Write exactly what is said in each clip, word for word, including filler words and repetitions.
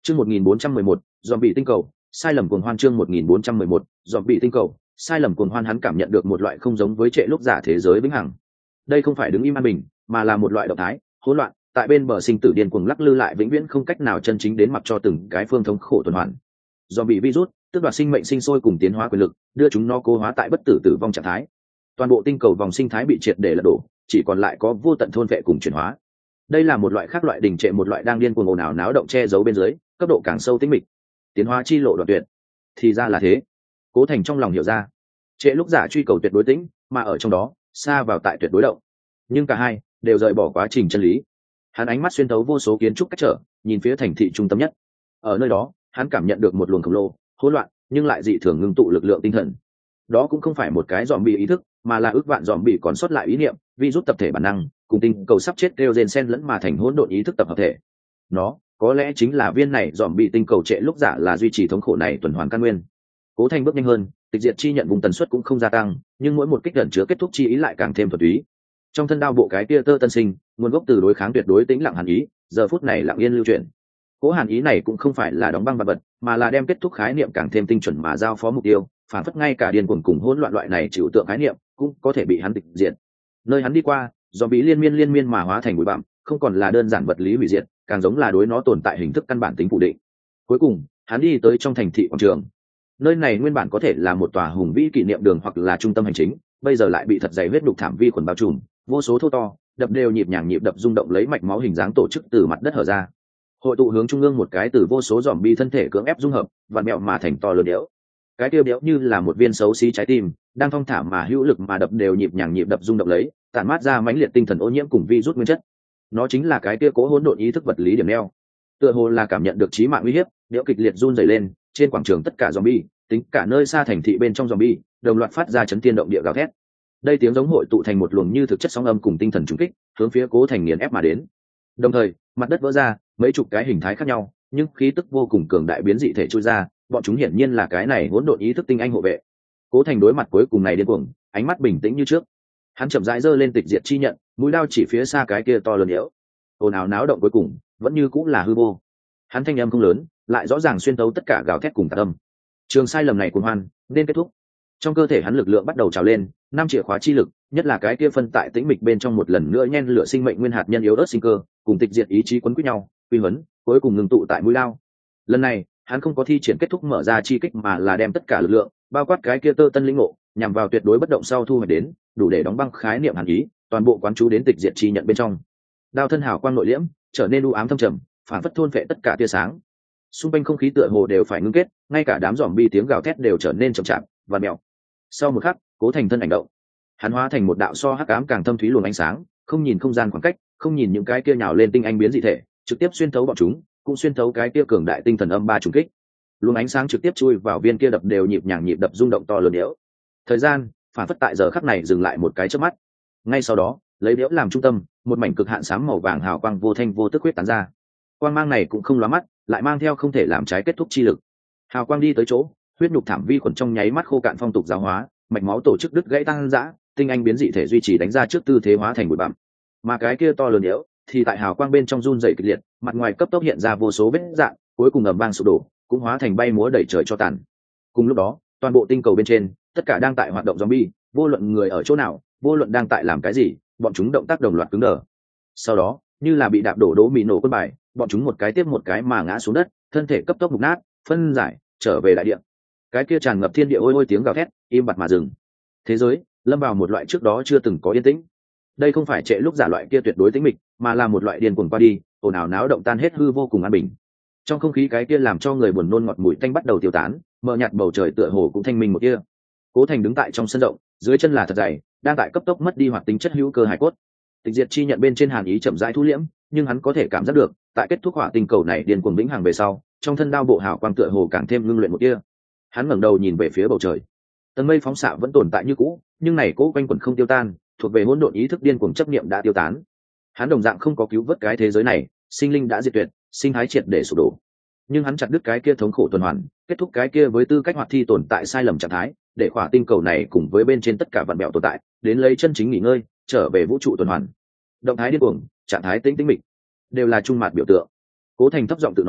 Chương một nghìn bốn trăm mười một, dòm bị tinh cầu, sai lầm cuồng hoan chương một nghìn bốn trăm mười một, dòm bị tinh cầu, sai lầm cuồng hoan hắn cảm nhận được một loại không giống với trệ lúc giả thế giới vĩnh hằng. Đây không phải đứng im an bình, mà là một loại động thái, hỗn loạn, tại bên bờ sinh tử điên cuồng lắc lư lại vĩnh viễn không cách nào chân chính đến mặc cho từng cái phương thống khổ tuần hoàn. Do bị virus, tức đoạt sinh mệnh sinh sôi cùng tiến hóa quyền lực, đưa chúng nó cố hóa tại bất tử tử vong trạng thái. Toàn bộ tinh cầu vòng sinh thái bị triệt để lật đổ, chỉ còn lại có vô tận thôn vệ cùng chuyển hóa. Đây là một loại khác loại đình trệ, một loại đang điên cuồng ồn ào náo động che giấu bên dưới, cấp độ càng sâu tĩnh mịch. Tiến hóa chi lộ đoạn tuyệt. Thì ra là thế. Cố Thành trong lòng hiểu ra. Trệ lúc giả truy cầu tuyệt đối tĩnh, mà ở trong đó, xa vào tại tuyệt đối động. Nhưng cả hai đều rời bỏ quá trình chân lý. Hắn ánh mắt xuyên thấu vô số kiến trúc cách trở, nhìn phía thành thị trung tâm nhất. Ở nơi đó, hắn cảm nhận được một luồng khổng lồ, hỗn loạn, nhưng lại dị thường ngưng tụ lực lượng tinh thần. Đó cũng không phải một cái dòm bị ý thức, mà là ước vạn dòm bị còn sót lại ý niệm, virus tập thể bản năng, cùng tinh cầu sắp chết kêu gen sen lẫn mà thành hỗn độn ý thức tập hợp thể. Nó, có lẽ chính là viên này dòm bị tinh cầu trệ lúc giả là duy trì thống khổ này tuần hoàn căn nguyên. Cố Thành bước nhanh hơn, tịch diệt chi nhận vùng tần suất cũng không gia tăng, nhưng mỗi một kích gần chứa kết thúc chi ý lại càng thêm thuần túy. Trong thân đao bộ cái tia tơ tân sinh, nguồn gốc từ đối kháng tuyệt đối tĩnh lặng hàn ý, giờ phút này lặng yên lưu chuyển. Cố hàn ý này cũng không phải là đóng băng vật vật, mà là đem kết thúc khái niệm càng thêm tinh chuẩn mà giao phó mục tiêu, phản phất ngay cả điên cuồng cùng hỗn loạn loại này chịu tượng khái niệm cũng có thể bị hắn tịch diệt. Nơi hắn đi qua, do bị liên miên liên miên mà hóa thành bụi bặm, không còn là đơn giản vật lý hủy diệt, càng giống là đối nó tồn tại hình thức căn bản tính phủ định. Cuối cùng, hắn đi tới trong thành thị quảng trường. Nơi này nguyên bản có thể là một tòa hùng vĩ kỷ niệm đường hoặc là trung tâm hành chính, bây giờ lại bị thật dày huyết đục thảm vi khuẩn bao trùm, vô số thô to, đập đều nhịp nhàng nhịp đập rung động lấy mạch máu hình dáng tổ chức từ mặt đất hở ra. Hội tụ hướng trung ương một cái từ vô số dòm bi thân thể cưỡng ép dung hợp, vặn mẹo mà thành to lớn đẽo. Cái tiêu đẽo như là một viên xấu xí trái tim, đang thong thả mà hữu lực mà đập đều nhịp nhàng nhịp đập rung động lấy, tản mát ra mãnh liệt tinh thần ô nhiễm cùng virus nguyên chất. Nó chính là cái kia cố hỗn độn ý thức vật lý điểm neo. Tựa hồ là cảm nhận được chí mạng uy hiếp, đẽo kịch liệt run rẩy lên, trên quảng trường tất cả zombie, tính cả nơi xa thành thị bên trong zombie, đồng loạt phát ra chấn thiên động địa gào thét. Đây tiếng giống hội tụ thành một luồng như thực chất sóng âm cùng tinh thần trùng kích, hướng phía Cố Thành nghiền ép mà đến. Đồng thời, mặt đất vỡ ra, mấy chục cái hình thái khác nhau, nhưng khí tức vô cùng cường đại biến dị thể chui ra, bọn chúng hiển nhiên là cái này hỗn độn ý thức tinh anh hộ vệ. Cố Thành đối mặt cuối cùng này điên cuồng, ánh mắt bình tĩnh như trước. Hắn chậm rãi giơ lên tịch diệt chi nhận, mũi đao chỉ phía xa cái kia to lớn đẽo. Ồn ào náo động cuối cùng, vẫn như cũng là hư vô. Hắn thanh âm không lớn, lại rõ ràng xuyên tấu tất cả gào thét cùng tạc âm. Trường sai lầm này cuồng hoan, nên kết thúc. Trong cơ thể hắn lực lượng bắt đầu trào lên, năm chìa khóa chi lực, nhất là cái kia phân tại tĩnh mịch bên trong một lần nữa nhen lửa sinh mệnh nguyên hạt nhân yếu ớt sinh cơ, cùng tịch diệt ý chí quấn quýt nhau, quy huấn, cuối cùng ngừng tụ tại mũi lao. Lần này, hắn không có thi triển kết thúc mở ra chi kích mà là đem tất cả lực lượng, bao quát cái kia tơ tân linh ngộ, nhằm vào tuyệt đối bất động sau thu hồi đến, đủ để đóng băng khái niệm hàn ý, toàn bộ quán chú đến tịch diệt chi nhận bên trong. Đao thân hào quang nội liễm, trở nên u ám thâm trầm, phản phất thôn phệ tất cả tia sáng. Xung quanh không khí tựa hồ đều phải ngưng kết, ngay cả đám giòm bi tiếng gào thét đều trở nên chậm chạp và mèo. Sau một khắc, Cố Thành thân ảnh động, hắn hóa thành một đạo so hắc ám càng thâm thúy luồng ánh sáng, không nhìn không gian khoảng cách, không nhìn những cái kia nhào lên tinh anh biến dị thể, trực tiếp xuyên thấu bọn chúng, cũng xuyên thấu cái kia cường đại tinh thần âm ba trùng kích. Luồng ánh sáng trực tiếp chui vào viên kia đập đều nhịp nhàng nhịp đập rung động to lớn đẽo. Thời gian, phản phất tại giờ khắc này dừng lại một cái chớp mắt. Ngay sau đó, lấy đẽo làm trung tâm, một mảnh cực hạn sáng màu vàng hào quang vô thanh vô tức huyết tán ra. Quang mang này cũng không lóa mắt, lại mang theo không thể làm trái kết thúc chi lực. Hào quang đi tới chỗ, huyết nhục thảm vi khuẩn trong nháy mắt khô cạn phong tục giáo hóa, mạch máu tổ chức đứt gãy tăng dã, tinh anh biến dị thể duy trì đánh ra trước tư thế hóa thành bụi bặm. Mà cái kia to lớn đẽo, thì tại hào quang bên trong run rẩy kịch liệt, mặt ngoài cấp tốc hiện ra vô số vết rạn, cuối cùng ầm vang sụp đổ, cũng hóa thành bay múa đẩy trời cho tàn. Cùng lúc đó, toàn bộ tinh cầu bên trên, tất cả đang tại hoạt động zombie, vô luận người ở chỗ nào, vô luận đang tại làm cái gì, bọn chúng động tác đồng loạt cứng đờ. Sau đó, như là bị đạp đổ đố mì nổ quân bài, bọn chúng một cái tiếp một cái mà ngã xuống đất, thân thể cấp tốc mục nát, phân giải, trở về đại địa. Cái kia tràn ngập thiên địa ôi ôi tiếng gào thét, im bặt mà dừng. Thế giới lâm vào một loại trước đó chưa từng có yên tĩnh. Đây không phải trệ lúc giả loại kia tuyệt đối tĩnh mịch, mà là một loại điên cuồng qua đi, ồn ào náo động tan hết hư vô cùng an bình. Trong không khí cái kia làm cho người buồn nôn ngọt mùi tanh bắt đầu tiêu tán, mờ nhạt bầu trời tựa hồ cũng thanh minh một kia. Cố Thành đứng tại trong sân rộng, dưới chân là thật dày, đang tại cấp tốc mất đi hoạt tính chất hữu cơ hải cốt. Tịch diệt chi nhận bên trên hàn ý chậm rãi thu liễm, nhưng hắn có thể cảm giác được, tại kết thúc hỏa tinh cầu này điên cuồng vĩnh hằng về sau, trong thân đao bộ hào quang tựa hồ càng thêm ngưng luyện một kia. Hắn ngẩng đầu nhìn về phía bầu trời, tầng mây phóng xạ vẫn tồn tại như cũ, nhưng này cố quanh quẩn không tiêu tan, thuộc về hỗn độn ý thức điên cuồng chấp niệm đã tiêu tán. Hắn đồng dạng không có cứu vớt cái thế giới này, sinh linh đã diệt tuyệt, sinh thái triệt để sụp đổ. Nhưng hắn chặt đứt cái kia thống khổ tuần hoàn, kết thúc cái kia với tư cách hoạt thi tồn tại sai lầm trạng thái, để khỏa tinh cầu này cùng với bên trên tất cả vạn bèo tồn tại, đến lấy chân chính nghỉ ngơi, trở về vũ trụ tuần hoàn. Động thái điên cuồng, trạng thái tĩnh tĩnh mịch, đều là trung mạt biểu tượng. Cố Thành thấp giọng tự nói,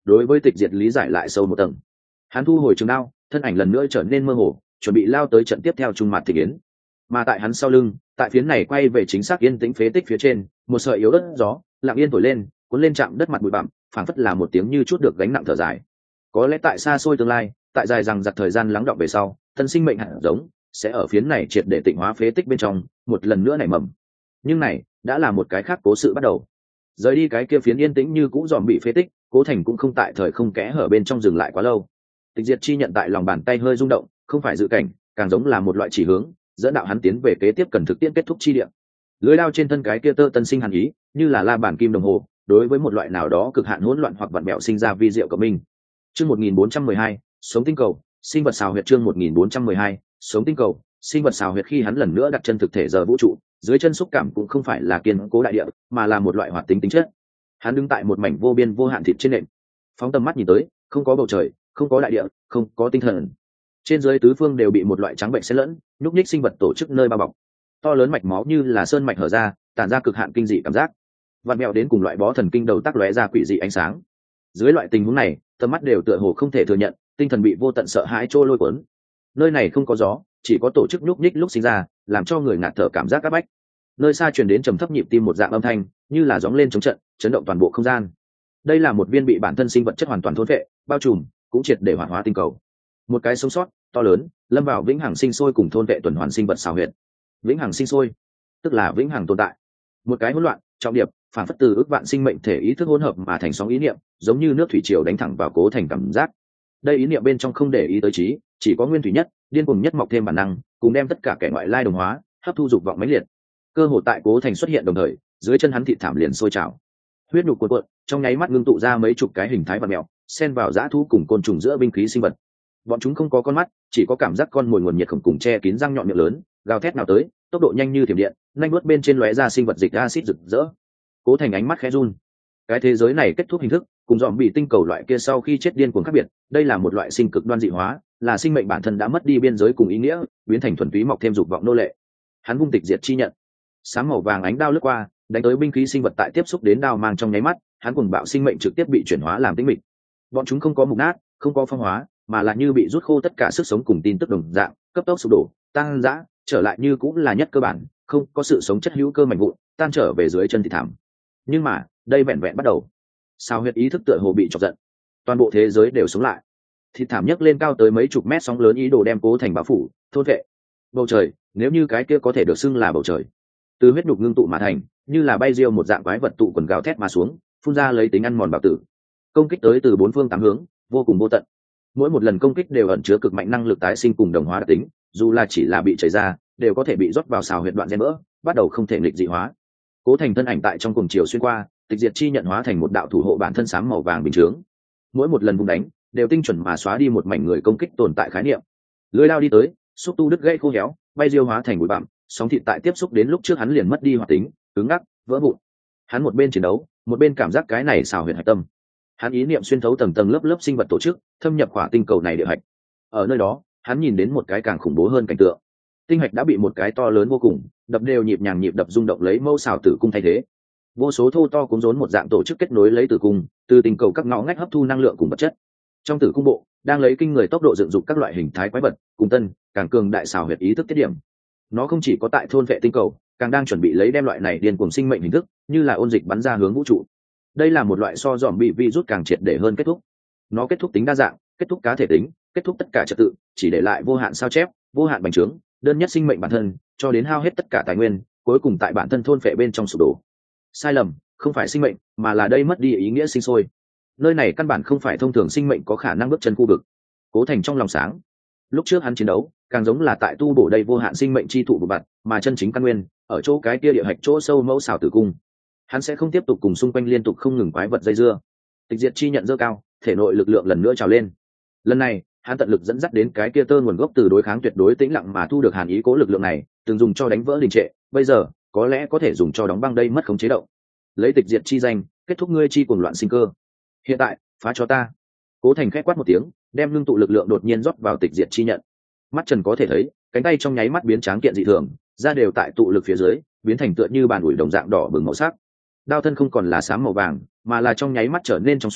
đối với tịch diệt lý giải lại sâu một tầng. Hắn thu hồi trường đao, thân ảnh lần nữa trở nên mơ hồ, chuẩn bị lao tới trận tiếp theo trung mặt thị kiến. Mà tại hắn sau lưng, tại phiến này quay về chính xác yên tĩnh phế tích phía trên, một sợi yếu đất gió lặng yên thổi lên, cuốn lên chạm đất mặt bụi bặm, phảng phất là một tiếng như chút được gánh nặng thở dài. Có lẽ tại xa xôi tương lai, tại dài rằng giặc thời gian lắng đọng về sau, tân sinh mệnh hạt giống sẽ ở phiến này triệt để tịnh hóa phế tích bên trong, một lần nữa nảy mầm. Nhưng này đã là một cái khác cố sự bắt đầu. Rời đi cái kia phiến yên tĩnh như cũ dòm bị phế tích, Cố Thành cũng không tại thời không kẽ hở bên trong dừng lại quá lâu. Tịch diệt chi nhận tại lòng bàn tay hơi rung động, không phải dự cảnh, càng giống là một loại chỉ hướng, dẫn đạo hắn tiến về kế tiếp cần thực tiễn kết thúc chi địa. Lưới đao trên thân cái kia tơ tân sinh hàn ý, như là la bàn kim đồng hồ, đối với một loại nào đó cực hạn hỗn loạn hoặc vặn bẹo sinh ra vi diệu của mình. Chương một nghìn bốn trăm mười hai, sống tinh cầu, sinh vật xào huyệt chương một nghìn bốn trăm mười hai, sống tinh cầu, sinh vật xào huyệt khi hắn lần nữa đặt chân thực thể giờ vũ trụ, dưới chân xúc cảm cũng không phải là kiên cố đại địa, mà là một loại hoạt tính tính chất. Hắn đứng tại một mảnh vô biên vô hạn thịt trên nệm, phóng tầm mắt nhìn tới, không có bầu trời, không có đại địa, không có tinh thần. Trên dưới tứ phương đều bị một loại trắng bệnh xen lẫn, nhúc nhích sinh vật tổ chức nơi bao bọc. To lớn mạch máu như là sơn mạch hở ra, tản ra cực hạn kinh dị cảm giác. Vặn mèo đến cùng loại bó thần kinh đầu tác lóe ra quỷ dị ánh sáng. Dưới loại tình huống này, tầm mắt đều tựa hồ không thể thừa nhận, tinh thần bị vô tận sợ hãi trôi lôi cuốn. Nơi này không có gió, chỉ có tổ chức nhúc nhích lúc sinh ra, làm cho người ngạt thở cảm giác áp bách. Nơi xa truyền đến trầm thấp nhịp tim một dạng âm thanh, như là gióng lên chống trận, chấn động toàn bộ không gian. Đây là một viên bị bản thân sinh vật chất hoàn toàn thôn phệ, bao trùm, cũng triệt để hoạt hóa tinh cầu. Một cái sống sót to lớn, lâm vào vĩnh hằng sinh sôi cùng thôn vệ tuần hoàn sinh vật xào huyệt. Vĩnh hằng sinh sôi, tức là vĩnh hằng tồn tại. Một cái hỗn loạn, trọng điệp, phản phất từ ước vạn sinh mệnh thể ý thức hỗn hợp mà thành sóng ý niệm, giống như nước thủy triều đánh thẳng vào Cố Thành cảm giác. Đây ý niệm bên trong không để ý tới trí, chỉ có nguyên thủy nhất, điên cuồng nhất mọc thêm bản năng, cùng đem tất cả kẻ ngoại lai đồng hóa, hấp thu dục vọng mãnh liệt. Cơ hội tại Cố Thành xuất hiện đồng thời, dưới chân hắn thịt thảm liền sôi trào. Huyết nhục cuộn cuộn, trong nháy mắt ngưng tụ ra mấy chục cái hình thái vật mèo, xen vào dã thú cùng côn trùng giữa binh khí sinh vật. Bọn chúng không có con mắt, chỉ có cảm giác con mồi nguồn nhiệt khổng cùng che kín răng nhọn miệng lớn, gào thét nào tới, tốc độ nhanh như thiểm điện, nhanh nuốt bên trên lóe ra sinh vật dịch acid rực rỡ. Cố Thành ánh mắt khẽ run. Cái thế giới này kết thúc hình thức, cùng dòm bị tinh cầu loại kia sau khi chết điên cuồng khác biệt, đây là một loại sinh cực đoan dị hóa, là sinh mệnh bản thân đã mất đi biên giới cùng ý nghĩa, biến thành thuần túy mọc thêm dục vọng nô lệ. Hắn vung tịch diệt chi nhận, sáng màu vàng ánh đao lướt qua, đánh tới binh khí sinh vật tại tiếp xúc đến đao mang trong nháy mắt, hắn cùng bạo sinh mệnh trực tiếp bị chuyển hóa làm tĩnh mịch. Bọn chúng không có mục nát, không có phong hóa, mà là như bị rút khô tất cả sức sống cùng tin tức đồng dạng, cấp tốc sụp đổ, tăng dã, trở lại như cũng là nhất cơ bản, không có sự sống chất hữu cơ mảnh vụn, tan trở về dưới chân thịt thảm. Nhưng mà, đây vẹn vẹn bắt đầu. Sao huyết ý thức tựa hồ bị chọc giận, toàn bộ thế giới đều sống lại. Thịt thảm nhấc lên cao tới mấy chục mét sóng lớn ý đồ đem Cố Thành bao phủ, thôn vệ. Bầu trời, nếu như cái kia có thể được xưng là bầu trời, từ huyết nhục ngưng tụ mà thành, như là bay diêu một dạng quái vật tụ quần gào thét mà xuống, phun ra lấy tính ăn mòn bạo tử, công kích tới từ bốn phương tám hướng, vô cùng vô tận. Mỗi một lần công kích đều ẩn chứa cực mạnh năng lực tái sinh cùng đồng hóa đặc tính, dù là chỉ là bị chảy ra, đều có thể bị rót vào xào huyệt đoạn gen vỡ, bắt đầu không thể nghịch dị hóa. Cố Thành thân ảnh tại trong cùng chiều xuyên qua, tịch diệt chi nhận hóa thành một đạo thủ hộ bản thân sáng màu vàng bình chướng. Mỗi một lần vung đánh, đều tinh chuẩn mà xóa đi một mảnh người công kích tồn tại khái niệm. Lưỡi đao đi tới, xúc tu đứt gãy khô héo, bay diêu hóa thành bụi bặm, sóng thịt tại tiếp xúc đến lúc trước hắn liền mất đi hoạt tính, cứng ngắc, vỡ vụn. Hắn một bên chiến đấu, một bên cảm giác cái này xào huyệt hạch tâm. Hắn ý niệm xuyên thấu tầng tầng lớp lớp sinh vật tổ chức, thâm nhập khỏa tinh cầu này địa hạch. Ở nơi đó, hắn nhìn đến một cái càng khủng bố hơn cảnh tượng. Tinh hạch đã bị một cái to lớn vô cùng, đập đều nhịp nhàng nhịp đập rung động lấy mâu xào tử cung thay thế. Vô số thô to cuốn rốn một dạng tổ chức kết nối lấy tử cung, từ tinh cầu các ngõ ngách hấp thu năng lượng cùng vật chất. Trong tử cung bộ, đang lấy kinh người tốc độ dựng dục các loại hình thái quái vật, cùng tân, càng cường đại xào huyệt ý thức tiết điểm. Nó không chỉ có tại thôn vệ tinh cầu, càng đang chuẩn bị lấy đem loại này điên cuồng sinh mệnh hình thức, như là ôn dịch bắn ra hướng vũ trụ. Đây là một loại so dòm bị virus càng triệt để hơn kết thúc. Nó kết thúc tính đa dạng, kết thúc cá thể tính, kết thúc tất cả trật tự, chỉ để lại vô hạn sao chép, vô hạn bành trướng, đơn nhất sinh mệnh bản thân, cho đến hao hết tất cả tài nguyên, cuối cùng tại bản thân thôn phệ bên trong sụp đổ. Sai lầm, không phải sinh mệnh, mà là đây mất đi ý nghĩa sinh sôi. Nơi này căn bản không phải thông thường sinh mệnh có khả năng bước chân khu vực. Cố Thành trong lòng sáng. Lúc trước hắn chiến đấu, càng giống là tại tu bổ đây vô hạn sinh mệnh chi thụ bù bạt, mà chân chính căn nguyên ở chỗ cái kia địa hạch chỗ sâu mẫu xào tử cung. Hắn sẽ không tiếp tục cùng xung quanh liên tục không ngừng quái vật dây dưa. Tịch diệt chi nhận dơ cao, thể nội lực lượng lần nữa trào lên. Lần này, hắn tận lực dẫn dắt đến cái kia tơ nguồn gốc từ đối kháng tuyệt đối tĩnh lặng mà thu được hàn ý cố lực lượng này, từng dùng cho đánh vỡ đình trệ, bây giờ có lẽ có thể dùng cho đóng băng đây mất khống chế động. Lấy tịch diệt chi danh, kết thúc ngươi chi cuồng loạn sinh cơ. Hiện tại, phá cho ta. Cố Thành khẽ quát một tiếng, đem ngưng tụ lực lượng đột nhiên rót vào tịch diệt chi nhận. Mắt trần có thể thấy, cánh tay trong nháy mắt biến tráng kiện dị thường, da đều tại tụ lực phía dưới, biến thành tựa như bàn ủi đồng dạng đỏ bừng màu sắc. Đao thân không còn là xám màu vàng, mà là trong nháy mắt trở nên trong suốt,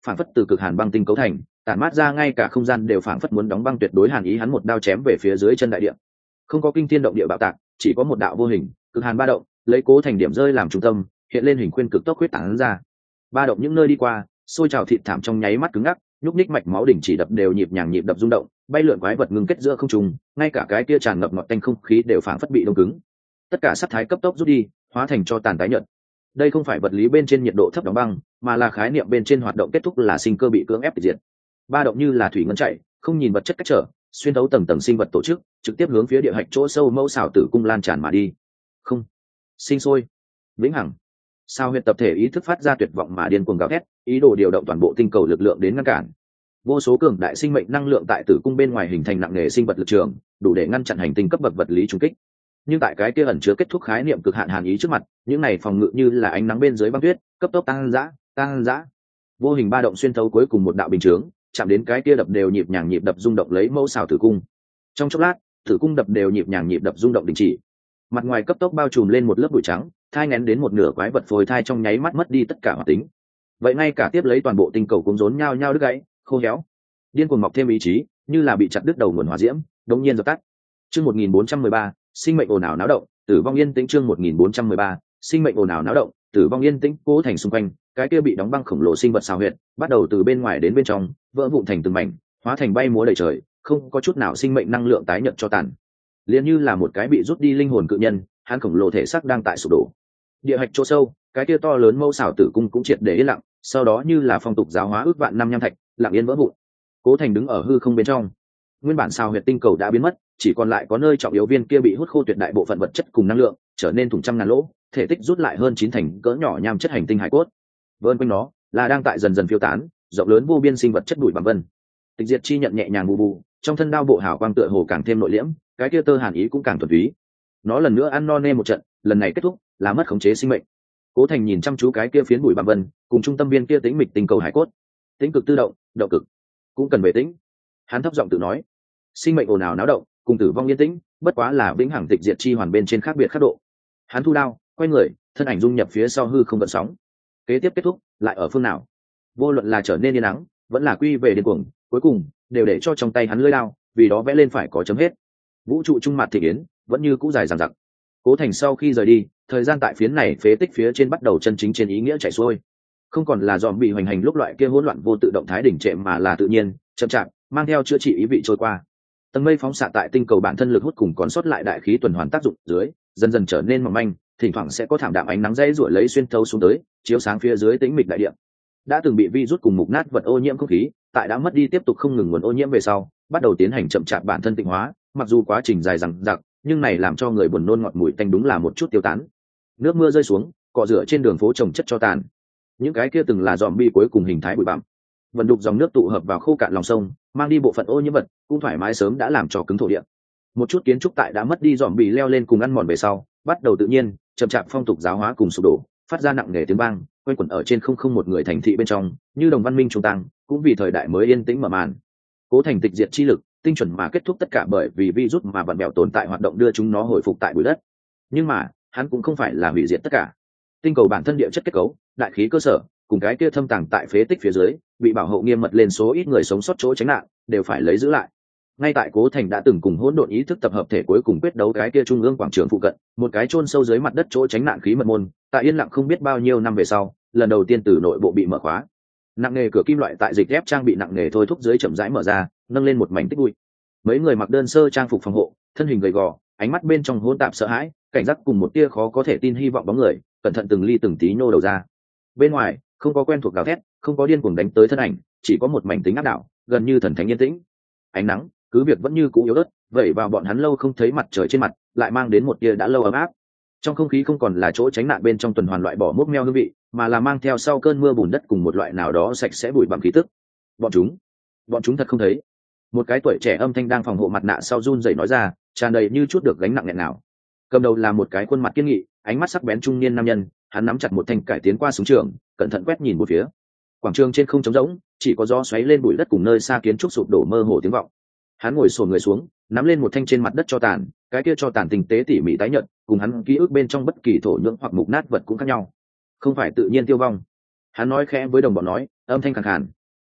phản phất từ cực hàn băng tinh cấu thành, tản mát ra ngay cả không gian đều phản phất muốn đóng băng tuyệt đối hàn ý. Hắn một đao chém về phía dưới chân đại địa, không có kinh thiên động địa bạo tạc, chỉ có một đạo vô hình cực hàn ba động, lấy Cố Thành điểm rơi làm trung tâm, hiện lên hình khuyên cực tốc huyết tán ra. Ba động những nơi đi qua, sôi trào thịt thảm trong nháy mắt cứng ngắc, nhúc ních mạch máu đỉnh chỉ đập đều nhịp nhàng nhịp đập rung động, bay lượn quái vật ngưng kết giữa không trung, ngay cả cái kia tràn ngập ngọt tanh không khí đều phảng phất bị đông cứng. Tất cả sắc thái cấp tốc rút đi, hóa thành cho tàn tái nhợt. Đây không phải vật lý bên trên nhiệt độ thấp đóng băng, mà là khái niệm bên trên hoạt động kết thúc là sinh cơ bị cưỡng ép diệt. Ba động như là thủy ngân chạy, không nhìn vật chất cách trở, xuyên thấu tầng tầng sinh vật tổ chức, trực tiếp hướng phía địa hạch chỗ sâu mẫu xảo tử cung lan tràn mà đi. Không, sinh sôi, vĩnh hằng. Sao huyệt tập thể ý thức phát ra tuyệt vọng mà điên cuồng gào thét, ý đồ điều động toàn bộ tinh cầu lực lượng đến ngăn cản. Vô số cường đại sinh mệnh năng lượng tại tử cung bên ngoài hình thành nặng nề sinh vật lực trường, đủ để ngăn chặn hành tinh cấp bậc vật lý trùng kích. Nhưng tại cái kia ẩn chứa kết thúc khái niệm cực hạn hàn ý trước mặt, những này phòng ngự như là ánh nắng bên dưới băng tuyết, cấp tốc tăng dã, tăng dã. Vô hình ba động xuyên thấu cuối cùng một đạo bình chướng, chạm đến cái kia đập đều nhịp nhàng nhịp đập rung động lấy mẫu xào tử cung. Trong chốc lát, tử cung đập đều nhịp nhàng nhịp đập rung động đình chỉ. Mặt ngoài cấp tốc bao trùm lên một lớp bụi trắng, thai nghén đến một nửa quái vật phôi thai trong nháy mắt mất đi tất cả hoạt tính. Vậy ngay cả tiếp lấy toàn bộ tinh cầu cũng rốn nhao nhao đứt gãy, khô héo. Điên cuồng mọc thêm ý chí, như là bị chặt đứt đầu nguồn hỏa diễm, đột nhiên dập tắt. Chương một nghìn bốn trăm mười ba, sinh mệnh ồn ào náo động, tử vong yên tĩnh. Chương một nghìn bốn trăm mười ba, sinh mệnh ồn ào náo động, tử vong yên tĩnh. Cố Thành xung quanh, cái kia bị đóng băng khổng lồ sinh vật xào huyệt, bắt đầu từ bên ngoài đến bên trong, vỡ vụn thành từng mảnh, hóa thành bay múa đầy trời, không có chút nào sinh mệnh năng lượng tái nhận cho tàn. Liền như là một cái bị rút đi linh hồn cự nhân, hắn khổng lồ thể xác đang tại sụp đổ. Địa hạch chỗ sâu, cái kia to lớn mâu xảo tử cung cũng triệt để yên lặng, sau đó như là phong tục giáo hóa ước vạn năm nham thạch, lặng yên vỡ vụn. Cố Thành đứng ở hư không bên trong, nguyên bản sao huyệt tinh cầu đã biến mất, chỉ còn lại có nơi trọng yếu viên kia bị hút khô tuyệt đại bộ phận vật chất cùng năng lượng, trở nên thủng trăm ngàn lỗ, thể tích rút lại hơn chín thành cỡ nhỏ nham chất hành tinh hải cốt. Vơn quanh nó là đang tại dần dần phiêu tán, rộng lớn vô biên sinh vật chất bụi bặm vân. Tịch diệt chi nhận nhẹ nhàng bù bù, trong thân đao bộ hào quang tựa hồ càng thêm nội liễm, cái kia tơ hàn ý cũng càng thuần túy. Nó lần nữa ăn no nê một trận, lần này kết thúc là mất khống chế sinh mệnh. Cố Thành nhìn chăm chú cái kia phiến bụi bặm vân, cùng trung tâm viên kia tĩnh mịch tinh cầu hải cốt. Tĩnh cực tự động, động cực cũng cần về tĩnh. Hắn thấp giọng tự nói, sinh mệnh ồn ào náo động, cùng tử vong yên tĩnh, bất quá là vĩnh hằng tịch diệt chi hoàn bên trên khác biệt khắc độ. Hắn thu đao, quay người, thân ảnh dung nhập phía sau hư không gợn sóng. Kế tiếp kết thúc lại ở phương nào? Vô luận là trở nên yên nắng, vẫn là quy về điên cuồng, cuối cùng đều để cho trong tay hắn lưỡi đao, vì đó vẽ lên phải có chấm hết. Vũ trụ trung mặt thị yến vẫn như cũ dài dằng dặc. Cố Thành sau khi rời đi, thời gian tại phiến này phế tích phía trên bắt đầu chân chính trên ý nghĩa chảy xuôi. Không còn là dòm bị hoành hành lúc loại kia hỗn loạn vô tự động thái đỉnh trệ, mà là tự nhiên, chậm chạp, mang theo chữa trị ý vị trôi qua. Tầng mây phóng xạ tại tinh cầu bản thân lực hút cùng còn sót lại đại khí tuần hoàn tác dụng dưới, dần dần trở nên mỏng manh, thỉnh thoảng sẽ có thảm đạm ánh nắng dây rủa lấy xuyên thấu xuống tới, chiếu sáng phía dưới tĩnh mịch đại địa. Đã từng bị virus cùng mục nát vật ô nhiễm không khí, tại đã mất đi tiếp tục không ngừng nguồn ô nhiễm về sau, bắt đầu tiến hành chậm chạp bản thân tịnh hóa, mặc dù quá trình dài dằng dặc, nhưng này làm cho người buồn nôn ngọt mùi tanh đúng là một chút tiêu tán. Nước mưa rơi xuống, cỏ rửa trên đường phố trồng chất cho tàn. Những cái kia từng là zombie cuối cùng hình thái bụi bặm. Vận đục dòng nước tụ hợp vào khô cạn lòng sông, mang đi bộ phận ô nhiễm vật, cũng thoải mái sớm đã làm cho cứng thổ địa. Một chút kiến trúc tại đã mất đi zombie leo lên cùng ăn mòn về sau, bắt đầu tự nhiên, chậm chạp phong tục giáo hóa cùng sụp đổ, phát ra nặng nề tiếng vang, quanh quẩn ở trên không không một người thành thị bên trong, như đồng văn minh trung tăng, cũng vì thời đại mới yên tĩnh mở màn. Cố Thành tịch diệt chi lực, tinh chuẩn mà kết thúc tất cả bởi vì virus mà vặn bèo tồn tại hoạt động đưa chúng nó hồi phục tại bụi đất. Nhưng mà, hắn cũng không phải là hủy diệt tất cả. Tinh cầu bản thân địa chất kết cấu, đại khí cơ sở, cùng cái kia thâm tàng tại phế tích phía dưới, bị bảo hộ nghiêm mật lên số ít người sống sót chỗ tránh nạn, đều phải lấy giữ lại. Ngay tại Cố Thành đã từng cùng hỗn độn ý thức tập hợp thể cuối cùng quyết đấu cái kia trung ương quảng trường phụ cận, một cái chôn sâu dưới mặt đất chỗ tránh nạn khí mật môn, tại yên lặng không biết bao nhiêu năm về sau, lần đầu tiên từ nội bộ bị mở khóa. Nặng nghề cửa kim loại tại dịch ép trang bị nặng nghề thôi thúc dưới chậm rãi mở ra, nâng lên một mảnh tích bụi. Mấy người mặc đơn sơ trang phục phòng hộ, thân hình gầy gò, ánh mắt bên trong hỗn tạp sợ hãi, cảnh giác cùng một tia khó có thể tin hy vọng bóng người, cẩn thận từng ly từng tí nhô đầu ra. Bên ngoài, không có quen thuộc gào thét, không có điên cuồng đánh tới thân ảnh, chỉ có một mảnh tính áp đảo, gần như thần thánh yên tĩnh. Ánh nắng, cứ việc vẫn như cũ yếu ớt, vậy vào bọn hắn lâu không thấy mặt trời trên mặt, lại mang đến một tia đã lâu ấm áp. Trong không khí không còn là chỗ tránh nạn bên trong tuần hoàn loại bỏ mốc meo hương vị, mà là mang theo sau cơn mưa bùn đất cùng một loại nào đó sạch sẽ bụi bặm khí tức. Bọn chúng, bọn chúng thật không thấy. Một cái tuổi trẻ âm thanh đang phòng hộ mặt nạ sau run rẩy nói ra, tràn đầy như chút được gánh nặng nghẹn nào. Cầm đầu là một cái khuôn mặt kiên nghị, ánh mắt sắc bén trung niên nam nhân, hắn nắm chặt một thanh cải tiến qua súng trường, cẩn thận quét nhìn một phía. Quảng trường trên không trống rỗng, chỉ có gió xoáy lên bụi đất cùng nơi xa kiến trúc sụp đổ mơ hồ tiếng vọng. Hắn ngồi xổm người xuống, nắm lên một thanh trên mặt đất cho tàn, cái kia cho tàn tinh tế tỉ mỉ tái nhợt, cùng hắn ký ức bên trong bất kỳ thổ nhưỡng hoặc mục nát vật cũng khác nhau, không phải tự nhiên tiêu vong. Hắn nói khẽ với đồng bọn nói, âm thanh khàn khàn,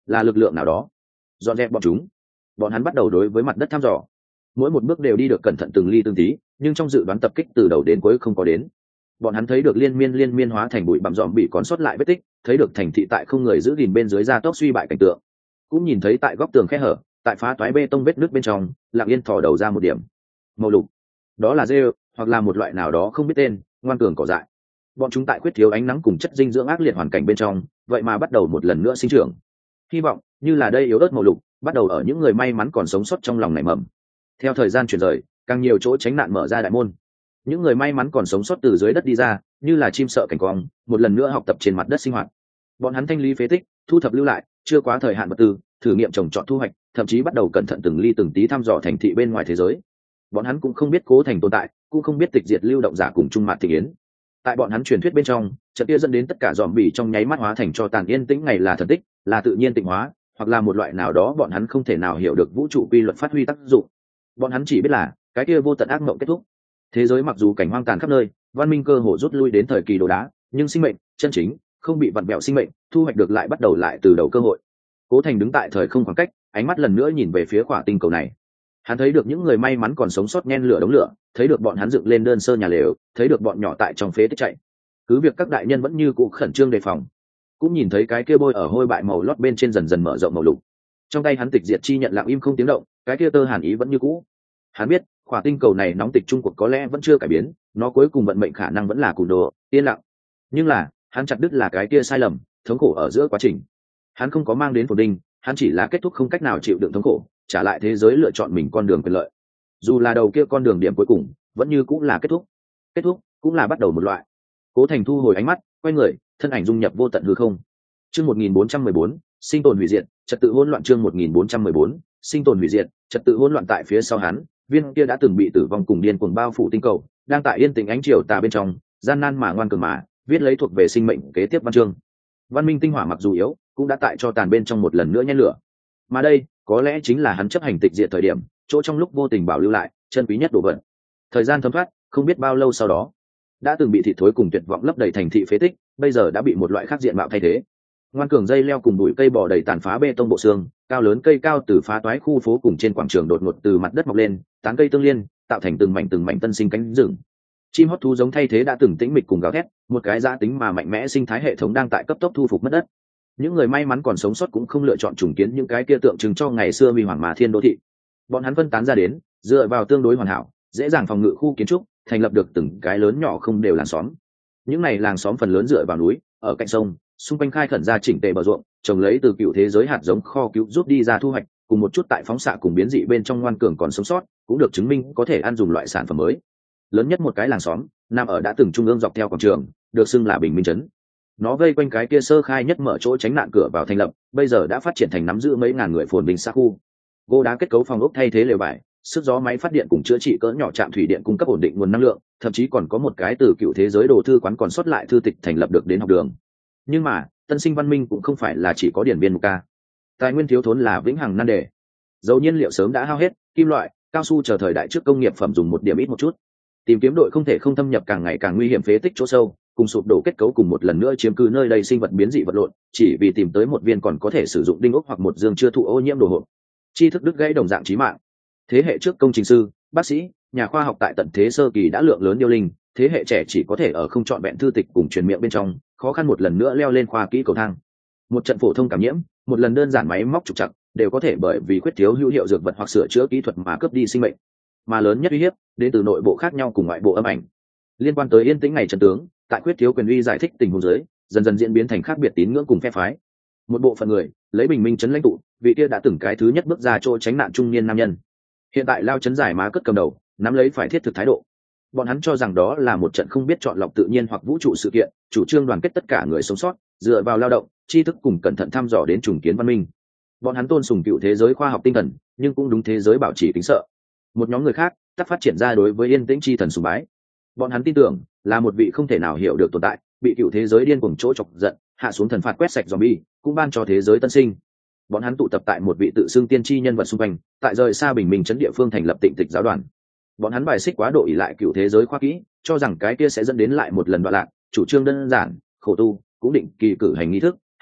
là lực lượng nào đó dọn dẹp bọn chúng. Bọn hắn bắt đầu đối với mặt đất thăm dò, mỗi một bước đều đi được cẩn thận từng ly từng tí, nhưng trong dự đoán tập kích từ đầu đến cuối không có đến. Bọn hắn thấy được liên miên liên miên hóa thành bụi bặm dòm bị còn sót lại vết tích, thấy được thành thị tại không người giữ gìn bên dưới gia tốc suy bại cảnh tượng, cũng nhìn thấy tại góc tường khe hở, tại phá toái bê tông vết nước bên trong lặng yên thò đầu ra một điểm màu lục, đó là rêu hoặc là một loại nào đó không biết tên ngoan cường cỏ dại. Bọn chúng tại khuyết thiếu ánh nắng cùng chất dinh dưỡng ác liệt hoàn cảnh bên trong, vậy mà bắt đầu một lần nữa sinh trưởng. Hy vọng như là đây yếu ớt màu lục bắt đầu ở những người may mắn còn sống sót trong lòng nảy mầm. Theo thời gian chuyển rời, càng nhiều chỗ tránh nạn mở ra đại môn, những người may mắn còn sống sót từ dưới đất đi ra, như là chim sợ cảnh quang, một lần nữa học tập trên mặt đất sinh hoạt. Bọn hắn thanh lý phế tích, thu thập lưu lại chưa quá thời hạn vật tư, thử nghiệm trồng trọt thu hoạch, thậm chí bắt đầu cẩn thận từng ly từng tí thăm dò thành thị bên ngoài thế giới. Bọn hắn cũng không biết Cố Thành tồn tại, cũng không biết tịch diệt lưu động giả cùng trung mạt thị yến. Tại bọn hắn truyền thuyết bên trong, trận kia dẫn đến tất cả dòm bỉ trong nháy mắt hóa thành cho tàn yên tĩnh ngày là thần tích, là tự nhiên tịnh hóa, hoặc là một loại nào đó bọn hắn không thể nào hiểu được vũ trụ quy luật phát huy tác dụng. Bọn hắn chỉ biết là cái kia vô tận ác mộng kết thúc. Thế giới mặc dù cảnh hoang tàn khắp nơi, văn minh cơ hồ rút lui đến thời kỳ đồ đá, nhưng sinh mệnh chân chính không bị vặn vẹo, sinh mệnh thu hoạch được lại bắt đầu lại từ đầu cơ hội. Cố Thành đứng tại thời không khoảng cách, ánh mắt lần nữa nhìn về phía khỏa tinh cầu này. Hắn thấy được những người may mắn còn sống sót nhen lửa đống lửa, thấy được bọn hắn dựng lên đơn sơ nhà lều, thấy được bọn nhỏ tại trong phế tích chạy. Cứ việc các đại nhân vẫn như cũ khẩn trương đề phòng, cũng nhìn thấy cái kia bôi ở hôi bại màu lót bên trên dần dần mở rộng màu lục. Trong tay hắn tịch diệt chi nhận lặng im không tiếng động, cái kia tơ hàn ý vẫn như cũ. Hắn biết, khỏa tinh cầu này nóng tịch trung cuộc có lẽ vẫn chưa cải biến, nó cuối cùng vận mệnh khả năng vẫn là cùn đồ, yên lặng. Nhưng là, hắn chặt đứt là cái kia sai lầm, thống khổ ở giữa quá trình. Hắn không có mang đến phồn đinh, hắn chỉ là kết thúc không cách nào chịu đựng thống khổ, trả lại thế giới lựa chọn mình con đường quyền lợi. Dù là đầu kia con đường điểm cuối cùng, vẫn như cũng là kết thúc. Kết thúc cũng là bắt đầu một loại. Cố Thành thu hồi ánh mắt, quay người, thân ảnh dung nhập vô tận hư không. Chương một nghìn bốn trăm mười bốn, sinh tồn hủy diệt, trật tự hỗn loạn. Chương một nghìn bốn trăm mười bốn, sinh tồn hủy diệt, trật tự hỗn loạn. Tại phía sau hắn, viên kia đã từng bị tử vong cùng điên cuồng bao phủ tinh cầu, đang tại yên tĩnh ánh chiều tà bên trong, gian nan mà ngoan cường mà viết lấy thuộc về sinh mệnh kế tiếp văn chương. Văn minh tinh hỏa mặc dù yếu, cũng đã tại cho tàn bên trong một lần nữa nhen lửa. Mà đây, có lẽ chính là hắn chấp hành tịch diệt thời điểm, chỗ trong lúc vô tình bảo lưu lại chân quý nhất đồ vật. Thời gian thấm thoát, không biết bao lâu sau đó, đã từng bị thịt thối cùng tuyệt vọng lấp đầy thành thị phế tích, bây giờ đã bị một loại khác diện mạo thay thế. Ngoan cường dây leo cùng bụi cây bò đầy tàn phá bê tông bộ xương, cao lớn cây cao từ phá toái khu phố cùng trên quảng trường đột ngột từ mặt đất mọc lên, tán cây tương liên, tạo thành từng mảnh từng mảnh tân sinh cánh rừng. Chim hót thú giống thay thế đã từng tĩnh mịch cùng gào thét, một cái giá tính mà mạnh mẽ sinh thái hệ thống đang tại cấp tốc thu phục mất đất. Những người may mắn còn sống sót cũng không lựa chọn trùng kiến những cái kia tượng trưng cho ngày xưa huy hoàng mà thiên đô thị. Bọn hắn phân tán ra đến, dựa vào tương đối hoàn hảo, dễ dàng phòng ngự khu kiến trúc, thành lập được từng cái lớn nhỏ không đều làng xóm. Những này làng xóm phần lớn dựa vào núi, ở cạnh sông, xung quanh khai khẩn ra chỉnh tề bờ ruộng, trồng lấy từ cựu thế giới hạt giống kho cứu rút đi ra thu hoạch, cùng một chút tại phóng xạ cùng biến dị bên trong ngoan cường còn sống sót, cũng được chứng minh có thể ăn dùng loại sản phẩm mới. Lớn nhất một cái làng xóm, nằm ở đã từng trung ương dọc theo quảng trường, được xưng là Bình Minh trấn. Nó vây quanh cái kia sơ khai nhất mở chỗ tránh nạn cửa vào thành lập, bây giờ đã phát triển thành nắm giữ mấy ngàn người phồn vinh xa khu. Gỗ đá kết cấu phòng ốc thay thế lều vải, sức gió máy phát điện cùng chữa trị cỡ nhỏ trạm thủy điện cung cấp ổn định nguồn năng lượng, thậm chí còn có một cái từ cựu thế giới đồ thư quán còn sót lại thư tịch thành lập được đến học đường. Nhưng mà, tân sinh văn minh cũng không phải là chỉ có điển biên mục ca. Tài nguyên thiếu thốn là vĩnh hằng nan đề. Dầu nhiên liệu sớm đã hao hết, kim loại, cao su chờ thời đại trước công nghiệp phẩm dùng một điểm ít một chút. Tìm kiếm đội không thể không thâm nhập càng ngày càng nguy hiểm phế tích chỗ sâu, cùng sụp đổ kết cấu cùng một lần nữa chiếm cứ nơi đây sinh vật biến dị vật lộn, chỉ vì tìm tới một viên còn có thể sử dụng đinh ốc hoặc một dương chưa thụ ô nhiễm đồ hộp. Tri thức đứt gãy đồng dạng chí mạng. Thế hệ trước công trình sư, bác sĩ, nhà khoa học tại tận thế sơ kỳ đã lượng lớn điêu linh, thế hệ trẻ chỉ có thể ở không chọn vẹn thư tịch cùng truyền miệng bên trong, khó khăn một lần nữa leo lên khoa kỹ cầu thang. Một trận phổ thông cảm nhiễm, một lần đơn giản máy móc trục trặc, đều có thể bởi vì khuyết thiếu hữu hiệu dược vật hoặc sửa chữa kỹ thuật mà cướp đi sinh mệnh. Mà lớn nhất uy hiếp đến từ nội bộ khác nhau cùng ngoại bộ âm ảnh. Liên quan tới yên tĩnh ngày trận tướng, tại khuyết thiếu quyền uy giải thích tình huống dưới, dần dần diễn biến thành khác biệt tín ngưỡng cùng phe phái. Một bộ phận người lấy Bình Minh trấn lãnh tụ, vị kia đã từng cái thứ nhất bước ra chỗ tránh nạn trung niên nam nhân. Hiện tại lao trấn giải má cất cầm đầu, nắm lấy phải thiết thực thái độ. Bọn hắn cho rằng đó là một trận không biết chọn lọc tự nhiên hoặc vũ trụ sự kiện, chủ trương đoàn kết tất cả người sống sót, dựa vào lao động, tri thức cùng cẩn thận thăm dò đến trùng kiến văn minh. Bọn hắn tôn sùng cựu thế giới khoa học tinh thần, nhưng cũng đúng thế giới bảo trì kính sợ. Một nhóm người khác tác phát triển ra đối với yên tĩnh chi thần sùng bái. Bọn hắn tin tưởng là một vị không thể nào hiểu được tồn tại, bị cựu thế giới điên cuồng chỗ chọc giận, hạ xuống thần phạt quét sạch zombie, cũng ban cho thế giới tân sinh. Bọn hắn tụ tập tại một vị tự xưng tiên tri nhân vật xung quanh, tại rời xa Bình Minh trấn địa phương thành lập Tịnh Tịch giáo đoàn. Bọn hắn bài xích quá độ ỷ lại cựu thế giới khoa kỹ, cho rằng cái kia sẽ dẫn đến lại một lần đoạn lạc, chủ trương đơn giản, khổ tu, cũng định kỳ cử hành nghi thức,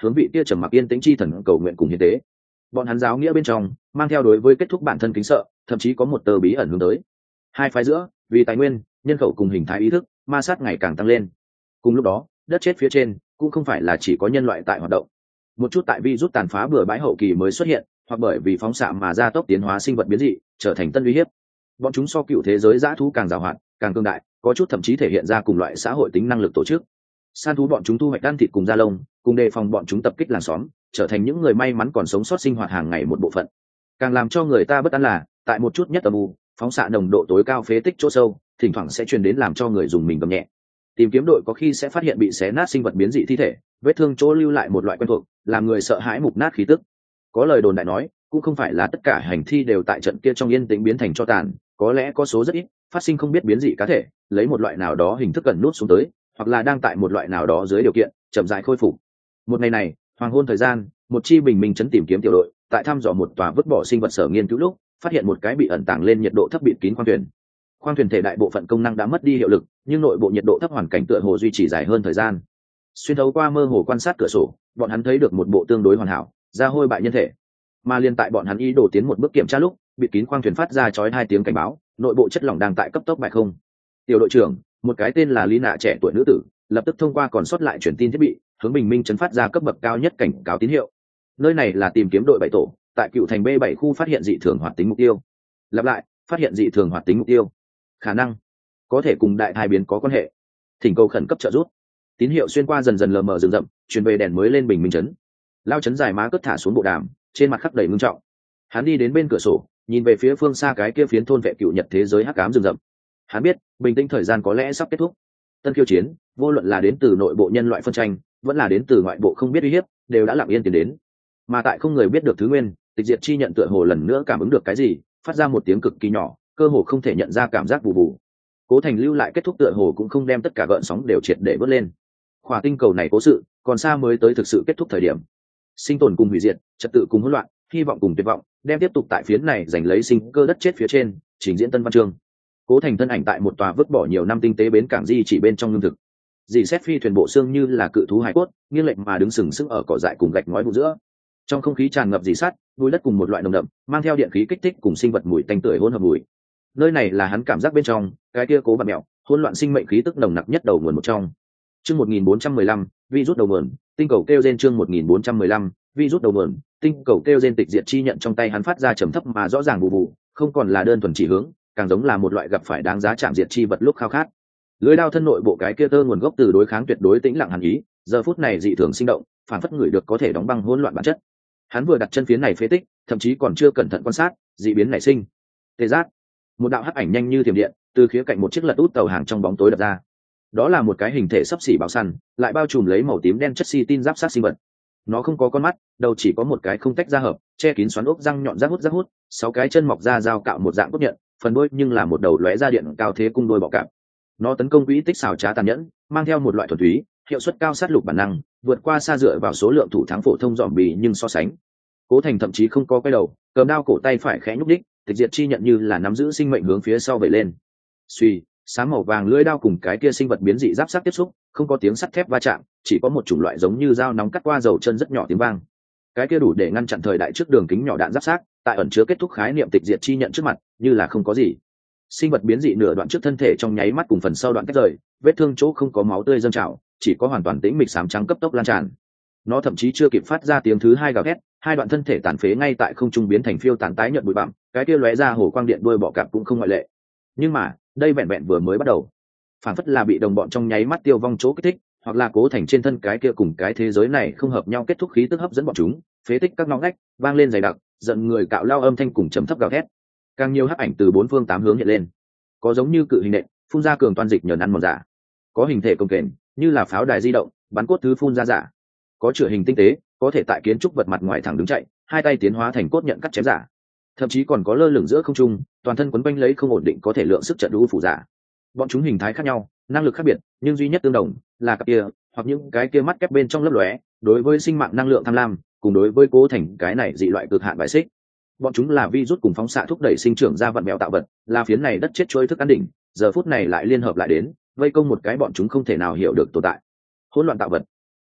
hướng vị kia trầm mặc yên tĩnh chi thần cầu nguyện cùng hiến tế. Bọn hắn giáo nghĩa bên trong mang theo đối với kết thúc bản thân kính sợ, thậm chí có một tờ bí ẩn hướng tới hai phái giữa, vì tài nguyên, nhân khẩu cùng hình thái ý thức ma sát ngày càng tăng lên. Cùng lúc đó, đất chết phía trên cũng không phải là chỉ có nhân loại tại hoạt động. Một chút tại virus tàn phá bừa bãi hậu kỳ mới xuất hiện, hoặc bởi vì phóng xạ mà gia tốc tiến hóa sinh vật biến dị, trở thành tân uy hiếp. Bọn chúng so cựu thế giới dã thú càng giàu hoạt, càng cương đại, có chút thậm chí thể hiện ra cùng loại xã hội tính năng lực tổ chức. Săn thú bọn chúng thu hoạch ăn thịt cùng da lông, cùng đề phòng bọn chúng tập kích làng xóm, trở thành những người may mắn còn sống sót sinh hoạt hàng ngày một bộ phận. Càng làm cho người ta bất an là, tại một chút nhất âm u, phóng xạ nồng độ tối cao phế tích chỗ sâu, thỉnh thoảng sẽ truyền đến làm cho người dùng mình gầm nhẹ. Tìm kiếm đội có khi sẽ phát hiện bị xé nát sinh vật biến dị thi thể, vết thương chỗ lưu lại một loại quen thuộc, làm người sợ hãi mục nát khí tức. Có lời đồn đại nói, cũng không phải là tất cả hành thi đều tại trận kia trong yên tĩnh biến thành tro tàn, có lẽ có số rất ít phát sinh không biết biến dị cá thể, lấy một loại nào đó hình thức gần nút xuống tới, hoặc là đang tại một loại nào đó dưới điều kiện chậm rãi khôi phục. Một ngày này, hoàng hôn thời gian, một chi bình minh chấn tìm kiếm tiểu đội tại thăm dò một tòa vứt bỏ sinh vật sở nghiên cứu lúc, phát hiện một cái bị ẩn tàng lên nhiệt độ thấp bịt kín khoang thuyền. Khoang thuyền thể đại bộ phận công năng đã mất đi hiệu lực, nhưng nội bộ nhiệt độ thấp hoàn cảnh tựa hồ duy trì dài hơn thời gian. Xuyên thấu qua mơ hồ quan sát cửa sổ, bọn hắn thấy được một bộ tương đối hoàn hảo, da hôi bại nhân thể. Mà liên tại bọn hắn ý đồ tiến một bước kiểm tra lúc, bịt kín khoang thuyền phát ra chói hai tiếng cảnh báo, nội bộ chất lỏng đang tại cấp tốc bại không. Tiểu đội trưởng, một cái tên là Lý Nạ trẻ tuổi nữ tử, lập tức thông qua còn sót lại truyền tin thiết bị, hướng bình minh chấn phát ra cấp bậc cao nhất cảnh cáo tín hiệu. Nơi này là tìm kiếm đội bảy tổ, tại cựu thành B bảy khu phát hiện dị thường hoạt tính mục tiêu. Lặp lại, phát hiện dị thường hoạt tính mục tiêu. Khả năng có thể cùng đại thai biến có quan hệ. Thỉnh cầu khẩn cấp trợ giúp. Tín hiệu xuyên qua dần dần lờ mờ rừng rậm, truyền về đèn mới lên bình minh chấn. Lao chấn dài má cất thả xuống bộ đàm, trên mặt khắc đầy ngưng trọng. Hắn đi đến bên cửa sổ, nhìn về phía phương xa cái kia phiến thôn vệ cựu nhật thế giới hắc ám rừng rậm. Hắn biết, bình tĩnh thời gian có lẽ sắp kết thúc. Tân khiêu chiến, vô luận là đến từ nội bộ nhân loại phân tranh, vẫn là đến từ ngoại bộ không biết uy hiếp, đều đã lặng yên tiến đến. Mà tại không người biết được thứ nguyên, tịch diệt chi nhận tựa hồ lần nữa cảm ứng được cái gì, phát ra một tiếng cực kỳ nhỏ, cơ hồ không thể nhận ra cảm giác bù bù. Cố Thành lưu lại kết thúc tựa hồ cũng không đem tất cả gợn sóng đều triệt để vớt lên. Khỏa tinh cầu này cố sự, còn xa mới tới thực sự kết thúc thời điểm. Sinh tồn cùng hủy diệt, trật tự cùng hỗn loạn, hy vọng cùng tuyệt vọng, đem tiếp tục tại phiến này giành lấy sinh cơ đất chết phía trên, trình diễn tân văn chương. Cố Thành thân ảnh tại một tòa vứt bỏ nhiều năm tinh tế bến cảng di chỉ bên trong lương thực. Dì xét phi thuyền bộ xương như là cự thú hải cốt, nghiêng lệch mà đứng sừng sững ở cỏ dại cùng gạch ngói vụ giữa. Trong không khí tràn ngập dì sát, bụi đất cùng một loại nồng đậm, mang theo điện khí kích thích cùng sinh vật mùi tanh tưởi hỗn hợp mùi. Nơi này là hắn cảm giác bên trong, cái kia cố bạt mèo, hỗn loạn sinh mệnh khí tức nồng nặc nhất đầu nguồn một trong. Chương một nghìn bốn trăm mười lăm, virus đầu nguồn, tinh cầu kêu gen chương một nghìn bốn trăm mười lăm, virus đầu nguồn, tinh cầu kêu gen tịch diệt chi nhận trong tay hắn phát ra trầm thấp mà rõ ràng bù bù, không còn là đơn thuần chỉ hướng, càng giống là một loại gặp phải đáng giá chạm diệt chi vật lúc khao khát. Lưỡi đao thân nội bộ cái kia tơ nguồn gốc từ đối kháng tuyệt đối tĩnh lặng hàn ý, giờ phút này dị thường sinh động, phản phất người được có thể đóng băng hỗn loạn bản chất. Hắn vừa đặt chân phiến này phế tích, thậm chí còn chưa cẩn thận quan sát, dị biến nảy sinh. Tê giác, một đạo hắc ảnh nhanh như thiểm điện, từ khía cạnh một chiếc lật út tàu hàng trong bóng tối đập ra. Đó là một cái hình thể sấp xỉ báo săn, lại bao trùm lấy màu tím đen chất xi tin giáp sát sinh vật. Nó không có con mắt, đầu chỉ có một cái không tách ra hợp, che kín xoắn ốc răng nhọn rác hút rác hút, sáu cái chân mọc ra dao cạo một dạng cốt nhận, phần đuôi nhưng là một đầu lóe ra điện cao thế cung đôi bọ cạp. Nó tấn công quỹ tích xảo trá tàn nhẫn, mang theo một loại thuần túy, hiệu suất cao sát lục bản năng, vượt qua xa dựa vào số lượng thủ thắng phổ thông dòm bì nhưng so sánh. Cố Thành thậm chí không có quay đầu, cầm đao cổ tay phải khẽ nhúc đích, tịch diệt chi nhận như là nắm giữ sinh mệnh hướng phía sau vẩy lên. Suy, sáng màu vàng lưỡi đao cùng cái kia sinh vật biến dị giáp sát tiếp xúc, không có tiếng sắt thép va chạm, chỉ có một chủng loại giống như dao nóng cắt qua dầu chân rất nhỏ tiếng vang. Cái kia đủ để ngăn chặn thời đại trước đường kính nhỏ đạn giáp sát, tại ẩn chứa kết thúc khái niệm tịch diệt chi nhận trước mặt, như là không có gì. Sinh vật biến dị nửa đoạn trước thân thể trong nháy mắt cùng phần sau đoạn cách rời, vết thương chỗ không có máu tươi dâng trào, chỉ có hoàn toàn tĩnh mịch xám trắng cấp tốc lan tràn. Nó thậm chí chưa kịp phát ra tiếng thứ hai gào thét, hai đoạn thân thể tàn phế ngay tại không trung biến thành phiêu tán tái nhợt bụi bặm, cái kia lóe ra hồ quang điện đuôi bọ cạp cũng không ngoại lệ. Nhưng mà, đây vẹn vẹn vừa mới bắt đầu. Phản phất là bị đồng bọn trong nháy mắt tiêu vong chỗ kích thích, hoặc là Cố Thành trên thân cái kia cùng cái thế giới này không hợp nhau kết thúc khí tức hấp dẫn bọn chúng, phế tích các ngõ ngách, vang lên dày đặc, giận người cạo lao âm thanh cùng trầm thấp gào thét. Càng nhiều hắc ảnh từ bốn phương tám hướng hiện lên. Có giống như cự hình nện, phun ra cường toàn dịch nhờ ăn mòn giả. Có hình thể công kềnh, như là pháo đài di động, bắn cốt thứ phun ra giả. Có chữa hình tinh tế, có thể tại kiến trúc vật mặt ngoài thẳng đứng chạy, hai tay tiến hóa thành cốt nhận cắt chém giả. Thậm chí còn có lơ lửng giữa không trung, toàn thân quấn quanh lấy không ổn định có thể lượng sức trận đu phủ giả. Bọn chúng hình thái khác nhau, năng lực khác biệt, nhưng duy nhất tương đồng là cặp kia, hoặc những cái kia mắt kép bên trong lấp lóe, đối với sinh mạng năng lượng tham lam, cùng đối với Cố Thành cái này dị loại cực hạn bài xích. Bọn chúng là virus cùng phóng xạ thúc đẩy sinh trưởng ra vận mèo tạo vật, là phiến này đất chết trôi thức ăn đỉnh, giờ phút này lại liên hợp lại đến, vây công một cái bọn chúng không thể nào hiểu được tồn tại. Hỗn loạn tạo vật.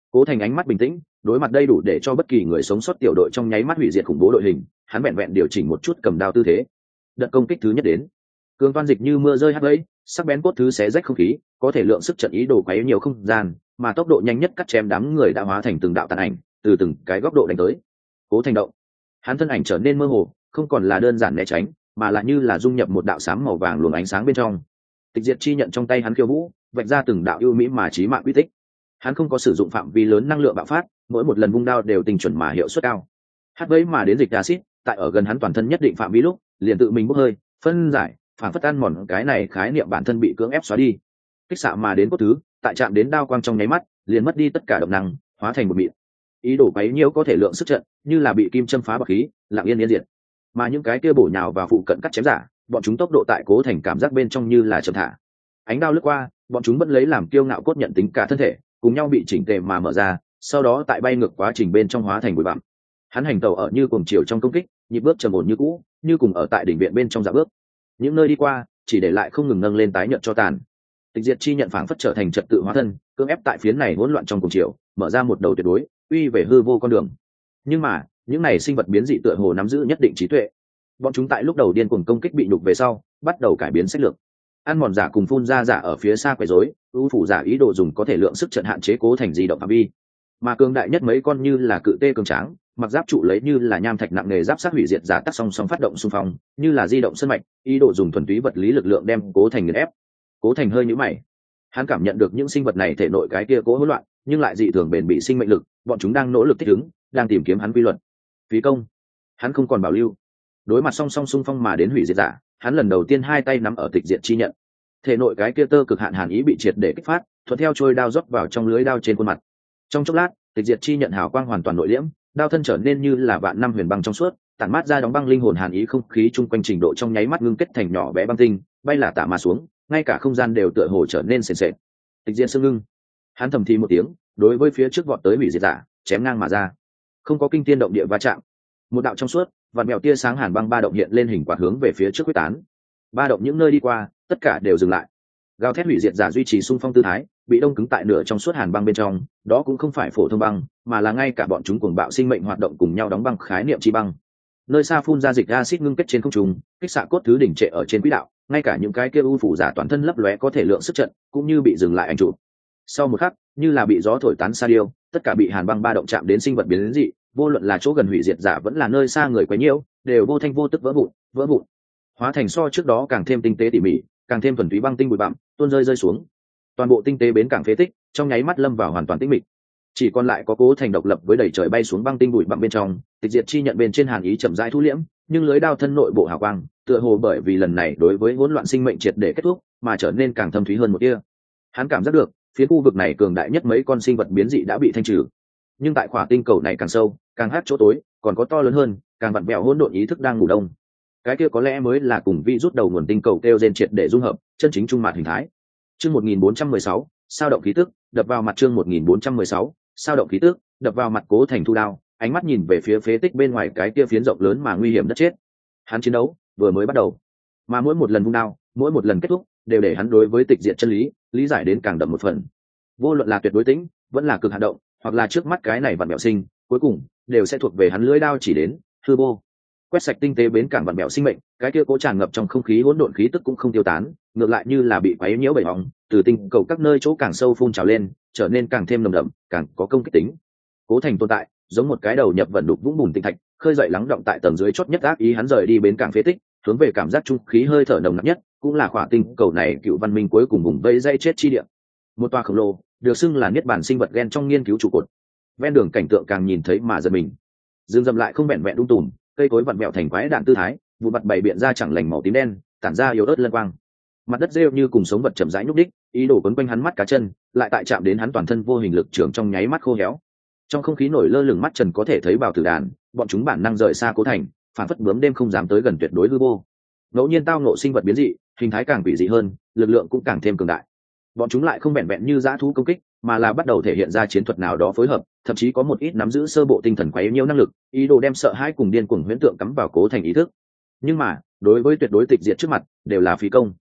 Cố Thành ánh mắt bình tĩnh, đối mặt đây đủ để cho bất kỳ người sống sót tiểu đội trong nháy mắt hủy diệt khủng bố đội hình, hắn vẹn vẹn điều chỉnh một chút cầm đao tư thế. Đợt công kích thứ nhất đến, cường toan dịch như mưa rơi hắt gãy, sắc bén cốt thứ xé rách không khí, có thể lượng sức trận ý đồ quấy nhiều không gian, mà tốc độ nhanh nhất cắt chém đám người đã hóa thành từng đạo tàn ảnh, từ từng cái góc độ đánh tới. Cố Thành động, hắn thân ảnh trở nên mơ hồ, không còn là đơn giản né tránh, mà là như là dung nhập một đạo sáng màu vàng luồng ánh sáng bên trong. Tịch diệt chi nhận trong tay hắn khiêu vũ, vạch ra từng đạo ưu mỹ mà chí mạng quy tích. Hắn không có sử dụng phạm vi lớn năng lượng bạo phát, mỗi một lần vung đao đều tinh chuẩn mà hiệu suất cao. Hát vấy mà đến dịch acid, tại ở gần hắn toàn thân nhất định phạm vi lúc, liền tự mình bốc hơi, phân giải, phản phất ăn mòn cái này khái niệm bản thân bị cưỡng ép xóa đi. Kích xạ mà đến cốt thứ, tại chạm đến đao quang trong nháy mắt, liền mất đi tất cả động năng, hóa thành một mịn. Ý đồ quấy nhiễu có thể lượng sức trận, như là bị kim châm phá bạc khí, lặng yên yên diệt. Mà những cái kia bổ nhào vào phụ cận cắt chém giả, bọn chúng tốc độ tại Cố Thành cảm giác bên trong như là chậm thả. Ánh đao lướt qua, bọn chúng vẫn lấy làm kiêu ngạo cốt nhận tính cả thân thể, cùng nhau bị chỉnh tề mà mở ra, sau đó tại bay ngược quá trình bên trong hóa thành bụi bặm. Hắn hành tẩu ở như cuồng chiều trong công kích, nhịp bước trầm ổn như cũ, như cùng ở tại đỉnh viện bên trong dạo bước. Những nơi đi qua, chỉ để lại không ngừng nâng lên tái nhợt cho tàn. Tịch diệt chi nhận phảng phất trở thành trật tự hóa thân, cưỡng ép tại phiến này hỗn loạn trong cuồng chiều, mở ra một đầu tuyệt đối, uy về hư vô con đường. Nhưng mà, những này sinh vật biến dị tựa hồ nắm giữ nhất định trí tuệ. Bọn chúng tại lúc đầu điên cuồng công kích bị nhục về sau, bắt đầu cải biến sách lược. Ăn mòn giả cùng phun ra giả ở phía xa quấy rối, ưu phủ giả ý đồ dùng có thể lượng sức trận hạn chế Cố Thành di động phạm vi. Mà cường đại nhất mấy con như là cự tê cường tráng, mặc giáp trụ lấy như là nham thạch nặng nề giáp sát hủy diệt giả tác song song phát động xung phong, như là di động sân mạch, ý đồ dùng thuần túy vật lý lực lượng đem Cố Thành nghiền ép. Cố Thành hơi nhíu mày, hắn cảm nhận được những sinh vật này thể nội cái kia cố hỗn loạn, nhưng lại dị thường bền bỉ sinh mệnh lực, bọn chúng đang nỗ lực thích ứng, đang tìm kiếm hắn quy luật. Phí công, hắn không còn bảo lưu. Đối mặt song song xung phong mà đến hủy diệt giả, hắn lần đầu tiên hai tay nắm ở tịch diệt chi nhận. Thể nội cái kia tơ cực hạn hàn ý bị triệt để kích phát, thuận theo trôi đao rót vào trong lưới đao trên khuôn mặt. Trong chốc lát, tịch diệt chi nhận hào quang hoàn toàn nội liễm, đao thân trở nên như là vạn năm huyền băng trong suốt, tản mát ra đóng băng linh hồn hàn ý, không khí chung quanh trình độ trong nháy mắt ngưng kết thành nhỏ bé băng tinh, bay là tả mà xuống, ngay cả không gian đều tựa hồ trở nên sền sệt. Tịch diệt sương ngưng, hắn thầm thì một tiếng, đối với phía trước vọt tới hủy diệt giả, chém ngang mà ra. Không có kinh thiên động địa va chạm, một đạo trong suốt, vạn mèo tia sáng hàn băng ba động hiện lên hình quạt hướng về phía trước quyết tán. Ba động những nơi đi qua, tất cả đều dừng lại. Gào thét hủy diệt giả duy trì xung phong tư thái, bị đông cứng tại nửa trong suốt hàn băng bên trong, đó cũng không phải phổ thông băng, mà là ngay cả bọn chúng cuồng bạo sinh mệnh hoạt động cùng nhau đóng băng khái niệm chi băng. Nơi xa phun ra dịch acid ngưng kết trên không trung, kích xạ cốt thứ đỉnh trệ ở trên quỹ đạo, ngay cả những cái kia u phủ giả toàn thân lấp lóe có thể lượng sức trận, cũng như bị dừng lại ảnh chụp. Sau một khắc, như là bị gió thổi tán sa điêu, tất cả bị hàn băng ba động chạm đến sinh vật biến đến dị, vô luận là chỗ gần hủy diệt giả vẫn là nơi xa người quấy nhiễu, đều vô thanh vô tức vỡ vụn, vỡ vụn, hóa thành so trước đó càng thêm tinh tế tỉ mỉ, càng thêm thuần túy băng tinh bụi bặm, tuôn rơi rơi xuống. Toàn bộ tinh tế bến cảng phế tích, trong nháy mắt lâm vào hoàn toàn tĩnh mịch. Chỉ còn lại có Cố Thành độc lập với đầy trời bay xuống băng tinh bụi bặm bên trong, tịch diệt chi nhận bên trên hàn ý chậm rãi thu liễm, nhưng lưới đao thân nội bộ hào quang, tựa hồ bởi vì lần này đối với hỗn loạn sinh mệnh triệt để kết thúc, mà trở nên càng thâm thúy hơn một tia. Hắn cảm giác được, phía khu vực này cường đại nhất mấy con sinh vật biến dị đã bị thanh trừ. Nhưng tại khỏa tinh cầu này càng sâu, càng hắc chỗ tối, còn có to lớn hơn, càng vặn vẹo hỗn độn ý thức đang ngủ đông. Cái kia có lẽ mới là cùng vi rút đầu nguồn tinh cầu kêu gen triệt để dung hợp, chân chính trung mạt hình thái. Chương một nghìn bốn trăm mười sáu, sao động khí tức, đập vào mặt chương một nghìn bốn trăm mười sáu, sao động khí tức, đập vào mặt Cố Thành thu đao, ánh mắt nhìn về phía phế tích bên ngoài cái kia phiến rộng lớn mà nguy hiểm đất chết. Hắn chiến đấu vừa mới bắt đầu, mà mỗi một lần vung đao, mỗi một lần kết thúc, đều để hắn đối với tịch diệt chân lý, lý giải đến càng đậm một phần. Vô luận là tuyệt đối tĩnh, vẫn là cực hạn động, hoặc là trước mắt cái này vặn vẹo sinh, cuối cùng đều sẽ thuộc về hắn lưỡi đao chỉ đến hư vô. Quét sạch tinh tế bến cảng vặn vẹo sinh mệnh, cái kia cố tràn ngập trong không khí hỗn độn khí tức cũng không tiêu tán, ngược lại như là bị quấy nhiễu bởi bóng, từ tinh cầu các nơi chỗ càng sâu phun trào lên, trở nên càng thêm nồng đậm, càng có công kích tính. Cố Thành tồn tại, giống một cái đầu nhập vận đục vũng bùn tinh thạch, khơi dậy lắng động tại tầng dưới chót nhất ác ý, hắn rời đi bến cảng phế tích, hướng về cảm giác trung khí hơi thở nồng nặc nhất, cũng là khỏa tinh cầu này cựu văn minh cuối cùng vùng vây dây chết chi địa. Một tòa khổng lồ, được xưng là niết bàn sinh vật gen trong nghiên cứu trụ cột. Ven đường cảnh tượng càng nhìn thấy mà giật mình. Dương dầm lại không vẹn vẹn đung tùm, cây cối vặn vẹo thành quái đạn tư thái, vụ mặt bày biện ra chẳng lành màu tím đen, tản ra yếu ớt lân quang. Mặt đất rêu như cùng sống vật chậm rãi nhúc đích, ý đồ quấn quanh hắn mắt cá chân, lại tại chạm đến hắn toàn thân vô hình lực trưởng trong nháy mắt khô héo. Trong không khí nổi lơ lửng mắt trần có thể thấy bào tử đàn, bọn chúng bản năng rời xa Cố Thành, phản phất bướm đêm không dám tới gần tuyệt đối hư vô. Ngẫu nhiên tao ngộ sinh vật biến dị, hình thái càng quỷ dị hơn, lực lượng cũng càng thêm cường đại. Bọn chúng lại không vẹn vẹn như dã thú công kích, mà là bắt đầu thể hiện ra chiến thuật nào đó phối hợp, thậm chí có một ít nắm giữ sơ bộ tinh thần quấy nhiễu năng lực, ý đồ đem sợ hãi cùng điên cuồng huyễn tượng cắm vào Cố Thành ý thức. Nhưng mà, đối với tuyệt đối tịch diệt trước mặt, đều là phí công.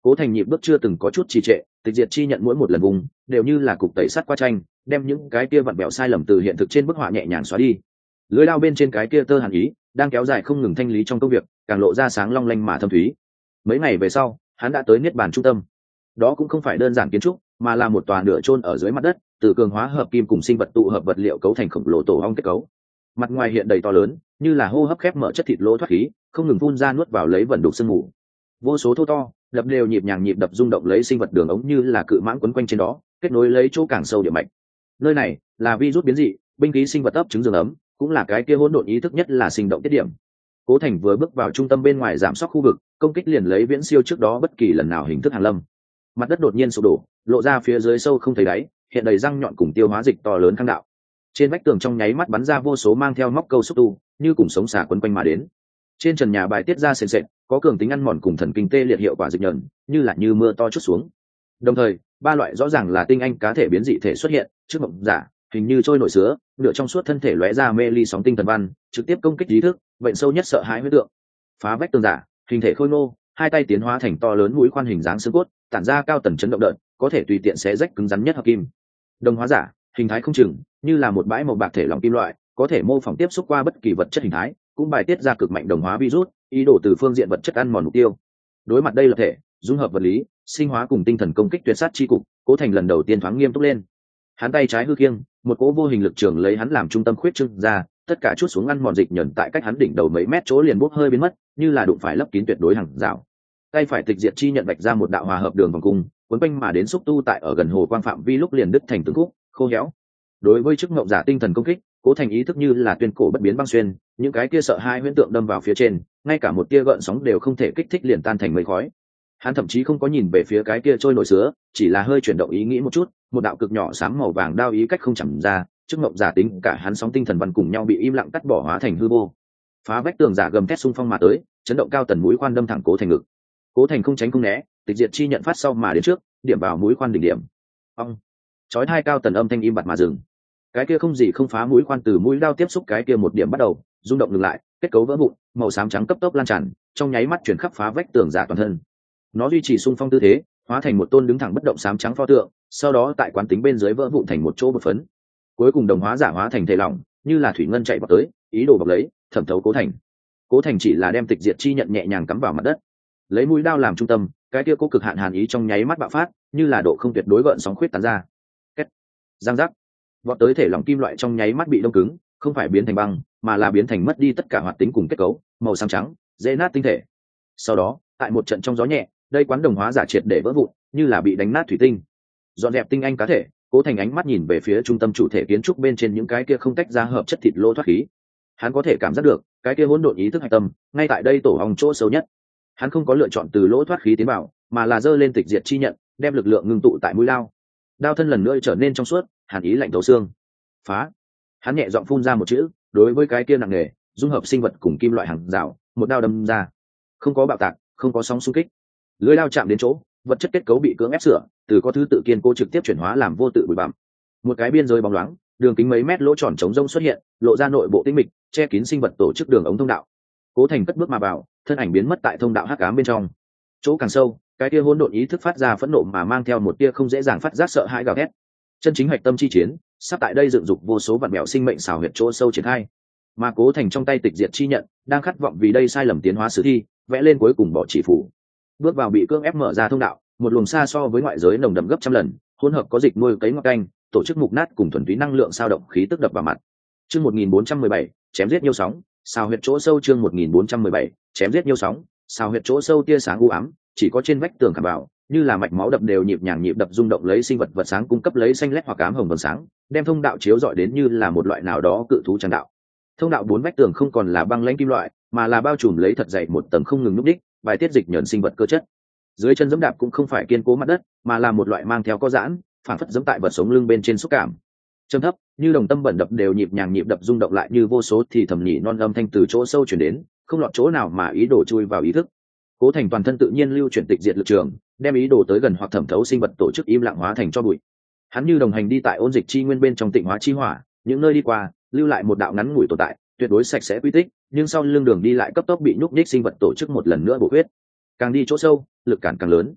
Cố Thành nhịp bước chưa từng có chút trì trệ, tịch diệt chi nhận mỗi một lần vùng đều như là cục tẩy sắt qua tranh, đem những cái kia vặn bẹo sai lầm từ hiện thực trên bức họa nhẹ nhàng xóa đi. Lưới lao bên trên cái kia tơ hàn ý đang kéo dài không ngừng thanh lý trong công việc, càng lộ ra sáng long lanh mà thâm thúy. Mấy ngày về sau, hắn đã tới niết bàn trung tâm. Đó cũng không phải đơn giản kiến trúc, mà là một tòa nửa chôn ở dưới mặt đất, từ cường hóa hợp kim cùng sinh vật tụ hợp vật liệu cấu thành khổng lồ tổ ong kết cấu. Mặt ngoài hiện đầy to lớn, như là hô hấp khép mở chất thịt lỗ thoát khí, không ngừng phun ra nuốt vào lấy vận đục sương mù. Vô số thô to, đập đều nhịp nhàng nhịp đập rung động lấy sinh vật đường ống như là cự mãng quấn quanh trên đó, kết nối lấy chỗ càng sâu địa mạch. Nơi này là virus biến dị, binh khí sinh vật ấp trứng giường ấm, cũng là cái kia hỗn độn ý thức nhất là sinh động tiết điểm. Cố Thành vừa bước vào trung tâm bên ngoài giảm sóc khu vực, công kích liền lấy viễn siêu trước đó bất kỳ lần nào hình thức hàn lâm. Mặt đất đột nhiên sụp đổ, lộ ra phía dưới sâu không thấy đáy, hiện đầy răng nhọn cùng tiêu hóa dịch to lớn khang đạo. Trên vách tường trong nháy mắt bắn ra vô số mang theo móc câu xúc tu, như cùng sống xà quấn quanh mà đến. Trên trần nhà bài tiết ra sền sệt, có cường tính ăn mòn cùng thần kinh tê liệt hiệu quả dịch nhờn, như là như mưa to chút xuống. Đồng thời, ba loại rõ ràng là tinh anh cá thể biến dị thể xuất hiện, trước mộng giả, hình như trôi nổi sứa, nửa trong suốt thân thể lóe ra mê ly sóng tinh thần văn, trực tiếp công kích trí thức, bệnh sâu nhất sợ hãi huyết tượng. Phá vách tường giả, hình thể khôi ngô, hai tay tiến hóa thành to lớn mũi khoan hình dáng xương cốt, tản ra cao tần chấn động đợt, có thể tùy tiện xé rách cứng rắn nhất hợp kim. Đồng hóa giả, hình thái không chừng, như là một bãi màu bạc thể lỏng kim loại, có thể mô phỏng tiếp xúc qua bất kỳ vật chất hình thái, cũng bài tiết ra cực mạnh đồng hóa virus, ý đồ từ phương diện vật chất ăn mòn mục tiêu. Đối mặt đây là thể, dung hợp vật lý, sinh hóa cùng tinh thần công kích tuyệt sát chi cục, Cố Thành lần đầu tiên thoáng nghiêm túc lên. Hắn tay trái hư khiêng, một cỗ vô hình lực trường lấy hắn làm trung tâm khuyết trương ra, tất cả chút xuống ăn mòn dịch nhẫn tại cách hắn đỉnh đầu mấy mét chỗ liền bốc hơi biến mất, như là đụng phải lấp kín tuyệt đối hàng rào. Tay phải tịch diệt chi nhận vạch ra một đạo hòa hợp đường vòng cung, cuốn quanh mà đến xúc tu tại ở gần hồ quang phạm vi lúc liền đứt thành từng khúc, khô héo. Đối với chức ngộng giả tinh thần công kích, Cố Thành ý thức như là tuyên cổ bất biến băng xuyên, những cái kia sợ hai huyễn tượng đâm vào phía trên, ngay cả một tia gợn sóng đều không thể kích thích liền tan thành mây khói. Hắn thậm chí không có nhìn về phía cái kia trôi nổi sứa, chỉ là hơi chuyển động ý nghĩ một chút, một đạo cực nhỏ xám màu vàng đao ý cách không chậm ra, chức ngộng giả tính cả hắn sóng tinh thần văn cùng nhau bị im lặng cắt bỏ hóa thành hư vô. Phá vách tường giả gầm thét xung phong mà tới, chấn động cao tần mũi khoan đâm thẳng Cố Thành ngực. Cố Thành không tránh không né, tịch diệt chi nhận phát sau mà đến trước, điểm vào mũi khoan đỉnh điểm. Ong, chói hai cao tần âm thanh im bặt mà dừng. Cái kia không gì không phá mũi khoan từ mũi đao tiếp xúc cái kia một điểm bắt đầu rung động ngừng lại, kết cấu vỡ vụn, màu xám trắng cấp tốc lan tràn, trong nháy mắt chuyển khắp phá vách tường giả toàn thân. Nó duy trì xung phong tư thế, hóa thành một tôn đứng thẳng bất động xám trắng pho tượng, sau đó tại quán tính bên dưới vỡ vụn thành một chỗ bột phấn. Cuối cùng đồng hóa giả hóa thành thể lỏng, như là thủy ngân chạy vào tới, ý đồ bọc lấy, thẩm thấu Cố Thành. Cố Thành chỉ là đem tịch diệt chi nhận nhẹ nhàng cắm vào mặt đất, lấy mũi đao làm trung tâm, cái kia cố cực hạn hàn ý trong nháy mắt bạo phát, như là độ không tuyệt đối gợn sóng khuyết tán ra. Két, giang giác, vọt tới thể lỏng kim loại trong nháy mắt bị đông cứng, không phải biến thành băng, mà là biến thành mất đi tất cả hoạt tính cùng kết cấu, màu xám trắng, dễ nát tinh thể. Sau đó, tại một trận trong gió nhẹ, đây quán đồng hóa giả triệt để vỡ vụn, như là bị đánh nát thủy tinh. Dọn dẹp tinh anh cá thể, Cố Thành ánh mắt nhìn về phía trung tâm chủ thể kiến trúc bên trên những cái kia không tách ra hợp chất thịt lỗ thoát khí. Hắn có thể cảm giác được, cái kia hỗn độn ý thức hạch tâm, ngay tại đây tổ ong chỗ sâu nhất. Hắn không có lựa chọn từ lỗ thoát khí tiến vào, mà là giơ lên tịch diệt chi nhận, đem lực lượng ngưng tụ tại mũi lao. Đao thân lần nữa trở nên trong suốt, hàn ý lạnh thấu xương. Phá. Hắn nhẹ giọng phun ra một chữ, đối với cái kia nặng nề, dung hợp sinh vật cùng kim loại hàng rào, một đao đâm ra. Không có bạo tạc, không có sóng xung kích. Lưỡi lao chạm đến chỗ, vật chất kết cấu bị cưỡng ép sửa, từ có thứ tự kiên cố trực tiếp chuyển hóa làm vô tự bụi bặm. Một cái biên giới bóng loáng, đường kính mấy mét lỗ tròn trống rông xuất hiện, lộ ra nội bộ tĩnh mịch, che kín sinh vật tổ chức đường ống thông đạo. Cố Thành cất bước mà vào, thân ảnh biến mất tại thông đạo hắc ám bên trong. Chỗ càng sâu, cái tia hỗn độn ý thức phát ra phẫn nộ mà mang theo một tia không dễ dàng phát giác sợ hãi gào thét. Chân chính hạch tâm chi chiến, sắp tại đây dựng dục vô số vạn mèo sinh mệnh xào huyệt chỗ sâu triển khai. Mà Cố Thành trong tay tịch diệt chi nhận, đang khát vọng vì đây sai lầm tiến hóa sử thi, vẽ lên cuối cùng bỏ chỉ phủ. Bước vào bị cưỡng ép mở ra thông đạo, một luồng xa so với ngoại giới nồng đậm gấp trăm lần, hỗn hợp có dịch nuôi cấy ngọc canh, tổ chức mục nát cùng thuần túy năng lượng sao động khí tức đập vào mặt. Chương một nghìn bốn trăm mười bảy, chém giết nhiêu sóng, sao huyệt chỗ sâu chương một nghìn bốn trăm mười bảy, chém giết nhiêu sóng, sao huyệt chỗ sâu tia sáng u ám, chỉ có trên vách tường khảm vào, như là mạch máu đập đều nhịp nhàng nhịp đập rung động lấy sinh vật vật sáng cung cấp lấy xanh lét hoặc ám hồng vầng sáng, đem thông đạo chiếu rọi đến như là một loại nào đó cự thú tràn đạo. Thông đạo bốn vách tường không còn là băng lãnh kim loại, mà là bao trùm lấy thật dày một tầng không ngừng núp đích, bài tiết dịch nhờn sinh vật cơ chất. Dưới chân giẫm đạp cũng không phải kiên cố mặt đất, mà là một loại mang theo có giãn, phản phất giẫm tại vật sống lưng bên trên xúc cảm. Trầm thấp, như đồng tâm bẩn đập đều nhịp nhàng nhịp đập rung động lại như vô số thì thầm nhỉ non âm thanh từ chỗ sâu truyền đến, không lọt chỗ nào mà ý đồ chui vào ý thức. Cố Thành toàn thân tự nhiên lưu chuyển tịch diệt lực trường, đem ý đồ tới gần hoặc thẩm thấu sinh vật tổ chức im lặng hóa thành cho bụi. Hắn như đồng hành đi tại ôn dịch chi nguyên bên trong tịnh hóa chi hỏa, những nơi đi qua, lưu lại một đạo ngắn ngủi tồn tại, tuyệt đối sạch sẽ quy tích, nhưng sau lưng đường đi lại cấp tốc bị nhúc nhích sinh vật tổ chức một lần nữa bổ huyết. Càng đi chỗ sâu, lực cản càng lớn.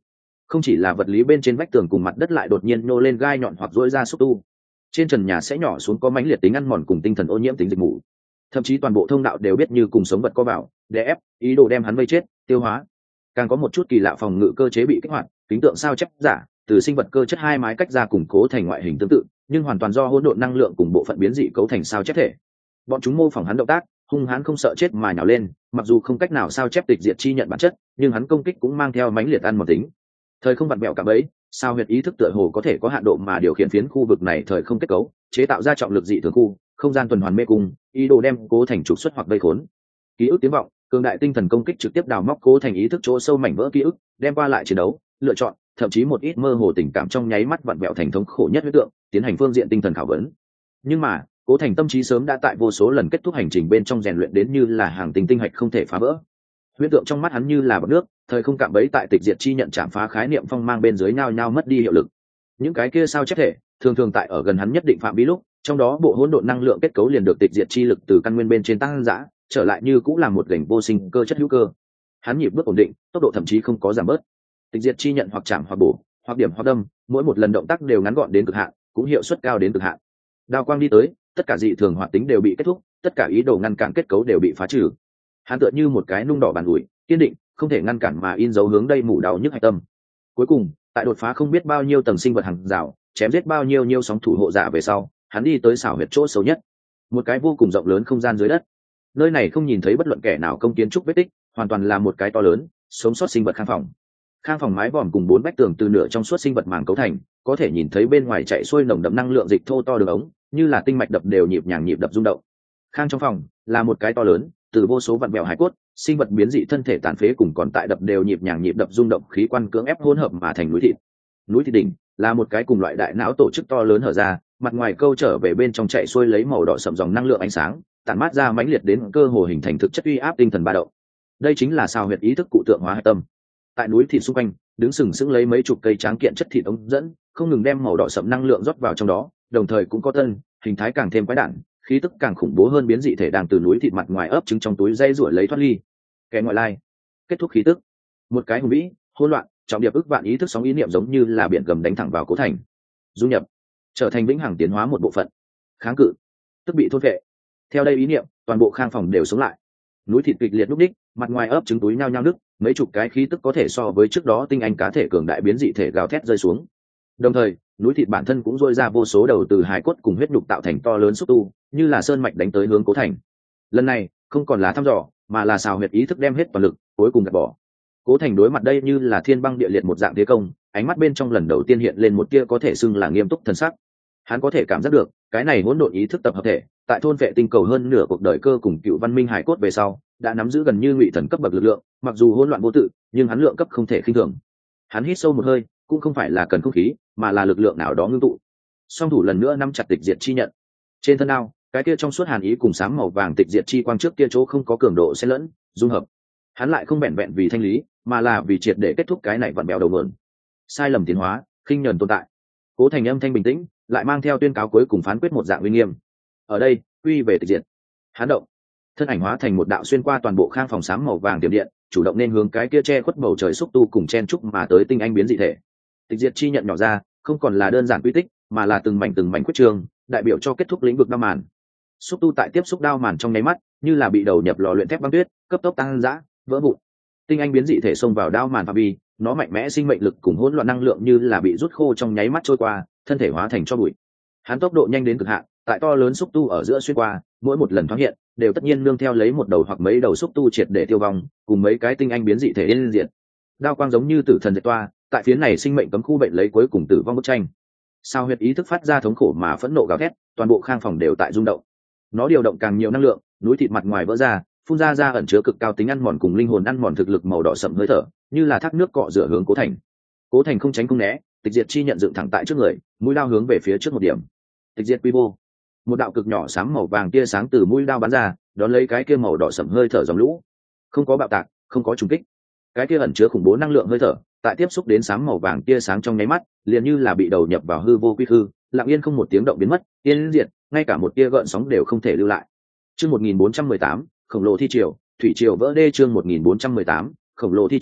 Không chỉ là vật lý bên trên vách tường cùng mặt đất lại đột nhiên nô lên gai nhọn hoặc rỗi ra xúc tu, trên trần nhà sẽ nhỏ xuống có mãnh liệt tính ăn mòn cùng tinh thần ô nhiễm tính dịch mù, thậm chí toàn bộ thông đạo đều biết như cùng sống vật có vào đè ép, ý đồ đem hắn vây chết tiêu hóa. Càng có một chút kỳ lạ phòng ngự cơ chế bị kích hoạt, kính tượng sao chép giả từ sinh vật cơ chất hai mái cách ra củng cố thành ngoại hình tương tự, nhưng hoàn toàn do hỗn độn năng lượng cùng bộ phận biến dị cấu thành sao chép thể. Bọn chúng mô phỏng hắn động tác, hung hãn không sợ chết mà nhào lên, mặc dù không cách nào sao chép tịch diệt chi nhận bản chất, nhưng hắn công kích cũng mang theo mãnh liệt ăn mòn tính. Thời không vặn vẹo cả bấy, sao huyệt ý thức tựa hồ có thể có hạn độ mà điều khiển phiến khu vực này thời không kết cấu, chế tạo ra trọng lực dị thường khu, không gian tuần hoàn mê cung, ý đồ đem cố thành trục xuất hoặc vây khốn. Ký ức tiếng vọng, cường đại tinh thần công kích trực tiếp đào móc cố thành ý thức chỗ sâu mảnh vỡ ký ức, đem qua lại chiến đấu, lựa chọn, thậm chí một ít mơ hồ tình cảm trong nháy mắt vặn vẹo thành thống khổ nhất huyết tượng, tiến hành phương diện tinh thần khảo vấn. Nhưng mà cố thành tâm trí sớm đã tại vô số lần kết thúc hành trình bên trong rèn luyện đến như là hàng tinh tinh hạch không thể phá vỡ. Huyễn tượng trong mắt hắn như là bọt nước, thời không cạm bẫy tại tịch diệt chi nhận chạm phá khái niệm phong mang bên dưới nhao nhao mất đi hiệu lực. Những cái kia sao chép thể thường thường tại ở gần hắn nhất định phạm vi lúc, trong đó bộ hỗn độn năng lượng kết cấu liền được tịch diệt chi lực từ căn nguyên bên trên tăng dã, trở lại như cũng là một gành vô sinh cơ chất hữu cơ. Hắn nhịp bước ổn định, tốc độ thậm chí không có giảm bớt. Tịch diệt chi nhận hoặc chạm hoặc bổ, hoặc điểm hoặc đâm, mỗi một lần động tác đều ngắn gọn đến cực hạn, cũng hiệu suất cao đến cực hạn. Đao quang đi tới, tất cả dị thường hoạt tính đều bị kết thúc, tất cả ý đồ ngăn cản kết cấu đều bị phá trừ. Hắn tựa như một cái nung đỏ bàn ủi, kiên định, không thể ngăn cản mà in dấu hướng đây mủ đau nhức hạch tâm. Cuối cùng, tại đột phá không biết bao nhiêu tầng sinh vật hàng rào, chém giết bao nhiêu nhiêu sóng thủ hộ giả về sau, hắn đi tới xảo huyệt chỗ sâu nhất, một cái vô cùng rộng lớn không gian dưới đất. Nơi này không nhìn thấy bất luận kẻ nào công kiến trúc vết tích, hoàn toàn là một cái to lớn, sống sót sinh vật khang phòng. Khang phòng mái vòm cùng bốn vách tường từ nửa trong suốt sinh vật màng cấu thành, có thể nhìn thấy bên ngoài chạy xuôi nồng đậm năng lượng dịch thô to đường ống, như là tinh mạch đập đều nhịp nhàng nhịp đập rung động. Khang trong phòng là một cái to lớn, từ vô số vặn vẹo hải cốt, sinh vật biến dị thân thể tàn phế cùng còn tại đập đều nhịp nhàng nhịp đập rung động khí quan cưỡng ép hỗn hợp mà thành núi thịt. Núi thịt đỉnh là một cái cùng loại đại não tổ chức to lớn hở ra, mặt ngoài câu trở về bên trong chạy xuôi lấy màu đỏ sậm dòng năng lượng ánh sáng, tản mát ra mãnh liệt đến cơ hồ hình thành thực chất uy áp tinh thần ba động. Đây chính là sao huyệt ý thức cụ tượng hóa hạch tâm. Tại núi thịt xung quanh, đứng sừng sững lấy mấy chục cây tráng kiện chất thịt ống dẫn, không ngừng đem màu đỏ sậm năng lượng rót vào trong đó, đồng thời cũng có tân, hình thái càng thêm quái đản, khí tức càng khủng bố hơn biến dị thể đang từ núi thịt mặt ngoài ấp trứng trong túi dây ruổi lấy thoát ly. Kẻ ngoại lai, kết thúc khí tức. Một cái hùng vĩ, hỗn loạn, trọng điệp ức vạn ý thức sóng ý niệm giống như là biển gầm đánh thẳng vào cố thành. Du nhập, trở thành vĩnh hằng tiến hóa một bộ phận. Kháng cự, tức bị thôn vệ. Theo đây ý niệm, toàn bộ khang phòng đều sống lại. Núi thịt kịch liệt lúc đích, mặt ngoài ấp trứng túi nhao nhao nứt, mấy chục cái khí tức có thể so với trước đó tinh anh cá thể cường đại biến dị thể gào thét rơi xuống. Đồng thời, núi thịt bản thân cũng rôi ra vô số đầu từ hài cốt cùng huyết nhục tạo thành to lớn xúc tu, như là sơn mạch đánh tới hướng cố thành. Lần này không còn là thăm dò, mà là xào huyệt ý thức đem hết toàn lực, cuối cùng gạt bỏ. Cố thành đối mặt đây như là thiên băng địa liệt một dạng thế công, ánh mắt bên trong lần đầu tiên hiện lên một tia có thể xưng là nghiêm túc thần sắc. Hắn có thể cảm giác được cái này hỗn độn ý thức tập hợp thể tại thôn vệ tinh cầu hơn nửa cuộc đời cơ cùng cựu văn minh hải cốt về sau đã nắm giữ gần như ngụy thần cấp bậc lực lượng, mặc dù hỗn loạn vô tự nhưng hắn lượng cấp không thể khinh thường. Hắn hít sâu một hơi, cũng không phải là cần không khí mà là lực lượng nào đó ngưng tụ. Song thủ lần nữa nắm chặt tịch diệt chi nhận trên thân ao, cái kia trong suốt hàn ý cùng sám màu vàng tịch diệt chi quang trước kia chỗ không có cường độ xen lẫn dung hợp. Hắn lại không vẹn vẹn vì thanh lý, mà là vì triệt để kết thúc cái này vặn bèo đầu mượn sai lầm tiến hóa khinh nhẫn tồn tại. Cố thành âm thanh bình tĩnh, lại mang theo tuyên cáo cuối cùng phán quyết một dạng uy nghiêm. Ở đây quy về tịch diệt. Hắn động, thân ảnh hóa thành một đạo xuyên qua toàn bộ khang phòng sám màu vàng tiềm điện, chủ động nên hướng cái kia che khuất bầu trời xúc tu cùng chen trúc mà tới tinh anh biến dị thể. Tịch diệt chi nhận nhỏ ra, không còn là đơn giản quy tích, mà là từng mảnh từng mảnh quyết trường, đại biểu cho kết thúc lĩnh vực đao màn. Xúc tu tại tiếp xúc đao màn trong nháy mắt, như là bị đầu nhập lò luyện thép băng tuyết, cấp tốc tăng dã, vỡ vụn. Tinh anh biến dị thể xông vào đao màn phạm vi, nó mạnh mẽ sinh mệnh lực cùng hỗn loạn năng lượng như là bị rút khô trong nháy mắt trôi qua, thân thể hóa thành tro bụi. Hắn tốc độ nhanh đến cực hạn, tại to lớn xúc tu ở giữa xuyên qua, mỗi một lần thoáng hiện đều tất nhiên nương theo lấy một đầu hoặc mấy đầu xúc tu triệt để tiêu vong, cùng mấy cái tinh anh biến dị thể liên diện. Đao quang giống như tử thần diệt toa, tại phía này sinh mệnh cấm khu bệnh lấy cuối cùng tử vong bức tranh. Sao huyệt ý thức phát ra thống khổ mà phẫn nộ gào thét, toàn bộ khang phòng đều tại rung động. Nó điều động càng nhiều năng lượng, núi thịt mặt ngoài vỡ ra, phun ra ra ẩn chứa cực cao tính ăn mòn cùng linh hồn ăn mòn thực lực màu đỏ sậm hơi thở, như là thác nước cọ rửa hướng cố thành. Cố thành không tránh không né, tịch diệt chi nhận dựng thẳng tại trước người, mũi đao hướng về phía trước một điểm. Tịch diệt quy vô, một đạo cực nhỏ sáng màu vàng tia sáng từ mũi đao bắn ra, đón lấy cái kia màu đỏ sậm hơi thở dòng lũ. Không có bạo tạc, không có trùng kích, cái kia ẩn chứa khủng bố năng lượng hơi thở, tại tiếp xúc đến sáng màu vàng tia sáng trong nháy mắt, liền như là bị đầu nhập vào hư vô quy hư, lặng yên không một tiếng động biến mất, yên diệt, ngay cả một tia gợn sóng đều không thể lưu lại. Chương một nghìn bốn trăm mười tám, khổng lồ thi triều, thủy triều vỡ đê. Chương một nghìn bốn trăm mười tám, khổng lồ thi triều,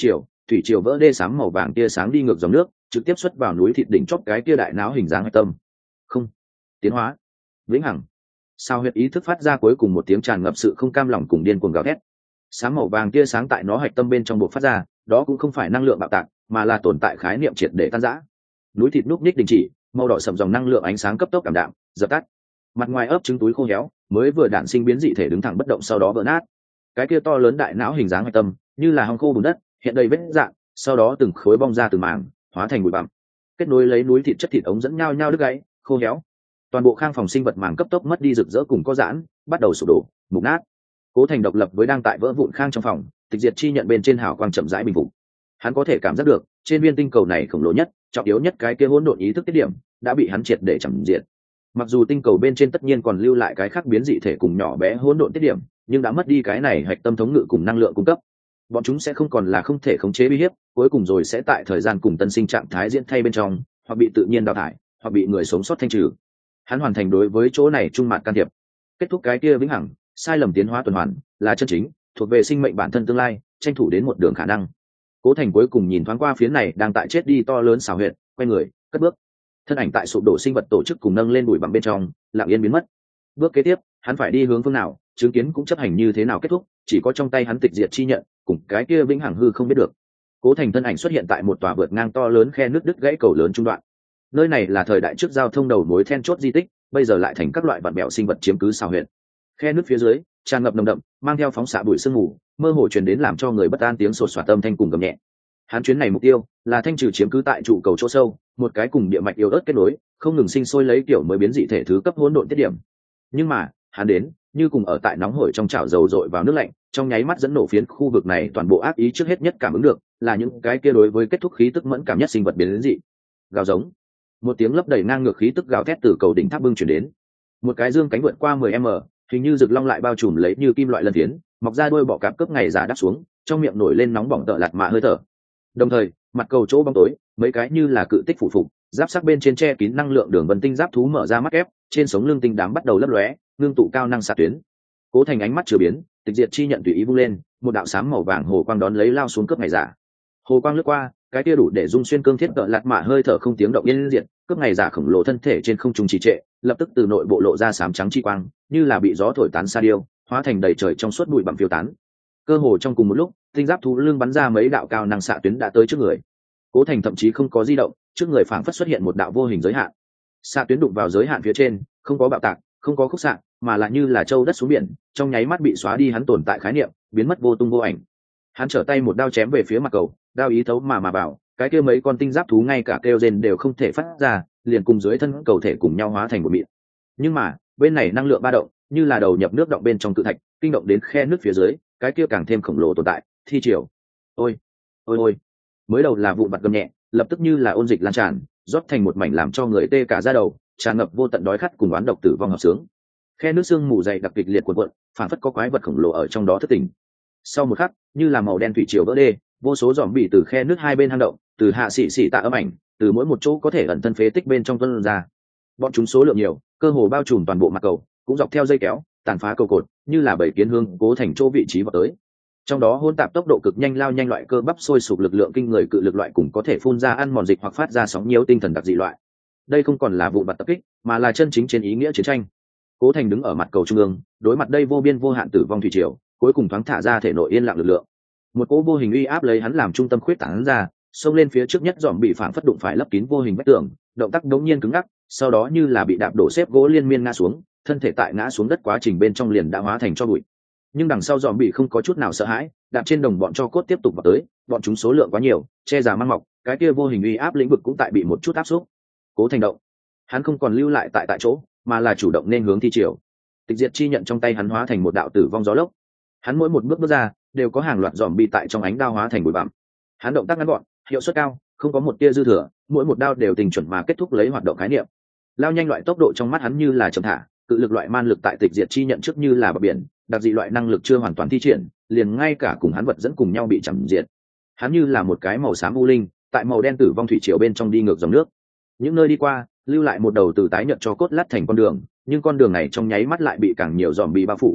thủy triều vỡ đê sáng màu vàng tia sáng đi ngược dòng nước trực tiếp xuất vào núi thịt đỉnh chóp cái tia đại não hình dáng hạch tâm. Không, tiến hóa vĩnh hằng. Sao huyệt ý thức phát ra cuối cùng một tiếng tràn ngập sự không cam lòng cùng điên cuồng gào thét. Sáng màu vàng tia sáng tại nó hạch tâm bên trong buộc phát ra, đó cũng không phải năng lượng bạo tạc mà là tồn tại khái niệm triệt để tan rã. Núi thịt núc ních đình chỉ, màu đỏ sậm dòng năng lượng ánh sáng cấp tốc cảm đạm dập tắt. Mặt ngoài ấp trứng túi khô héo mới vừa đản sinh biến dị thể đứng thẳng bất động, sau đó vỡ nát. Cái kia to lớn đại não hình dáng hạch tâm như là hong khô bùn đất, hiện đầy vết dạng, sau đó từng khối bong ra từng mảng, hóa thành bụi bặm. Kết nối lấy núi thịt chất thịt ống dẫn nhau nhau đứt gãy, khô héo. Toàn bộ khang phòng sinh vật màng cấp tốc mất đi rực rỡ cùng có giãn, bắt đầu sụp đổ, mục nát. Cố Thành độc lập với đang tại vỡ vụn khang trong phòng, tịch diệt chi nhận bên trên hào quang chậm rãi bình phục. Hắn có thể cảm giác được, trên viên tinh cầu này khổng lồ nhất, trọng yếu nhất cái kia hỗn độn ý thức tiết điểm, đã bị hắn triệt để chầm diệt. Mặc dù tinh cầu bên trên tất nhiên còn lưu lại cái khác biến dị thể cùng nhỏ bé hỗn độn tiết điểm, nhưng đã mất đi cái này hạch tâm thống ngự cùng năng lượng cung cấp, bọn chúng sẽ không còn là không thể khống chế uy hiếp, cuối cùng rồi sẽ tại thời gian cùng tân sinh trạng thái diễn thay bên trong, hoặc bị tự nhiên đào thải, hoặc bị người sống sót thanh trừ. Hắn hoàn thành đối với chỗ này trung mặt can thiệp, kết thúc cái kia vĩnh hằng sai lầm tiến hóa tuần hoàn, là chân chính thuộc về sinh mệnh bản thân tương lai, tranh thủ đến một đường khả năng. Cố Thành cuối cùng nhìn thoáng qua phía này đang tại chết đi to lớn xảo huyệt, quay người cất bước, thân ảnh tại sụp đổ sinh vật tổ chức cùng nâng lên bụi bặm bên trong lặng yên biến mất. Bước kế tiếp hắn phải đi hướng phương nào, chứng kiến cũng chấp hành như thế nào kết thúc, chỉ có trong tay hắn tịch diệt chi nhận cùng cái kia vĩnh hằng hư không biết được. Cố Thành thân ảnh xuất hiện tại một tòa vượt ngang to lớn khe nước đứt gãy cầu lớn trung đoạn. Nơi này là thời đại trước giao thông đầu mối then chốt di tích, bây giờ lại thành các loại vạn bèo sinh vật chiếm cứ xào huyệt. Khe nước phía dưới tràn ngập nồng đậm, mang theo phóng xạ bụi sương mù, mơ hồ truyền đến làm cho người bất an tiếng sột soạt âm thanh cùng gầm nhẹ. Hắn chuyến này mục tiêu là thanh trừ chiếm cứ tại trụ cầu chỗ sâu, một cái cùng địa mạch yếu ớt kết nối, không ngừng sinh sôi lấy kiểu mới biến dị thể thứ cấp hỗn độn tiết điểm. Nhưng mà hắn đến như cùng ở tại nóng hổi trong chảo dầu dội vào nước lạnh, trong nháy mắt dẫn nổ phiến khu vực này toàn bộ ác ý trước hết nhất cảm ứng được là những cái kia đối với kết thúc khí tức mẫn cảm nhất sinh vật biến dị. Gào giống, một tiếng lấp đầy ngang ngược khí tức gào thét từ cầu đỉnh tháp bưng chuyển đến. Một cái dương cánh vượt qua mười mét, hình như rực long lại bao trùm lấy như kim loại lân phiến, mọc ra đôi bọ cạp cướp ngày giả đáp xuống, trong miệng nổi lên nóng bỏng tợ lạt mạ hơi thở. Đồng thời mặt cầu chỗ bóng tối, mấy cái như là cự tích phủ phục giáp sắc bên trên che kín năng lượng đường vân tinh giáp thú mở ra mắt ép, trên sống lưng tinh đám bắt đầu lấp lóe, ngưng tụ cao năng xạ tuyến. Cố Thành ánh mắt chưa biến, tịch diệt chi nhận tùy ý vung lên, một đạo sáng màu vàng hồ quang đón lấy lao xuống cướp ngày giả. Hồ quang lướt qua, cái kia đủ để dung xuyên cương thiết tợ lạt mạ hơi thở không tiếng động yên diệt, cướp ngày giả khổng lồ thân thể trên không trung trì trệ, lập tức từ nội bộ lộ ra sám trắng chi quang, như là bị gió thổi tán sa điêu, hóa thành đầy trời trong suốt bụi bặm phiêu tán. Cơ hồ trong cùng một lúc, tinh giáp thú lưng bắn ra mấy đạo cao năng xạ tuyến đã tới trước người. Cố Thành thậm chí không có di động, trước người phảng phất xuất hiện một đạo vô hình giới hạn. Xạ tuyến đụng vào giới hạn phía trên, không có bạo tạc, không có khúc xạ, mà là như là châu đất xuống biển, trong nháy mắt bị xóa đi hắn tồn tại khái niệm, biến mất vô tung vô ảnh. Hắn trở tay một đao chém về phía mặt cầu, đao ý thấu mà mà bảo, cái kia mấy con tinh giáp thú ngay cả kêu rên đều không thể phát ra, liền cùng dưới thân cầu thể cùng nhau hóa thành một mịn. Nhưng mà bên này năng lượng ba động như là đầu nhập nước động bên trong cự thạch, kinh động đến khe nước phía dưới, cái kia càng thêm khổng lồ tồn tại, thi triều. Ôi, ôi ôi. Mới đầu là vụ vặt gầm nhẹ, lập tức như là ôn dịch lan tràn, rót thành một mảnh làm cho người tê cả da đầu, tràn ngập vô tận đói khát cùng oán độc tử vong hợp sướng. Khe nước sương mù dày đặc kịch liệt cuộn cuộn, phản phất có quái vật khổng lồ ở trong đó thất tỉnh. Sau một khắc, như là màu đen thủy triều vỡ đê, vô số giòm bị từ khe nước hai bên hang động, từ hạ xị xị tạ âm ảnh, từ mỗi một chỗ có thể ẩn thân phế tích bên trong tuôn ra. Bọn chúng số lượng nhiều, cơ hồ bao trùm toàn bộ mặt cầu, cũng dọc theo dây kéo, tàn phá cầu cột, như là bảy kiến hương Cố Thành chỗ vị trí vào tới. Trong đó hỗn tạp tốc độ cực nhanh lao nhanh loại cơ bắp sôi sục lực lượng kinh người cự lực loại cùng có thể phun ra ăn mòn dịch hoặc phát ra sóng nhiều tinh thần đặc dị loại. Đây không còn là vụ vặt tập kích, mà là chân chính trên ý nghĩa chiến tranh. Cố Thành đứng ở mặt cầu trung ương, đối mặt đây vô biên vô hạn tử vong thủy triều, cuối cùng thoáng thả ra thể nội yên lặng lực lượng. Một cỗ vô hình uy áp lấy hắn làm trung tâm khuyết tán ra, xông lên phía trước nhất dòm bị phản phất đụng phải lấp kín vô hình vách tường, động tác đống nhiên cứng ngắc, sau đó như là bị đạp đổ xếp gỗ liên miên ngã xuống, thân thể tại ngã xuống đất quá trình bên trong liền đã hóa thành cho bụi. Nhưng đằng sau dòm bị không có chút nào sợ hãi, đạp trên đồng bọn cho cốt tiếp tục vào tới, bọn chúng số lượng quá nhiều, che già mang mọc, cái kia vô hình uy áp lĩnh vực cũng tại bị một chút áp xúc. Cố Thành động, hắn không còn lưu lại tại tại chỗ, mà là chủ động nên hướng thi triều. Tịch diệt chi nhận trong tay hắn hóa thành một đạo tử vong gió lốc. Hắn mỗi một bước bước ra, đều có hàng loạt dòm bị tại trong ánh đao hóa thành bụi bặm. Hắn động tác ngắn gọn, hiệu suất cao, không có một tia dư thừa, mỗi một đao đều tình chuẩn mà kết thúc lấy hoạt động khái niệm. Lao nhanh loại tốc độ trong mắt hắn như là chậm thả, cự lực loại man lực tại tịch diệt chi nhận trước như là bờ biển, đặc dị loại năng lực chưa hoàn toàn thi triển, liền ngay cả cùng hắn vật dẫn cùng nhau bị chằm diệt. Hắn như là một cái màu xám u linh, tại màu đen tử vong thủy triều bên trong đi ngược dòng nước. Những nơi đi qua, lưu lại một đầu từ tái nhợt cho cốt lát thành con đường, nhưng con đường này trong nháy mắt lại bị càng nhiều dòm bị bao phủ.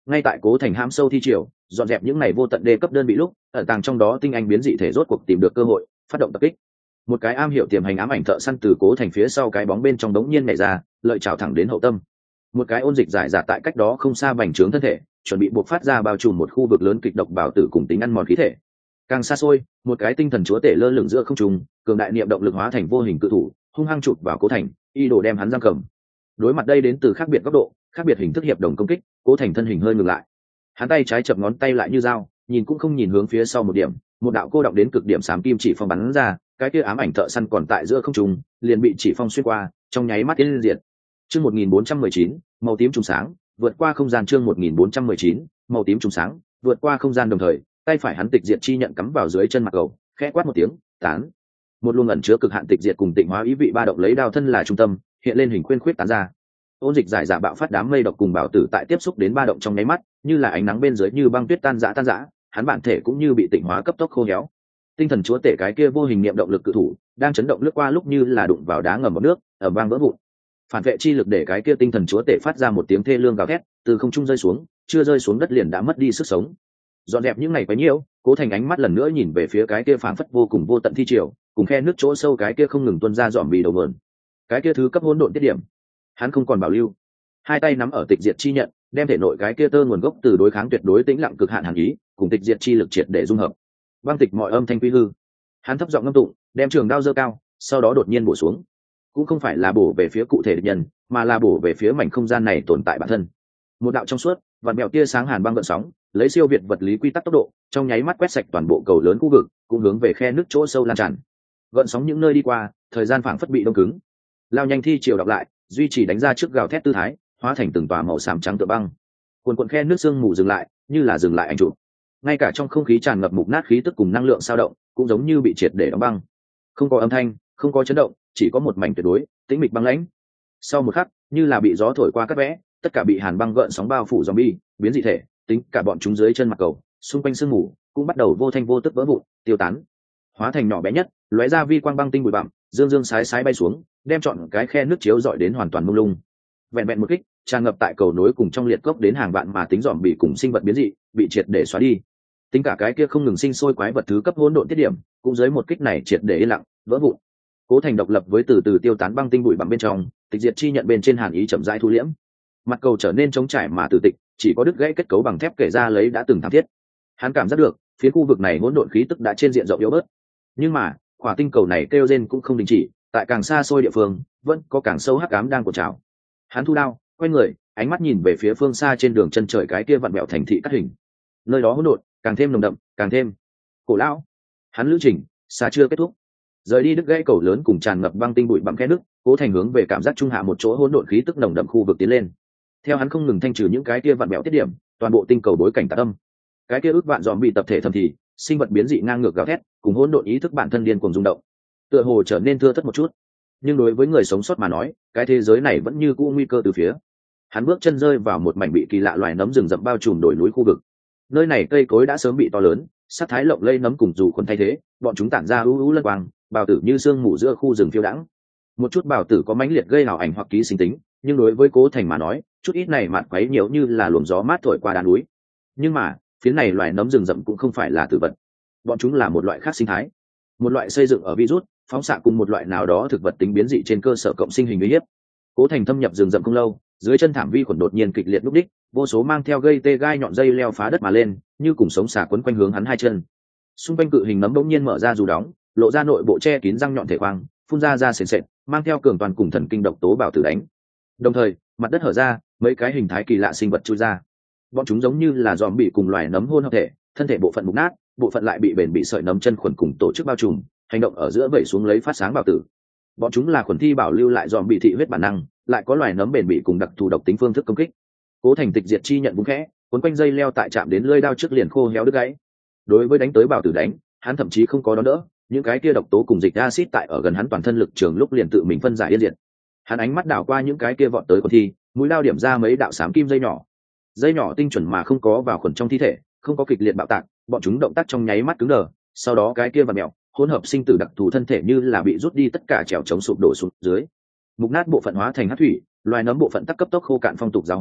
ngay tại cố thành ham sâu thi triều dọn dẹp những ngày vô tận đê cấp đơn vị lúc ẩn tàng trong đó tinh anh biến dị thể rốt cuộc tìm được cơ hội phát động tập kích. Một cái am hiểu tiềm hành ám ảnh thợ săn từ cố thành phía sau cái bóng bên trong đống nhiên nhảy ra, lợi chảo thẳng đến hậu tâm. Một cái ôn dịch giải giả tại cách đó không xa bành trướng thân thể, chuẩn bị buộc phát ra bao trùm một khu vực lớn kịch độc bảo tử cùng tính ăn mòn khí thể. Càng xa xôi, một cái tinh thần chúa tể lơ lửng giữa không trung, cường đại niệm động lực hóa thành vô hình cự thủ, hung hăng chụp vào cố thành, y đồ đem hắn giam cầm. Đối mặt đây đến từ khác biệt góc độ, khác biệt hình thức hiệp đồng công kích, cố thành thân hình hơi ngừng lại. Hắn tay trái chập ngón tay lại như dao, nhìn cũng không nhìn hướng phía sau một điểm, một đạo cô động đến cực điểm xám kim chỉ phong bắn ra, cái kia ám ảnh thợ săn còn tại giữa không trung, liền bị chỉ phong xuyên qua, trong nháy mắt tiến diệt. Chương một nghìn bốn trăm mười chín, màu tím trùng sáng, vượt qua không gian. Chương một nghìn bốn trăm mười chín, màu tím trùng sáng, vượt qua không gian. Đồng thời, tay phải hắn tịch diệt chi nhận cắm vào dưới chân mặt cầu, khẽ quát một tiếng, tán. Một luồng ẩn chứa cực hạn tịch diệt cùng tịnh hóa ý vị ba động lấy đao thân là trung tâm, hiện lên hình khuyên khuyết tán ra. Ôn dịch giải dạ bạo phát đám mây độc cùng bảo tử tại tiếp xúc đến ba động trong nháy mắt, như là ánh nắng bên dưới như băng tuyết tan rã tan rã, hắn bản thể cũng như bị tịnh hóa cấp tốc khô héo. Tinh thần chúa tể cái kia vô hình niệm động lực cự thủ đang chấn động lướt qua lúc như là đụng vào đá ngầm bọt nước, ở vang vỡ vụn. Phản vệ chi lực để cái kia tinh thần chúa tể phát ra một tiếng thê lương gào thét, từ không trung rơi xuống, chưa rơi xuống đất liền đã mất đi sức sống. Dọn dẹp những ngày quấy nhiễu, cố thành ánh mắt lần nữa nhìn về phía cái kia phảng phất vô cùng vô tận thi triều, cùng khe nước chỗ sâu cái kia không ngừng tuôn ra dòm bì đầu mượn. Cái kia thứ cấp hỗn độn tiết điểm, hắn không còn bảo lưu. Hai tay nắm ở tịch diệt chi nhận, đem thể nội cái kia tơ nguồn gốc từ đối kháng tuyệt đối tĩnh lặng cực hạn hàn ý, cùng tịch diệt chi lực triệt để dung hợp. Băng tịch mọi âm thanh quy hư. Hắn thấp giọng ngâm tụng, đem trường đao giơ cao, sau đó đột nhiên bổ xuống. Cũng không phải là bổ về phía cụ thể địch nhân, mà là bổ về phía mảnh không gian này tồn tại bản thân. Một đạo trong suốt, vặn mèo tia sáng hàn băng gợn sóng, lấy siêu việt vật lý quy tắc tốc độ, trong nháy mắt quét sạch toàn bộ cầu lớn khu vực, cũng hướng về khe nước chỗ sâu lan tràn. Gợn sóng những nơi đi qua, thời gian phảng phất bị đông cứng. Lao nhanh thi chiều đọc lại, duy trì đánh ra trước gào thét tư thái, hóa thành từng tòa màu xám trắng tựa băng. Cuồn cuộn khe nước sương mù dừng lại, như là dừng lại ảnh chụp. Ngay cả trong không khí tràn ngập mục nát khí tức cùng năng lượng sao động, cũng giống như bị triệt để đóng băng. Không có âm thanh, không có chấn động, chỉ có một mảnh tuyệt đối tĩnh mịch băng lãnh. Sau một khắc, như là bị gió thổi qua cắt vẽ, tất cả bị hàn băng gợn sóng bao phủ zombie, biến dị thể, tính cả bọn chúng dưới chân mặt cầu, xung quanh sương mù cũng bắt đầu vô thanh vô tức vỡ vụn, tiêu tán, hóa thành nhỏ bé nhất, lóe ra vi quang băng tinh bụi bặm, dương dương sái sái bay xuống, đem trọn cái khe nước chiếu rọi đến hoàn toàn mông lung. Vẹn vẹn một kích, tràn ngập tại cầu nối cùng trong liệt cốc đến hàng vạn mà tính dòm bị cùng sinh vật biến dị, bị triệt để xóa đi. Tính cả cái kia không ngừng sinh sôi quái vật thứ cấp hỗn độn tiết điểm, cũng dưới một kích này triệt để yên lặng, vỡ vụn. Cố thành độc lập với từ từ tiêu tán băng tinh bụi bặm bên trong, tịch diệt chi nhận bên trên hàn ý chậm rãi thu liễm. Mặt cầu trở nên trống trải mà tử tịch, chỉ có đứt gãy kết cấu bằng thép kể ra lấy đã từng thảm thiết. Hắn cảm giác được, phía khu vực này hỗn độn khí tức đã trên diện rộng yếu bớt. Nhưng mà, quả tinh cầu này kêu rên cũng không đình chỉ, tại càng xa xôi địa phương, vẫn có càng sâu hắc ám đang cuộn trào. Hắn thu đao, quay người, ánh mắt nhìn về phía phương xa trên đường chân trời cái kia vặn vẹo thành thị cắt hình. Nơi đó hỗn độn, càng thêm nồng đậm, càng thêm cổ lão. Hắn lữ trình xa chưa kết thúc. Rời đi đứt gãy cầu lớn cùng tràn ngập băng tinh bụi bặm khe nước, Cố Thành hướng về cảm giác trung hạ một chỗ hỗn độn khí tức nồng đậm khu vực tiến lên. Theo hắn không ngừng thanh trừ những cái kia vặn vẹo tiết điểm, toàn bộ tinh cầu bối cảnh tạc âm. Cái kia ước vạn dòm bị tập thể thầm thì, sinh vật biến dị ngang ngược gào thét, cùng hỗn độn ý thức bản thân điên cuồng rung động. Tựa hồ trở nên thưa thớt một chút, nhưng đối với người sống sót mà nói, cái thế giới này vẫn như cũ nguy cơ từ phía. Hắn bước chân rơi vào một mảnh bị kỳ lạ loài nấm rừng rậm bao trùm đồi núi khu vực. Nơi này cây cối đã sớm bị to lớn, sắc thái lộng lây nấm cùng dù khuẩn thay thế, bọn chúng tản ra ưu ưu lân quang, bào tử như sương mù giữa khu rừng phiêu đãng. Một chút bào tử có mãnh liệt gây ảo ảnh hoặc ký sinh tính, nhưng đối với Cố Thành mà nói, chút ít này mạt quấy nhiều như là luồng gió mát thổi qua đá núi. Nhưng mà, phía này loài nấm rừng rậm cũng không phải là tử vật, bọn chúng là một loại khác sinh thái, một loại xây dựng ở virus, phóng xạ cùng một loại nào đó thực vật tính biến dị trên cơ sở cộng sinh hình uy hiếp. Cố Thành thâm nhập rừng rậm không lâu, dưới chân thảm vi khuẩn đột nhiên kịch liệt lúc đích, vô số mang theo gây tê gai nhọn dây leo phá đất mà lên, như cùng sống xà quấn quanh hướng hắn hai chân. Xung quanh cự hình nấm bỗng nhiên mở ra dù đóng, lộ ra nội bộ che kín răng nhọn thể khoang, phun ra ra sền sệt, mang theo cường toàn cùng thần kinh độc tố bảo tử đánh. Đồng thời, mặt đất hở ra, mấy cái hình thái kỳ lạ sinh vật chui ra. Bọn chúng giống như là dòm bị cùng loài nấm hôn hợp thể, thân thể bộ phận mục nát, bộ phận lại bị bền bị sợi nấm chân khuẩn cùng tổ chức bao trùm, hành động ở giữa vẩy xuống lấy phát sáng bảo tử. Bọn chúng là khuẩn thi bảo lưu lại dòm bị thị huyết bản năng, lại có loài nấm bền bị cùng đặc thù độc tính phương thức công kích. Cố Thành tịch diệt chi nhận búng khẽ, cuốn quanh dây leo tại chạm đến lưỡi đao trước liền khô héo đứt gãy. Đối với đánh tới bảo tử đánh, hắn thậm chí không có đón đỡ, những cái kia độc tố cùng dịch acid tại ở gần hắn toàn thân lực trường lúc liền tự mình phân giải yên diệt. Hắn ánh mắt đảo qua những cái kia vọt tới khuẩn thi, mũi lao điểm ra mấy đạo xám kim dây nhỏ. Dây nhỏ tinh chuẩn mà không có vào khuẩn trong thi thể, không có kịch liệt bạo tạc, bọn chúng động tác trong nháy mắt cứng đờ, sau đó cái kia vặn mèo, hỗn hợp sinh tử đặc thù thân thể như là bị rút đi tất cả trèo chống sụp đổ xuống dưới. Mục nát bộ phận hóa thành hắc thủy, loài nấm bộ phận tắc cấp tốc khô cạn phong tục giáo hóa,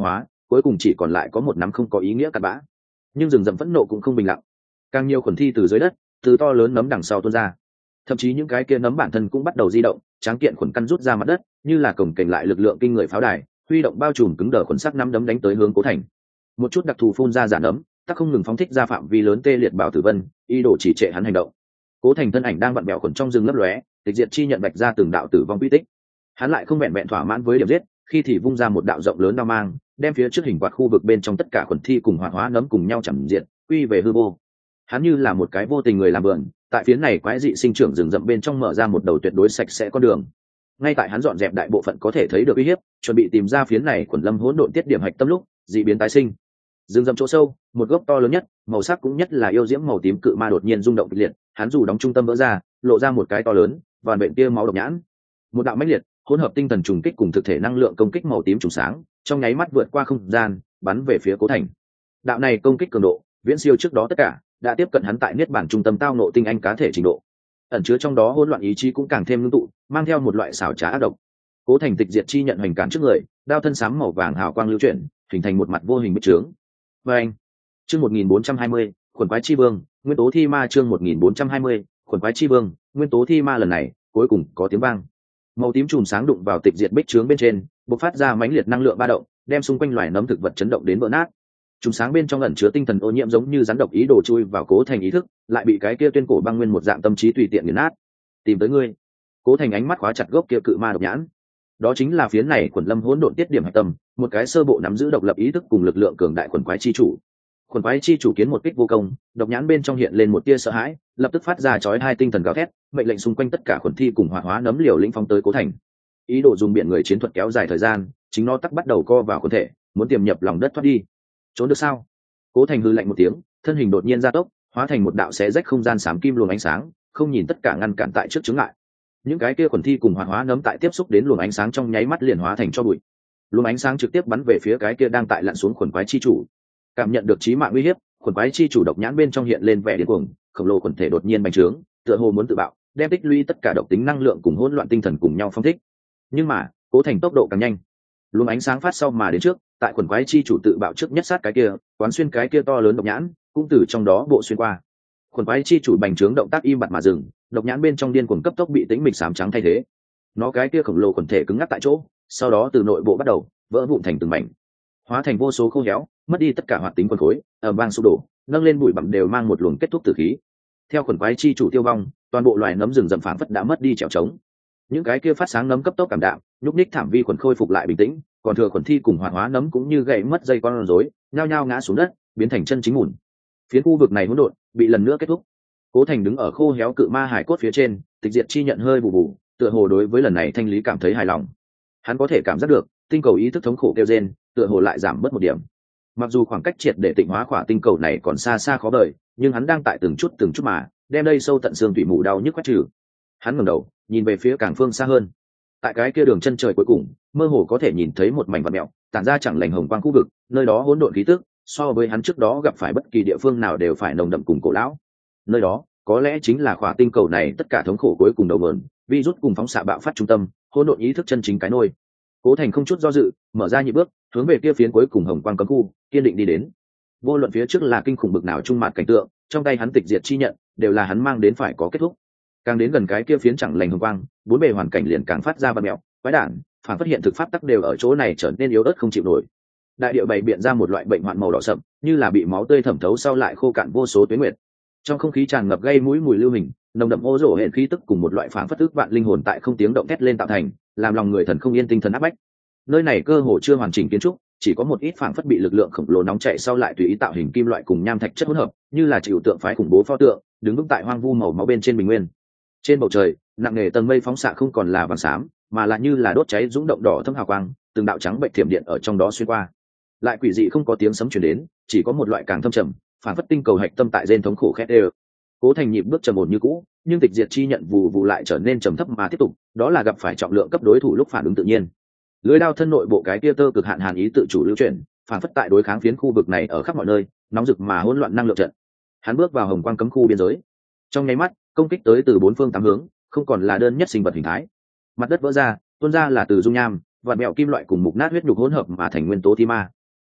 cuối cùng chỉ còn lại có một nắm không có ý nghĩa cặn bã. Nhưng rừng rậm phẫn nộ cũng không bình lặng, càng nhiều khuẩn thi từ dưới đất, từ to lớn nấm đằng sau tuôn ra, thậm chí những cái kia nấm bản thân cũng bắt đầu di động, tráng kiện khuẩn căn rút ra mặt đất, như là cổng kềnh lại lực lượng kinh người pháo đài, huy động bao trùm cứng đờ khuẩn sắc nắm đấm đánh tới hướng Cố Thành. Một chút đặc thù phun ra giả nấm, tác không ngừng phóng thích ra phạm vi lớn tê liệt Bảo Tử Vân, ý đồ chỉ trệ hắn hành động. Cố Thành thân ảnh đang vặn bẹo khuẩn trong rừng lấp lóe, tịch diệt chi nhận bạch ra từng đạo tử vong quy tích. Hắn lại không vẹn vẹn thỏa mãn với điểm giết, khi thì vung ra một đạo rộng lớn đao mang, đem phía trước hình quạt khu vực bên trong tất cả khuẩn thi cùng hoạt hóa nấm cùng nhau chằm diệt, quy về hư vô. Hắn như là một cái vô tình người làm vườn, tại phía này quái dị sinh trưởng rừng rậm bên trong mở ra một đầu tuyệt đối sạch sẽ con đường. Ngay tại hắn dọn dẹp đại bộ phận có thể thấy được uy hiếp, chuẩn bị tìm ra phía này quần lâm hỗn độn tiết điểm hạch tâm lúc, dị biến tái sinh. Rừng rậm chỗ sâu, một gốc to lớn nhất, màu sắc cũng nhất là yêu diễm màu tím cự ma đột nhiên rung động kịch liệt, hắn dù đóng trung tâm vỡ ra, lộ ra một cái to lớn, vằn bệnh kia máu độc nhãn. Một đạo mãnh liệt, hỗn hợp tinh thần trùng kích cùng thực thể năng lượng công kích màu tím trùng sáng, trong nháy mắt vượt qua không gian, bắn về phía Cố Thành. Đạo này công kích cường độ, viễn siêu trước đó tất cả, đã tiếp cận hắn tại niết bản trung tâm tao nộ tinh anh cá thể trình độ. Ẩn chứa trong đó hỗn loạn ý chí cũng càng thêm ngưng tụ, mang theo một loại xảo trá ác độc. Cố Thành tịch diệt chi nhận hành cản trước người, đao thân xám màu vàng hào quang lưu chuyển, hình thành một mặt vô hình bích trướng. Và anh, chương một nghìn bốn trăm hai mươi, khuẩn quái chi vương, nguyên tố thi ma chương một nghìn bốn trăm hai mươi, khuẩn quái chi vương, nguyên tố thi ma lần này, cuối cùng có tiếng vang. Màu tím chùm sáng đụng vào tịch diệt bích trướng bên trên, bộc phát ra mãnh liệt năng lượng ba động, đem xung quanh loài nấm thực vật chấn động đến vỡ nát. Chùm sáng bên trong ẩn chứa tinh thần ô nhiễm giống như rắn độc ý đồ chui vào Cố Thành ý thức, lại bị cái kia tuyên cổ băng nguyên một dạng tâm trí tùy tiện nghiền nát. Tìm tới ngươi. Cố Thành ánh mắt khóa chặt gốc kia cự ma độc nhãn. Đó chính là phiến này quần lâm hỗn độn tiết điểm hạch tâm, một cái sơ bộ nắm giữ độc lập ý thức cùng lực lượng cường đại quần quái chi chủ. Quần quái chi chủ kiến một kích vô công, độc nhãn bên trong hiện lên một tia sợ hãi, lập tức phát ra chói hai tinh thần gào thét, mệnh lệnh xung quanh tất cả khuẩn thi cùng hoạt hóa nấm liều lĩnh phóng tới Cố Thành. Ý đồ dùng biển người chiến thuật kéo dài thời gian, chính nó tắc bắt đầu co vào quần thể, muốn tiềm nhập lòng đất thoát đi. Trốn được sao? Cố Thành hư lạnh một tiếng, thân hình đột nhiên gia tốc, hóa thành một đạo xé rách không gian xám kim luồng ánh sáng, không nhìn tất cả ngăn cản tại trước chướng ngại. Những cái kia quần thi cùng hoạt hóa nấm tại tiếp xúc đến luồng ánh sáng trong nháy mắt liền hóa thành cho bụi. Luồng ánh sáng trực tiếp bắn về phía cái kia đang tại lặn xuống khuẩn quái chi chủ. Cảm nhận được chí mạng uy hiếp, khuẩn quái chi chủ độc nhãn bên trong hiện lên vẻ điên cuồng, khổng lồ quần thể đột nhiên bành trướng, tựa hồ muốn tự bạo, đem tích lũy tất cả độc tính năng lượng cùng hỗn loạn tinh thần cùng nhau phong thích. Nhưng mà, Cố Thành tốc độ càng nhanh. Luồng ánh sáng phát sau mà đến trước, tại quần quái chi chủ tự bạo trước nhất sát cái kia, quán xuyên cái kia to lớn độc nhãn, cũng từ trong đó bộ xuyên qua. Quần quái chi chủ bành trướng động tác im bặt mà dừng, độc nhãn bên trong điên cuồng cấp tốc bị tĩnh mịch xám trắng thay thế. Nó cái kia khổng lồ quần thể cứng ngắc tại chỗ, sau đó từ nội bộ bắt đầu vỡ vụn thành từng mảnh, hóa thành vô số khô héo, mất đi tất cả hoạt tính quần khối, ầm vang sụp đổ, nâng lên bụi bặm đều mang một luồng kết thúc tử khí. Theo quần quái chi chủ tiêu vong, toàn bộ loài nấm rừng rậm phảng phất đã mất đi trèo trống. Những cái kia phát sáng nấm cấp tốc cảm đạm, nhúc nhích thảm vi quần khôi phục lại bình tĩnh, còn thừa quần thi cùng hoạt hóa nấm cũng như gãy mất dây con rối, nhao nhao ngã xuống đất, biến thành chân chính mùn. Phiến khu vực này hỗn độn, bị lần nữa kết thúc. Cố Thành đứng ở khô héo cự ma hải cốt phía trên, tịch diệt chi nhận hơi bù bù, tựa hồ đối với lần này thanh lý cảm thấy hài lòng. Hắn có thể cảm giác được, tinh cầu ý thức thống khổ kêu rên, tựa hồ lại giảm bớt một điểm. Mặc dù khoảng cách triệt để tịnh hóa khỏa tinh cầu này còn xa xa khó vời, nhưng hắn đang tại từng chút từng chút mà đem đây sâu tận xương tủy mù đau nhức quét trừ. Hắn ngẩng đầu, nhìn về phía càng phương xa hơn. Tại cái kia đường chân trời cuối cùng, mơ hồ có thể nhìn thấy một mảnh vặn mèo, tản ra chẳng lành hồng quang khu vực, nơi đó hỗn độn khí tức, so với hắn trước đó gặp phải bất kỳ địa phương nào đều phải nồng đậm cùng cổ lão. Nơi đó, có lẽ chính là khỏa tinh cầu này tất cả thống khổ cuối cùng đầu nguồn, virus cùng phóng xạ bạo phát trung tâm, hỗn độn ý thức chân chính cái nôi. Cố Thành không chút do dự, mở ra nhị bước, hướng về kia phiến cuối cùng hồng quang cấm khu, kiên định đi đến. Vô luận phía trước là kinh khủng bực nào trung mạt cảnh tượng, trong tay hắn tịch diệt chi nhận, đều là hắn mang đến phải có kết thúc. Càng đến gần cái kia phiến chẳng lành hồng quang, bốn bề hoàn cảnh liền càng phát ra vặn mèo, quái đản, phản phát hiện thực pháp tắc đều ở chỗ này trở nên yếu ớt không chịu nổi. Đại địa bày biện ra một loại bệnh hoạn màu đỏ sậm, như là bị máu tươi thẩm thấu sau lại khô cạn vô số tuyến nguyệt. Trong không khí tràn ngập gây mũi mùi lưu hình, nồng đậm ô rổ hển khí tức cùng một loại phản phất ức vạn linh hồn tại không tiếng động thét lên tạo thành, làm lòng người thần không yên tinh thần áp bách. Nơi này cơ hồ chưa hoàn chỉnh kiến trúc, chỉ có một ít phản phất bị lực lượng khổng lồ nóng chảy sau lại tùy ý tạo hình kim loại cùng nham thạch chất hỗn hợp, như là chịu tượng phái khủng bố pho tượng, đứng vững tại hoang vu màu máu bên trên bình nguyên. Trên bầu trời, nặng nề tầng mây phóng xạ không còn là vàng xám, mà là như là đốt cháy dũng động đỏ thâm hào quang, từng đạo trắng bệnh thiểm điện ở trong đó xuyên qua. Lại quỷ dị không có tiếng sấm truyền đến, chỉ có một loại càng thâm trầm, phản phất tinh cầu hạch tâm tại gen thống khổ khét đều. Cố Thành nhịp bước trầm ổn như cũ, nhưng tịch diệt chi nhận vù vù lại trở nên trầm thấp mà tiếp tục, đó là gặp phải trọng lượng cấp đối thủ lúc phản ứng tự nhiên. Lưới đao thân nội bộ cái tia tơ cực hạn hàn ý tự chủ lưu chuyển, phản phất tại đối kháng phiến khu vực này ở khắp mọi nơi, nóng rực mà hỗn loạn năng lượng trận. Hắn bước vào hồng quang cấm khu biên giới. Trong nháy mắt, công kích tới từ bốn phương tám hướng, không còn là đơn nhất sinh vật hình thái. Mặt đất vỡ ra, tuôn ra là từ dung nham, vạn mẹo kim loại cùng mục nát huyết nhục hỗn hợp mà thành nguyên tố thi ma.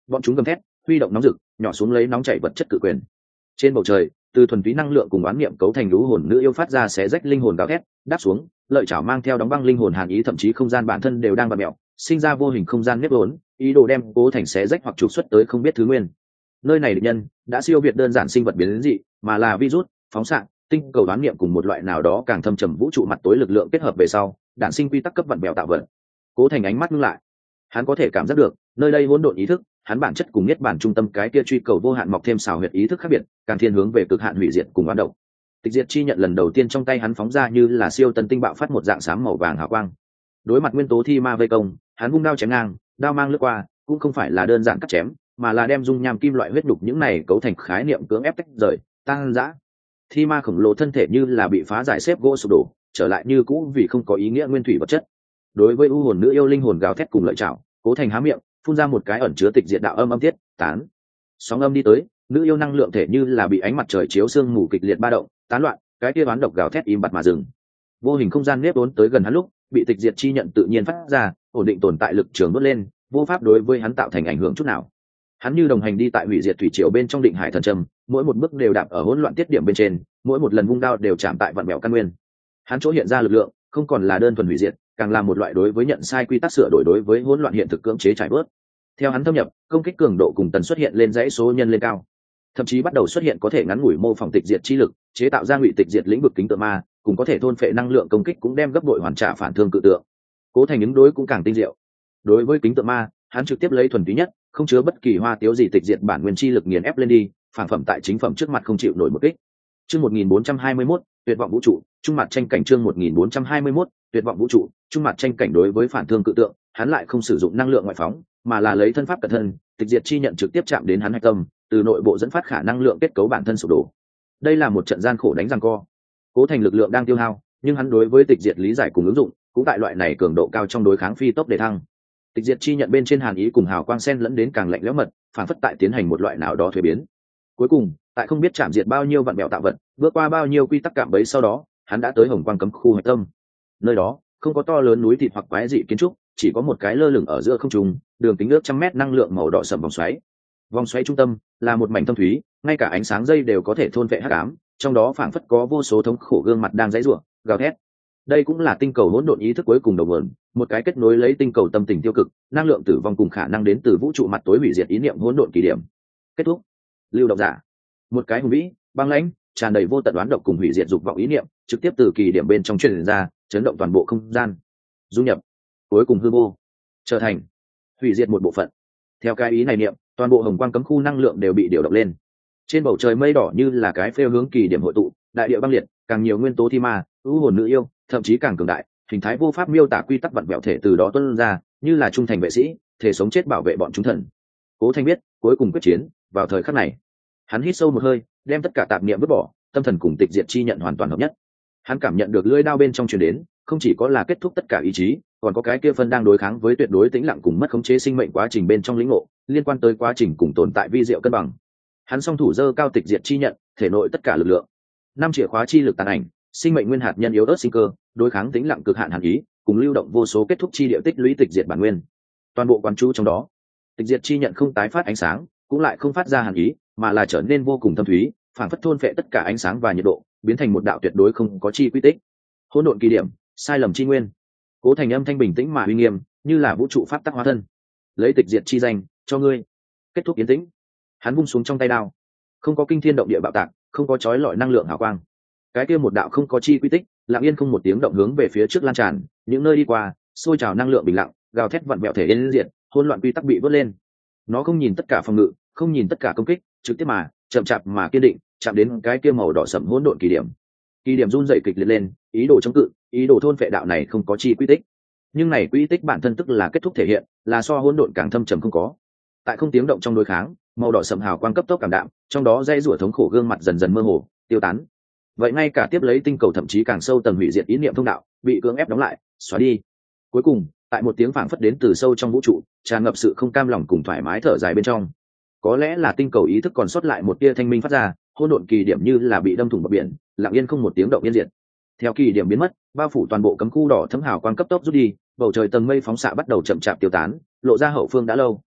bọn chúng gầm thét, huy động nóng rực, nhỏ xuống lấy nóng chảy vật chất cự quyền. Trên bầu trời, từ thuần túy năng lượng cùng oán niệm cấu thành lũ hồn nữ yêu phát ra xé rách linh hồn gào thét, đáp xuống, lợi chảo mang theo đóng băng linh hồn hàn ý, thậm chí không gian bản thân đều đang bặm mèo, sinh ra vô hình không gian nếp vốn, ý đồ đem Cố Thành xé rách hoặc trục xuất tới không biết thứ nguyên. Nơi này địch nhân đã siêu việt đơn giản sinh vật biến dị, mà là virus, phóng xạ, tinh cầu đoán niệm cùng một loại nào đó càng thâm trầm vũ trụ mặt tối lực lượng kết hợp về sau, đản sinh quy tắc cấp vận bèo tạo vật. Cố Thành ánh mắt ngưng lại, hắn có thể cảm giác được, nơi đây hỗn độn ý thức, hắn bản chất cùng nhất bản trung tâm cái kia truy cầu vô hạn mọc thêm xào huyệt ý thức khác biệt, càng thiên hướng về cực hạn hủy diệt cùng oán độc. Tịch diệt chi nhận lần đầu tiên trong tay hắn phóng ra như là siêu tân tinh bạo phát một dạng xám màu vàng hào quang. Đối mặt nguyên tố thi ma vây công, hắn vung đao chém ngang, đao mang lướt qua, cũng không phải là đơn giản cắt chém, mà là đem dung nham kim loại huyết đục những này cấu thành khái niệm cưỡng ép tách rời, tăng dã. Thi ma khổng lồ thân thể như là bị phá giải xếp gỗ sụp đổ, trở lại như cũ vì không có ý nghĩa nguyên thủy vật chất. Đối với u hồn nữ yêu linh hồn gào thét cùng lợi chảo, Cố Thành há miệng, phun ra một cái ẩn chứa tịch diệt đạo âm âm tiết, tán. Sóng âm đi tới, nữ yêu năng lượng thể như là bị ánh mặt trời chiếu sương mù kịch liệt ba động, tán loạn, cái kia đoán độc gào thét im bặt mà dừng. Vô hình không gian nếp vốn tới gần hắn lúc, bị tịch diệt chi nhận tự nhiên phát ra, ổn định tồn tại lực trường đốt lên, vô pháp đối với hắn tạo thành ảnh hưởng chút nào. Hắn như đồng hành đi tại hủy diệt thủy triều bên trong định hải thần trầm, mỗi một bước đều đạp ở hỗn loạn tiết điểm bên trên, mỗi một lần vung đao đều chạm tại vạn mèo căn nguyên. Hắn chỗ hiện ra lực lượng, không còn là đơn thuần hủy diệt, càng là một loại đối với nhận sai quy tắc sửa đổi đối với hỗn loạn hiện thực cưỡng chế trải bớt. Theo hắn thâm nhập, công kích cường độ cùng tần xuất hiện lên dãy số nhân lên cao, thậm chí bắt đầu xuất hiện có thể ngắn ngủi mô phỏng tịch diệt chi lực, chế tạo ra ngụy tịch diệt lĩnh vực kính tượng ma, cùng có thể thôn phệ năng lượng công kích cũng đem gấp bội hoàn trả phản thương cự tượng. Cố Thành ứng đối cũng càng tinh diệu. Đối với kính tượng ma, hắn trực tiếp lấy thuần túy nhất, không chứa bất kỳ hoa tiếu gì tịch diệt bản nguyên chi lực nghiền ép lên đi, phản phẩm tại chính phẩm trước mặt không chịu nổi một kích. Chương một nghìn bốn trăm hai mươi mốt, tuyệt vọng vũ trụ, trung mặt tranh cảnh chương một nghìn bốn trăm hai mươi mốt, tuyệt vọng vũ trụ, trung mặt tranh cảnh đối với phản thương cự tượng, hắn lại không sử dụng năng lượng ngoại phóng, mà là lấy thân pháp cẩn thân, tịch diệt chi nhận trực tiếp chạm đến hắn hạch tâm, từ nội bộ dẫn phát khả năng lượng kết cấu bản thân sụp đổ. Đây là một trận gian khổ đánh giằng co. Cố Thành lực lượng đang tiêu hao, nhưng hắn đối với tịch diệt lý giải cùng ứng dụng, cũng tại loại này cường độ cao trong đối kháng phi tốc để thăng. Tịch diệt chi nhận bên trên hàn ý cùng hào quang sen lẫn đến càng lạnh lẽo mật, phản phất tại tiến hành một loại nào đó thuế biến. Cuối cùng, tại không biết chạm diệt bao nhiêu vạn mèo tạo vật, bước qua bao nhiêu quy tắc cạm bẫy sau đó, hắn đã tới hồng quang cấm khu hạch tâm. Nơi đó không có to lớn núi thịt hoặc quái dị kiến trúc, chỉ có một cái lơ lửng ở giữa không trung, đường kính ước trăm mét năng lượng màu đỏ sẫm vòng xoáy. Vòng xoáy trung tâm là một mảnh thâm thúy, ngay cả ánh sáng dây đều có thể thôn vệ hắc ám, trong đó phảng phất có vô số thống khổ gương mặt đang giãy giụa, gào thét. Đây cũng là tinh cầu hỗn độn ý thức cuối cùng đầu nguồn, một cái kết nối lấy tinh cầu tâm tình tiêu cực, năng lượng tử vong cùng khả năng đến từ vũ trụ mặt tối hủy diệt ý niệm hỗn độn kỳ điểm. Kết thúc. Lưu động giả. Một cái hùng vĩ, băng lãnh, tràn đầy vô tận đoán độc cùng hủy diệt dục vọng ý niệm, trực tiếp từ kỳ điểm bên trong truyền ra, chấn động toàn bộ không gian. Du nhập, cuối cùng hư vô, trở thành hủy diệt một bộ phận. Theo cái ý này niệm, toàn bộ hồng quang cấm khu năng lượng đều bị điều động lên. Trên bầu trời mây đỏ như là cái phêu hướng kỳ điểm hội tụ, đại địa băng liệt, càng nhiều nguyên tố thi ma, u hồn nữ yêu, thậm chí càng cường đại, hình thái vô pháp miêu tả quy tắc vặn vẹo thể từ đó tuôn ra, như là trung thành vệ sĩ, thể sống chết bảo vệ bọn chúng thần. Cố Thành biết, cuối cùng quyết chiến, vào thời khắc này, hắn hít sâu một hơi, đem tất cả tạp niệm vứt bỏ, tâm thần cùng tịch diệt chi nhận hoàn toàn hợp nhất. Hắn cảm nhận được lưỡi đao bên trong truyền đến, không chỉ có là kết thúc tất cả ý chí, còn có cái kia phân đang đối kháng với tuyệt đối tĩnh lặng cùng mất khống chế sinh mệnh quá trình bên trong lĩnh ngộ, liên quan tới quá trình cùng tồn tại vi diệu cân bằng. Hắn song thủ dơ cao tịch diệt chi nhận, thể nội tất cả lực lượng, năm chìa khóa chi lực tàn ảnh, sinh mệnh nguyên hạt nhân yếu ớt sinh cơ, đối kháng tĩnh lặng cực hạn hàn ý, cùng lưu động vô số kết thúc chi địa tích lũy tịch diệt bản nguyên. Toàn bộ quán chú trong đó, tịch diệt chi nhận không tái phát ánh sáng, cũng lại không phát ra hàn ý, mà là trở nên vô cùng thâm thúy, phản phất thôn phệ tất cả ánh sáng và nhiệt độ, biến thành một đạo tuyệt đối không có chi quy tích. Hỗn độn kỳ điểm, sai lầm chi nguyên. Cố Thành âm thanh bình tĩnh mà uy nghiêm, như là vũ trụ pháp tắc hóa thân. Lấy tịch diệt chi danh, cho ngươi. Kết thúc yên tĩnh. Hắn vung xuống trong tay đao, không có kinh thiên động địa bạo tạc, không có chói lọi năng lượng hào quang. Cái kia một đạo không có chi quy tích, lặng yên không một tiếng động hướng về phía trước lan tràn, những nơi đi qua, sôi trào năng lượng bình lặng, gào thét vặn vẹo thể yên diệt, hỗn loạn quy tắc bị vớt lên. Nó không nhìn tất cả phòng ngự, không nhìn tất cả công kích, trực tiếp mà, chậm chạp mà kiên định, chạm đến cái kia màu đỏ sẫm hỗn độn kỳ điểm. Kỳ điểm run rẩy kịch liệt lên, ý đồ chống cự, ý đồ thôn vệ đạo này không có chi quy tích. Nhưng này quy tích bản thân tức là kết thúc thể hiện, là so hỗn độn càng thâm trầm không có. Tại không tiếng động trong đối kháng, màu đỏ sẫm hào quang cấp tốc cảm đạm, trong đó dây rủa thống khổ gương mặt dần dần mơ hồ, tiêu tán. Vậy ngay cả tiếp lấy tinh cầu thậm chí càng sâu tầng hủy diệt ý niệm thông đạo, bị cưỡng ép đóng lại, xóa đi. Cuối cùng, tại một tiếng phảng phất đến từ sâu trong vũ trụ, tràn ngập sự không cam lòng cùng thoải mái thở dài bên trong. Có lẽ là tinh cầu ý thức còn sót lại một tia thanh minh phát ra, hỗn độn kỳ điểm như là bị đâm thủng bờ biển, lặng yên không một tiếng động yên diệt. Theo kỳ điểm biến mất, bao phủ toàn bộ cấm khu đỏ thấm hào quang cấp tốc rút đi, bầu trời tầng mây phóng xạ bắt đầu chậm chạp tiêu tán, lộ ra hậu phương đã lâu,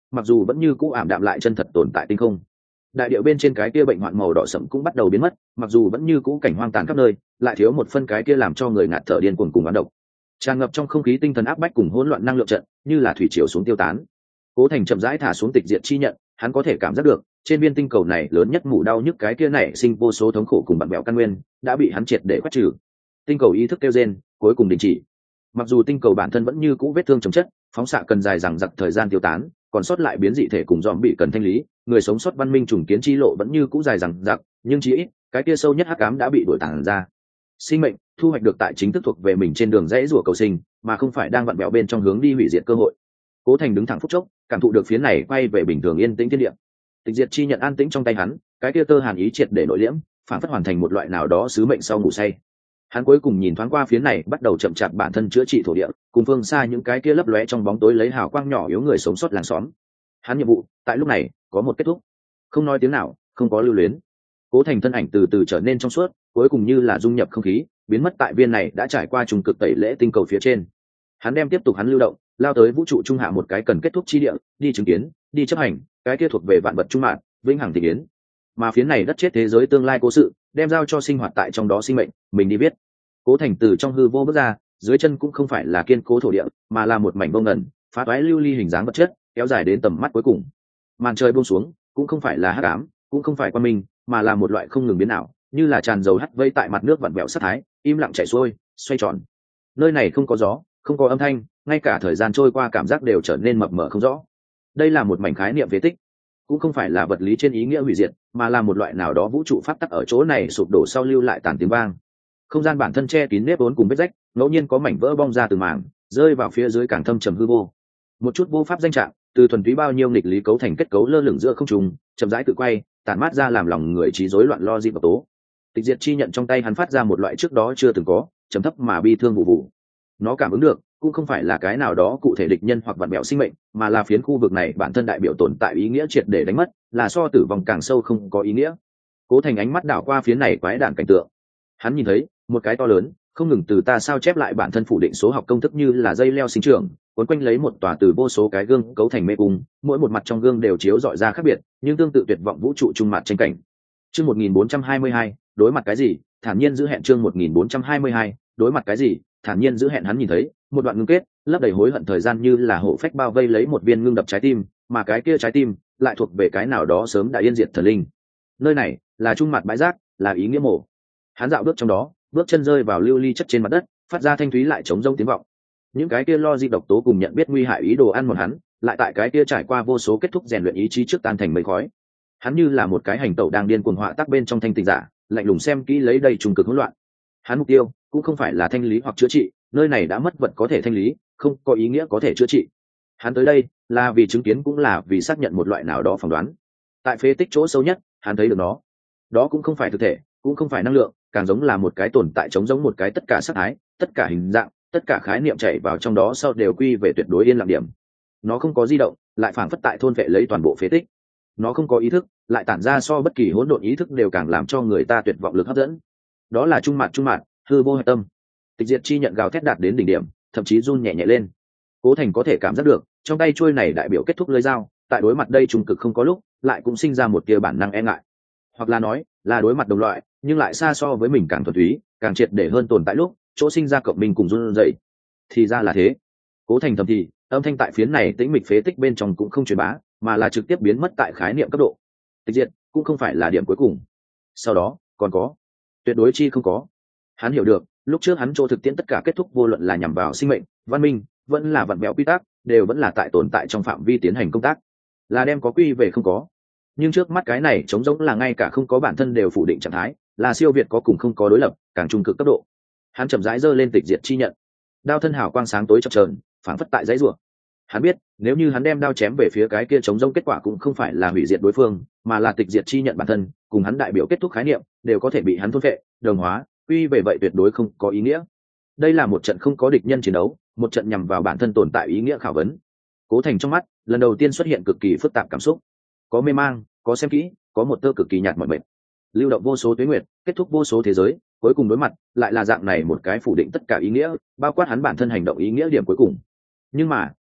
mặc dù vẫn như cũ ảm đạm lại chân thật tồn tại tinh không. Đại điệu bên trên cái kia bệnh hoạn màu đỏ sẫm cũng bắt đầu biến mất, mặc dù vẫn như cũ cảnh hoang tàn khắp nơi, lại thiếu một phân cái kia làm cho người ngạt thở điên cuồng cùng oán độc. Tràn ngập trong không khí tinh thần áp bách cùng hỗn loạn năng lượng trận, như là thủy triều xuống tiêu tán. Cố Thành chậm rãi thả xuống tịch diệt chi nhận, hắn có thể cảm giác được, trên viên tinh cầu này lớn nhất mủ đau nhức cái kia này sinh vô số thống khổ cùng bặm bẹo căn nguyên, đã bị hắn triệt để quét trừ. Tinh cầu ý thức kêu rên, cuối cùng đình chỉ. Mặc dù tinh cầu bản thân vẫn như cũ vết thương chồng chất, phóng xạ cần dài dằng dặc thời gian tiêu tán, còn sót lại biến dị thể cùng dòm bị cần thanh lý, người sống sót văn minh trùng kiến chi lộ vẫn như cũ dài dằng dặc, nhưng chí ít, cái kia sâu nhất hắc ám đã bị đuổi tàn ra. Sinh mệnh thu hoạch được tại chính thức thuộc về mình trên đường rẽ rủa cầu sinh, mà không phải đang vặn vẹo bên trong hướng đi hủy diệt cơ hội. Cố Thành đứng thẳng phút chốc, cảm thụ được phía này quay về bình thường yên tĩnh thiên địa. Tịch diệt chi nhận an tĩnh trong tay hắn, cái kia tơ hàn ý triệt để nội liễm, phản phất hoàn thành một loại nào đó sứ mệnh sau ngủ say. Hắn cuối cùng nhìn thoáng qua phía này bắt đầu chậm chạp bản thân chữa trị thổ địa, cùng phương xa những cái kia lấp lóe trong bóng tối lấy hào quang nhỏ yếu người sống sót làng xóm. Hắn nhiệm vụ tại lúc này có một kết thúc. Không nói tiếng nào, không có lưu luyến. Cố Thành thân ảnh từ từ trở nên trong suốt, cuối cùng như là dung nhập không khí, biến mất tại viên này đã trải qua trùng cực tẩy lễ tinh cầu phía trên. Hắn đem tiếp tục hắn lưu động, lao tới vũ trụ trung hạ một cái cần kết thúc chi địa, đi chứng kiến, đi chấp hành, cái kia thuộc về vạn vật trung mạng, vĩnh hằng tịch yến. Mà phía này đất chết thế giới tương lai cố sự, đem giao cho sinh hoạt tại trong đó sinh mệnh, mình đi biết. Cố Thành từ trong hư vô bước ra, dưới chân cũng không phải là kiên cố thổ địa, mà là một mảnh bông ngần, phá toái lưu ly hình dáng vật chất, kéo dài đến tầm mắt cuối cùng. Màn trời buông xuống, cũng không phải là hắc ám, cũng không phải quang minh, mà là một loại không ngừng biến ảo, như là tràn dầu hắt vây tại mặt nước vặn vẹo sát thái, im lặng chảy xuôi, xoay tròn. Nơi này không có gió, không có âm thanh, ngay cả thời gian trôi qua cảm giác đều trở nên mập mờ không rõ. Đây là một mảnh khái niệm phế tích, cũng không phải là vật lý trên ý nghĩa hủy diệt, mà là một loại nào đó vũ trụ pháp tắc ở chỗ này sụp đổ sau lưu lại tàn tiếng vang. Không gian bản thân che kín nếp vốn cùng vết rách, ngẫu nhiên có mảnh vỡ bong ra từ mảng, rơi vào phía dưới càng thâm trầm hư vô. Một chút vô pháp danh trạng, từ thuần túy bao nhiêu nghịch lý cấu thành kết cấu lơ lửng giữa không trung, chậm rãi tự quay, tản mát ra làm lòng người trí rối loạn lo di độc tố. Tịch diệt chi nhận trong tay hắn phát ra một loại trước đó chưa từng có, trầm thấp mà bi thương vụ vụ. Nó cảm ứng được, cũng không phải là cái nào đó cụ thể địch nhân hoặc vặn bẹo sinh mệnh, mà là phiến khu vực này bản thân đại biểu tồn tại ý nghĩa triệt để đánh mất, là so tử vong càng sâu không có ý nghĩa. Cố Thành ánh mắt đảo qua phía này quái đản cảnh tượng. Hắn nhìn thấy một cái to lớn, không ngừng từ ta sao chép lại bản thân phủ định số học công thức như là dây leo sinh trưởng, cuốn quanh lấy một tòa từ vô số cái gương cấu thành mê cung, mỗi một mặt trong gương đều chiếu rọi ra khác biệt, nhưng tương tự tuyệt vọng vũ trụ trung mặt tranh cảnh. Chương một nghìn bốn trăm hai mươi hai, đối mặt cái gì? Thản nhiên giữ hẹn. Chương một nghìn bốn trăm hai mươi hai, đối mặt cái gì? Thản nhiên giữ hẹn. Hắn nhìn thấy một đoạn ngưng kết, lấp đầy hối hận thời gian như là hổ phách bao vây lấy một viên ngưng đập trái tim, mà cái kia trái tim lại thuộc về cái nào đó sớm đã yên diệt thần linh. Nơi này là trung mặt bãi rác, là ý nghĩa mộ. Hắn dạo bước trong đó, bước chân rơi vào lưu ly chất trên mặt đất, phát ra thanh thúy lại chống rông tiếng vọng. Những cái kia lo di độc tố cùng nhận biết nguy hại ý đồ ăn một hắn, lại tại cái kia trải qua vô số kết thúc rèn luyện ý chí trước tan thành mây khói. Hắn như là một cái hành tẩu đang điên cuồng họa tác bên trong thanh tình giả, lạnh lùng xem kỹ lấy đây trùng cực hỗn loạn. Hắn mục tiêu cũng không phải là thanh lý hoặc chữa trị, nơi này đã mất vật có thể thanh lý, không có ý nghĩa có thể chữa trị. Hắn tới đây là vì chứng kiến, cũng là vì xác nhận một loại nào đó phỏng đoán. Tại phế tích chỗ sâu nhất, hắn thấy được nó. Đó cũng không phải thực thể, cũng không phải năng lượng, càng giống là một cái tồn tại, chống giống một cái tất cả sắc thái, tất cả hình dạng, tất cả khái niệm chảy vào trong đó sau đều quy về tuyệt đối yên lặng điểm. Nó không có di động, lại phảng phất tại thôn vệ lấy toàn bộ phế tích. Nó không có ý thức, lại tản ra so bất kỳ hỗn độn ý thức đều càng làm cho người ta tuyệt vọng lực hấp dẫn. Đó là trung mạn trung mạn, hư vô hạch tâm. Tịch diệt chi nhận gào thét đạt đến đỉnh điểm, thậm chí run nhẹ nhẹ lên. Cố Thành có thể cảm giác được, trong tay chuôi này đại biểu kết thúc lưỡi dao, tại đối mặt đây trung cực không có lúc, lại cũng sinh ra một tia bản năng e ngại, hoặc là nói là đối mặt đồng loại, nhưng lại xa so với mình càng thuần túy, càng triệt để hơn tồn tại lúc, chỗ sinh ra cộng minh cùng run rẩy. Thì ra là thế. Cố Thành thầm thì, âm thanh tại phiến này tĩnh mịch phế tích bên trong cũng không truyền bá, mà là trực tiếp biến mất tại khái niệm cấp độ. Tịch diệt cũng không phải là điểm cuối cùng. Sau đó còn có tuyệt đối chi không có. Hắn hiểu được, lúc trước hắn chỗ thực tiễn tất cả kết thúc vô luận là nhằm vào sinh mệnh, văn minh, vẫn là vặn vẹo quy tắc, đều vẫn là tại tồn tại trong phạm vi tiến hành công tác, là đem có quy về không có. Nhưng trước mắt cái này trống rỗng là ngay cả không có bản thân đều phủ định trạng thái, là siêu việt có cùng không có đối lập, càng trung cực cấp độ. Hắn chậm rãi giơ lên tịch diệt chi nhận, đao thân hào quang sáng tối chập chờn, phảng phất tại dãy rủa. Hắn biết, nếu như hắn đem đao chém về phía cái kia trống rỗng, kết quả cũng không phải là hủy diệt đối phương, mà là tịch diệt chi nhận bản thân, cùng hắn đại biểu kết thúc khái niệm, đều có thể bị hắn thôn phệ, đồng hóa, quy về vậy tuyệt đối không có ý nghĩa. Đây là một trận không có địch nhân chiến đấu, một trận nhằm vào bản thân tồn tại ý nghĩa khảo vấn. Cố Thành trong mắt lần đầu tiên xuất hiện cực kỳ phức tạp cảm xúc, có mê mang, có xem kỹ, có một tơ cực kỳ nhạt mỏi mệt. Lưu động vô số tuế nguyệt, kết thúc vô số thế giới, cuối cùng đối mặt lại là dạng này một cái phủ định tất cả ý nghĩa, bao quát hắn bản thân hành động ý nghĩa điểm cuối cùng. Nhưng mà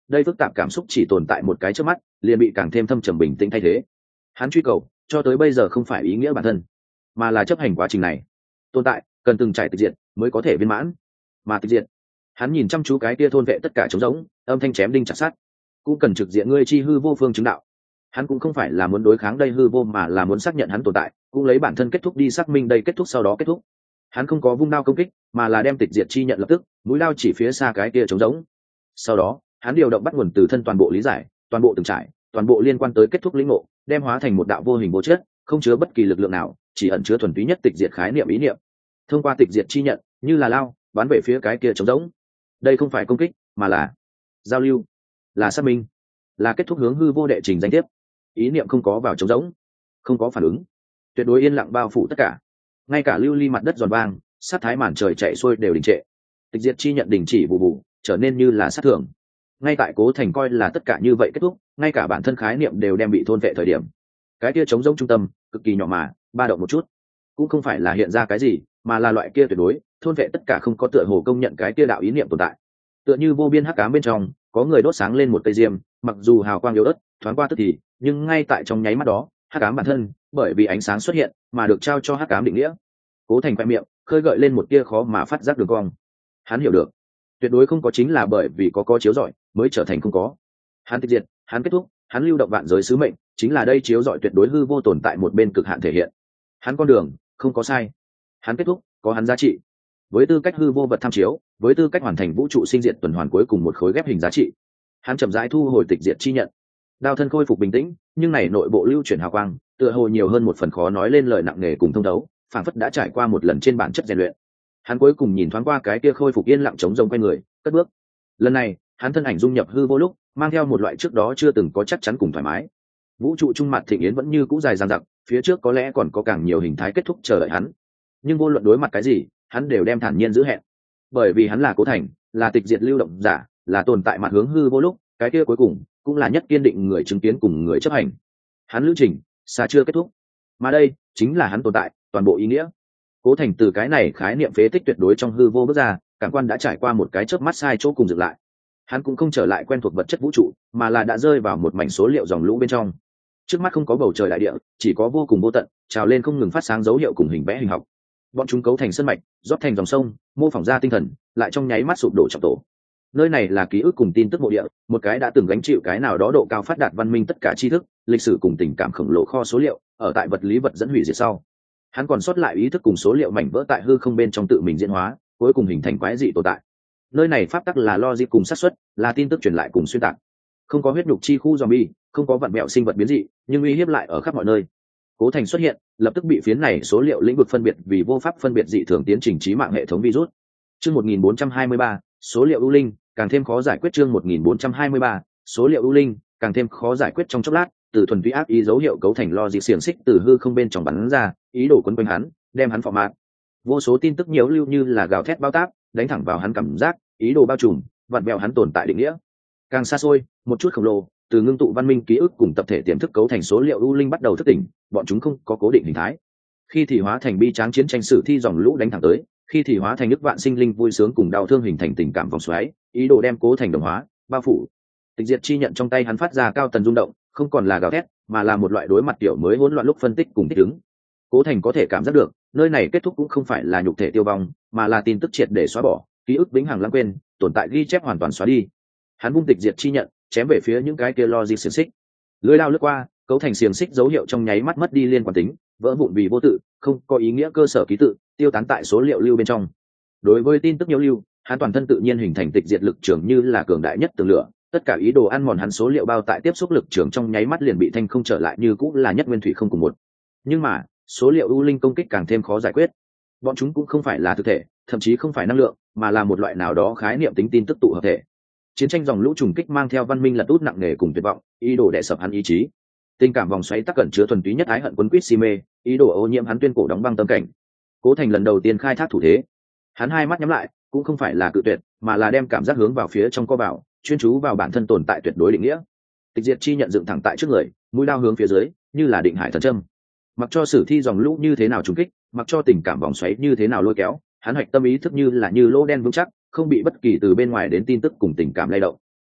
đây phức tạp cảm xúc chỉ tồn tại một cái trước mắt liền bị càng thêm thâm trầm bình tĩnh thay thế. Hắn truy cầu cho tới bây giờ không phải ý nghĩa bản thân, mà là chấp hành quá trình này. Tồn tại cần từng trải tịch diệt mới có thể viên mãn, mà tịch diệt, hắn nhìn chăm chú cái kia thôn vệ tất cả trống rỗng, âm thanh chém đinh chặt sát, cũng cần trực diện ngươi chi hư vô phương chứng đạo. Hắn cũng không phải là muốn đối kháng đây hư vô, mà là muốn xác nhận hắn tồn tại, cũng lấy bản thân kết thúc đi xác minh đây kết thúc sau đó kết thúc. Hắn không có vung đao công kích, mà là đem tịch diệt chi nhận lập tức, mũi đao chỉ phía xa cái kia trống rỗng. Sau đó, hắn điều động bắt nguồn từ thân toàn bộ lý giải, toàn bộ từng trải, toàn bộ liên quan tới kết thúc lĩnh ngộ, đem hóa thành một đạo vô hình vô chất, không chứa bất kỳ lực lượng nào, chỉ ẩn chứa thuần túy nhất tịch diệt khái niệm ý niệm. Thông qua tịch diệt chi nhận, như là lao, bắn về phía cái kia trống rỗng. Đây không phải công kích, mà là giao lưu, là xác minh, là kết thúc hướng hư vô đệ trình danh tiếp. Ý niệm không có vào trống rỗng, không có phản ứng, tuyệt đối yên lặng bao phủ tất cả. Ngay cả lưu ly mặt đất giòn vang, sát thái màn trời chạy xuôi đều đình trệ. Tịch diệt chi nhận đình chỉ bù bù, trở nên như là sát thường. Ngay tại Cố Thành coi là tất cả như vậy kết thúc, ngay cả bản thân khái niệm đều đem bị thôn vệ thời điểm, cái kia trống rỗng trung tâm cực kỳ nhỏ mà ba động một chút, cũng không phải là hiện ra cái gì, mà là loại kia tuyệt đối thôn vệ tất cả, không có tựa hồ công nhận cái kia đạo ý niệm tồn tại. Tựa như vô biên hắc ám bên trong có người đốt sáng lên một cây diêm, mặc dù hào quang yếu ớt thoáng qua tức thì, nhưng ngay tại trong nháy mắt đó, hắc ám bản thân bởi vì ánh sáng xuất hiện mà được trao cho hắc ám định nghĩa. Cố Thành quay miệng khơi gợi lên một tia khó mà phát giác đường cong. Hắn hiểu được, tuyệt đối không có chính là bởi vì có có chiếu rọi mới trở thành không có. Hắn tịch diệt, hắn kết thúc, hắn lưu động vạn giới sứ mệnh, chính là đây chiếu rọi tuyệt đối hư vô tồn tại một bên cực hạn thể hiện. Hắn con đường không có sai, hắn kết thúc có hắn giá trị. Với tư cách hư vô vật tham chiếu, với tư cách hoàn thành vũ trụ sinh diệt tuần hoàn cuối cùng một khối ghép hình giá trị, hắn chậm rãi thu hồi tịch diệt chi nhận. Đao thân khôi phục bình tĩnh, nhưng này nội bộ lưu chuyển hào quang, tựa hồ nhiều hơn một phần khó nói lên lời nặng nề cùng thông đấu, phản phất đã trải qua một lần trên bản chất rèn luyện. Hắn cuối cùng nhìn thoáng qua cái kia khôi phục yên lặng trống rỗng quay người, cất bước. Lần này, hắn thân ảnh dung nhập hư vô lúc, mang theo một loại trước đó chưa từng có chắc chắn cùng thoải mái. Vũ trụ trung mặt thịnh yến vẫn như cũ dài dằng dặc, phía trước có lẽ còn có càng nhiều hình thái kết thúc chờ đợi hắn. Nhưng vô luận đối mặt cái gì, hắn đều đem thản nhiên giữ hẹn. Bởi vì hắn là Cố Thành, là tịch diệt lưu động giả, là tồn tại mặt hướng hư vô lúc, cái kia cuối cùng cũng là nhất kiên định người chứng kiến cùng người chấp hành. Hắn lữ trình xa chưa kết thúc, mà đây chính là hắn tồn tại toàn bộ ý nghĩa. Cố Thành từ cái này khái niệm phế tích tuyệt đối trong hư vô bước ra, cảm quan đã trải qua một cái chớp mắt sai chỗ cùng dừng lại. Hắn cũng không trở lại quen thuộc vật chất vũ trụ, mà là đã rơi vào một mảnh số liệu dòng lũ bên trong. Trước mắt không có bầu trời đại địa, chỉ có vô cùng vô tận trào lên không ngừng phát sáng dấu hiệu cùng hình vẽ hình học. Bọn chúng cấu thành sân mạch, rót thành dòng sông, mô phỏng ra tinh thần, lại trong nháy mắt sụp đổ trọng tổ. Nơi này là ký ức cùng tin tức mộ địa, một cái đã từng gánh chịu cái nào đó độ cao phát đạt văn minh tất cả tri thức, lịch sử cùng tình cảm khổng lồ kho số liệu, ở tại vật lý vật dẫn hủy diệt sau. Hắn còn sót lại ý thức cùng số liệu mảnh vỡ tại hư không bên trong tự mình diễn hóa, cuối cùng hình thành quái dị tồn tại. Nơi này pháp tắc là logic cùng xác suất, là tin tức truyền lại cùng xuyên tạc. Không có huyết nhục chi khu zombie, không có vặn mẹo sinh vật biến dị, nhưng uy hiếp lại ở khắp mọi nơi. Cố Thành xuất hiện, lập tức bị phiến này số liệu lĩnh vực phân biệt vì vô pháp phân biệt dị thường tiến trình trí mạng hệ thống virus. Chương một nghìn bốn trăm hai mươi ba, số liệu ưu linh, càng thêm khó giải quyết. Chương một nghìn bốn trăm hai mươi ba, số liệu ưu linh, càng thêm khó giải quyết. Trong chốc lát, từ thuần túy ác ý dấu hiệu cấu thành logic xiềng xích từ hư không bên trong bắn ra, ý đồ quấn quanh hắn, đem hắn phò mát. Vô số tin tức nhiễu lưu như là gào thét bao táp, đánh thẳng vào hắn cảm giác, ý đồ bao trùm, vặn vẹo hắn tồn tại định nghĩa. Càng xa xôi, một chút khổng lồ, từ ngưng tụ văn minh ký ức cùng tập thể tiềm thức cấu thành số liệu ưu linh bắt đầu thức tỉnh, bọn chúng không có cố định hình thái. Khi thì hóa thành bi tráng chiến tranh sử thi dòng lũ đánh thẳng tới, khi thì hóa thành nước vạn sinh linh vui sướng cùng đau thương hình thành tình cảm vòng xoáy, ý đồ đem Cố Thành đồng hóa, bao phủ. Tịch diệt chi nhận trong tay hắn phát ra cao tần rung động, không còn là gào thét, mà là một loại đối mặt tiểu mới hỗn loạn lúc phân tích cùng thích ứng. Cố Thành có thể cảm giác được, nơi này kết thúc cũng không phải là nhục thể tiêu vong, mà là tin tức triệt để xóa bỏ, ký ức vĩnh hằng lãng quên, tồn tại ghi chép hoàn toàn xóa đi. Hắn vung tịch diệt chi nhận, chém về phía những cái kia logic xiềng xích. Lưỡi lao lướt qua, cấu thành xiềng xích dấu hiệu trong nháy mắt mất đi liên quan tính, vỡ vụn vì vô tự, không có ý nghĩa cơ sở ký tự, tiêu tán tại số liệu lưu bên trong. Đối với tin tức nhiễu lưu, hắn toàn thân tự nhiên hình thành tịch diệt lực trường như là cường đại nhất tường lửa, tất cả ý đồ ăn mòn hắn số liệu bao tại tiếp xúc lực trường trong nháy mắt liền bị thanh không trở lại như cũng là nhất nguyên thủy không cùng một. Nhưng mà, số liệu ưu linh công kích càng thêm khó giải quyết. Bọn chúng cũng không phải là thực thể, thậm chí không phải năng lượng, mà là một loại nào đó khái niệm tính tin tức tụ hợp thể. Chiến tranh dòng lũ trùng kích mang theo văn minh lật út nặng nề cùng tuyệt vọng, ý đồ đè sập hắn ý chí. Tình cảm vòng xoáy tắc cẩn chứa thuần túy nhất ái hận quấn quýt si mê, ý đồ ô nhiễm hắn tuyên cổ đóng băng tâm cảnh. Cố Thành lần đầu tiên khai thác thủ thế, hắn hai mắt nhắm lại, cũng không phải là cự tuyệt, mà là đem cảm giác hướng vào phía trong co vào, chuyên chú vào bản thân tồn tại tuyệt đối định nghĩa. Tịch diệt chi nhận dựng thẳng tại trước người, mũi đao hướng phía dưới, như là định hải thần châm. Mặc cho sử thi dòng lũ như thế nào trùng kích, mặc cho tình cảm vòng xoáy như thế nào lôi kéo, hắn hoạch tâm ý thức như là như lỗ đen vững chắc, không bị bất kỳ từ bên ngoài đến tin tức cùng tình cảm lay động.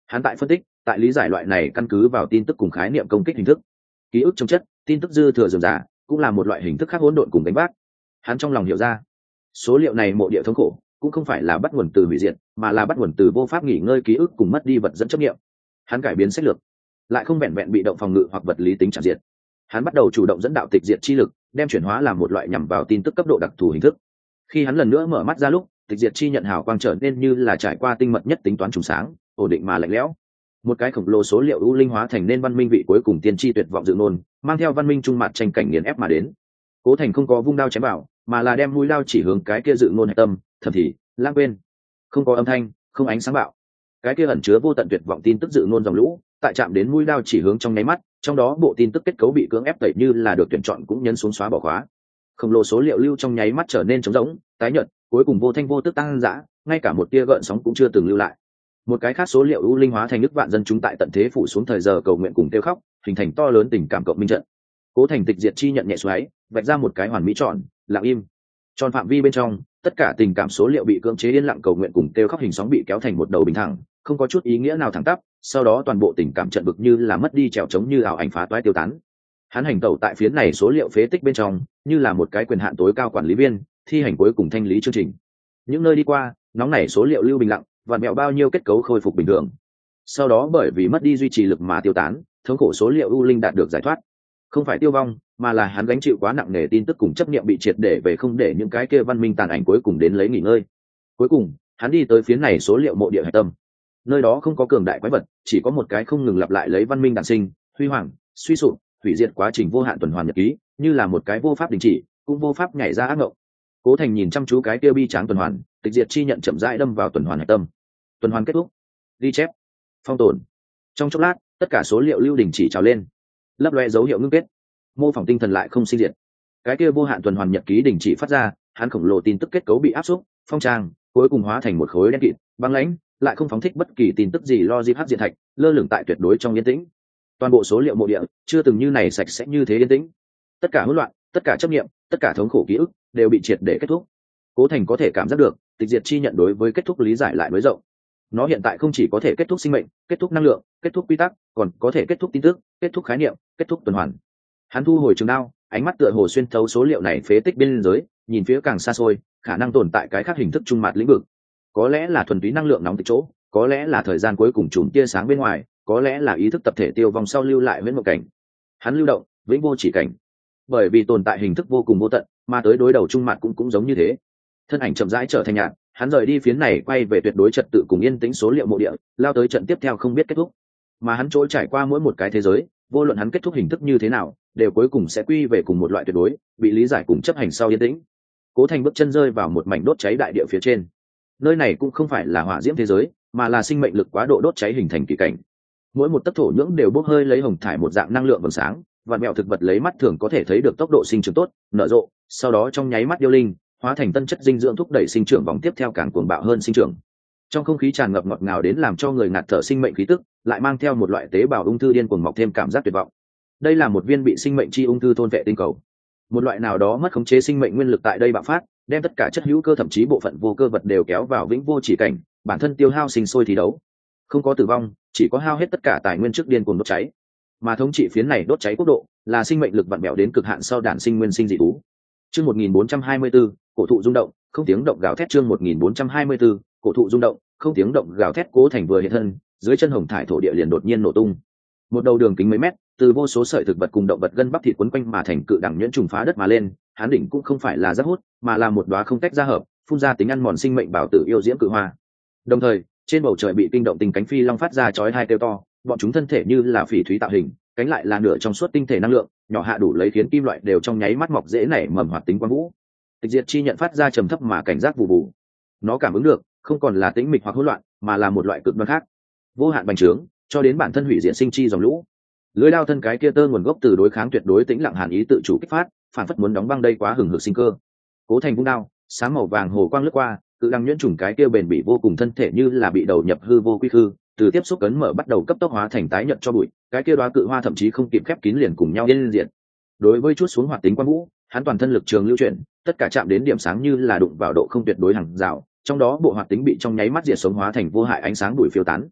Hắn tại phân tích, tại lý giải loại này căn cứ vào tin tức cùng khái niệm công kích hình thức. Ký ức trong chất, tin tức dư thừa dườm giả, cũng là một loại hình thức khác hỗn độn cùng đánh bác. Hắn trong lòng hiểu ra, số liệu này mộ địa thống khổ cũng không phải là bắt nguồn từ hủy diệt, mà là bắt nguồn từ vô pháp nghỉ ngơi ký ức cùng mất đi vật dẫn chấp nghiệm. Hắn cải biến sách lược, lại không vẹn vẹn bị động phòng ngự hoặc vật lý tính chạm diệt. Hắn bắt đầu chủ động dẫn đạo tịch diệt chi lực, đem chuyển hóa làm một loại nhằm vào tin tức cấp độ đặc thù hình thức. Khi hắn lần nữa mở mắt ra lúc, tịch diệt chi nhận hào quang trở nên như là trải qua tinh mật nhất tính toán trùng sáng, ổn định mà lạnh lẽo. Một cái khổng lồ số liệu ưu linh hóa thành nên văn minh vị cuối cùng tiên tri tuyệt vọng dự nôn, mang theo văn minh trung mặt tranh cảnh nghiền ép mà đến. Cố Thành không có vung đao chém vào, mà là đem mũi đao chỉ hướng cái kia dự nôn hạch tâm, thầm thì lãng quên. Không có âm thanh, không ánh sáng bạo. Cái kia ẩn chứa vô tận tuyệt vọng tin tức dự nôn dòng lũ, tại chạm đến mũi đao chỉ hướng trong nháy mắt, trong đó bộ tin tức kết cấu bị cưỡng ép tẩy như là được tuyển chọn cũng nhấn xuống xóa bỏ khóa. Khổng lồ số liệu lưu trong nháy mắt trở nên trống rỗng, tái nhợt, cuối cùng vô thanh vô tức tăng dã, ngay cả một tia gợn sóng cũng chưa từng lưu lại. Một cái khác số liệu ưu linh hóa thành nước vạn dân chúng tại tận thế phủ xuống thời giờ cầu nguyện cùng kêu khóc, hình thành to lớn tình cảm cộng minh trận. Cố Thành tịch diệt chi nhận nhẹ xoáy, vạch ra một cái hoàn mỹ tròn, lặng im. Tròn phạm vi bên trong, tất cả tình cảm số liệu bị cưỡng chế yên lặng cầu nguyện cùng kêu khóc hình sóng bị kéo thành một đầu bình thẳng, không có chút ý nghĩa nào thẳng tắp, sau đó toàn bộ tình cảm trận bực như là mất đi trèo trống như ảo ảnh phá toái tiêu tán. Hắn hành tẩu tại phiến này số liệu phế tích bên trong, như là một cái quyền hạn tối cao quản lý viên, thi hành cuối cùng thanh lý chương trình. Những nơi đi qua, nóng nảy số liệu lưu bình lặng, vặn mẹo bao nhiêu kết cấu khôi phục bình thường. Sau đó bởi vì mất đi duy trì lực mà tiêu tán, thống khổ số liệu ưu linh đạt được giải thoát. Không phải tiêu vong, mà là hắn gánh chịu quá nặng nề tin tức cùng chấp niệm bị triệt để về không để những cái kia văn minh tàn ảnh cuối cùng đến lấy nghỉ ngơi. Cuối cùng, hắn đi tới phiến này số liệu mộ địa hạch tâm. Nơi đó không có cường đại quái vật, chỉ có một cái không ngừng lặp lại lấy văn minh đản sinh, huy hoàng, suy sụp, hủy diệt quá trình vô hạn tuần hoàn nhật ký, như là một cái vô pháp đình chỉ, cũng vô pháp nhảy ra ác ngộng. Cố Thành nhìn chăm chú cái kia bi tráng tuần hoàn, tịch diệt chi nhận chậm rãi đâm vào tuần hoàn hạch tâm. Tuần hoàn kết thúc, ghi chép, phong tồn. Trong chốc lát, tất cả số liệu lưu đình chỉ trào lên, lấp loe dấu hiệu ngưng kết, mô phỏng tinh thần lại không sinh diệt. Cái kia vô hạn tuần hoàn nhật ký đình chỉ phát ra, hắn khổng lồ tin tức kết cấu bị áp xúc, phong trang, cuối cùng hóa thành một khối đen kịt, băng lãnh, lại không phóng thích bất kỳ tin tức gì logic hắc diện thạch, lơ lửng tại tuyệt đối trong yên tĩnh. Toàn bộ số liệu mộ địa chưa từng như này sạch sẽ như thế yên tĩnh. Tất cả hỗn loạn, tất cả chấp niệm, tất cả thống khổ ký ức đều bị triệt để kết thúc. Cố Thành có thể cảm giác được, tịch diệt chi nhận đối với kết thúc lý giải lại nới rộng. Nó hiện tại không chỉ có thể kết thúc sinh mệnh, kết thúc năng lượng, kết thúc quy tắc, còn có thể kết thúc tin tức, kết thúc khái niệm, kết thúc tuần hoàn. Hắn thu hồi trường đao, ánh mắt tựa hồ xuyên thấu số liệu này phế tích biên giới, nhìn phía càng xa xôi, khả năng tồn tại cái khác hình thức trung mặt lĩnh vực. Có lẽ là thuần túy năng lượng nóng tại chỗ, có lẽ là thời gian cuối cùng chùm tia sáng bên ngoài, có lẽ là ý thức tập thể tiêu vong sau lưu lại viễn một cảnh. Hắn lưu động, vĩnh vô chỉ cảnh. Bởi vì tồn tại hình thức vô cùng vô tận, mà tới đối đầu trung mặt cũng cũng giống như thế. Thân ảnh chậm rãi trở thành nhạt, hắn rời đi phiến này quay về tuyệt đối trật tự cùng yên tĩnh số liệu mộ địa, lao tới trận tiếp theo không biết kết thúc. Mà hắn trôi trải qua mỗi một cái thế giới, vô luận hắn kết thúc hình thức như thế nào, đều cuối cùng sẽ quy về cùng một loại tuyệt đối, bị lý giải cùng chấp hành sau yên tĩnh. Cố Thành bước chân rơi vào một mảnh đốt cháy đại địa phía trên. Nơi này cũng không phải là hỏa diễm thế giới, mà là sinh mệnh lực quá độ đốt cháy hình thành kỳ cảnh. Mỗi một tấc thổ nhưỡng đều bốc hơi lấy hồng thải một dạng năng lượng vầng sáng, và mẹo thực vật lấy mắt thường có thể thấy được tốc độ sinh trưởng tốt, nở rộ, sau đó trong nháy mắt điêu linh, hóa thành tân chất dinh dưỡng thúc đẩy sinh trưởng vòng tiếp theo càng cuồng bạo hơn sinh trưởng. Trong không khí tràn ngập ngọt ngào đến làm cho người ngạt thở sinh mệnh khí tức, lại mang theo một loại tế bào ung thư điên cuồng mọc thêm cảm giác tuyệt vọng. Đây là một viên bị sinh mệnh chi ung thư thôn vệ tinh cầu. Một loại nào đó mất khống chế sinh mệnh nguyên lực tại đây bạo phát, đem tất cả chất hữu cơ thậm chí bộ phận vô cơ vật đều kéo vào vĩnh vô chỉ cảnh, bản thân tiêu hao sinh sôi thi đấu. Không có tử vong, chỉ có hao hết tất cả tài nguyên trước điên cuồng đốt cháy. Mà thống trị phiến này đốt cháy quốc độ, là sinh mệnh lực vặn bẹo đến cực hạn sau đản sinh nguyên sinh dị thú. Chương một nghìn bốn trăm hai mươi tư, cổ thụ rung động, không tiếng động gào thét. Chương một nghìn bốn trăm hai mươi tư, cổ thụ rung động, không tiếng động gào thét. Cố Thành vừa hiện thân, dưới chân hồng thải thổ địa liền đột nhiên nổ tung. Một đầu đường kính mấy mét, từ vô số sợi thực vật cùng động vật gân bắp thịt quấn quanh mà thành cự đẳng nhuyễn trùng phá đất mà lên. Hán đỉnh cũng không phải là rác hút, mà là một đóa không tách ra hợp, phun ra tính ăn mòn sinh mệnh bảo tử yêu diễm cự hoa. Đồng thời, trên bầu trời bị kinh động tình cánh phi long phát ra chói hai kêu to, bọn chúng thân thể như là phỉ thúy tạo hình, cánh lại là nửa trong suốt tinh thể năng lượng, nhỏ hạ đủ lấy khiến kim loại đều trong nháy mắt mọc dễ nảy mầm hoạt tính quang vũ. Tịch diệt chi nhận phát ra trầm thấp mà cảnh giác vụ vụ. Nó cảm ứng được, không còn là tĩnh mịch hoặc hỗn loạn, mà là một loại cực đoan khác, vô hạn bành trướng, cho đến bản thân hủy diệt sinh chi dòng lũ. Lưới đao thân cái kia tơ nguồn gốc từ đối kháng tuyệt đối tĩnh lặng hàn ý tự chủ kích phát, phản phất muốn đóng băng đây quá hừng hực sinh cơ. Cố Thành vung đao, sáng màu vàng hồ quang lướt qua, cự đăng nhuyễn trùng cái kia bền bỉ vô cùng thân thể như là bị đầu nhập hư vô quy hư, từ tiếp xúc cấn mở bắt đầu cấp tốc hóa thành tái nhợt cho bụi, cái kia đóa cự hoa thậm chí không kịp khép kín liền cùng nhau điên diện. Đối với chút xuống hoạt tính quang vũ, hắn toàn thân lực trường lưu chuyển, tất cả chạm đến điểm sáng như là đụng vào độ không tuyệt đối hàng rào, trong đó bộ hoạt tính bị trong nháy mắt diệt sống hóa thành vô hại ánh sáng đuổi phiêu tán.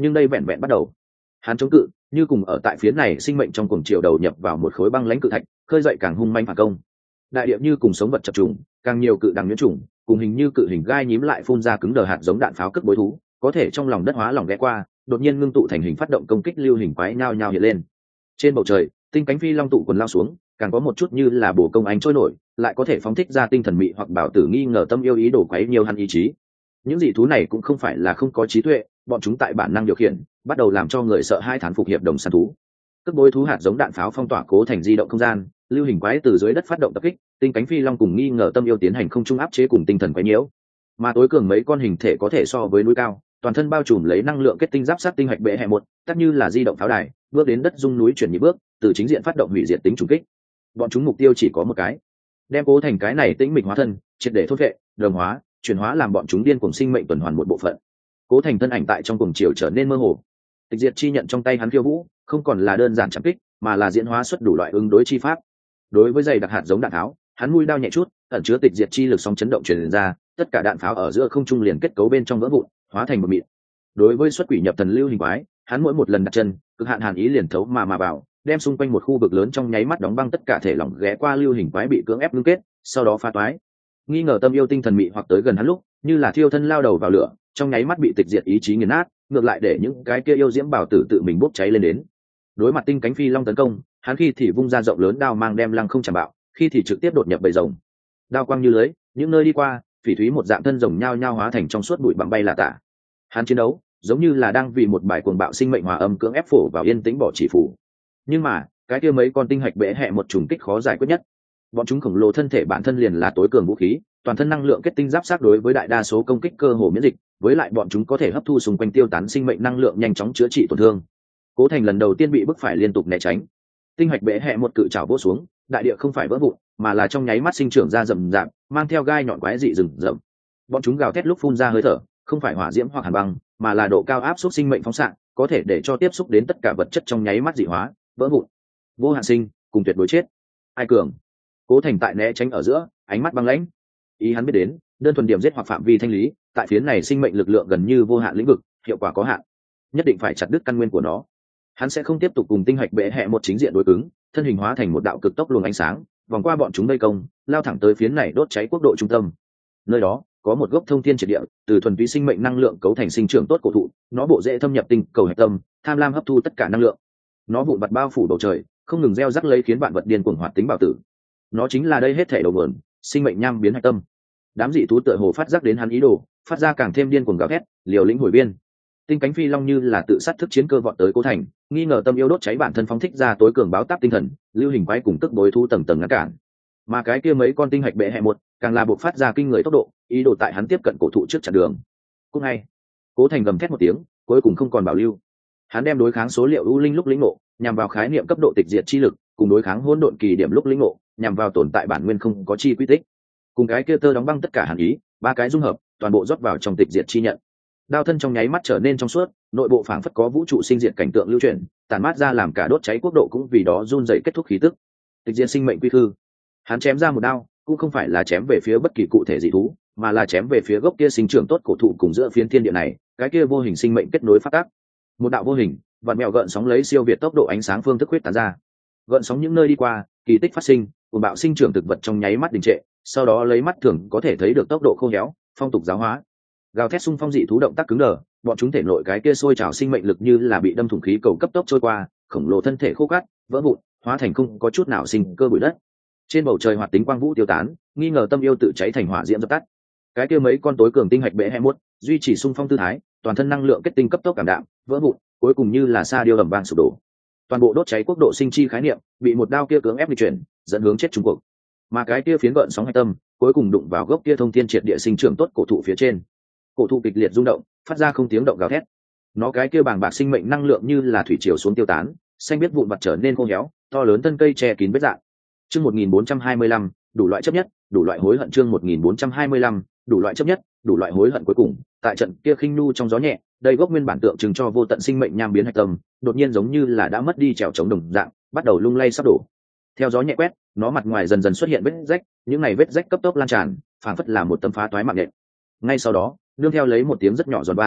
nhưng đây vẹn vẹn bắt đầu. Hắn chống cự như cùng ở tại phía này sinh mệnh trong cuồng chiều đầu nhập vào một khối băng lãnh cự thạch, khơi dậy càng hung manh phản công. Đại địa như cùng sống vật chập trùng, càng nhiều cự đằng nhuyễn trùng cùng hình như cự hình gai nhím lại phun ra cứng đờ hạt giống đạn pháo cất bối thú, có thể trong lòng đất hóa lỏng ghé qua, đột nhiên ngưng tụ thành hình phát động công kích lưu hình quái nhao nhao hiện lên. Trên bầu trời tinh cánh phi long tụ quần lao xuống, càng có một chút như là bổ công ánh trôi nổi, lại có thể phóng thích ra tinh thần mị hoặc bảo tử nghi ngờ tâm yêu ý đồ quấy nhiều hắn ý chí. Những dị thú này cũng không phải là không có trí tuệ, bọn chúng tại bản năng điều khiển bắt đầu làm cho người sợ hai thán phục hiệp đồng săn thú. Cất bối thú hạt giống đạn pháo phong tỏa cố thành di động không gian, lưu hình quái từ dưới đất phát động tập kích, tinh cánh phi long cùng nghi ngờ tâm yêu tiến hành không trung áp chế cùng tinh thần quấy nhiễu. Mà tối cường mấy con hình thể có thể so với núi cao, toàn thân bao trùm lấy năng lượng kết tinh giáp sát tinh hạch bệ hệ một, tất như là di động pháo đài, bước đến đất dung núi chuyển nhị bước, từ chính diện phát động hủy diệt tính trùng kích. Bọn chúng mục tiêu chỉ có một cái, đem cố thành cái này tĩnh mịch hóa thân triệt để thốt vệ, đồng hóa, chuyển hóa làm bọn chúng điên cuồng sinh mệnh tuần hoàn một bộ phận. Cố thành thân ảnh tại trong cuồng chiều trở nên mơ hồ. Tịch diệt chi nhận trong tay hắn khiêu vũ, không còn là đơn giản chạm kích, mà là diễn hóa xuất đủ loại ứng đối chi pháp. Đối với dày đặc hạt giống đạn tháo, hắn mũi đao nhẹ chút, ẩn chứa tịch diệt chi lực sóng chấn động truyền ra, tất cả đạn pháo ở giữa không trung liền kết cấu bên trong vỡ vụn, hóa thành một mịn. Đối với xuất quỷ nhập thần lưu hình quái, hắn mỗi một lần đặt chân, cực hạn hàn ý liền thấu mà mà vào, đem xung quanh một khu vực lớn trong nháy mắt đóng băng tất cả thể lỏng ghé qua lưu hình quái bị cưỡng ép ngưng kết, sau đó phá toái. Nghi ngờ tâm yêu tinh thần mị hoặc tới gần hắn lúc, như là thiêu thân lao đầu vào lửa, trong nháy mắt bị tịch diệt ý chí nghiền nát, ngược lại để những cái kia yêu diễm bảo tử tự mình bốc cháy lên đến. Đối mặt tinh cánh phi long tấn công, hắn khi thì vung ra rộng lớn đao mang đem lăng không chạm bạo, khi thì trực tiếp đột nhập bầy rồng. Đao quang như lưới, những nơi đi qua, phỉ thúy một dạng thân rồng nhao nhao hóa thành trong suốt bụi bặm bay là tả. Hắn chiến đấu, giống như là đang vì một bài cuồng bạo sinh mệnh hòa âm cưỡng ép phổ vào yên tĩnh bỏ chỉ phủ. Nhưng mà, cái kia mấy con tinh hạch bệ hệ một trùng kích khó giải quyết nhất. Bọn chúng khổng lồ thân thể bản thân liền là tối cường vũ khí, toàn thân năng lượng kết tinh giáp sát đối với đại đa số công kích cơ hồ miễn dịch, với lại bọn chúng có thể hấp thu xung quanh tiêu tán sinh mệnh năng lượng nhanh chóng chữa trị tổn thương. Cố Thành lần đầu tiên bị bức phải liên tục né tránh. Tinh hạch bệ hệ một cự trảo vỗ xuống, đại địa không phải vỡ vụn, mà là trong nháy mắt sinh trưởng ra rầm rạp, mang theo gai nhọn quái dị rừng rậm. Bọn chúng gào thét lúc phun ra hơi thở, không phải hỏa diễm hoặc hàn băng, mà là độ cao áp suất sinh mệnh phóng xạ, có thể để cho tiếp xúc đến tất cả vật chất trong nháy mắt dị hóa, vỡ vụn. Vô hạn sinh, cùng tuyệt đối chết. Ai cường? Cố Thành tại né tránh ở giữa, ánh mắt băng lãnh. Ý hắn biết đến, đơn thuần điểm giết hoặc phạm vi thanh lý, tại phía này sinh mệnh lực lượng gần như vô hạn lĩnh vực, hiệu quả có hạn. Nhất định phải chặt đứt căn nguyên của nó. Hắn sẽ không tiếp tục cùng tinh hạch bệ hệ một chính diện đối cứng, thân hình hóa thành một đạo cực tốc luồng ánh sáng, vòng qua bọn chúng vây công, lao thẳng tới phía này đốt cháy quốc độ trung tâm. Nơi đó có một gốc thông thiên triệt địa, từ thuần túy sinh mệnh năng lượng cấu thành sinh trưởng tốt cổ thụ, nó bộ rễ thâm nhập tinh cầu hạch tâm, tham lam hấp thu tất cả năng lượng. Nó vụn vặt bao phủ bầu trời, không ngừng gieo rắc lấy khiến vạn vật điên cuồng hoạt tính bảo tử. Nó chính là đây hết thể đầu nguồn, sinh mệnh nham biến hạch tâm. Đám dị thú tựa hồ phát giác đến hắn ý đồ, phát ra càng thêm điên cuồng gào thét, liều lĩnh hồi biên. Tinh cánh phi long như là tự sát thức chiến cơ vọt tới Cố Thành, nghi ngờ tâm yêu đốt cháy bản thân phóng thích ra tối cường báo táp tinh thần, lưu hình quái cùng tức bối thu tầng tầng ngăn cản. Mà cái kia mấy con tinh hạch bệ hệ một, càng là buộc phát ra kinh người tốc độ, ý đồ tại hắn tiếp cận cổ thụ trước chặn đường. Cũng ngay, Cố Thành gầm thét một tiếng, cuối cùng không còn bảo lưu. Hắn đem đối kháng số liệu u linh lúc lĩnh ngộ, nhằm vào khái niệm cấp độ tịch diệt chi lực, cùng đối kháng hỗn độn kỳ điểm lúc lĩnh ngộ, nhằm vào tồn tại bản nguyên không có chi quy tích. Cùng cái kia tơ đóng băng tất cả hàn ý, ba cái dung hợp, toàn bộ rót vào trong tịch diệt chi nhận. Đao thân trong nháy mắt trở nên trong suốt, nội bộ phảng phất có vũ trụ sinh diệt cảnh tượng lưu truyền, tàn mát ra làm cả đốt cháy quốc độ cũng vì đó run rẩy kết thúc khí tức. Tịch diệt sinh mệnh quy khư. Hắn chém ra một đao, cũng không phải là chém về phía bất kỳ cụ thể dị thú, mà là chém về phía gốc kia sinh trưởng tốt cổ thụ cùng giữa phiến thiên địa này, cái kia vô hình sinh mệnh kết nối phát tác. Một đạo vô hình, vạn mèo gợn sóng lấy siêu việt tốc độ ánh sáng phương thức huyết tán ra. Gợn sóng những nơi đi qua, kỳ tích phát sinh, cuồng bạo sinh trưởng thực vật trong nháy mắt đình trệ, sau đó lấy mắt thường có thể thấy được tốc độ khô héo, phong tục giáo hóa. Gào thét xung phong dị thú động tác cứng đờ, bọn chúng thể nội cái kia sôi trào sinh mệnh lực như là bị đâm thủng khí cầu cấp tốc trôi qua, khổng lồ thân thể khô cát, vỡ vụn, hóa thành không có chút nào sinh cơ bụi đất. Trên bầu trời hoạt tính quang vũ tiêu tán, nghi ngờ tâm yêu tự cháy thành hỏa diễm dập tắt. Cái kia mấy con tối cường tinh hạch bệ hệ muốt, duy trì xung phong tư thái, toàn thân năng lượng kết tinh cấp tốc cảm đạm, vỡ vụn, cuối cùng như là sa điêu ầm vang sụp đổ. Toàn bộ đốt cháy quốc độ sinh chi khái niệm, bị một đao kia cưỡng ép di chuyển, dẫn hướng chết trung cuộc. Mà cái kia phiến gợn sóng hạch tâm, cuối cùng đụng vào gốc kia thông thiên triệt địa sinh trưởng tốt cổ thụ phía trên. Cổ thụ kịch liệt rung động, phát ra không tiếng động gào thét. Nó cái kia bàng bạc sinh mệnh năng lượng như là thủy triều xuống tiêu tán, xanh biết vụn vặt trở nên khô héo, to lớn thân cây che kín vết rạn. Chương một nghìn bốn trăm hai mươi lăm, đủ loại chấp nhất, đủ loại hối hận. Chương một nghìn bốn trăm hai mươi lăm, đủ loại chấp nhất, đủ loại hối hận. Cuối cùng, tại trận kia khinh nu trong gió nhẹ, đây gốc nguyên bản tượng trưng cho vô tận sinh mệnh nham biến hạch tâm, đột nhiên giống như là đã mất đi trèo chống đồng dạng, bắt đầu lung lay sắp đổ. Theo gió nhẹ quét, nó mặt ngoài dần dần xuất hiện vết rách, những này vết rách cấp tốc lan tràn, phảng phất là một tấm phá toái mạng nhện. Ngay sau đó, nương theo lấy một tiếng rất nhỏ giòn vang,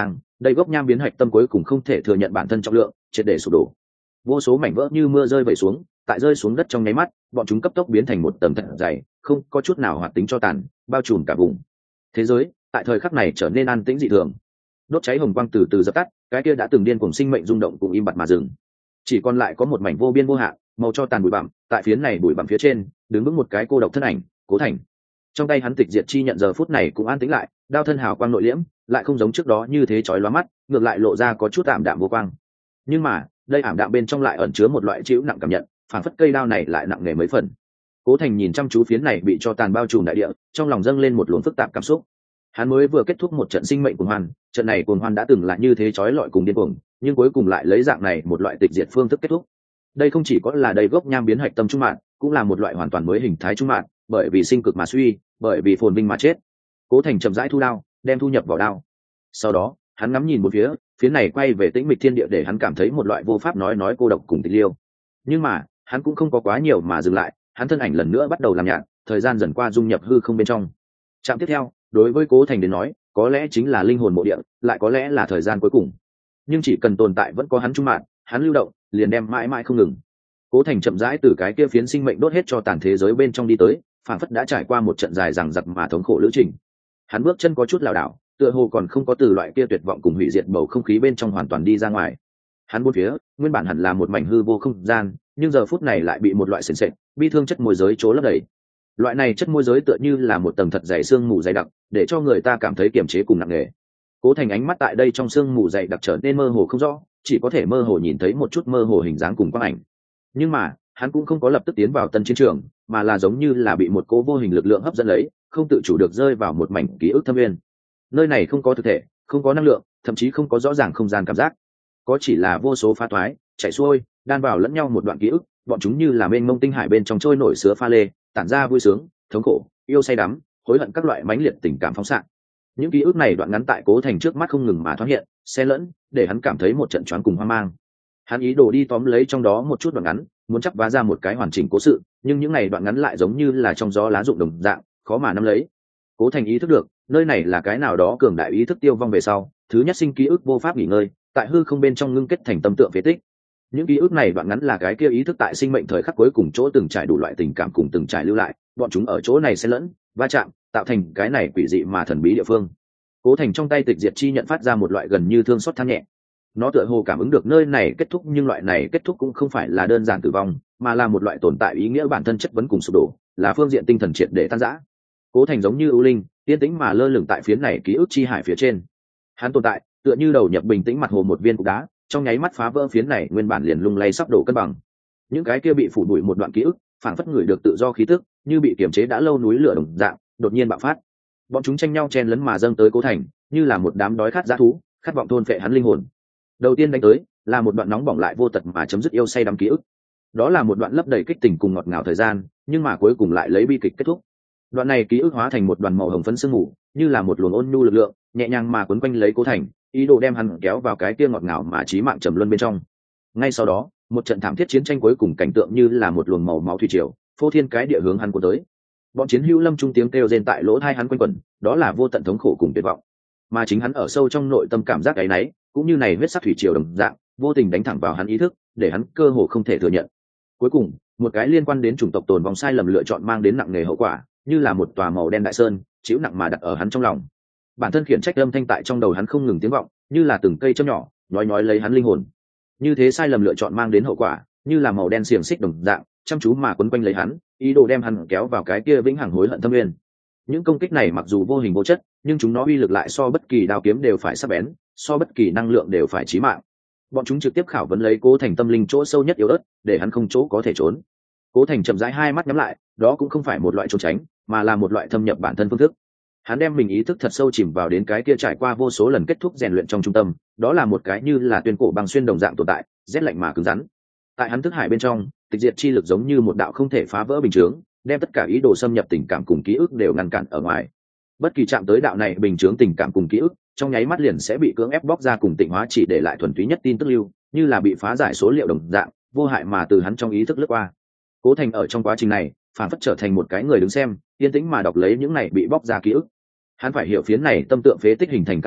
đây gốc nham biến hạch tâm cuối cùng không thể thừa nhận bản thân trọng lượng, triệt để sụp đổ. Vô số mảnh vỡ như mưa rơi vẩy xuống, tại rơi xuống đất trong nháy mắt, bọn chúng cấp tốc biến thành một tầng thật dày, không có chút nào hoạt tính cho tàn, bao trùm cả vùng. Thế giới tại thời khắc này trở nên an tĩnh dị thường. Đốt cháy hồng quang từ từ dập tắt, cái kia đã từng điên cuồng sinh mệnh rung động cùng im bặt mà dừng. Chỉ còn lại có một mảnh vô biên vô hạn, màu cho tàn bụi bặm, tại phía này bụi bặm phía trên, đứng vững một cái cô độc thân ảnh, Cố Thành. Trong tay hắn tịch diệt chi nhận giờ phút này cũng an tĩnh lại, đao thân hào quang nội liễm, lại không giống trước đó như thế chói lóa mắt, ngược lại lộ ra có chút ảm đạm vô quang. Nhưng mà, đây ảm đạm bên trong lại ẩn chứa một loại chịu nặng cảm nhận, phản phất cây đao này lại nặng nề mấy phần. Cố Thành nhìn chăm chú phiến này bị cho tàn bao trùm đại địa, trong lòng dâng lên một luồng phức tạp cảm xúc. Hắn mới vừa kết thúc một trận sinh mệnh cuồng hoan, trận này cuồng hoan đã từng là như thế chói lọi cùng điên cuồng, nhưng cuối cùng lại lấy dạng này một loại tịch diệt phương thức kết thúc. Đây không chỉ có là đầy gốc nham biến hạch tâm trung mạng, cũng là một loại hoàn toàn mới hình thái trung mạng, bởi vì sinh cực mà suy, bởi vì phồn vinh mà chết. Cố Thành chậm rãi thu đao, đem thu nhập vào đao. Sau đó, hắn ngắm nhìn một phía, phía này quay về tĩnh mịch thiên địa để hắn cảm thấy một loại vô pháp nói nói cô độc cùng tịch liêu. Nhưng mà, hắn cũng không có quá nhiều mà dừng lại, hắn thân ảnh lần nữa bắt đầu làm nhạt, thời gian dần qua dung nhập hư không bên trong. Trạm tiếp theo, đối với Cố Thành đến nói, có lẽ chính là linh hồn mộ địa, lại có lẽ là thời gian cuối cùng. Nhưng chỉ cần tồn tại vẫn có hắn trung mạng, hắn lưu động, liền đem mãi mãi không ngừng. Cố Thành chậm rãi từ cái kia phiến sinh mệnh đốt hết cho tàn thế giới bên trong đi tới, phảng phất đã trải qua một trận dài dằng dặc mà thống khổ lữ trình. Hắn bước chân có chút lảo đảo, tựa hồ còn không có từ loại kia tuyệt vọng cùng hủy diệt bầu không khí bên trong hoàn toàn đi ra ngoài. Hắn bốn phía, nguyên bản hẳn là một mảnh hư vô không gian, nhưng giờ phút này lại bị một loại sền sệt, bi thương chất môi giới trố lấp đầy. Loại này chất môi giới tựa như là một tầng thật dày xương mù dày đặc, để cho người ta cảm thấy kiềm chế cùng nặng nề. Cố Thành ánh mắt tại đây trong xương mù dày đặc trở nên mơ hồ không rõ, chỉ có thể mơ hồ nhìn thấy một chút mơ hồ hình dáng cùng quang ảnh. Nhưng mà, hắn cũng không có lập tức tiến vào tân chiến trường, mà là giống như là bị một cỗ vô hình lực lượng hấp dẫn lấy, không tự chủ được rơi vào một mảnh ký ức thâm nguyên. Nơi này không có thực thể, không có năng lượng, thậm chí không có rõ ràng không gian cảm giác, có chỉ là vô số phá toái, chảy xuôi, đan vào lẫn nhau một đoạn ký ức, bọn chúng như là mênh mông tinh hải bên trong trôi nổi sứa pha lê, tản ra vui sướng, thống khổ, yêu say đắm, hối hận các loại mãnh liệt tình cảm phóng xạ. Những ký ức này đoạn ngắn tại Cố Thành trước mắt không ngừng mà thoáng hiện, xen lẫn, để hắn cảm thấy một trận choáng cùng hoang mang. Hắn ý đồ đi tóm lấy trong đó một chút đoạn ngắn, muốn chắp vá ra một cái hoàn chỉnh cố sự, nhưng những này đoạn ngắn lại giống như là trong gió lá rụng đồng dạng, khó mà nắm lấy. Cố Thành ý thức được, nơi này là cái nào đó cường đại ý thức tiêu vong về sau, thứ nhất sinh ký ức vô pháp nghỉ ngơi, tại hư không bên trong ngưng kết thành tâm tượng phế tích. Những ký ức này đoạn ngắn là cái kia ý thức tại sinh mệnh thời khắc cuối cùng chỗ từng trải đủ loại tình cảm cùng từng trải lưu lại, bọn chúng ở chỗ này xen lẫn, va chạm, tạo thành cái này quỷ dị mà thần bí địa phương. Cố Thành trong tay tịch diệt chi nhận phát ra một loại gần như thương xót than nhẹ. Nó tựa hồ cảm ứng được nơi này kết thúc, nhưng loại này kết thúc cũng không phải là đơn giản tử vong, mà là một loại tồn tại ý nghĩa bản thân chất vấn cùng sụp đổ, là phương diện tinh thần triệt để tan rã. Cố Thành giống như ưu linh, yên tĩnh mà lơ lửng tại phía này ký ức chi hải phía trên. Hắn tồn tại, tựa như đầu nhập bình tĩnh mặt hồ một viên cục đá, trong nháy mắt phá vỡ phiến này nguyên bản liền lung lay sắp đổ cân bằng. Những cái kia bị phủ bụi một đoạn ký ức, phảng phất người được tự do khí tức, như bị kiềm chế đã lâu núi lửa đồng dạng, đột nhiên bạo phát. Bọn chúng tranh nhau chen lấn mà dâng tới Cố Thành, như là một đám đói khát dã thú, khát vọng thôn phệ hắn linh hồn. Đầu tiên đánh tới là một đoạn nóng bỏng lại vô tật mà chấm dứt yêu say đắm ký ức. Đó là một đoạn lấp đầy kích tình cùng ngọt ngào thời gian, nhưng mà cuối cùng lại lấy bi kịch kết thúc. Đoạn này ký ức hóa thành một đoàn màu hồng phấn sương mù, như là một luồng ôn nhu lực lượng, nhẹ nhàng mà quấn quanh lấy Cố Thành, ý đồ đem hắn kéo vào cái kia ngọt ngào mà chí mạng trầm luân bên trong. Ngay sau đó, một trận thảm thiết chiến tranh cuối cùng cảnh tượng như là một luồng màu máu thủy triều, phô thiên cái địa hướng hắn cuốn tới. Bọn chiến hữu lâm trung tiếng kêu rên tại lỗ tai hắn quanh quẩn, đó là vô tận thống khổ cùng tuyệt vọng. Mà chính hắn ở sâu trong nội tâm cảm giác cái nấy, cũng như này huyết sắc thủy triều đồng dạng, vô tình đánh thẳng vào hắn ý thức, để hắn cơ hồ không thể thừa nhận. Cuối cùng, một cái liên quan đến chủng tộc tồn vong sai lầm lựa chọn mang đến nặng nề hậu quả, như là một tòa màu đen đại sơn, chịu nặng mà đặt ở hắn trong lòng. Bản thân khiển trách âm thanh tại trong đầu hắn không ngừng tiếng vọng, như là từng cây châm nhỏ, nhói nhói lấy hắn linh hồn. Như thế sai lầm lựa chọn mang đến hậu quả, như là màu đen xiềng xích đồng dạng, chăm chú mà quấn quanh lấy hắn, ý đồ đem hắn kéo vào cái kia vĩnh hằng hối hận thâm nguyên. Những công kích này mặc dù vô hình vô chất, nhưng chúng nó uy lực lại so bất kỳ đao kiếm đều phải sắc bén, so bất kỳ năng lượng đều phải chí mạng. Bọn chúng trực tiếp khảo vấn lấy Cố Thành tâm linh chỗ sâu nhất yếu ớt, để hắn không chỗ có thể trốn. Cố Thành chậm rãi hai mắt nhắm lại, đó cũng không phải một loại trốn tránh, mà là một loại thâm nhập bản thân phương thức. Hắn đem mình ý thức thật sâu chìm vào đến cái kia trải qua vô số lần kết thúc rèn luyện trong trung tâm, đó là một cái như là tuyên cổ băng xuyên đồng dạng tồn tại, rét lạnh mà cứng rắn. Tại hắn thức hải bên trong, tịch diệt chi lực giống như một đạo không thể phá vỡ bình chướng, đem tất cả ý đồ xâm nhập tình cảm cùng ký ức đều ngăn cản ở ngoài. Bất kỳ chạm tới đạo này bình chướng tình cảm cùng ký ức, trong nháy mắt liền sẽ bị cưỡng ép bóc ra cùng tịnh hóa, chỉ để lại thuần túy nhất tin tức lưu, như là bị phá giải số liệu đồng dạng, vô hại mà từ hắn trong ý thức lướt qua. Cố Thành ở trong quá trình này, phản phất trở thành một cái người đứng xem, yên tĩnh mà đọc lấy những này bị bóc ra ký ức. Hắn phải hiểu phiến này tâm tượng phế tích hình thành căn nguyên,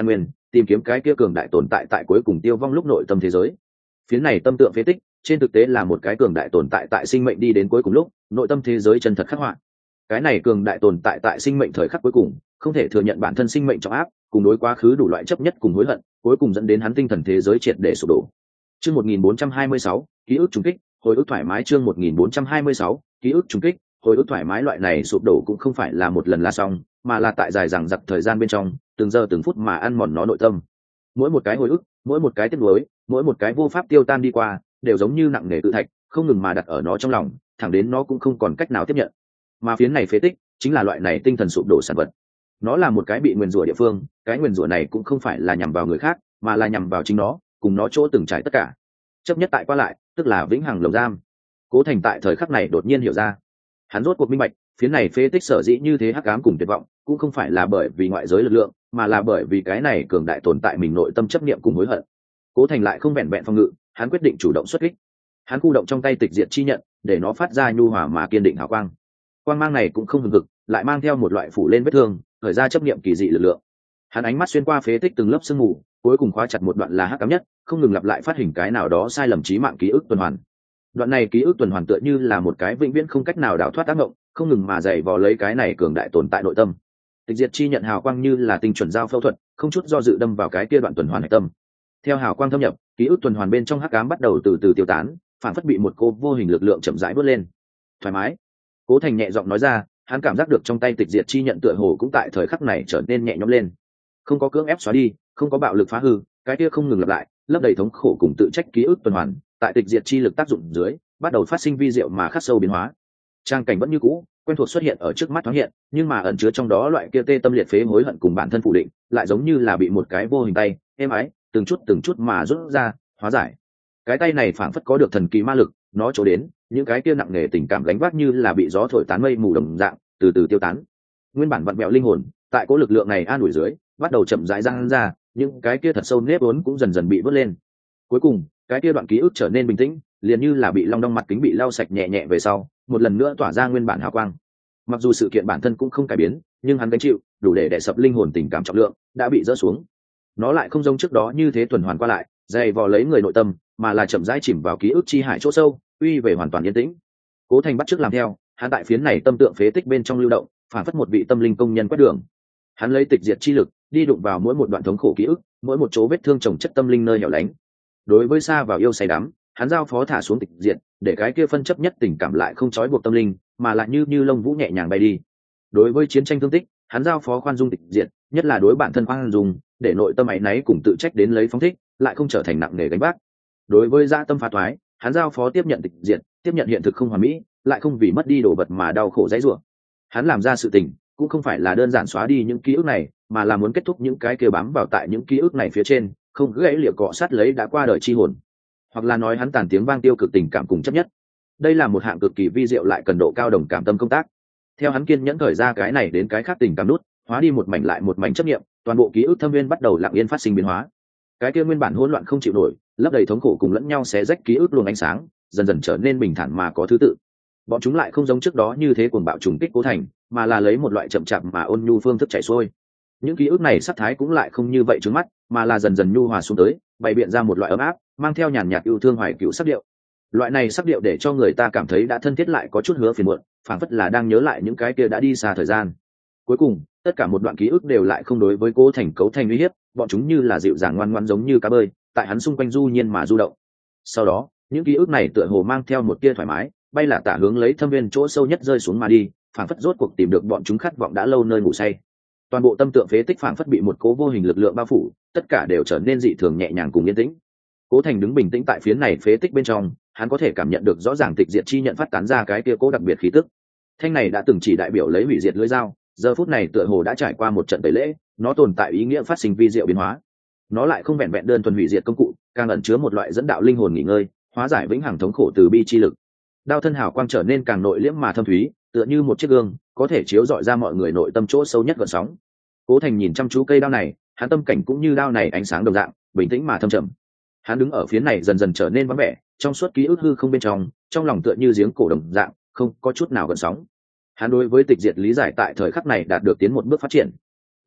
tìm kiếm cái kia cường đại tồn tại tại cuối cùng tiêu vong lúc nội tâm thế giới. Phía này tâm tượng phế tích trên thực tế là một cái cường đại tồn tại tại sinh mệnh đi đến cuối cùng lúc nội tâm thế giới chân thật khắc họa. Cái này cường đại tồn tại tại sinh mệnh thời khắc cuối cùng không thể thừa nhận bản thân sinh mệnh trọng áp, cùng đối quá khứ đủ loại chấp nhất cùng hối hận, cuối cùng dẫn đến hắn tinh thần thế giới triệt để sụp đổ. Chương một nghìn bốn trăm hai mươi sáu, ký ức trùng kích, hồi ức thoải mái. Chương một nghìn bốn trăm hai mươi sáu, ký ức trùng kích, hồi ức thoải mái. Loại này sụp đổ cũng không phải là một lần là xong, mà là tại dài dằng dặc thời gian bên trong, từng giờ từng phút mà ăn mòn nó nội tâm. Mỗi một cái hồi ức, mỗi một cái tiếc nuối, mỗi một cái vô pháp tiêu tan đi qua, đều giống như nặng nề tự thạch, không ngừng mà đặt ở nó trong lòng, thẳng đến nó cũng không còn cách nào tiếp nhận. Mà phiến này phế tích chính là loại này tinh thần sụp đổ sản vật. Nó là một cái bị nguyền rủa địa phương, cái nguyền rủa này cũng không phải là nhằm vào người khác, mà là nhằm vào chính nó, cùng nó chỗ từng trải tất cả. Chấp nhất tại qua lại, tức là vĩnh hằng lồng giam. Cố Thành tại thời khắc này đột nhiên hiểu ra, hắn rốt cuộc minh bạch, phiến này phế tích sở dĩ như thế hắc ám cùng tuyệt vọng, cũng không phải là bởi vì ngoại giới lực lượng, mà là bởi vì cái này cường đại tồn tại mình nội tâm chấp niệm cùng hối hận. Cố Thành lại không vẹn vẹn phòng ngự, hắn quyết định chủ động xuất kích. Hắn khu động trong tay tịch diệt chi nhận, để nó phát ra nhu hòa mà kiên định hào quang. Quang mang này cũng không hừng hực, lại mang theo một loại phủ lên vết thương, khởi ra chấp niệm kỳ dị lực lượng. Hắn ánh mắt xuyên qua phế tích từng lớp sương mù, cuối cùng khóa chặt một đoạn là hắc ám nhất, không ngừng lặp lại phát hình cái nào đó sai lầm chí mạng ký ức tuần hoàn. Đoạn này ký ức tuần hoàn tựa như là một cái vĩnh viễn không cách nào đào thoát ác mộng, không ngừng mà dày vò lấy cái này cường đại tồn tại nội tâm. Tịch diệt chi nhận hào quang như là tinh chuẩn dao phẫu thuật, không chút do dự đâm vào cái kia đoạn tuần hoàn hạch tâm. Theo hào quang thâm nhập, ký ức tuần hoàn bên trong hắc ám bắt đầu từ từ tiêu tán, phản phất bị một cô vô hình lực lượng chậm rãi vớt lên. Thoải mái. Cố Thành nhẹ giọng nói ra, hắn cảm giác được trong tay tịch diệt chi nhận tựa hồ cũng tại thời khắc này trở nên nhẹ nhõm lên. Không có cưỡng ép xóa đi, không có bạo lực phá hư, cái kia không ngừng lặp lại, lấp đầy thống khổ cùng tự trách ký ức tuần hoàn, tại tịch diệt chi lực tác dụng dưới, bắt đầu phát sinh vi diệu mà khắc sâu biến hóa. Trang cảnh vẫn như cũ, quen thuộc xuất hiện ở trước mắt thoáng hiện, nhưng mà ẩn chứa trong đó loại kia tê tâm liệt phế hối hận cùng bản thân phủ định, lại giống như là bị một cái vô hình tay êm ái từng chút từng chút mà rút ra, hóa giải. Cái tay này phảng phất có được thần kỳ ma lực, nó chỗ đến, những cái kia nặng nề tình cảm gánh vác như là bị gió thổi tán mây mù đồng dạng, từ từ tiêu tán. Nguyên bản vặn vẹo linh hồn, tại cố lực lượng này an ủi dưới, bắt đầu chậm rãi giãn ra, những cái kia thật sâu nếp vốn cũng dần dần bị vớt lên. Cuối cùng, cái kia đoạn ký ức trở nên bình tĩnh, liền như là bị long đong mặt kính bị lau sạch nhẹ nhẹ về sau, một lần nữa tỏa ra nguyên bản hào quang. Mặc dù sự kiện bản thân cũng không cải biến, nhưng hắn gánh chịu đủ để đè sập linh hồn tình cảm trọng lượng đã bị dỡ xuống. Nó lại không giống trước đó như thế tuần hoàn qua lại, dày vò lấy người nội tâm, mà là chậm rãi chìm vào ký ức chi hải chỗ sâu, uy về hoàn toàn yên tĩnh. Cố Thành bắt chước làm theo, hắn tại phiến này tâm tượng phế tích bên trong lưu động, phản phất một vị tâm linh công nhân quét đường. Hắn lấy tịch diệt chi lực, đi đụng vào mỗi một đoạn thống khổ ký ức, mỗi một chỗ vết thương chồng chất tâm linh nơi hẻo lánh. Đối với xa vào yêu say đắm, hắn giao phó thả xuống tịch diệt, để cái kia phân chấp nhất tình cảm lại không trói buộc tâm linh, mà lại như như lông vũ nhẹ nhàng bay đi. Đối với chiến tranh thương tích, hắn giao phó khoan dung tịch diệt, nhất là đối bản thân khoan dung, để nội tâm áy náy cùng tự trách đến lấy phóng thích, lại không trở thành nặng nề gánh vác. Đối với dã tâm phá thoái, hắn giao phó tiếp nhận tịch diệt, tiếp nhận hiện thực không hoàn mỹ, lại không vì mất đi đồ vật mà đau khổ dãy rủa. Hắn làm ra sự tình, cũng không phải là đơn giản xóa đi những ký ức này, mà là muốn kết thúc những cái kia bám vào tại những ký ức này phía trên, không gãy lìa cọ sát lấy đã qua đời chi hồn. Hoặc là nói hắn tàn tiếng vang tiêu cực tình cảm cùng chấp nhất. Đây là một hạng cực kỳ vi diệu lại cần độ cao đồng cảm tâm công tác. Theo hắn kiên nhẫn thời ra cái này đến cái khác tình cảm nút, hóa đi một mảnh lại một mảnh chấp niệm, toàn bộ ký ức thâm viên bắt đầu lặng yên phát sinh biến hóa. Cái kia nguyên bản hỗn loạn không chịu nổi, lấp đầy thống khổ cùng lẫn nhau xé rách ký ức luồng ánh sáng, dần dần trở nên bình thản mà có thứ tự. Bọn chúng lại không giống trước đó như thế cuồng bạo trùng kích Cố Thành, mà là lấy một loại chậm chạp mà ôn nhu phương thức chảy xuôi. Những ký ức này sắc thái cũng lại không như vậy trước mắt, mà là dần dần nhu hòa xuống tới, bày biện ra một loại ấm áp, mang theo nhàn nhạt yêu thương hoài cựu sắc điệu. Loại này sắc điệu để cho người ta cảm thấy đã thân thiết lại có chút hứa phiền muộn, phảng phất là đang nhớ lại những cái kia đã đi xa thời gian. Cuối cùng, tất cả một đoạn ký ức đều lại không đối với Cố Thành cấu thành uy hiếp, bọn chúng như là dịu dàng ngoan ngoãn giống như cá bơi, tại hắn xung quanh du nhiên mà du động. Sau đó, những ký ức này tựa hồ mang theo một tia thoải mái, bay là tả hướng lấy thâm viên chỗ sâu nhất rơi xuống mà đi, phảng phất rốt cuộc tìm được bọn chúng khát vọng đã lâu nơi ngủ say. Toàn bộ tâm tượng phế tích phảng phất bị một cố vô hình lực lượng bao phủ, tất cả đều trở nên dị thường nhẹ nhàng cùng yên tĩnh. Cố Thành đứng bình tĩnh tại phiến này phế tích bên trong, hắn có thể cảm nhận được rõ ràng tịch diệt chi nhận phát tán ra cái kia cố đặc biệt khí tức. Thanh này đã từng chỉ đại biểu lấy hủy diệt lưỡi dao, giờ phút này tựa hồ đã trải qua một trận tẩy lễ, nó tồn tại ý nghĩa phát sinh vi diệu biến hóa. Nó lại không vẹn vẹn đơn thuần hủy diệt công cụ, càng ẩn chứa một loại dẫn đạo linh hồn nghỉ ngơi, hóa giải vĩnh hằng thống khổ từ bi chi lực. Đao thân hào quang trở nên càng nội liễm mà thâm thúy, tựa như một chiếc gương, có thể chiếu rọi ra mọi người nội tâm chỗ sâu nhất gợn sóng. Cố Thành nhìn chăm chú cây đao này, hắn tâm cảnh cũng như đao này ánh sáng đồng dạng, bình tĩnh mà thâm trầm. Hắn đứng ở phía này dần dần trở nên vắng vẻ, trong suốt ký ức hư không bên trong, trong lòng tựa như giếng cổ đồng dạng, không có chút nào gợn sóng. Hắn đối với tịch diệt lý giải tại thời khắc này đạt được tiến một bước phát triển.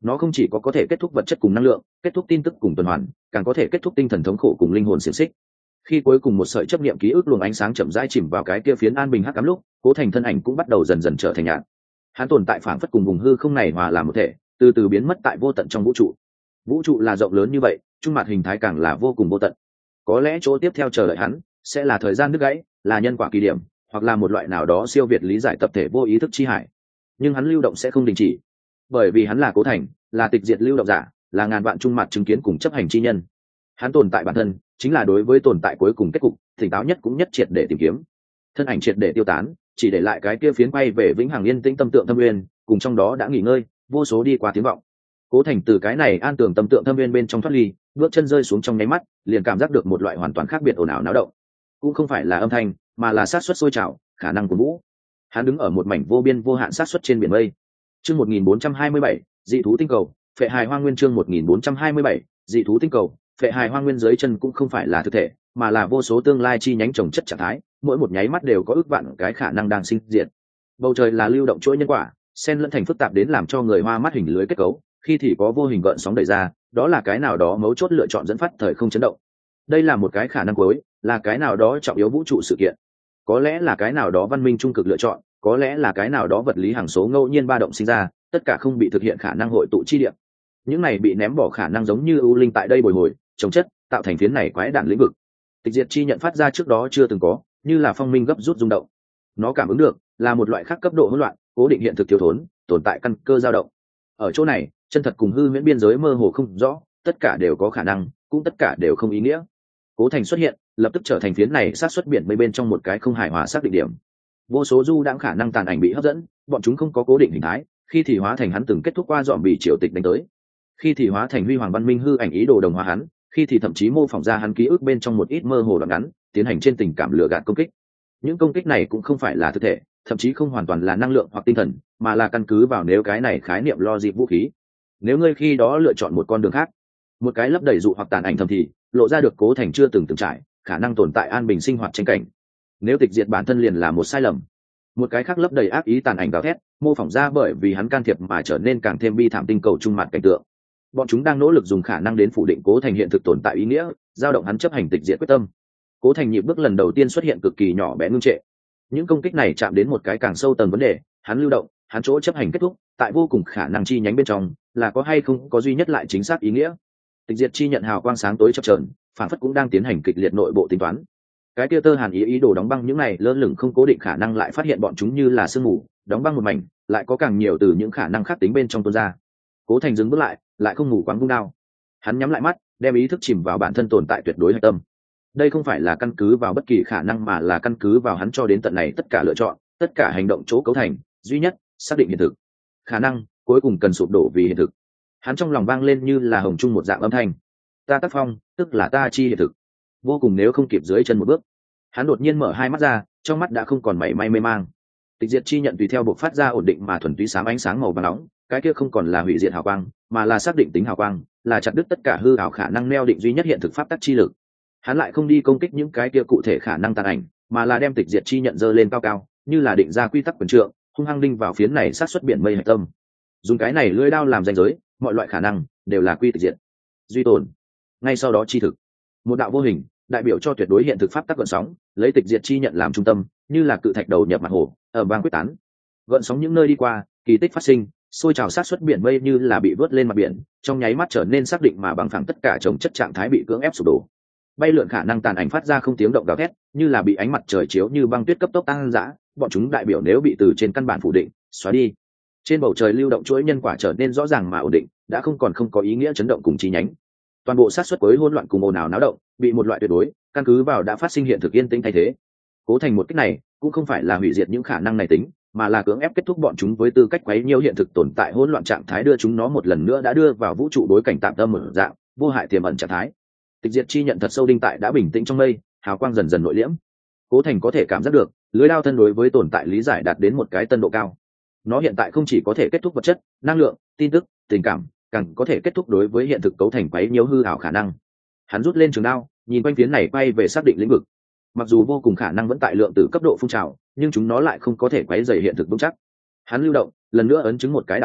Nó không chỉ có có thể kết thúc vật chất cùng năng lượng, kết thúc tin tức cùng tuần hoàn, càng có thể kết thúc tinh thần thống khổ cùng linh hồn xiềng xích. Khi cuối cùng một sợi chấp niệm ký ức luồng ánh sáng chậm rãi chìm vào cái kia phiến an bình hắc ám lúc, Cố Thành thân ảnh cũng bắt đầu dần dần trở thành nhạt. Hắn tồn tại phảng phất cùng vùng hư không này hòa làm một thể, từ từ biến mất tại vô tận trong vũ trụ. Vũ trụ là rộng lớn như vậy, trung mặt hình thái càng là vô cùng vô tận. Có lẽ chỗ tiếp theo chờ đợi hắn sẽ là thời gian đứt gãy, là nhân quả kỳ điểm, hoặc là một loại nào đó siêu việt lý giải tập thể vô ý thức chi hải. Nhưng hắn lưu động sẽ không đình chỉ, bởi vì hắn là Cố Thành, là tịch diệt lưu động giả, là ngàn vạn trung mặt chứng kiến cùng chấp hành chi nhân. Hắn tồn tại bản thân chính là đối với tồn tại cuối cùng kết cục tỉnh táo nhất cũng nhất triệt để tìm kiếm. Thân ảnh triệt để tiêu tán, chỉ để lại cái kia phiến quay về vĩnh hằng yên tĩnh tâm tượng thâm nguyên, cùng trong đó đã nghỉ ngơi vô số đi qua tiếng vọng. Cố Thành từ cái này an tường tâm tượng thâm nguyên bên trong thoát ly, bước chân rơi xuống trong nháy mắt, liền cảm giác được một loại hoàn toàn khác biệt ồn ào náo động. Cũng không phải là âm thanh, mà là sát suất sôi trào, khả năng của vũ. Hắn đứng ở một mảnh vô biên vô hạn sát suất trên biển mây. Chương một nghìn bốn trăm hai mươi bảy, dị thú tinh cầu, phệ hài hoang nguyên. Chương một nghìn bốn trăm hai mươi bảy, dị thú tinh cầu, phệ hài hoang nguyên. Dưới chân cũng không phải là thực thể, mà là vô số tương lai chi nhánh trồng chất trạng thái, mỗi một nháy mắt đều có ước vạn cái khả năng đang sinh diệt. Bầu trời là lưu động chuỗi nhân quả, xen lẫn thành phức tạp đến làm cho người hoa mắt hình lưới kết cấu, khi thì có vô hình gợn sóng đẩy ra, đó là cái nào đó mấu chốt lựa chọn dẫn phát thời không chấn động. Đây là một cái khả năng cuối, là cái nào đó trọng yếu vũ trụ sự kiện, có lẽ là cái nào đó văn minh trung cực lựa chọn, có lẽ là cái nào đó vật lý hằng số ngẫu nhiên ba động sinh ra, tất cả không bị thực hiện khả năng hội tụ chi điểm. Những này bị ném bỏ khả năng giống như ưu linh tại đây bồi hồi chống chất, tạo thành phiến này quái đản lĩnh vực. Tịch diệt chi nhận phát ra trước đó chưa từng có, như là phong minh gấp rút rung động. Nó cảm ứng được là một loại khác cấp độ hỗn loạn, cố định hiện thực thiếu thốn, tồn tại căn cơ dao động. Ở chỗ này, chân thật cùng hư huyễn biên giới mơ hồ không rõ, tất cả đều có khả năng, cũng tất cả đều không ý nghĩa. Cố Thành xuất hiện, lập tức trở thành phiến này sát xuất biển mây bên trong một cái không hài hòa xác định điểm. Vô số du đãng khả năng tàn ảnh bị hấp dẫn, bọn chúng không có cố định hình thái, khi thì hóa thành hắn từng kết thúc qua dọn bị triều tịch đánh tới, khi thì hóa thành huy hoàng văn minh hư ảnh ý đồ đồng hóa hắn, khi thì thậm chí mô phỏng ra hắn ký ức bên trong một ít mơ hồ đoạn ngắn, tiến hành trên tình cảm lừa gạt công kích. Những công kích này cũng không phải là thực thể, thậm chí không hoàn toàn là năng lượng hoặc tinh thần, mà là căn cứ vào nếu cái này khái niệm logic vũ khí. Nếu ngươi khi đó lựa chọn một con đường khác, một cái lấp đầy dụ hoặc tàn ảnh thầm thì lộ ra được Cố Thành chưa từng từng trải khả năng tồn tại an bình sinh hoạt tranh cảnh. Nếu tịch diệt bản thân liền là một sai lầm, một cái khác lấp đầy ác ý tàn ảnh gào thét, mô phỏng ra bởi vì hắn can thiệp mà trở nên càng thêm bi thảm tinh cầu trung mặt cảnh tượng. Bọn chúng đang nỗ lực dùng khả năng đến phủ định Cố Thành hiện thực tồn tại ý nghĩa, dao động hắn chấp hành tịch diệt quyết tâm. Cố Thành nhịp bước lần đầu tiên xuất hiện cực kỳ nhỏ bé ngưng trệ. Những công kích này chạm đến một cái càng sâu tầng vấn đề, hắn lưu động, hắn chỗ chấp hành kết thúc, tại vô cùng khả năng chi nhánh bên trong, là có hay không có duy nhất lại chính xác ý nghĩa. Tịch diệt chi nhận hào quang sáng tối chập chờn, phản phất cũng đang tiến hành kịch liệt nội bộ tính toán. Cái kia tơ hàn ý ý đồ đóng băng những này lơ lửng không cố định khả năng lại phát hiện bọn chúng như là sương mù, đóng băng một mảnh, lại có càng nhiều từ những khả năng khác tính bên trong tuôn ra. Cố Thành dừng bước lại, lại không ngủ quáng vung đao. Hắn nhắm lại mắt, đem ý thức chìm vào bản thân tồn tại tuyệt đối hạch tâm. Đây không phải là căn cứ vào bất kỳ khả năng, mà là căn cứ vào hắn cho đến tận này tất cả lựa chọn, tất cả hành động chỗ cấu thành, duy nhất xác định hiện thực. Khả năng cuối cùng cần sụp đổ vì hiện thực. Hắn trong lòng vang lên như là hồng trung một dạng âm thanh. Ta tác phong, tức là ta chi hiện thực. Vô cùng nếu không kịp dưới chân một bước. Hắn đột nhiên mở hai mắt ra, trong mắt đã không còn mảy may mê mang. Tịch diệt chi nhận tùy theo buộc phát ra ổn định mà thuần túy sáng ánh sáng màu vàng nóng, cái kia không còn là hủy diệt hào quang, mà là xác định tính hào quang, là chặt đứt tất cả hư ảo khả năng neo định duy nhất hiện thực pháp tắc chi lực. Hắn lại không đi công kích những cái kia cụ thể khả năng tàn ảnh, mà là đem tịch diệt chi nhận dơ lên cao cao, như là định ra quy tắc quyền trượng, hung hăng đinh vào phiến này sát xuất biển mây hạch tâm. Dùng cái này lưỡi đao làm ranh giới, mọi loại khả năng đều là quy tịch diệt, duy tồn. Ngay sau đó chi thực, một đạo vô hình, đại biểu cho tuyệt đối hiện thực pháp tắc gợn sóng, lấy tịch diệt chi nhận làm trung tâm, như là cự thạch đầu nhập mặt hồ, ở bang quyết tán. Gợn sóng những nơi đi qua, kỳ tích phát sinh, sôi trào sát xuất biển mây như là bị vớt lên mặt biển, trong nháy mắt trở nên xác định mà bằng phẳng, tất cả trồng chất trạng thái bị cưỡng ép sụp đổ. Bay lượn khả năng tàn ảnh phát ra không tiếng động gào thét, như là bị ánh mặt trời chiếu như băng tuyết cấp tốc tăng dã, bọn chúng đại biểu nếu bị từ trên căn bản phủ định, xóa đi. Trên bầu trời lưu động chuỗi nhân quả trở nên rõ ràng mà ổn định, đã không còn không có ý nghĩa chấn động cùng chi nhánh. Toàn bộ sát xuất cuối hỗn loạn cùng ồn ào náo động, bị một loại tuyệt đối, căn cứ vào đã phát sinh hiện thực yên tĩnh thay thế. Cố Thành một cách này, cũng không phải là hủy diệt những khả năng này tính, mà là cưỡng ép kết thúc bọn chúng với tư cách quấy nhiễu hiện thực tồn tại hỗn loạn trạng thái, đưa chúng nó một lần nữa đã đưa vào vũ trụ đối cảnh tạm tâm một dạng, vô hại tiềm ẩn trạng thái. Tịch diệt chi nhận thật sâu đinh tại đã bình tĩnh trong mây, hào quang dần dần nội liễm. Cố Thành có thể cảm giác được, lưới đao thân đối với tồn tại lý giải đạt đến một cái tân độ cao. Nó hiện tại không chỉ có thể kết thúc vật chất, năng lượng, tin tức, tình cảm, càng có thể kết thúc đối với hiện thực cấu thành quấy nhiễu hư ảo khả năng. Hắn rút lên trường đao, nhìn quanh phiến này quay về xác định lĩnh vực. Mặc dù vô cùng khả năng vẫn tại lượng tử cấp độ phun trào, nhưng chúng nó lại không có thể quấy rầy hiện thực vững chắc. Hắn lưu động, lần nữa ấn chứng một cái đạo lý,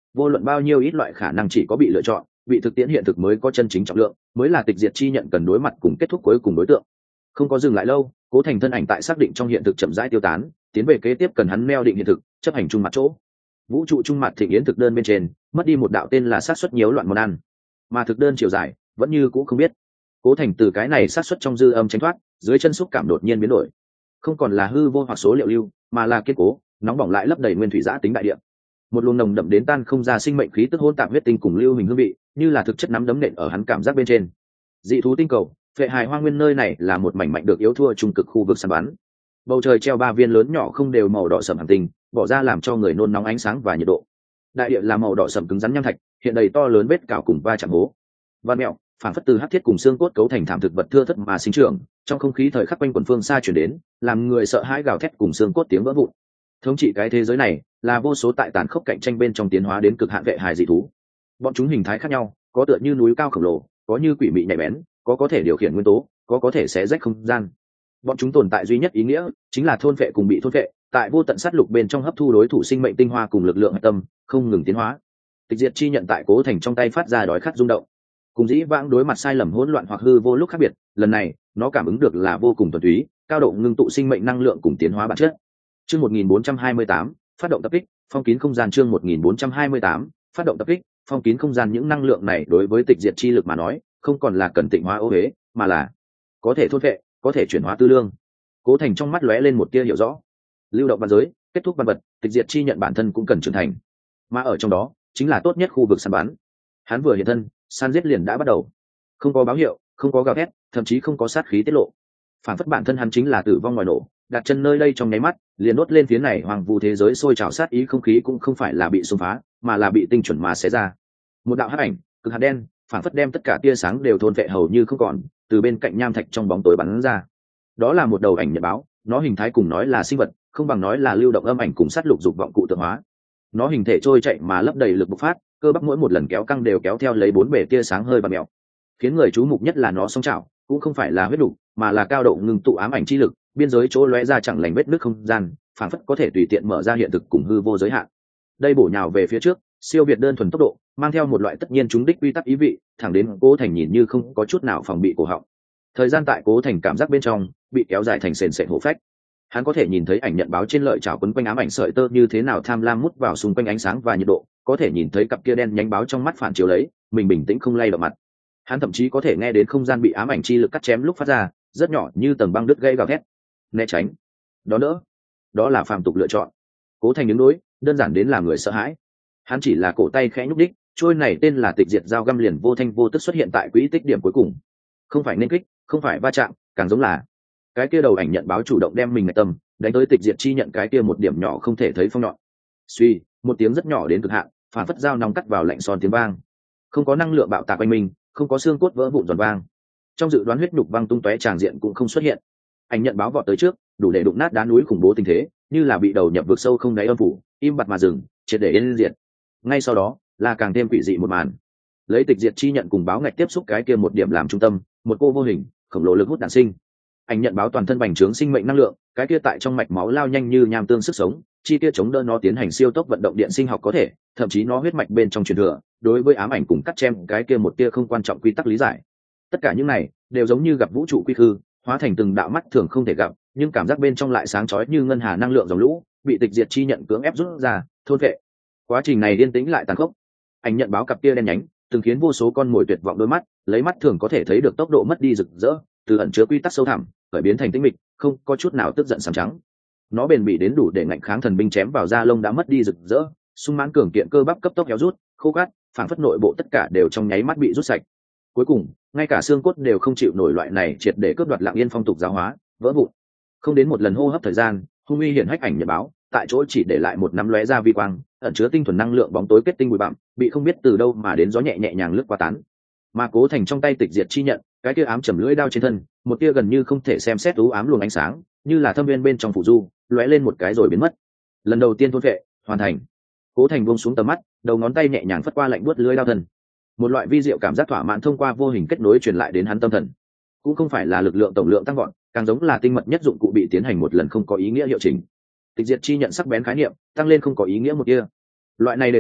vô luận bao nhiêu ít loại khả năng chỉ có bị lựa chọn, bị thực tiễn hiện thực mới có chân chính trọng lượng, mới là tịch diệt chi nhận cần đối mặt cùng kết thúc cuối cùng đối tượng. Không có dừng lại lâu, Cố Thành thân ảnh tại xác định trong hiện thực chậm rãi tiêu tán, tiến về kế tiếp cần hắn neo định hiện thực, chấp hành trung mặt chỗ. Vũ trụ trung mặt thịnh yến thực đơn bên trên, mất đi một đạo tên là sát suất nhiễu loạn món ăn, mà thực đơn chiều dài vẫn như cũ không biết. Cố Thành từ cái này sát suất trong dư âm tránh thoát, dưới chân xúc cảm đột nhiên biến đổi, không còn là hư vô hoặc số liệu lưu, mà là kiên cố, nóng bỏng lại lấp đầy nguyên thủy giã tính đại địa. Một luồng nồng đậm đến tan không ra sinh mệnh khí tức hỗn tạp huyết tinh cùng lưu hình hương vị, như là thực chất nắm đấm nện ở hắn cảm giác bên trên. Dị thú tinh cầu, phệ hài hoang nguyên nơi này là một mảnh mạnh được yếu thua trung cực khu vực săn bắn. Bầu trời treo ba viên lớn nhỏ không đều màu đỏ sẫm hành tinh, bỏ ra làm cho người nôn nóng ánh sáng và nhiệt độ. Đại địa là màu đỏ sẫm cứng rắn nham thạch, hiện đầy to lớn vết cào cùng va chạm hố. Văn mẹo, phản phất từ hắc thiết cùng xương cốt cấu thành thảm thực vật thưa thớt mà sinh trưởng, trong không khí thời khắc quanh quần phương xa chuyển đến, làm người sợ hãi gào thét cùng xương cốt tiếng vỡ vụn. Thống trị cái thế giới này là vô số tại tàn khốc cạnh tranh bên trong tiến hóa đến cực hạn vệ hài dị thú. Bọn chúng hình thái khác nhau, có tựa như núi cao khổng lồ, có như quỷ mị nhạy bén, có có thể điều khiển nguyên tố, có có thể xé rách không gian. Bọn chúng tồn tại duy nhất ý nghĩa chính là thôn vệ cùng bị thôn vệ, tại vô tận sát lục bên trong hấp thu đối thủ sinh mệnh tinh hoa cùng lực lượng hạch tâm, không ngừng tiến hóa. Tịch diệt chi nhận tại Cố Thành trong tay phát ra đói khát rung động. Cùng dĩ vãng đối mặt sai lầm hỗn loạn hoặc hư vô lúc khác biệt, lần này nó cảm ứng được là vô cùng thuần túy, cao độ ngưng tụ sinh mệnh năng lượng cùng tiến hóa bản chất. Chương một nghìn bốn trăm hai mươi tám, phát động tập kích, phong kín không gian. Chương một nghìn bốn trăm hai mươi tám, phát động tập kích, phong kín không gian. Những năng lượng này đối với tịch diệt chi lực mà nói, không còn là cần tịnh hóa ô uế, mà là có thể thôn vệ, có thể chuyển hóa tư lương. Cố Thành trong mắt lóe lên một tia hiểu rõ. Lưu động văn giới, kết thúc văn vật, tịch diệt chi nhận bản thân cũng cần trưởng thành, mà ở trong đó chính là tốt nhất khu vực săn bắn. Hắn vừa hiện thân, săn giết liền đã bắt đầu, không có báo hiệu, không có gào thét, thậm chí không có sát khí tiết lộ. Phản phất bản thân hắn chính là tử vong ngoài nổ, đặt chân nơi đây trong nháy mắt liền đốt lên phía này hoàng vu thế giới sôi trào sát ý, không khí cũng không phải là bị xung phá, mà là bị tinh chuẩn mà xé ra. Một đạo hắc ảnh cực hạt đen phản phất đem tất cả tia sáng đều thôn vệ hầu như không còn, từ bên cạnh nham thạch trong bóng tối bắn ra. Đó là một đầu ảnh nhật báo, nó hình thái cùng nói là sinh vật, không bằng nói là lưu động âm ảnh cùng sát lục dục vọng cụ tượng hóa. Nó hình thể trôi chạy mà lấp đầy lực bộc phát, cơ bắp mỗi một lần kéo căng đều kéo theo lấy bốn bể tia sáng hơi bạt mèo. Khiến người chú mục nhất là nó song trảo, cũng không phải là huyết đủ, mà là cao độ ngưng tụ ám ảnh chi lực, biên giới chỗ lóe ra chẳng lành vết nứt không gian, phản phất có thể tùy tiện mở ra hiện thực cùng hư vô giới hạn. Đây bổ nhào về phía trước, siêu việt đơn thuần tốc độ, mang theo một loại tất nhiên trúng đích quy tắc ý vị, thẳng đến Cố Thành nhìn như không có chút nào phòng bị cổ họng. Thời gian tại Cố Thành cảm giác bên trong bị kéo dài thành sền sệt hổ phách. Hắn có thể nhìn thấy ảnh nhận báo trên lợi chảo quấn quanh ám ảnh sợi tơ như thế nào tham lam mút vào xung quanh ánh sáng và nhiệt độ, có thể nhìn thấy cặp kia đen nhánh báo trong mắt phản chiếu lấy mình bình tĩnh không lay động mặt. Hắn thậm chí có thể nghe đến không gian bị ám ảnh chi lực cắt chém lúc phát ra rất nhỏ như tầng băng đứt gây gào thét. Né tránh, đó nữa, đó là phàm tục lựa chọn. Cố Thành đứng đối, đơn giản đến làm người sợ hãi. Hắn chỉ là cổ tay khẽ nhúc đích, trôi này tên là tịch diệt dao găm liền vô thanh vô tức xuất hiện tại quỹ tích điểm cuối cùng. Không phải nên kích, không phải va chạm, càng giống là cái kia đầu ảnh nhận báo chủ động đem mình ngạch tâm đánh tới tịch diệt chi nhận cái kia một điểm nhỏ không thể thấy phong nhọn. Suy, một tiếng rất nhỏ đến cực hạn, phản phất dao nòng cắt vào lạnh son tiếng vang. Không có năng lượng bạo tạc quanh mình, không có xương cốt vỡ vụn giòn vang. Trong dự đoán huyết nhục văng tung tóe tràng diện cũng không xuất hiện. Ảnh nhận báo vọt tới trước, đủ để đụng nát đá núi khủng bố tình thế, như là bị đầu nhập vực sâu không đáy âm phủ, im bặt mà dừng, triệt để yên diệt. Ngay sau đó là càng thêm quỷ dị một màn. Lấy tịch diệt chi nhận cùng báo ngạch tiếp xúc cái kia một điểm làm trung tâm, một cô vô hình khổng lồ lực hút đản sinh. Ảnh nhận báo toàn thân bành trướng sinh mệnh năng lượng, cái kia tại trong mạch máu lao nhanh như nham tương sức sống, chi kia chống đỡ nó tiến hành siêu tốc vận động điện sinh học có thể, thậm chí nó huyết mạch bên trong truyền thừa, đối với ám ảnh cùng cắt chém cái kia một tia không quan trọng quy tắc lý giải. Tất cả những này đều giống như gặp vũ trụ quy khư, hóa thành từng đạo mắt thường không thể gặp, nhưng cảm giác bên trong lại sáng chói như ngân hà năng lượng dòng lũ, bị tịch diệt chi nhận cưỡng ép rút ra, thôn vệ. Quá trình này điên tĩnh lại tàn khốc. Ảnh nhận báo cặp kia đen nhánh, từng khiến vô số con mồi tuyệt vọng đôi mắt, lấy mắt thường có thể thấy được tốc độ mất đi rực rỡ, từ ẩn chứa quy tắc sâu thẳm, khởi biến thành tĩnh mịch, không có chút nào tức giận sám trắng. Nó bền bỉ đến đủ để ngạnh kháng thần binh chém vào da lông đã mất đi rực rỡ, sung mãn cường kiện cơ bắp cấp tốc héo rút, khô cát, phản phất nội bộ tất cả đều trong nháy mắt bị rút sạch. Cuối cùng, ngay cả xương cốt đều không chịu nổi loại này triệt để cướp đoạt lặng yên phong tục giáo hóa, vỡ vụn. Không đến một lần hô hấp thời gian, hung uy hiển hách ảnh nhật báo, tại chỗ chỉ để lại một nắm lóe ra vi quang, ẩn chứa tinh thuần năng lượng bóng tối kết tinh bụi bặm, bị không biết từ đâu mà đến gió nhẹ nhẹ nhàng lướt qua tán. Mà Cố Thành trong tay tịch diệt chi nhận, cái kia ám chầm lưỡi đao trên thân, một tia gần như không thể xem xét u ám luồng ánh sáng, như là thâm viên bên trong phủ du, lóe lên một cái rồi biến mất. Lần đầu tiên thôn vệ, hoàn thành. Cố Thành buông xuống tầm mắt, đầu ngón tay nhẹ nhàng phất qua lạnh buốt lưỡi đao thân. Một loại vi diệu cảm giác thỏa mãn thông qua vô hình kết nối truyền lại đến hắn tâm thần. Cũng không phải là lực lượng tổng lượng tăng vọt, càng giống là tinh mật nhất dụng cụ bị tiến hành một lần không có ý nghĩa hiệu chỉnh. Tịch diệt chi nhận sắc bén khái niệm, tăng lên không có ý nghĩa một kia. Loại này đề thăng,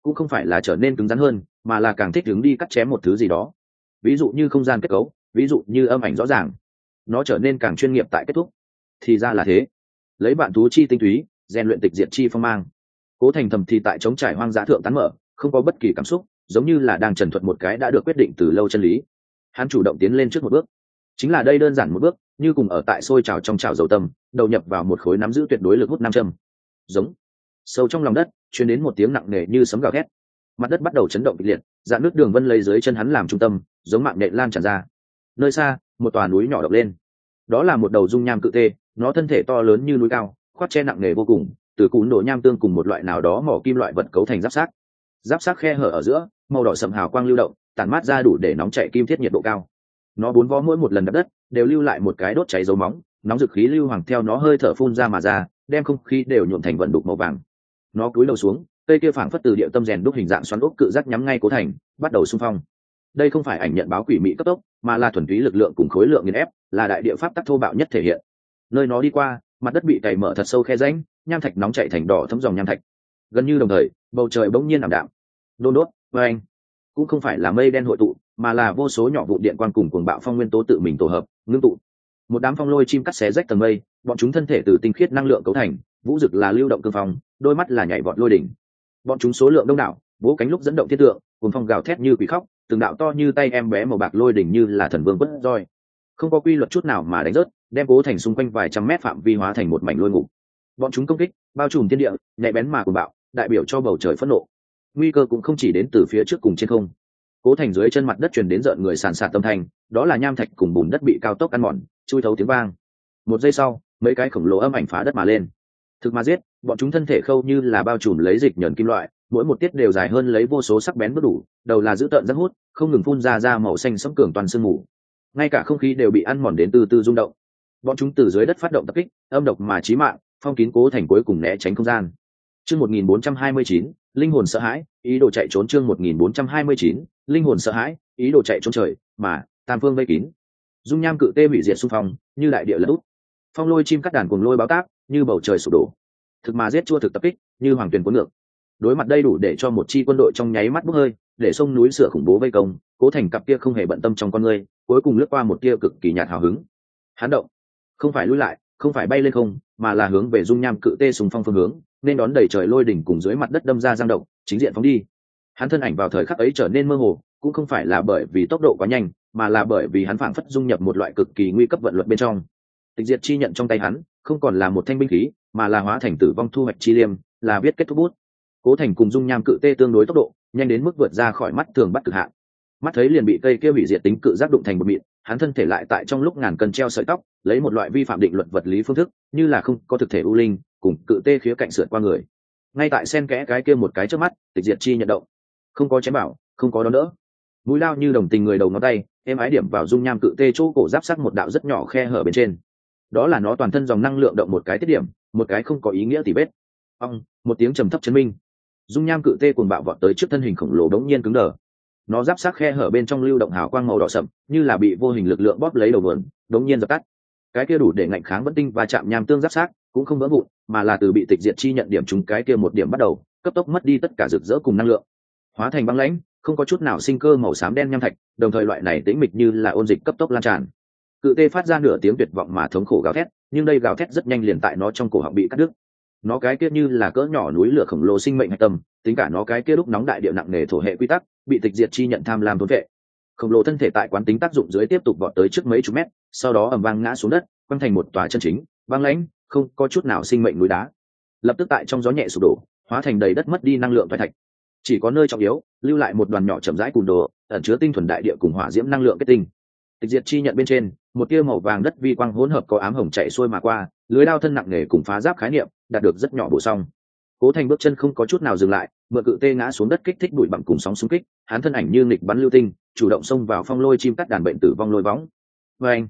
cũng không phải là trở nên cứng rắn hơn, mà là càng thích ứng đi cắt chém một thứ gì đó. Ví dụ như không gian kết cấu, ví dụ như âm ảnh rõ ràng, nó trở nên càng chuyên nghiệp tại kết thúc. Thì ra là thế. Lấy bạn thú chi tinh túy, rèn luyện tịch diệt chi phong mang. Cố Thành thầm thì tại chống trải hoang dã thượng tán mở, không có bất kỳ cảm xúc, giống như là đang trần thuật một cái đã được quyết định từ lâu chân lý. Hắn chủ động tiến lên trước một bước. Chính là đây đơn giản một bước, như cùng ở tại sôi trào trong chảo dầu tâm, đầu nhập vào một khối nắm giữ tuyệt đối lực hút nam châm. Giống. Sâu trong lòng đất, truyền đến một tiếng nặng nề như sấm gào thét. Mặt đất bắt đầu chấn động kịch liệt, dạn nước đường vân lấy dưới chân hắn làm trung tâm, giống mạng nhện lan tràn ra. Nơi xa, một tòa núi nhỏ độc lên. Đó là một đầu dung nham cự tê, nó thân thể to lớn như núi cao, khoác che nặng nề vô cùng, từ cún nổ nham tương cùng một loại nào đó mỏ kim loại vật cấu thành giáp xác. Giáp xác khe hở ở giữa, màu đỏ sậm hào quang lưu động, tản mát ra đủ để nóng chảy kim thiết nhiệt độ cao. Nó bốn vó mỗi một lần đập đất, đều lưu lại một cái đốt cháy dấu móng, nóng dực khí lưu hoàng theo nó hơi thở phun ra mà ra, đem không khí đều nhuộm thành vận đục màu vàng. Nó cúi đầu xuống, cây kia phảng phất từ địa tâm rèn đúc hình dạng xoắn ốc cự giác nhắm ngay Cố Thành, bắt đầu xung phong. Đây không phải ảnh nhận báo quỷ mị cấp tốc, mà là thuần túy lực lượng cùng khối lượng nghiền ép, là đại địa pháp tắc thô bạo nhất thể hiện. Nơi nó đi qua, mặt đất bị cày mở thật sâu khe rãnh, nham thạch nóng chảy thành đỏ thấm dòng nham thạch. Gần như đồng thời, bầu trời bỗng nhiên ảm đạm. Đôn đốt, oeng. Cũng không phải là mây đen hội tụ, mà là vô số nhỏ vụ điện quang cùng cuồng bạo phong nguyên tố tự mình tổ hợp, ngưng tụ. Một đám phong lôi chim cắt xé rách tầng mây, bọn chúng thân thể từ tinh khiết năng lượng cấu thành, vũ dực là lưu động cương phong, đôi mắt là nhảy vọt lôi đỉnh. Bọn chúng số lượng đông đảo, vỗ cánh lúc dẫn động thiên tượng, cuồng phong gào thét như quỷ khóc, từng đạo to như tay em bé màu bạc lôi đỉnh như là thần vương quất roi, không có quy luật chút nào mà đánh rớt, đem Cố Thành xung quanh vài trăm mét phạm vi hóa thành một mảnh lôi ngục. Bọn chúng công kích, bao trùm thiên địa, nhạy bén mà cuồng bạo, đại biểu cho bầu trời phẫn nộ. Nguy cơ cũng không chỉ đến từ phía trước cùng trên không. Cố Thành dưới chân mặt đất truyền đến rợn người sàn sạt tâm thành, đó là nham thạch cùng bùn đất bị cao tốc ăn mòn, chui thấu tiếng vang. Một giây sau, mấy cái khổng lồ âm ảnh phá đất mà lên. Thực mà giết, bọn chúng thân thể khâu như là bao trùm lấy dịch nhờn kim loại, mỗi một tiết đều dài hơn lấy vô số sắc bén bất đủ, đầu là giữ tợn rất hút, không ngừng phun ra ra màu xanh sẫm cường toàn sương mù. Ngay cả không khí đều bị ăn mòn đến từ từ rung động. Bọn chúng từ dưới đất phát động tập kích, âm độc mà chí mạng, phong kín Cố Thành cuối cùng né tránh không gian. Chương một nghìn bốn trăm hai mươi chín, linh hồn sợ hãi, ý đồ chạy trốn. Chương một nghìn bốn trăm hai mươi chín, linh hồn sợ hãi, ý đồ chạy trốn trời, mà tam phương vây kín. Dung nham cự tê hủy diệt xung phong, như đại địa lật úp. Phong lôi chim cắt đàn cuồng lôi báo táp, như bầu trời sụp đổ. Thực mà giết chua thực tập kích, như hoàng tuyền cuốn ngược. Đối mặt đây đủ để cho một chi quân đội trong nháy mắt bốc hơi, để sông núi sửa khủng bố vây công, Cố Thành cặp kia không hề bận tâm trong con người, cuối cùng lướt qua một tia cực kỳ nhạt hào hứng. Hắn động, không phải lùi lại, không phải bay lên không, mà là hướng về dung nham cự tê sùng phong phương hướng, nên đón đầy trời lôi đỉnh cùng dưới mặt đất đâm ra giang động, chính diện phóng đi. Hắn thân ảnh vào thời khắc ấy trở nên mơ hồ, cũng không phải là bởi vì tốc độ quá nhanh, mà là bởi vì hắn phảng phất dung nhập một loại cực kỳ nguy cấp vận luật bên trong. Tịch diệt chi nhận trong tay hắn, không còn là một thanh binh khí, mà là hóa thành tử vong thu hoạch chi liêm, là viết kết thúc bút. Cố Thành cùng dung nham cự tê tương đối tốc độ, nhanh đến mức vượt ra khỏi mắt thường bắt cực hạn. Mắt thấy liền bị cây kia hủy diệt tính cự giác đụng thành một mịn, hắn thân thể lại tại trong lúc ngàn cân treo sợi tóc, lấy một loại vi phạm định luật vật lý phương thức, như là không có thực thể u linh, cùng cự tê khía cạnh sượt qua người. Ngay tại sen kẽ cái kia một cái trước mắt, tịch diệt chi nhận động, không có chém bảo, không có đón đỡ, mũi lao như đồng tình người đầu ngón tay, em ái điểm vào dung nham cự tê chỗ cổ giáp sắc một đạo rất nhỏ khe hở bên trên. Đó là nó toàn thân dòng năng lượng động một cái tiết điểm, một cái không có ý nghĩa tỉ vết. Ong, một tiếng trầm thấp chấn minh. Dung nham cự tê cuồng bạo vọt tới trước thân hình khổng lồ đống nhiên cứng đờ. Nó giáp sắc khe hở bên trong lưu động hào quang màu đỏ sậm, như là bị vô hình lực lượng bóp lấy đầu vườn, đống nhiên dập tắt. Cái kia đủ để ngạnh kháng vẫn tinh và chạm nham tương giáp sắc, cũng không vỡ vụn, mà là từ bị tịch diệt chi nhận điểm chúng cái kia một điểm bắt đầu, cấp tốc mất đi tất cả rực rỡ cùng năng lượng, hóa thành băng lãnh, không có chút nào sinh cơ màu xám đen nham thạch, đồng thời loại này tĩnh mịch như là ôn dịch cấp tốc lan tràn. Cự tê phát ra nửa tiếng tuyệt vọng mà thống khổ gào thét, nhưng đây gào thét rất nhanh liền tại nó trong cổ họng bị cắt đứt. Nó cái kia như là cỡ nhỏ núi lửa khổng lồ sinh mệnh hạch tâm, tính cả nó cái kia đúc nóng đại địa nặng nề thổ hệ quy tắc, bị tịch diệt chi nhận tham lam thôn vệ. Khổng lồ thân thể tại quán tính tác dụng dưới tiếp tục vọt tới trước mấy chục mét, sau đó ầm vang ngã xuống đất, quăng thành một tòa chân chính, băng lãnh, không có chút nào sinh mệnh núi đá. Lập tức tại trong gió nhẹ sụp đổ, hóa thành đầy đất mất đi năng lượng toái thạch. Chỉ có nơi trọng yếu, lưu lại một đoàn nhỏ chậm rãi cùn đồ, ẩn chứa tinh thuần đại địa cùng hỏa diễm năng lượng kết tinh. Tịch diệt chi nhận bên trên, một tia màu vàng đất vi quang hỗn hợp có ám hồng chạy xuôi mà qua, lưới đao thân nặng nề cùng phá giáp khái niệm đạt được rất nhỏ bổ sung. Cố Thành bước chân không có chút nào dừng lại, mượn cự tê ngã xuống đất kích thích bụi bặm cùng sóng xung kích, hắn thân ảnh như nghịch bắn lưu tinh, chủ động xông vào phong lôi chim cắt đàn bệnh tử vong lôi võng. Oeng!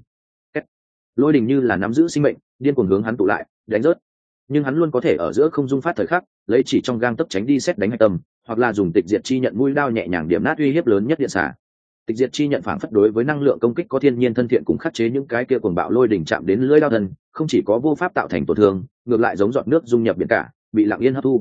Lôi đình như là nắm giữ sinh mệnh, điên cuồng hướng hắn tụ lại, đánh rớt. Nhưng hắn luôn có thể ở giữa không dung phát thời khắc, lấy chỉ trong gang tấc tránh đi xét đánh hạch tâm, hoặc là dùng tịch diệt chi nhận mũi đao nhẹ nhàng điểm nát uy hiếp lớn nhất điện xả. Tịch diệt chi nhận phản phất đối với năng lượng công kích có thiên nhiên thân thiện cùng khắc chế những cái kia cuồng bạo lôi đỉnh chạm đến lưỡi đao thân, không chỉ có vô pháp tạo thành tổn thương, ngược lại giống giọt nước dung nhập biển cả, bị lặng yên hấp thu.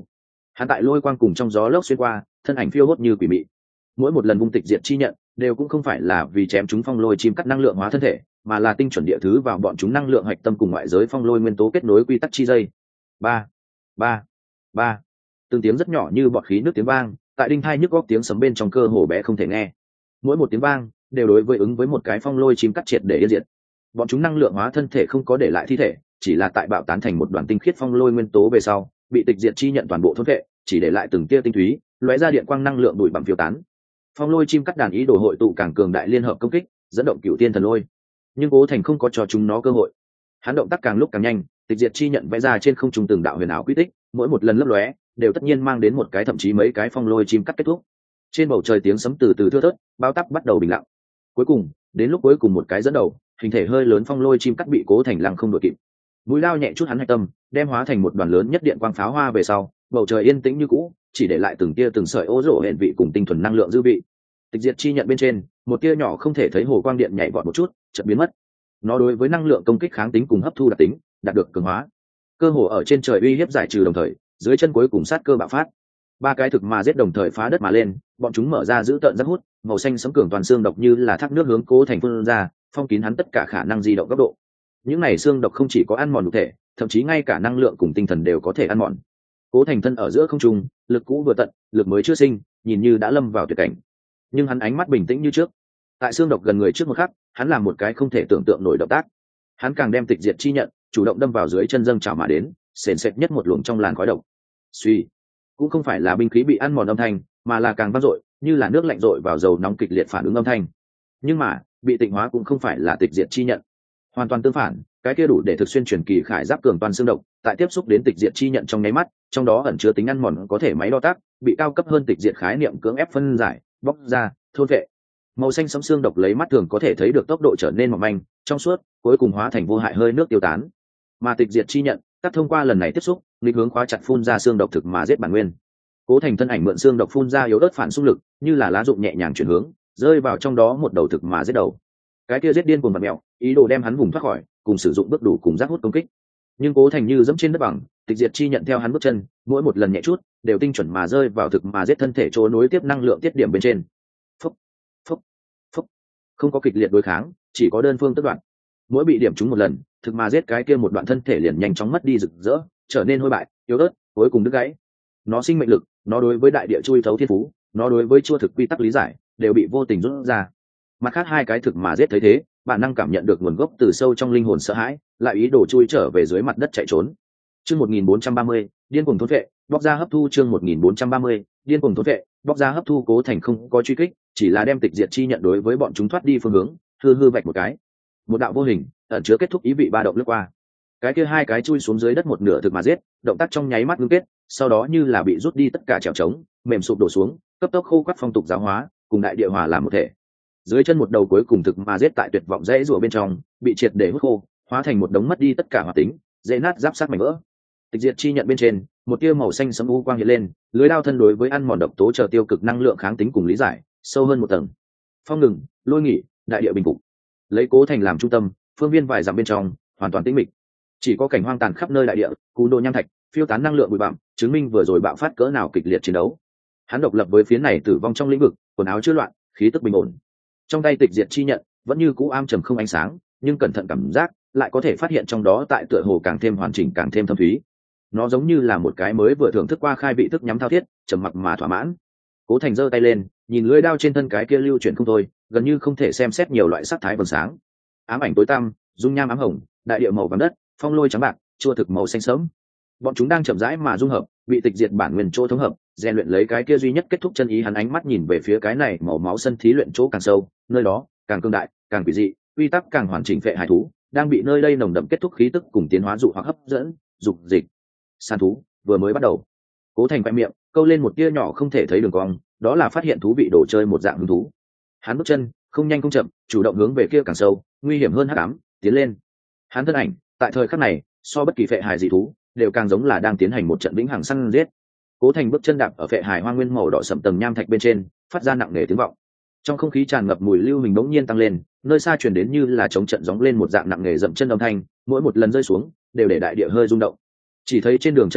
Hắn tại lôi quang cùng trong gió lốc xuyên qua, thân ảnh phiêu hốt như quỷ mị. Mỗi một lần vung tịch diệt chi nhận đều cũng không phải là vì chém chúng phong lôi chim cắt năng lượng hóa thân thể, mà là tinh chuẩn địa thứ vào bọn chúng năng lượng hạch tâm cùng ngoại giới phong lôi nguyên tố kết nối quy tắc chi dây. Ba, ba, ba. Từng tiếng rất nhỏ như bọt khí nước tiếng vang, tại đinh thai nhức góc tiếng sấm bên trong cơ hồ bé không thể nghe. Mỗi một tiếng vang đều đối với ứng với một cái phong lôi chim cắt triệt để yên diệt. Bọn chúng năng lượng hóa thân thể không có để lại thi thể, chỉ là tại bạo tán thành một đoàn tinh khiết phong lôi nguyên tố về sau, bị tịch diệt chi nhận toàn bộ thôn vệ, chỉ để lại từng tia tinh túy, lóe ra điện quang năng lượng đuổi bằng phiêu tán. Phong lôi chim cắt đàn ý đồ hội tụ càng cường đại liên hợp công kích, dẫn động cửu tiên thần lôi. Nhưng Cố Thành không có cho chúng nó cơ hội. Hắn động tác càng lúc càng nhanh, tịch diệt chi nhận vẽ ra trên không trung từng đạo huyền ảo quy tích, mỗi một lần lấp lóe đều tất nhiên mang đến một cái thậm chí mấy cái phong lôi chim cắt kết thúc. Trên bầu trời tiếng sấm từ từ thưa thớt, bao táp bắt đầu bình lặng. Cuối cùng, đến lúc cuối cùng một cái dẫn đầu, hình thể hơi lớn phong lôi chim cắt bị Cố Thành lăng không đuổi kịp. Mũi lao nhẹ chút hắn hạch tâm, đem hóa thành một đoàn lớn nhất điện quang pháo hoa về sau, bầu trời yên tĩnh như cũ, chỉ để lại từng tia từng sợi ô rổ hẹn vị cùng tinh thuần năng lượng dư vị. Tịch diệt chi nhận bên trên, một tia nhỏ không thể thấy hồ quang điện nhảy vọt một chút, chợt biến mất. Nó đối với năng lượng công kích kháng tính cùng hấp thu đặc tính đạt được cường hóa. Cơ hồ ở trên trời uy hiếp giải trừ đồng thời, dưới chân cuối cùng sát cơ bạo phát. Ba cái thực mà giết đồng thời phá đất mà lên, bọn chúng mở ra giữ tợn rất hút, màu xanh sấm cường toàn xương độc như là thác nước hướng Cố Thành phun ra, phong kín hắn tất cả khả năng di động góc độ. Những này xương độc không chỉ có ăn mòn nhục thể, thậm chí ngay cả năng lượng cùng tinh thần đều có thể ăn mòn. Cố Thành thân ở giữa không trung, lực cũ vừa tận, lực mới chưa sinh, nhìn như đã lâm vào tuyệt cảnh. Nhưng hắn ánh mắt bình tĩnh như trước. Tại xương độc gần người trước một khắc, hắn làm một cái không thể tưởng tượng nổi động tác. Hắn càng đem tịch diệt chi nhận, chủ động đâm vào dưới chân dâng trào mà đến, sền sệt nhất một luồng trong làn khói độc. Suy, cũng không phải là binh khí bị ăn mòn âm thanh, mà là càng vang dội, như là nước lạnh dội vào dầu nóng kịch liệt phản ứng âm thanh. Nhưng mà, bị tịnh hóa cũng không phải là tịch diệt chi nhận. Hoàn toàn tương phản, cái kia đủ để thực xuyên truyền kỳ khải giáp cường toàn xương độc, tại tiếp xúc đến tịch diệt chi nhận trong nháy mắt, trong đó ẩn chứa tính ăn mòn có thể máy đo tác, bị cao cấp hơn tịch diệt khái niệm cưỡng ép phân giải, bóc ra, thôn vệ. Màu xanh sẫm xương độc lấy mắt thường có thể thấy được tốc độ trở nên mỏng manh, trong suốt, cuối cùng hóa thành vô hại hơi nước tiêu tán. Mà tịch diệt chi nhận, cắt thông qua lần này tiếp xúc, nghịch hướng khóa chặt phun ra xương độc thực mà giết bản nguyên. Cố Thành thân ảnh mượn xương độc phun ra yếu ớt phản xung lực, như là lá dụng nhẹ nhàng chuyển hướng, rơi vào trong đó một đầu thực mà giết đầu. Cái kia giết điên cuồng bật mèo, ý đồ đem hắn vùng thoát khỏi, cùng sử dụng bước đủ cùng giác hút công kích. Nhưng Cố Thành như dẫm trên đất bằng, tịch diệt chi nhận theo hắn bước chân, mỗi một lần nhẹ chút, đều tinh chuẩn mà rơi vào thực mà giết thân thể chỗ nối tiếp năng lượng tiết điểm bên trên. Phúc, phúc, phúc. Không có kịch liệt đối kháng, chỉ có đơn phương tất đoạn. Mỗi bị điểm trúng một lần, thực mà giết cái kia một đoạn thân thể liền nhanh chóng mất đi rực rỡ, trở nên hôi bại, yếu ớt, cuối cùng đứt gãy. Nó sinh mệnh lực, nó đối với đại địa chui thấu thiên phú, nó đối với chua thực quy tắc lý giải, đều bị vô tình rút ra. Mặt khác hai cái thực mà giết thấy thế, bản năng cảm nhận được nguồn gốc từ sâu trong linh hồn sợ hãi, lại ý đồ chui trở về dưới mặt đất chạy trốn. Chương một nghìn bốn trăm ba mươi, điên cuồng thôn vệ, bóc ra hấp thu. Chương một nghìn bốn trăm ba mươi, điên cuồng thôn vệ, bóc ra hấp thu. Cố Thành không có truy kích, chỉ là đem tịch diệt chi nhận đối với bọn chúng thoát đi phương hướng, hư hư vạch một cái. Một đạo vô hình, ẩn chứa kết thúc ý vị ba động lướt qua. Cái kia hai cái chui xuống dưới đất một nửa thực mà giết, động tác trong nháy mắt ngưng kết, sau đó như là bị rút đi tất cả trèo trống, mềm sụp đổ xuống, cấp tốc khô quắt phong tục giáo hóa, cùng đại địa hòa làm một thể. Dưới chân một đầu cuối cùng thực mà giết tại tuyệt vọng rẽ rủa bên trong, bị triệt để hút khô, hóa thành một đống mất đi tất cả hoạt tính, dễ nát giáp sát mảnh vỡ. Tịch diệt chi nhận bên trên, một tia màu xanh sẫm u quang hiện lên, lưới đao thân đối với ăn mòn độc tố chờ tiêu cực năng lượng kháng tính cùng lý giải, sâu hơn một tầng. Phong ngừng, lôi nghỉ, đại địa bình phục. Lấy Cố Thành làm trung tâm, phương viên vài dặm bên trong hoàn toàn tĩnh mịch, chỉ có cảnh hoang tàn khắp nơi đại địa, cú đô nham thạch, phiêu tán năng lượng bụi bặm, chứng minh vừa rồi bạo phát cỡ nào kịch liệt chiến đấu. Hắn độc lập với phía này tử vong trong lĩnh vực, quần áo chưa loạn, khí tức bình ổn. Trong tay tịch diệt chi nhận vẫn như cũ am trầm không ánh sáng, nhưng cẩn thận cảm giác lại có thể phát hiện trong đó tại tựa hồ càng thêm hoàn chỉnh, càng thêm thâm thúy. Nó giống như là một cái mới vừa thưởng thức qua khai vị thức nhắm thao thiết, trầm mặc mà thỏa mãn. Cố Thành giơ tay lên, nhìn lưỡi đao trên thân cái kia lưu chuyển không thôi, gần như không thể xem xét nhiều loại sắc thái vầng sáng. Ám ảnh tối tăm, dung nham ám hồng, đại địa màu vàng đất, phong lôi trắng bạc, chua thực màu xanh sẫm. Bọn chúng đang chậm rãi mà dung hợp, bị tịch diệt bản nguyên chỗ thống hợp, rèn luyện lấy cái kia duy nhất kết thúc chân ý. Hắn ánh mắt nhìn về phía cái này màu máu sân thí luyện chỗ càng sâu, nơi đó càng cương đại, càng quỷ dị, quy tắc càng hoàn chỉnh. Phệ hải thú đang bị nơi đây nồng đậm kết thúc khí tức cùng tiến hóa dụ hoặc hấp dẫn, dục dịch. Săn thú vừa mới bắt đầu. Cố Thành quay miệng, câu lên một tia nhỏ không thể thấy đường cong, đó là phát hiện thú vị đồ chơi một dạng hứng thú. Hắn bước chân không nhanh không chậm, chủ động hướng về kia càng sâu, nguy hiểm hơn hắc ám, tiến lên. Hắn thân ảnh tại thời khắc này, so bất kỳ phệ hài dị thú đều càng giống là đang tiến hành một trận vĩnh hằng săn giết. Cố Thành bước chân đạp ở phệ hài hoang nguyên màu đỏ sẫm tầng nham thạch bên trên, phát ra nặng nề tiếng vọng. Trong không khí tràn ngập mùi lưu hình bỗng nhiên tăng lên, nơi xa truyền đến như là chống trận gióng lên một dạng nặng nề dậm chân âm thanh, mỗi một lần rơi xuống đều để đại địa hơi rung động. Chỉ thấy trên đường chân trời,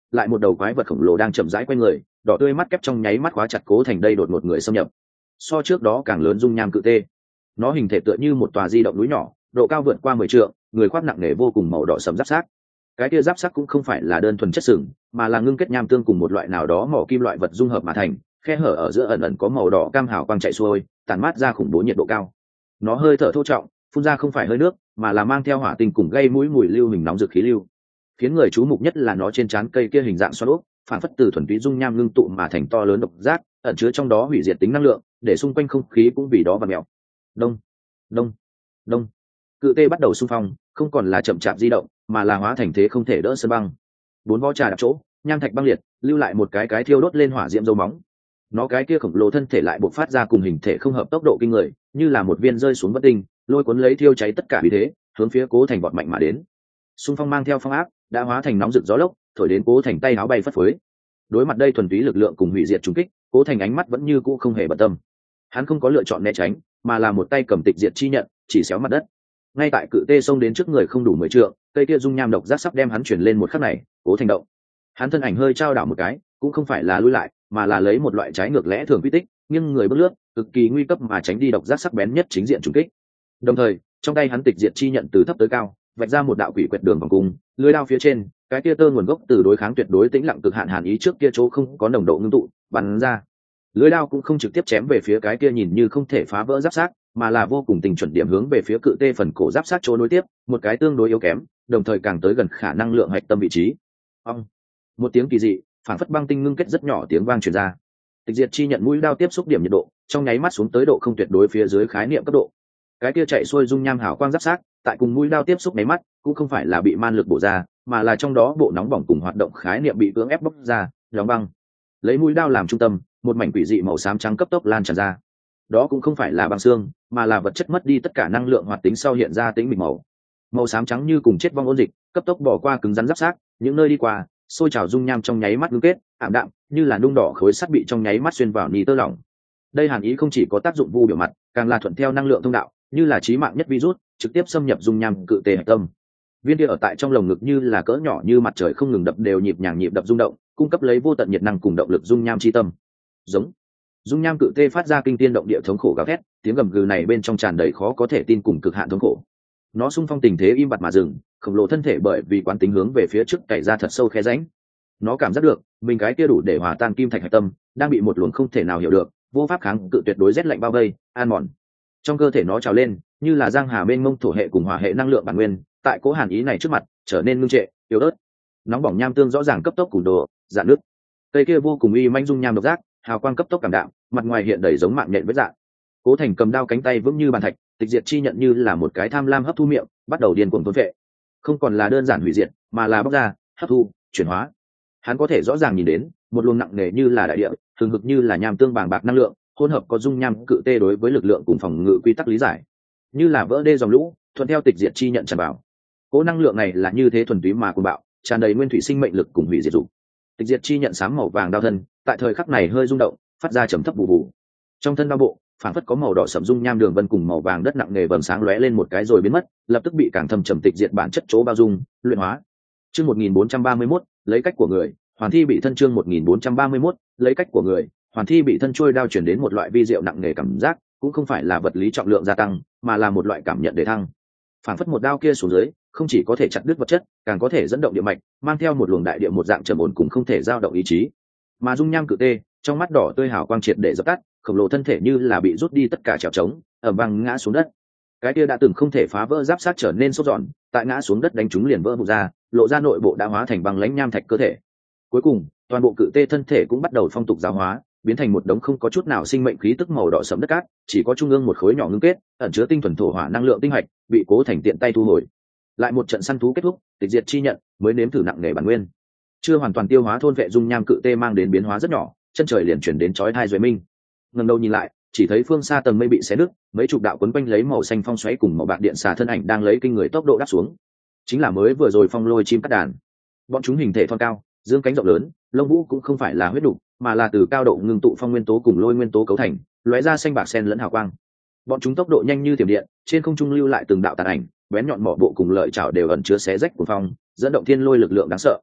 lại một đầu quái vật khổng lồ đang chậm rãi quay người, đỏ tươi mắt kép trong nháy mắt khóa chặt Cố Thành đây đột một người xâm nhập. So trước đó càng lớn dung nham cự tê, nó hình thể tựa như một tòa di động núi nhỏ, độ cao vượt qua mười trượng, người khoác nặng nề vô cùng màu đỏ sẫm giáp xác. Cái kia giáp xác cũng không phải là đơn thuần chất sừng, mà là ngưng kết nham tương cùng một loại nào đó mỏ kim loại vật dung hợp mà thành, khe hở ở giữa ẩn ẩn có màu đỏ cam hào quang chạy xuôi, tản mát ra khủng bố nhiệt độ cao. Nó hơi thở thô trọng, phun ra không phải hơi nước, mà là mang theo hỏa tinh cùng gây mũi mùi lưu hình nóng rực khí lưu. Khiến người chú mục nhất là nó trên trán cây kia hình dạng xoắn ốc, phản phất từ thuần túy dung nham ngưng tụ mà thành to lớn độc giác, ẩn chứa trong đó hủy diệt tính năng lượng, để xung quanh không khí cũng vì đó và mèo. Đông, đông, đông. Cự tê bắt đầu xung phong, không còn là chậm chạp di động, mà là hóa thành thế không thể đỡ sơn băng. Bốn vó trà đạp chỗ, nham thạch băng liệt, lưu lại một cái cái thiêu đốt lên hỏa diễm dấu móng. Nó cái kia khổng lồ thân thể lại bộc phát ra cùng hình thể không hợp tốc độ kinh người, như là một viên rơi xuống bất tinh, lôi cuốn lấy thiêu cháy tất cả vì thế, hướng phía Cố Thành vọt mạnh mà đến. Xung phong mang theo phong áp, đã hóa thành nóng rực gió lốc, thổi đến Cố Thành tay áo bay phất phới. Đối mặt đây thuần túy lực lượng cùng hủy diệt trùng kích, Cố Thành ánh mắt vẫn như cũ không hề bận tâm. Hắn không có lựa chọn né tránh, mà là một tay cầm tịch diệt chi nhận, chỉ xéo mặt đất. Ngay tại cự tê xông đến trước người không đủ mười trượng, cây kia dung nham độc giác sắp đem hắn chuyển lên một khắc này, Cố Thành động. Hắn thân ảnh hơi trao đảo một cái, cũng không phải là lui lại, mà là lấy một loại trái ngược lẽ thường quy tích, nhưng người bước lướt, cực kỳ nguy cấp mà tránh đi độc giác sắc bén nhất chính diện trùng kích. Đồng thời, trong tay hắn tịch diệt chi nhận từ thấp tới cao, vạch ra một đạo quỷ quyệt đường vòng cung, lưỡi đao phía trên, cái kia tơ nguồn gốc từ đối kháng tuyệt đối tĩnh lặng cực hạn hàn ý trước kia chỗ không có nồng độ ngưng tụ, bắn ra. Lưỡi đao cũng không trực tiếp chém về phía cái kia nhìn như không thể phá vỡ giáp xác, mà là vô cùng tình chuẩn điểm hướng về phía cự tê phần cổ giáp xác chỗ nối tiếp, một cái tương đối yếu kém, đồng thời càng tới gần khả năng lượng hạch tâm vị trí. Ong, một tiếng kỳ dị, phản phất băng tinh ngưng kết rất nhỏ tiếng vang truyền ra. Tịch diệt chi nhận mũi đao tiếp xúc điểm nhiệt độ, trong nháy mắt xuống tới độ không tuyệt đối phía dưới khái niệm cấp độ. Cái kia chạy xuôi dung nham hào quang giáp xác, tại cùng mũi đao tiếp xúc nháy mắt, cũng không phải là bị man lực bổ ra, mà là trong đó bộ nóng bỏng cùng hoạt động khái niệm bị cưỡng ép bóc ra, đóng băng. Lấy mũi đao làm trung tâm, một mảnh quỷ dị màu xám trắng cấp tốc lan tràn ra. Đó cũng không phải là băng xương, mà là vật chất mất đi tất cả năng lượng hoạt tính sau hiện ra tính mịn màu. Màu xám trắng như cùng chết vong ôn dịch, cấp tốc bỏ qua cứng rắn giáp xác, những nơi đi qua, sôi trào dung nham trong nháy mắt ngưng kết, ảm đạm, như là nung đỏ khối sắt bị trong nháy mắt xuyên vào ni tơ lỏng. Đây hàn ý không chỉ có tác dụng vu biểu mặt, càng là thuận theo năng lượng thông đạo, như là chí mạng nhất virus, trực tiếp xâm nhập dung nham cự tê hạch tâm. Viên kia ở tại trong lồng ngực như là cỡ nhỏ như mặt trời không ngừng đập đều nhịp nhàng nhịp đập rung động, cung cấp lấy vô tận nhiệt năng cùng động lực dung nham chi tâm. Giống. Dung nham cự tê phát ra kinh tiên động địa thống khổ gào thét, tiếng gầm gừ này bên trong tràn đầy khó có thể tin cùng cực hạn thống khổ. Nó xung phong tình thế im bặt mà dừng, khổng lồ thân thể bởi vì quán tính hướng về phía trước cày ra thật sâu khe rãnh. Nó cảm giác được mình cái kia đủ để hòa tan kim thạch hạch tâm đang bị một luồng không thể nào hiểu được vô pháp kháng cự tuyệt đối rét lạnh bao vây an mòn. Trong cơ thể nó trào lên như là giang hà mênh mông thổ hệ cùng hỏa hệ năng lượng bản nguyên, tại cố hàn ý này trước mặt trở nên ngưng trệ yếu ớt. Nóng bỏng nham tương rõ ràng cấp tốc củ đồ dạn nước. Cây kia vô cùng uy manh dung nham độc giác, hào quang cấp tốc cảm đạm, mặt ngoài hiện đầy giống mạng nhện vết dạng. Cố Thành cầm đao cánh tay vững như bàn thạch, tịch diệt chi nhận như là một cái tham lam hấp thu miệng, bắt đầu điên cuồng thôn vệ. Không còn là đơn giản hủy diệt, mà là bóc ra, hấp thu, chuyển hóa. Hắn có thể rõ ràng nhìn đến một luồng nặng nề như là đại địa, thường hực như là nham tương bàng bạc năng lượng, hỗn hợp có dung nham cự tê đối với lực lượng cùng phòng ngự quy tắc lý giải, như là vỡ đê dòng lũ, thuận theo tịch diệt chi nhận tràn vào. Cố năng lượng này là như thế thuần túy mà cuồng bạo, tràn đầy nguyên thủy sinh mệnh lực cùng hủy diệt dục. Tịch diệt chi nhận sáng màu vàng đao thân, tại thời khắc này hơi rung động, phát ra trầm thấp bù bù. Trong thân đao bộ, phản phất có màu đỏ sẫm dung nham đường vân cùng màu vàng đất nặng nề vầng sáng lóe lên một cái rồi biến mất, lập tức bị càng thâm trầm tịch diệt bản chất chỗ bao dung, luyện hóa. Chương một nghìn bốn trăm ba mươi mốt, lấy cách của người, hoàn thi bị thân chương một nghìn bốn trăm ba mươi mốt, lấy cách của người, hoàn thi bị thân trôi đao chuyển đến một loại vi diệu nặng nề cảm giác, cũng không phải là vật lý trọng lượng gia tăng, mà là một loại cảm nhận để thăng. Phản phất một đao kia xuống dưới, không chỉ có thể chặt đứt vật chất, càng có thể dẫn động địa mạch, mang theo một luồng đại địa một dạng trầm ổn cùng không thể dao động ý chí. Mà dung nham cự tê, trong mắt đỏ tươi hào quang triệt để dập tắt, khổng lồ thân thể như là bị rút đi tất cả trèo trống, ầm vang ngã xuống đất. Cái kia đã từng không thể phá vỡ giáp sát trở nên sốt giòn, tại ngã xuống đất đánh trúng liền vỡ vụn ra, lộ ra nội bộ đã hóa thành băng lãnh nham thạch cơ thể. Cuối cùng, toàn bộ cự tê thân thể cũng bắt đầu phong tục giáo hóa, biến thành một đống không có chút nào sinh mệnh khí tức màu đỏ sẫm đất cát, chỉ có trung ương một khối nhỏ ngưng kết, ẩn chứa tinh thuần thổ hỏa năng lượng tinh hạch, bị Cố Thành tiện tay thu hồi. Lại một trận săn thú kết thúc, tịch diệt chi nhận mới nếm thử nặng nề bản nguyên. Chưa hoàn toàn tiêu hóa thôn vệ dung nham cự tê mang đến biến hóa rất nhỏ, chân trời liền chuyển đến chói tai duệ minh. Ngẩng đầu nhìn lại, chỉ thấy phương xa tầng mây bị xé nứt, mấy chục đạo quấn quanh lấy màu xanh phong xoáy cùng màu bạc điện xà thân ảnh đang lấy kinh người tốc độ đáp xuống. Chính là mới vừa rồi phong lôi chim cắt đàn. Bọn chúng hình thể thon cao, dương cánh rộng lớn, lông vũ cũng không phải là huyết đục, mà là từ cao độ ngưng tụ phong nguyên tố cùng lôi nguyên tố cấu thành, lóe ra xanh bạc xen lẫn hào quang. Bọn chúng tốc độ nhanh như thiểm điện, trên không trung lưu lại từng đạo tàn ảnh, bén nhọn mỏ bộ cùng lợi chảo đều ẩn chứa xé rách của phong, dẫn động thiên lôi lực lượng đáng sợ.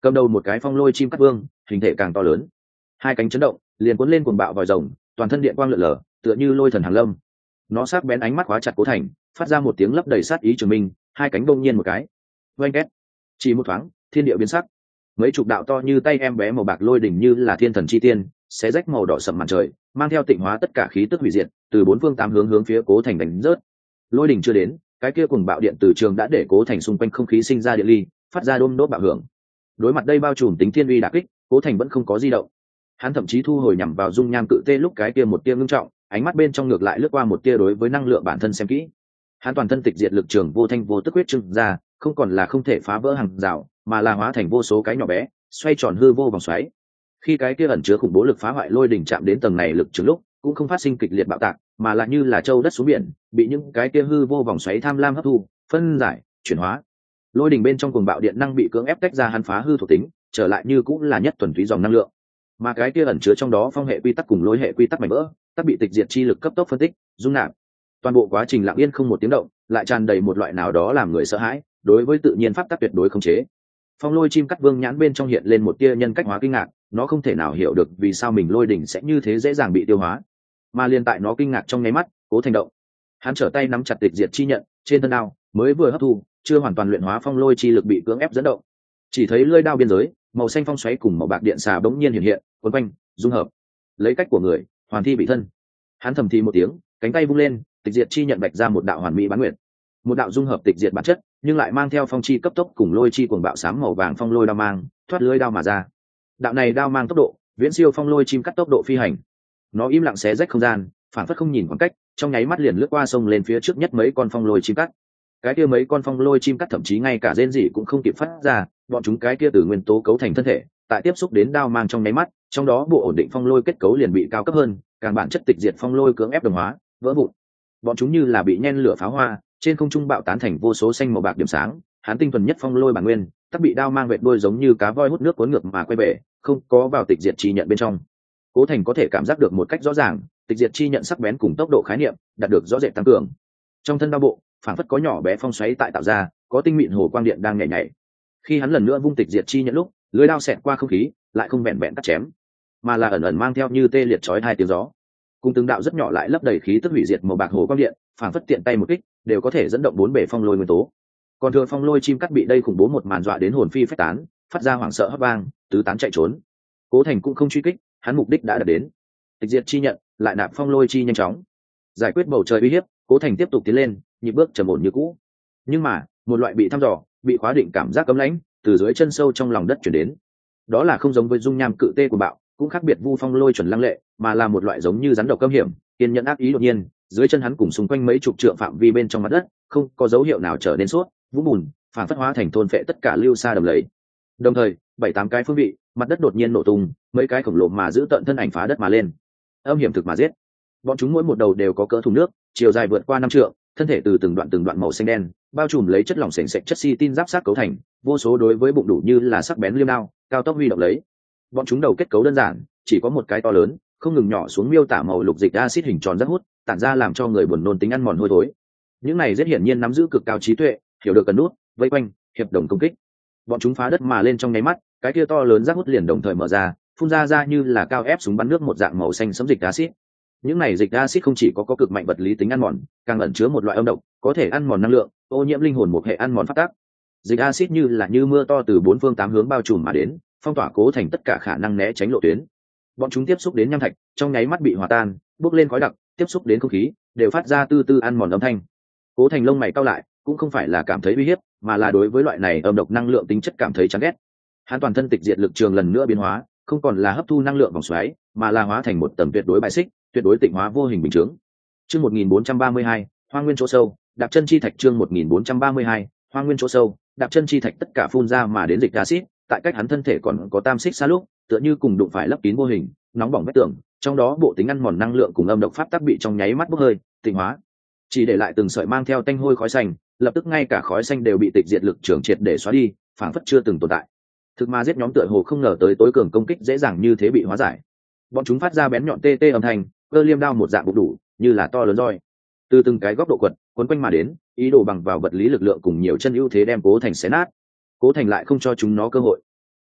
cầm đầu một cái phong lôi chim cắt vương, hình thể càng to lớn, hai cánh chấn động liền cuốn lên cuồng bạo vòi rồng, toàn thân điện quang lượn lờ tựa như lôi thần hàng lâm. Nó sắc bén ánh mắt khóa chặt Cố Thành, phát ra một tiếng lấp đầy sát ý trường minh, hai cánh bỗng nhiên một cái oanh két, chỉ một thoáng thiên địa biến sắc, mấy chục đạo to như tay em bé màu bạc lôi đỉnh như là thiên thần chi tiên, xé rách màu đỏ sậm màn trời, mang theo tịnh hóa tất cả khí tức hủy diệt, từ bốn phương tám hướng hướng phía Cố Thành đánh rớt. Lôi đỉnh chưa đến, cái kia cùng bạo điện từ trường đã để Cố Thành xung quanh không khí sinh ra điện ly, phát ra đôm đốt bạo hưởng. Đối mặt đây bao trùm tính thiên uy đả kích, Cố Thành vẫn không có di động. Hắn thậm chí thu hồi nhằm vào dung nham cự tê lúc cái kia một tia ngưng trọng, ánh mắt bên trong ngược lại lướt qua một tia đối với năng lượng bản thân xem kỹ. Hắn toàn thân tịch diệt lực trường vô thanh vô tức huyết trưng ra, không còn là không thể phá vỡ hàng rào, mà là hóa thành vô số cái nhỏ bé, xoay tròn hư vô vòng xoáy. Khi cái kia ẩn chứa khủng bố lực phá hoại lôi đỉnh chạm đến tầng này lực trường lúc, cũng không phát sinh kịch liệt bạo tạc, mà là như là châu đất xuống biển, bị những cái kia hư vô vòng xoáy tham lam hấp thu, phân giải, chuyển hóa. Lôi đỉnh bên trong cuồng bạo điện năng bị cưỡng ép tách ra, hắn phá hư thuộc tính, trở lại như cũng là nhất thuần túy dòng năng lượng. Mà cái kia ẩn chứa trong đó phong hệ quy tắc cùng lôi hệ quy tắc mảnh vỡ, tất bị tịch diệt chi lực cấp tốc phân tích, dung nạp. Toàn bộ quá trình lặng yên không một tiếng động, lại tràn đầy một loại nào đó làm người sợ hãi, đối với tự nhiên pháp tắc tuyệt đối không chế. Phong lôi chim cắt vương nhãn bên trong hiện lên một tia nhân cách hóa kinh ngạc, nó không thể nào hiểu được vì sao mình lôi đỉnh sẽ như thế dễ dàng bị tiêu hóa. Mà liên tại nó kinh ngạc trong nháy mắt, Cố Thành động. Hắn trở tay nắm chặt tịch diệt chi nhận, trên thân đao mới vừa hấp thu, chưa hoàn toàn luyện hóa phong lôi chi lực bị cưỡng ép dẫn động. Chỉ thấy lưỡi đao biên giới, màu xanh phong xoáy cùng màu bạc điện xà bỗng nhiên hiện hiện, quấn quanh, dung hợp. Lấy cách của người, hoàn thi bị thân. Hắn thầm thì một tiếng, cánh tay vung lên, tịch diệt chi nhận bạch ra một đạo hoàn mỹ bán nguyệt. Một đạo dung hợp tịch diệt bản chất, nhưng lại mang theo phong chi cấp tốc cùng lôi chi cuồng bạo sám màu vàng phong lôi đao mang, thoát lưỡi đao mà ra. Đạo này đao mang tốc độ, viễn siêu phong lôi chim cắt tốc độ phi hành. Nó im lặng xé rách không gian, phản phất không nhìn khoảng cách, trong nháy mắt liền lướt qua sông lên phía trước nhất mấy con phong lôi chim cắt. Cái kia mấy con phong lôi chim cắt thậm chí ngay cả rên rỉ cũng không kịp phát ra, bọn chúng cái kia từ nguyên tố cấu thành thân thể, tại tiếp xúc đến đao mang trong nháy mắt, trong đó bộ ổn định phong lôi kết cấu liền bị cao cấp hơn, càng bản chất tịch diệt phong lôi cưỡng ép đồng hóa, vỡ vụn. Bọn chúng như là bị nhen lửa pháo hoa, trên không trung bạo tán thành vô số xanh màu bạc điểm sáng, hắn tinh thuần nhất phong lôi bản nguyên, tất bị đao mang vệt đuôi giống như cá voi hút nước cuốn ngược mà quay bể, không có vào tịch diệt chi nhận bên trong. Cố Thành có thể cảm giác được một cách rõ ràng, tịch diệt chi nhận sắc bén cùng tốc độ khái niệm đạt được rõ rệt tăng cường. Trong thân đao bộ, phản phất có nhỏ bé phong xoáy tại tạo ra, có tinh mịn hồ quang điện đang nhảy nhảy. Khi hắn lần nữa vung tịch diệt chi nhận lúc, lưỡi đao xẹt qua không khí, lại không vẹn vẹn cắt chém, mà là ẩn ẩn mang theo như tê liệt chói hai tiếng gió. Cùng từng đạo rất nhỏ lại lấp đầy khí tức hủy diệt màu bạc hồ quang điện, phản phất tiện tay một kích, đều có thể dẫn động bốn bể phong lôi nguyên tố. Còn thừa phong lôi chim cắt bị đây khủng bố một màn dọa đến hồn phi phách tán, phát ra hoảng sợ hấp vang, tứ tán chạy trốn. Cố Thành cũng không truy kích, hắn mục đích đã đạt đến. Tịch diệt chi nhận, lại nạp phong lôi chi nhanh chóng, giải quyết bầu trời uy hiếp. Cố Thành tiếp tục tiến lên, nhịp bước trầm ổn như cũ. Nhưng mà, một loại bị thăm dò, bị khóa định cảm giác cấm lãnh, từ dưới chân sâu trong lòng đất chuyển đến. Đó là không giống với dung nham cự tê của bạo, cũng khác biệt vu phong lôi chuẩn lăng lệ, mà là một loại giống như rắn độc cấm hiểm, kiên nhẫn ác ý đột nhiên, dưới chân hắn cùng xung quanh mấy chục trượng phạm vi bên trong mặt đất, không có dấu hiệu nào trở nên suốt, vũ bùn, phản phất hóa thành thôn phệ tất cả lưu xa đầm lầy. Đồng thời, bảy tám cái phương vị, mặt đất đột nhiên nổ tung, mấy cái khổng lồ mà giữ tận thân ảnh phá đất mà lên. Âm hiểm thực mà giết. Bọn chúng mỗi một đầu đều có cỡ thùng nước, chiều dài vượt qua năm trượng, thân thể từ từng đoạn từng đoạn màu xanh đen, bao trùm lấy chất lỏng sền sệt chất xi tin giáp sát cấu thành, vô số đối với bụng đủ như là sắc bén liêm đao, cao tốc huy động lấy. Bọn chúng đầu kết cấu đơn giản, chỉ có một cái to lớn, không ngừng nhỏ xuống miêu tả màu lục dịch axit hình tròn rất hút, tản ra làm cho người buồn nôn tính ăn mòn hôi thối. Những này rất hiển nhiên nắm giữ cực cao trí tuệ, hiểu được cần nút, vây quanh, hiệp đồng công kích. Bọn chúng phá đất mà lên trong nháy mắt, cái kia to lớn rác hút liền đồng thời mở ra, phun ra ra như là cao ép súng bắn nước một dạng màu xanh sẫm dịch axit. Những này dịch axit không chỉ có có cực mạnh vật lý tính ăn mòn, càng ẩn chứa một loại âm độc, có thể ăn mòn năng lượng, ô nhiễm linh hồn một hệ ăn mòn phát tác. Dịch axit như là như mưa to từ bốn phương tám hướng bao trùm mà đến, phong tỏa Cố Thành tất cả khả năng né tránh lộ tuyến. Bọn chúng tiếp xúc đến nham thạch, trong nháy mắt bị hòa tan, bốc lên khói đặc, tiếp xúc đến không khí, đều phát ra tư tư ăn mòn âm thanh. Cố Thành lông mày cau lại, cũng không phải là cảm thấy uy hiếp, mà là đối với loại này âm độc năng lượng tính chất cảm thấy chán ghét. Hắn toàn thân tịch diệt lực trường lần nữa biến hóa, không còn là hấp thu năng lượng vòng xoáy, mà là hóa thành một tầng tuyệt đối bài xích, tuyệt đối tịnh hóa vô hình bình chứng. Chương một nghìn bốn trăm ba mươi hai, Hoang Nguyên chỗ sâu, đạp chân chi thạch. Chương một nghìn bốn trăm ba mươi hai, Hoang Nguyên chỗ sâu, đạp chân chi thạch. Tất cả phun ra mà đến dịch axit, tại cách hắn thân thể còn có tam xích xa lúc, tựa như cùng đụng phải lấp kín vô hình, nóng bỏng vết tường, trong đó bộ tính ăn mòn năng lượng cùng âm độc pháp tắc bị trong nháy mắt bốc hơi, tịnh hóa, chỉ để lại từng sợi mang theo tanh hôi khói xanh, lập tức ngay cả khói xanh đều bị tịch diệt lực trường triệt để xóa đi, phảng phất chưa từng tồn tại. Thực ma giết nhóm tựa hồ không ngờ tới tối cường công kích dễ dàng như thế bị hóa giải. Bọn chúng phát ra bén nhọn tê tê âm thanh, cơ liêm đao một dạng bụng đủ, như là to lớn roi, từ từng cái góc độ quật quấn quanh mà đến, ý đồ bằng vào vật lý lực lượng cùng nhiều chân ưu thế đem Cố Thành xé nát. Cố Thành lại không cho chúng nó cơ hội.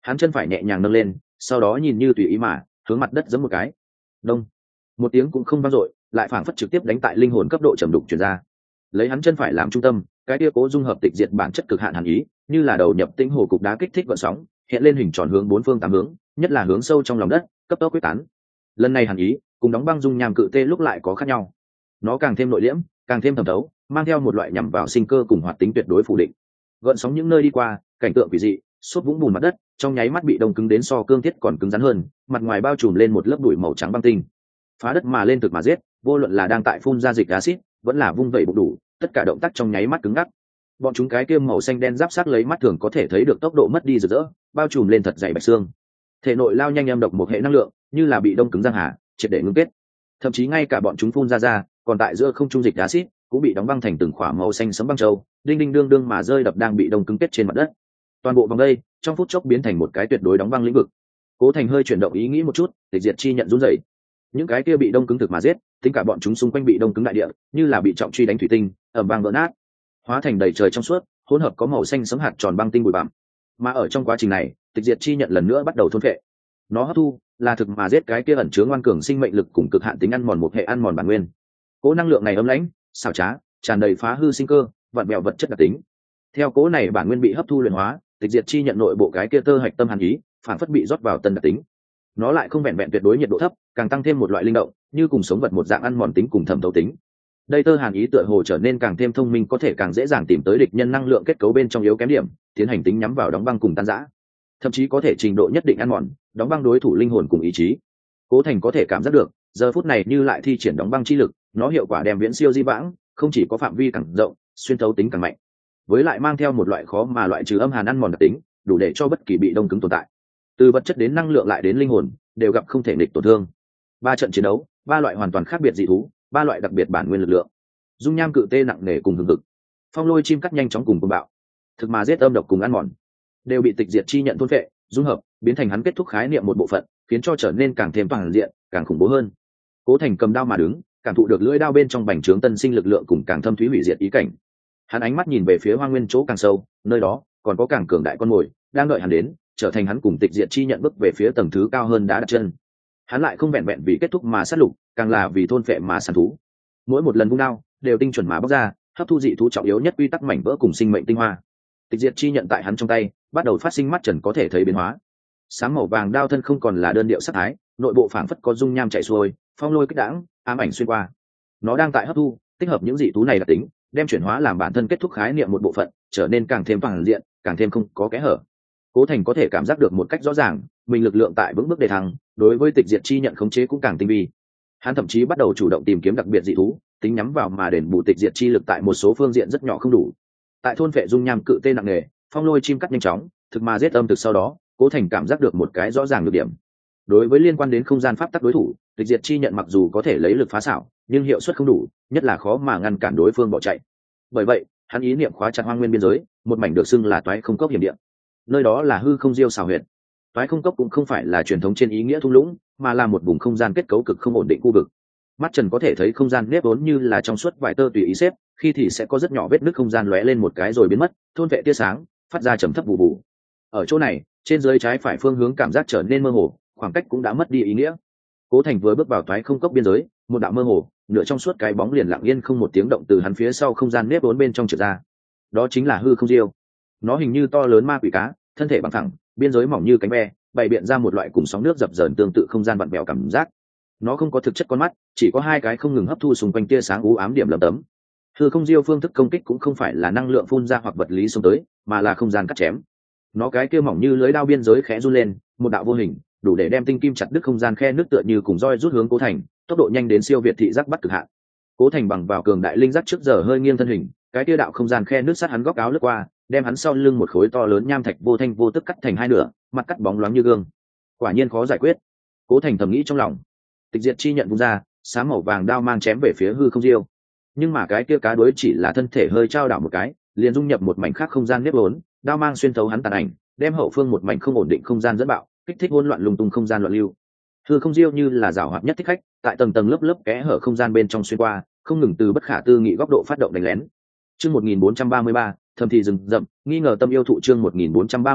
hắn chân phải nhẹ nhàng nâng lên, sau đó nhìn như tùy ý mà hướng mặt đất giẫm một cái. Đông, một tiếng cũng không vang dội, lại phảng phất trực tiếp đánh tại linh hồn cấp độ trầm đục truyền ra. Lấy hắn chân phải làm trung tâm, cái kia cố dung hợp tịch diệt bản chất cực hạn hàn ý, như là đầu nhập tinh hồ cục đá kích thích gợn sóng, hiện lên hình tròn hướng bốn phương tám hướng, nhất là hướng sâu trong lòng đất, cấp tốc quyết tán. Lần này hàn ý cùng đóng băng dung nham cự tê lúc lại có khác nhau, nó càng thêm nội liễm, càng thêm thẩm thấu, mang theo một loại nhằm vào sinh cơ cùng hoạt tính tuyệt đối phủ định. Gợn sóng những nơi đi qua, cảnh tượng quỷ dị, suốt vũng bùn mặt đất trong nháy mắt bị đông cứng đến so cương thiết còn cứng rắn hơn, mặt ngoài bao trùm lên một lớp bụi màu trắng băng tinh. Phá đất mà lên thực mà giết, vô luận là đang tại phun ra dịch acid, vẫn là vung vẩy bụng đủ, tất cả động tác trong nháy mắt cứng ngắc. Bọn chúng cái kia màu xanh đen giáp sát lấy mắt thường có thể thấy được tốc độ mất đi rực rỡ, bao trùm lên thật dày bạch xương. Thể nội lao nhanh em độc một hệ năng lượng, như là bị đông cứng giang hà, triệt để ngưng kết. Thậm chí ngay cả bọn chúng phun ra ra, còn tại giữa không trung dịch acid cũng bị đóng băng thành từng khỏa màu xanh sẫm băng châu, đinh đinh đương đương mà rơi đập đang bị đông cứng kết trên mặt đất. Toàn bộ vòng đây trong phút chốc biến thành một cái tuyệt đối đóng băng lĩnh vực. Cố Thành hơi chuyển động ý nghĩ một chút, tịch diệt chi nhận run rẩy. Những cái kia bị đông cứng thực mà giết, tính cả bọn chúng xung quanh bị đông cứng đại địa, như là bị trọng truy đánh thủy tinh, ầm vang vỡ nát, hóa thành đầy trời trong suốt, hỗn hợp có màu xanh sẫm hạt tròn băng tinh bụi bặm. Mà ở trong quá trình này, tịch diệt chi nhận lần nữa bắt đầu thôn phệ. Nó hấp thu là thực mà giết cái kia ẩn chứa ngoan cường sinh mệnh lực cùng cực hạn tính ăn mòn một hệ ăn mòn bản nguyên. Cố năng lượng này ấm lãnh, xảo trá, tràn đầy phá hư sinh cơ, vặn vẹo vật chất đặc tính. Theo cố này bản nguyên bị hấp thu luyện hóa, tịch diệt chi nhận nội bộ cái kia tơ hạch tâm hàn ý, phản phất bị rót vào tân đặc tính. Nó lại không vẹn vẹn tuyệt đối nhiệt độ thấp, càng tăng thêm một loại linh động, như cùng sống vật một dạng ăn mòn tính cùng thẩm thấu tính. Đây tơ hàn ý tựa hồ trở nên càng thêm thông minh, có thể càng dễ dàng tìm tới địch nhân năng lượng kết cấu bên trong yếu kém điểm, tiến hành tính nhắm vào đóng băng cùng tan rã. Thậm chí có thể trình độ nhất định ăn mòn, đóng băng đối thủ linh hồn cùng ý chí. Cố Thành có thể cảm giác được, giờ phút này như lại thi triển đóng băng chi lực, nó hiệu quả đem viễn siêu di vãng, không chỉ có phạm vi càng rộng, xuyên thấu tính càng mạnh, với lại mang theo một loại khó mà loại trừ âm hàn ăn mòn đặc tính, đủ để cho bất kỳ bị đông cứng tồn tại, từ vật chất đến năng lượng lại đến linh hồn, đều gặp không thể nghịch tổn thương. Ba trận chiến đấu, ba loại hoàn toàn khác biệt dị thú, ba loại đặc biệt bản nguyên lực lượng. Dung nham cự tê nặng nề cùng hừng hực, phong lôi chim cắt nhanh chóng cùng cuồng bạo, thực mà giết âm độc cùng ăn mòn, đều bị tịch diệt chi nhận thôn phệ, dung hợp, biến thành hắn kết thúc khái niệm một bộ phận, khiến cho trở nên càng thêm toàn diện, càng khủng bố hơn. Cố Thành cầm đao mà đứng, cảm thụ được lưỡi đao bên trong bành trướng tân sinh lực lượng cùng càng thâm thúy hủy diệt ý cảnh. Hắn ánh mắt nhìn về phía hoang nguyên chỗ càng sâu, nơi đó còn có càng cường đại con mồi đang đợi hắn đến, trở thành hắn cùng tịch diệt chi nhận bước về phía tầng thứ cao hơn đã đặt chân. Hắn lại không vẹn vẹn vì kết thúc mà sát lục, càng là vì thôn phệ mà săn thú. Mỗi một lần vung đao đều tinh chuẩn mà bóc ra, hấp thu dị thú trọng yếu nhất quy tắc mảnh vỡ cùng sinh mệnh tinh hoa. Tịch diệt chi nhận tại hắn trong tay bắt đầu phát sinh mắt trần có thể thấy biến hóa. Sáng màu vàng đao thân không còn là đơn điệu sắc thái, nội bộ phảng phất có dung nham chảy xuôi, phong lôi kích đãng, ám ảnh xuyên qua. Nó đang tại hấp thu, tích hợp những dị thú này đặc tính, đem chuyển hóa làm bản thân kết thúc khái niệm một bộ phận, trở nên càng thêm toàn diện, càng thêm không có kẽ hở. Cố Thành có thể cảm giác được một cách rõ ràng, mình lực lượng tại vững bước đề thăng, đối với tịch diệt chi nhận khống chế cũng càng tinh vi. Hắn thậm chí bắt đầu chủ động tìm kiếm đặc biệt dị thú, tính nhắm vào mà đền bù tịch diệt chi lực tại một số phương diện rất nhỏ không đủ. Tại thôn vệ dung nham cự tê nặng nề, phong lôi chim cắt nhanh chóng, thực mà giết âm thực sau đó, Cố Thành cảm giác được một cái rõ ràng nhược điểm. Đối với liên quan đến không gian pháp tắc đối thủ, tịch diệt chi nhận mặc dù có thể lấy lực phá xảo, nhưng hiệu suất không đủ, nhất là khó mà ngăn cản đối phương bỏ chạy. Bởi vậy, hắn ý niệm khóa chặt hoang nguyên biên giới, một mảnh được xưng là toái không cốc hiểm địa. Nơi đó là hư không diêu xào huyệt. Toái không cốc cũng không phải là truyền thống trên ý nghĩa thung lũng, mà là một vùng không gian kết cấu cực không ổn định khu vực. Mắt trần có thể thấy không gian nếp vốn như là trong suốt vải tơ tùy ý xếp, khi thì sẽ có rất nhỏ vết nứt không gian lóe lên một cái rồi biến mất, thôn vệ tia sáng, phát ra trầm thấp vụ vụ. Ở chỗ này, trên dưới trái phải phương hướng cảm giác trở nên mơ hồ, khoảng cách cũng đã mất đi ý nghĩa. Cố Thành vừa bước vào toái không cốc biên giới, một đạo mơ hồ, nửa trong suốt cái bóng liền lặng yên không một tiếng động từ hắn phía sau không gian nếp vốn bên trong trượt ra. Đó chính là hư không diêu. Nó hình như to lớn ma quỷ cá, thân thể bằng thẳng, biên giới mỏng như cánh ve, bày biện ra một loại cùng sóng nước dập dờn tương tự không gian vặn vẹo cảm giác. Nó không có thực chất con mắt, chỉ có hai cái không ngừng hấp thu xung quanh tia sáng u ám điểm lấm tấm. Hư không diêu phương thức công kích cũng không phải là năng lượng phun ra hoặc vật lý xông tới, mà là không gian cắt chém. Nó cái kia mỏng như lưới đao biên giới khẽ run lên, một đạo vô hình, đủ để đem tinh kim chặt đứt không gian khe nước tựa như cùng roi rút hướng Cố Thành, tốc độ nhanh đến siêu việt thị giác bắt cực hạn. Cố Thành bằng vào cường đại linh giác trước giờ hơi nghiêng thân hình, cái kia đạo không gian khe nước sát hắn góc áo lướt qua, đem hắn sau lưng một khối to lớn nham thạch vô thanh vô tức cắt thành hai nửa, mặt cắt bóng loáng như gương. Quả nhiên khó giải quyết. Cố Thành thầm nghĩ trong lòng. Tịch diệt chi nhận vung ra, xám màu vàng đao mang chém về phía hư không diêu. Nhưng mà cái kia cá đuối chỉ là thân thể hơi trao đảo một cái, liền dung nhập một mảnh khác không gian nếp vốn, đao mang xuyên thấu hắn tàn ảnh, đem hậu phương một mảnh không ổn định không gian dẫn bạo, kích thích hỗn loạn lung tung không gian loạn lưu. Hư không diêu như là giảo hoạt nhất thích khách, tại tầng tầng lớp lớp kẽ hở không gian bên trong xuyên qua, không ngừng từ bất khả tư nghị góc độ phát động đánh lén. Chương một nghìn bốn trăm ba mươi ba, thầm thì rừng rậm, nghi ngờ tâm yêu thụ chương một nghìn bốn trăm ba mươi ba,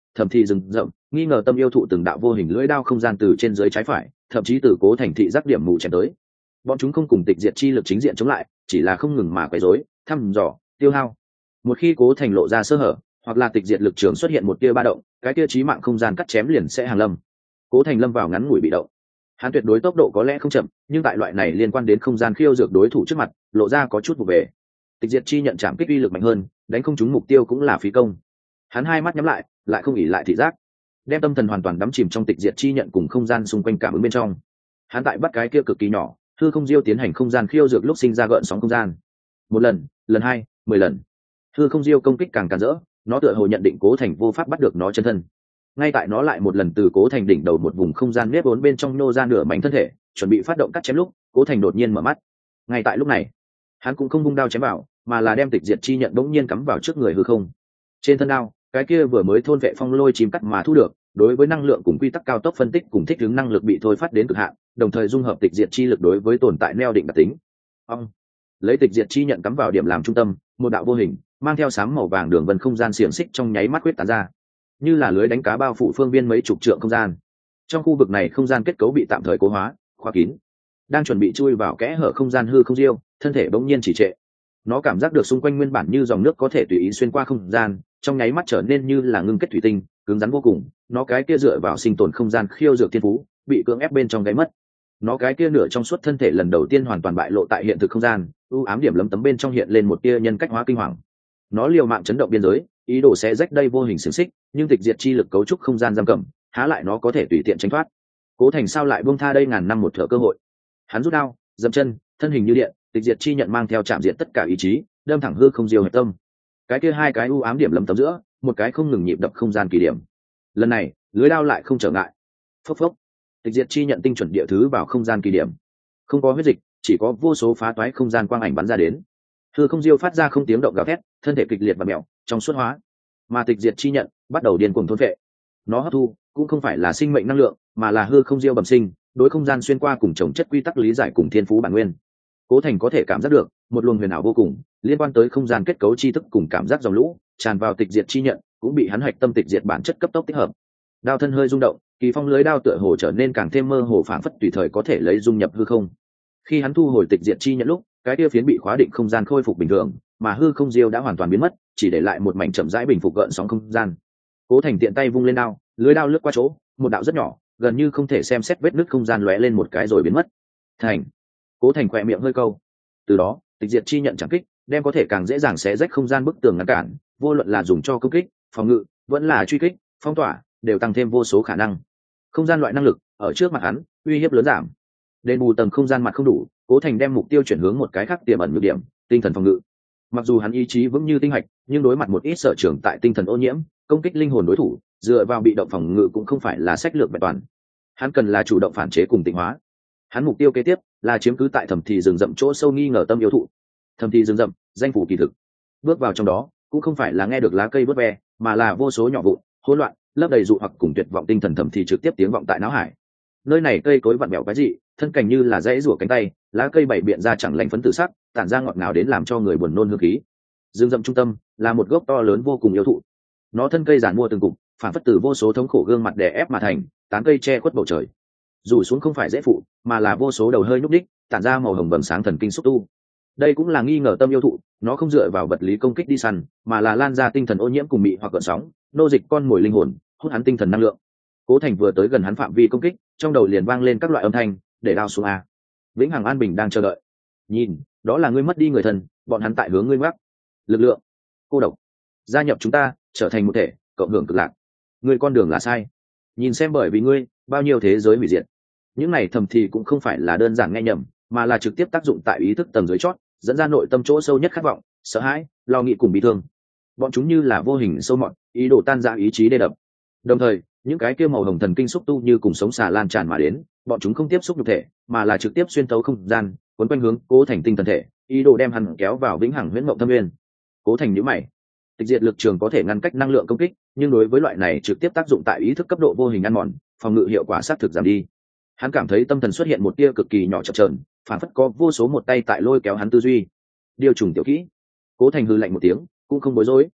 thầm thì rừng rậm nghi ngờ tâm yêu thụ từng đạo vô hình lưỡi đao không gian từ trên dưới trái phải, thậm chí từ Cố Thành thị giác điểm mù chém tới. Bọn chúng không cùng tịch diệt chi lực chính diện chống lại, chỉ là không ngừng mà quấy rối, thăm dò, tiêu hao. Một khi Cố Thành lộ ra sơ hở, hoặc là tịch diệt lực trường xuất hiện một tia ba động, cái tia chí mạng không gian cắt chém liền sẽ hàng lâm. Cố Thành lâm vào ngắn ngủi bị động. Hắn tuyệt đối tốc độ có lẽ không chậm, nhưng tại loại này liên quan đến không gian khiêu dược đối thủ trước mặt, lộ ra có chút vụ về. Tịch diệt chi nhận chạm kích uy lực mạnh hơn, đánh không trúng mục tiêu cũng là phí công. Hắn hai mắt nhắm lại, lại không ỉ lại thị giác, đem tâm thần hoàn toàn đắm chìm trong tịch diệt chi nhận cùng không gian xung quanh cảm ứng bên trong. Hắn tại bắt cái kia cực kỳ nhỏ, hư không diêu tiến hành không gian khiêu dược lúc sinh ra gợn sóng không gian. Một lần, lần hai, mười lần. Hư không diêu công kích càng càn rỡ, nó tựa hồ nhận định Cố Thành vô pháp bắt được nó chân thân. Ngay tại nó lại một lần từ Cố Thành đỉnh đầu một vùng không gian nếp vốn bên trong nô ra nửa mảnh thân thể, chuẩn bị phát động cắt chém lúc, Cố Thành đột nhiên mở mắt. Ngay tại lúc này, hắn cũng không vung đao chém vào, mà là đem tịch diệt chi nhận bỗng nhiên cắm vào trước người hư không. Trên thân đao, cái kia vừa mới thôn vệ phong lôi chìm cắt mà thu được, đối với năng lượng cùng quy tắc cao tốc phân tích cùng thích ứng năng lực bị thôi phát đến cực hạn, đồng thời dung hợp tịch diệt chi lực đối với tồn tại neo định đặc tính. Ông lấy tịch diệt chi nhận cắm vào điểm làm trung tâm, một đạo vô hình mang theo sáng màu vàng đường vân không gian xiềng xích trong nháy mắt quyết tán ra, như là lưới đánh cá bao phủ phương viên mấy chục trượng không gian. Trong khu vực này không gian kết cấu bị tạm thời cố hóa, khóa kín. Đang chuẩn bị chui vào kẽ hở không gian hư không diêu, thân thể bỗng nhiên chỉ trệ. Nó cảm giác được xung quanh nguyên bản như dòng nước có thể tùy ý xuyên qua không gian, trong nháy mắt trở nên như là ngưng kết thủy tinh, cứng rắn vô cùng. Nó cái kia dựa vào sinh tồn không gian khiêu dược thiên phú, bị cưỡng ép bên trong gáy mất. Nó cái kia nửa trong suốt thân thể lần đầu tiên hoàn toàn bại lộ tại hiện thực không gian, ưu ám điểm lấm tấm bên trong hiện lên một tia nhân cách hóa kinh hoàng. Nó liều mạng chấn động biên giới, ý đồ sẽ rách đây vô hình xiềng xích, nhưng tịch diệt chi lực cấu trúc không gian giam cầm, há lại nó có thể tùy tiện tránh thoát. Cố Thành sao lại buông tha đây ngàn năm một thở cơ hội? Hắn rút đao, dậm chân, thân hình như điện, tịch diệt chi nhận mang theo chạm diệt tất cả ý chí, đâm thẳng hư không diêu hạch tâm. Cái kia hai cái u ám điểm lấm tấm giữa, một cái không ngừng nhịp đập không gian kỳ điểm. Lần này, lưới đao lại không trở ngại. Phốc phốc, tịch diệt chi nhận tinh chuẩn địa thứ vào không gian kỳ điểm. Không có huyết dịch, chỉ có vô số phá toái không gian quang ảnh bắn ra đến. Hư không diêu phát ra không tiếng động gào thét, thân thể kịch liệt và mèo, trong suốt hóa. Mà tịch diệt chi nhận bắt đầu điên cuồng thôn phệ. Nó hấp thu cũng không phải là sinh mệnh năng lượng, mà là hư không diêu bẩm sinh, đối không gian xuyên qua cùng trồng chất quy tắc lý giải cùng thiên phú bản nguyên. Cố Thành có thể cảm giác được một luồng huyền ảo vô cùng liên quan tới không gian kết cấu tri thức cùng cảm giác dòng lũ tràn vào tịch diệt chi nhận, cũng bị hắn hạch tâm tịch diệt bản chất cấp tốc tích hợp. Đao thân hơi rung động, kỳ phong lưới đao tựa hồ trở nên càng thêm mơ hồ, phảng phất tùy thời có thể lấy dung nhập hư không. Khi hắn thu hồi tịch diệt chi nhận lúc, cái kia phiến bị khóa định không gian khôi phục bình thường, mà hư không diêu đã hoàn toàn biến mất, chỉ để lại một mảnh chậm rãi bình phục gợn sóng không gian. Cố Thành tiện tay vung lên đao, lưới đao lướt qua chỗ, một đạo rất nhỏ, gần như không thể xem xét vết nứt không gian lóe lên một cái rồi biến mất. Thành. Cố Thành khỏe miệng hơi câu. Từ đó, tịch diệt chi nhận chẳng kích, đem có thể càng dễ dàng xé rách không gian bức tường ngăn cản, vô luận là dùng cho công kích, phòng ngự, vẫn là truy kích, phong tỏa, đều tăng thêm vô số khả năng. Không gian loại năng lực, ở trước mặt hắn, uy hiếp lớn giảm. Đền bù tầng không gian mặt không đủ, Cố Thành đem mục tiêu chuyển hướng một cái khác tiềm ẩn nhược điểm, tinh thần phòng ngự. Mặc dù hắn ý chí vững như tinh hạch, nhưng đối mặt một ít sở trường tại tinh thần ô nhiễm, công kích linh hồn đối thủ, dựa vào bị động phòng ngự cũng không phải là sách lược vẹn toàn. Hắn cần là chủ động phản chế cùng tịnh hóa. Hắn mục tiêu kế tiếp là chiếm cứ tại thẩm thì rừng rậm chỗ sâu nghi ngờ tâm yêu thụ. Thẩm thì rừng rậm, danh phủ kỳ thực. Bước vào trong đó, cũng không phải là nghe được lá cây vớt ve, mà là vô số nhỏ vụn, hỗn loạn, lấp đầy dụ hoặc cùng tuyệt vọng tinh thần thẩm thì trực tiếp tiếng vọng tại não hải. Nơi này cây cối vặn vẹo cái gì, thân cảnh như là dãy rủa cánh tay, lá cây bảy biện ra chẳng lành phấn tử sắc, tản ra ngọt ngào đến làm cho người buồn nôn hương khí. Dương rậm trung tâm là một gốc to lớn vô cùng yêu thụ. Nó thân cây giản mua từng cục, phản phất từ vô số thống khổ gương mặt đè ép mà thành, tán cây che khuất bầu trời. Rủ xuống không phải dễ phụ, mà là vô số đầu hơi nhúc đích, tản ra màu hồng vầng sáng thần kinh xúc tu. Đây cũng là nghi ngờ tâm yêu thụ, nó không dựa vào vật lý công kích đi săn, mà là lan ra tinh thần ô nhiễm cùng mị hoặc gợn sóng, nô dịch con mồi linh hồn, hút hắn tinh thần năng lượng. Cố Thành vừa tới gần hắn phạm vi công kích, trong đầu liền vang lên các loại âm thanh, để đao xuống a. Vĩnh Hằng an bình đang chờ đợi. Nhìn, đó là ngươi mất đi người thân, bọn hắn tại hướng ngươi ngoắc. Lực lượng, cô độc, gia nhập chúng ta, trở thành một thể, cộng hưởng cực lạc. Ngươi con đường là sai. Nhìn xem bởi vì ngươi, bao nhiêu thế giới hủy diệt. Những này thầm thì cũng không phải là đơn giản nghe nhầm, mà là trực tiếp tác dụng tại ý thức tầng dưới chót, dẫn ra nội tâm chỗ sâu nhất khát vọng, sợ hãi, lo nghĩ cùng bị thương. Bọn chúng như là vô hình sâu mọt, ý đồ tan rã ý chí đê đập. Đồng thời, những cái kia màu hồng thần kinh xúc tu như cùng sống xà lan tràn mà đến, bọn chúng không tiếp xúc nhục thể, mà là trực tiếp xuyên thấu không gian, cuốn quanh hướng Cố Thành tinh thần thể, ý đồ đem hắn kéo vào vĩnh hằng huyễn mộng thâm nguyên. Cố Thành nhíu mày. Tịch diệt lực trường có thể ngăn cách năng lượng công kích, nhưng đối với loại này trực tiếp tác dụng tại ý thức cấp độ vô hình ăn mòn, phòng ngự hiệu quả sát thực giảm đi. Hắn cảm thấy tâm thần xuất hiện một tia cực kỳ nhỏ chập chờn, phản phất có vô số một tay tại lôi kéo hắn tư duy. Điều trùng tiểu kỹ. Cố Thành hừ lạnh một tiếng, cũng không bối rối.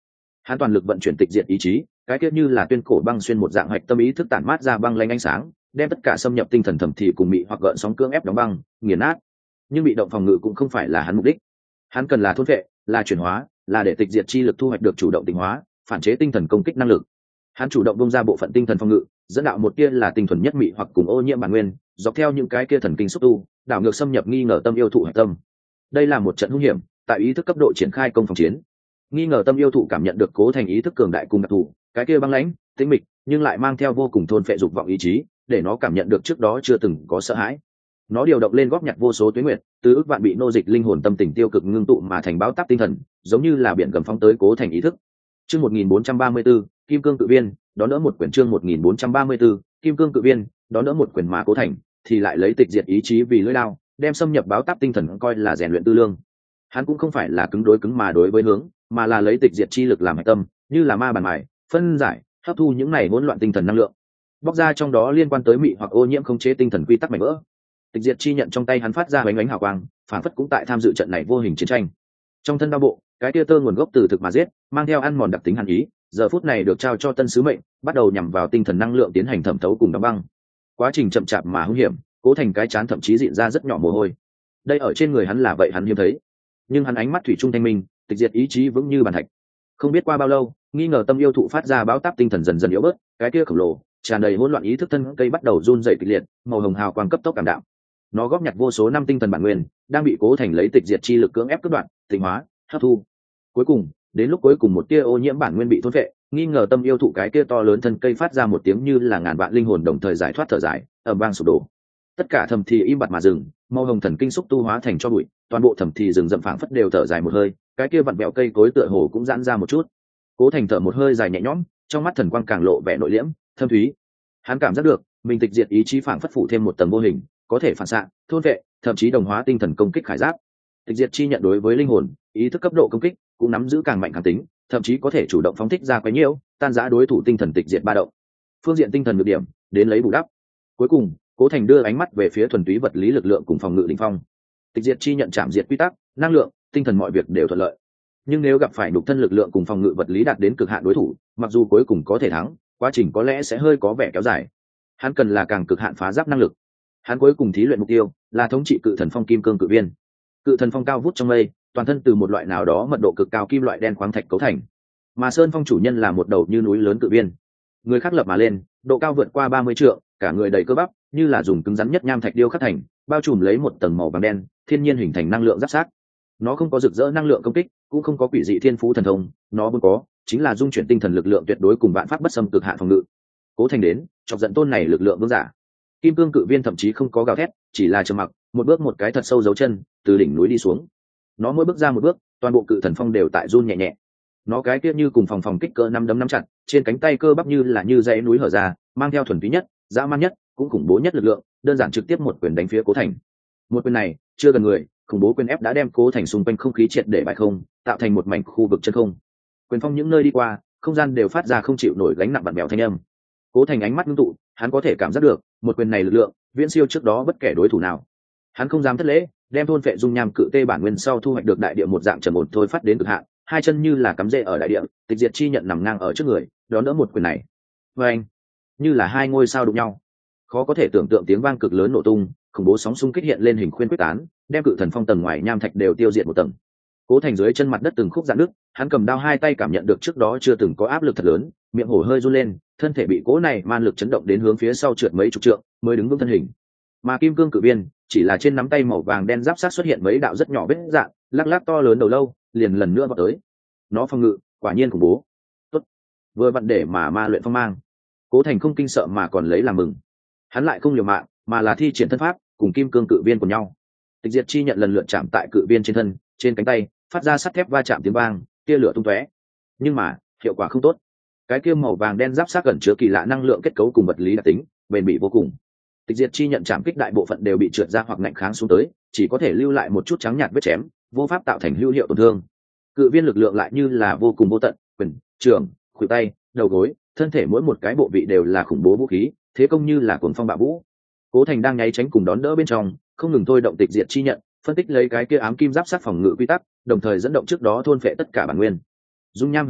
Hắn toàn lực vận chuyển tịch diệt ý chí, cái kia như là tuyên cổ băng xuyên một dạng hạch tâm ý thức tản mát ra băng lanh ánh sáng, đem tất cả xâm nhập tinh thần thẩm thị cùng mị hoặc gợn sóng cưỡng ép đóng băng nghiền nát. Nhưng bị động phòng ngự cũng không phải là hắn mục đích. Hắn cần là thôn vệ, là chuyển hóa, là để tịch diệt chi lực thu hoạch được chủ động tịnh hóa, phản chế tinh thần công kích năng lực. Hắn chủ động bung ra bộ phận tinh thần phòng ngự, dẫn đạo một kia là tinh thuần nhất mị hoặc cùng ô nhiễm bản nguyên, dọc theo những cái kia thần kinh xúc tu, đảo ngược xâm nhập nghi ngờ tâm yêu thụ hạch tâm. Đây là một trận hung hiểm, tại ý thức cấp độ triển khai công phòng chiến. Nghi ngờ tâm yêu thụ cảm nhận được Cố Thành ý thức cường đại cùng đặc thù, cái kia băng lãnh, tĩnh mịch, nhưng lại mang theo vô cùng thôn phệ dục vọng ý chí, để nó cảm nhận được trước đó chưa từng có sợ hãi. Nó điều động lên góp nhặt vô số tuyến nguyệt, từ ức vạn bị nô dịch linh hồn tâm tình tiêu cực ngưng tụ mà thành báo táp tinh thần, giống như là biển gầm phóng tới Cố Thành ý thức. Chương một nghìn bốn trăm ba mươi tư, Kim Cương Cự Viên, đón đỡ một quyển chương một nghìn bốn trăm ba mươi tư, Kim Cương Cự Viên, đón đỡ một quyển mà Cố Thành thì lại lấy tịch diệt ý chí vì lưỡi đao, đem xâm nhập báo táp tinh thần coi là rèn luyện tư lương. Hắn cũng không phải là cứng đối cứng mà đối với hướng, mà là lấy tịch diệt chi lực làm hạch tâm, như là ma bàn mài, phân giải, hấp thu những này hỗn loạn tinh thần năng lượng, bóc ra trong đó liên quan tới mị hoặc ô nhiễm khống chế tinh thần quy tắc mảnh vỡ. Tịch diệt chi nhận trong tay hắn phát ra ánh ánh hào quang, phản phất cũng tại tham dự trận này vô hình chiến tranh. Trong thân đao bộ, cái tia tơ nguồn gốc từ thực mà giết, mang theo ăn mòn đặc tính hàn ý, giờ phút này được trao cho tân sứ mệnh, bắt đầu nhằm vào tinh thần năng lượng tiến hành thẩm thấu cùng đóng băng. Quá trình chậm chạp mà hung hiểm, Cố Thành cái chán thậm chí dịn ra rất nhỏ mồ hôi. Đây ở trên người hắn là vậy hắn hiếm thấy, nhưng hắn ánh mắt thủy chung thanh minh, tịch diệt ý chí vững như bàn thạch. Không biết qua bao lâu, nghi ngờ tâm yêu thụ phát ra bão táp tinh thần dần dần yếu bớt, cái kia khổng lồ tràn đầy hỗn loạn ý thức thân cây bắt đầu run rẩy kịch liệt, màu hồng hào quang cấp tốc cảm đạm. Nó góp nhặt vô số năm tinh thần bản nguyên, đang bị Cố Thành lấy tịch diệt chi lực cưỡng ép cắt đoạn, tịnh hóa, hấp thu. Cuối cùng, đến lúc cuối cùng một tia ô nhiễm bản nguyên bị thôn phệ, nghi ngờ tâm yêu thụ cái kia to lớn thân cây phát ra một tiếng như là ngàn vạn linh hồn đồng thời giải thoát thở dài, ầm vang sụp đổ. Tất cả thầm thì im bặt mà dừng, màu hồng thần kinh xúc tu hóa thành cho bụi, toàn bộ thầm thì rừng rậm phảng phất đều thở dài một hơi, cái kia vặn bẹo cây cối tựa hồ cũng giãn ra một chút. Cố Thành thở một hơi dài nhẹ nhõm, trong mắt thần quang càng lộ vẻ nội liễm, thâm thúy. Hắn cảm giác được, mình tịch diệt ý chí phảng phất phủ thêm một tầng vô hình, có thể phản xạ, thôn vệ, thậm chí đồng hóa tinh thần công kích khải giáp. Tịch diệt chi nhận đối với linh hồn, ý thức cấp độ công kích cũng nắm giữ càng mạnh kháng tính, thậm chí có thể chủ động phóng thích ra quấy nhiễu, tan rã đối thủ tinh thần tịch diệt ba động. Phương diện tinh thần nhược điểm, đến lấy bù đắp. Cuối cùng, Cố Thành đưa ánh mắt về phía thuần túy vật lý lực lượng cùng phòng ngự đỉnh phong. Tịch diệt chi nhận chạm diệt quy tắc, năng lượng, tinh thần mọi việc đều thuận lợi. Nhưng nếu gặp phải nhục thân lực lượng cùng phòng ngự vật lý đạt đến cực hạn đối thủ, mặc dù cuối cùng có thể thắng, quá trình có lẽ sẽ hơi có vẻ kéo dài. Hắn cần là càng cực hạn phá giáp năng lực. Hắn cuối cùng thí luyện mục tiêu là thống trị cự thần phong kim cương cự viên. Cự thần phong cao vút trong mây, toàn thân từ một loại nào đó mật độ cực cao kim loại đen khoáng thạch cấu thành. Mà sơn phong chủ nhân là một đầu như núi lớn cự viên. Người khác lập mà lên, độ cao vượt qua ba mươi trượng, cả người đầy cơ bắp, như là dùng cứng rắn nhất nham thạch điêu khắc thành, bao trùm lấy một tầng màu vàng đen, thiên nhiên hình thành năng lượng giáp sát. Nó không có rực rỡ năng lượng công kích, cũng không có quỷ dị thiên phú thần thông, nó vốn có chính là dung chuyển tinh thần lực lượng tuyệt đối cùng vạn pháp bất xâm cực hạn phòng ngự. Cố Thành đến, chọc giận tôn này lực lượng vương giả. Kim cương cự viên thậm chí không có gào thét, chỉ là trầm mặc, một bước một cái thật sâu dấu chân, từ đỉnh núi đi xuống. Nó mỗi bước ra một bước, toàn bộ cự thần phong đều tại run nhẹ nhẹ. Nó cái kia như cùng phòng phòng kích cỡ năm đấm nắm chặt, trên cánh tay cơ bắp như là như dãy núi hở ra, mang theo thuần túy nhất, dã man nhất, cũng khủng bố nhất lực lượng, đơn giản trực tiếp một quyền đánh phía Cố Thành. Một quyền này, chưa gần người, khủng bố quyền ép đã đem Cố Thành xung quanh không khí triệt để bại không, tạo thành một mảnh khu vực chân không. Quyền phong những nơi đi qua, không gian đều phát ra không chịu nổi gánh nặng vặn vẹo thanh âm. Cố Thành ánh mắt ngưng tụ, hắn có thể cảm giác được, một quyền này lực lượng, viễn siêu trước đó bất kể đối thủ nào. Hắn không dám thất lễ, đem thôn phệ dung nham cự tê bản nguyên sau thu hoạch được đại địa một dạng trầm ổn thôi phát đến cực hạn, hai chân như là cắm rễ ở đại địa, tịch diệt chi nhận nằm ngang ở trước người, đón đỡ một quyền này. Và anh, như là hai ngôi sao đụng nhau, khó có thể tưởng tượng tiếng vang cực lớn nổ tung, khủng bố sóng xung kích hiện lên hình khuyên quyết tán, đem cự thần phong tầng ngoài nham thạch đều tiêu diệt một tầng. Cố Thành dưới chân mặt đất từng khúc rạn nứt, hắn cầm đao hai tay cảm nhận được trước đó chưa từng có áp lực thật lớn, miệng hổ hơi run lên, thân thể bị cố này man lực chấn động đến hướng phía sau trượt mấy chục trượng, mới đứng vững thân hình. Mà kim cương cự viên chỉ là trên nắm tay màu vàng đen giáp sát xuất hiện mấy đạo rất nhỏ vết dạn, lắc lắc to lớn đầu lâu, liền lần nữa vọt tới. Nó phòng ngự quả nhiên khủng bố. Tốt, vừa vặn để mà ma luyện phong mang. Cố Thành không kinh sợ mà còn lấy làm mừng. Hắn lại không liều mạng, mà là thi triển thân pháp, cùng kim cương cự viên của nhau. Tịch diệt chi nhận lần lượt chạm tại cự viên trên thân, trên cánh tay, phát ra sắt thép va chạm tiếng vang, tia lửa tung tóe. Nhưng mà, hiệu quả không tốt. Cái kia màu vàng đen giáp sát gần chứa kỳ lạ năng lượng kết cấu cùng vật lý đặc tính, bền bỉ vô cùng. Tịch diệt chi nhận chạm kích đại bộ phận đều bị trượt ra hoặc ngạnh kháng xuống tới, chỉ có thể lưu lại một chút trắng nhạt vết chém, vô pháp tạo thành hữu hiệu tổn thương. Cự viên lực lượng lại như là vô cùng vô tận, quyền, trường, khuỷu tay, đầu gối, thân thể mỗi một cái bộ vị đều là khủng bố vũ khí, thế công như là cuồng phong bạo vũ. Cố Thành đang nháy tránh cùng đón đỡ bên trong, không ngừng thôi động tịch diệt chi nhận, phân tích lấy cái kia ám kim giáp sát phòng ngự quy tắc, đồng thời dẫn động trước đó thôn phệ tất cả bản nguyên. Dung nham hừng hực,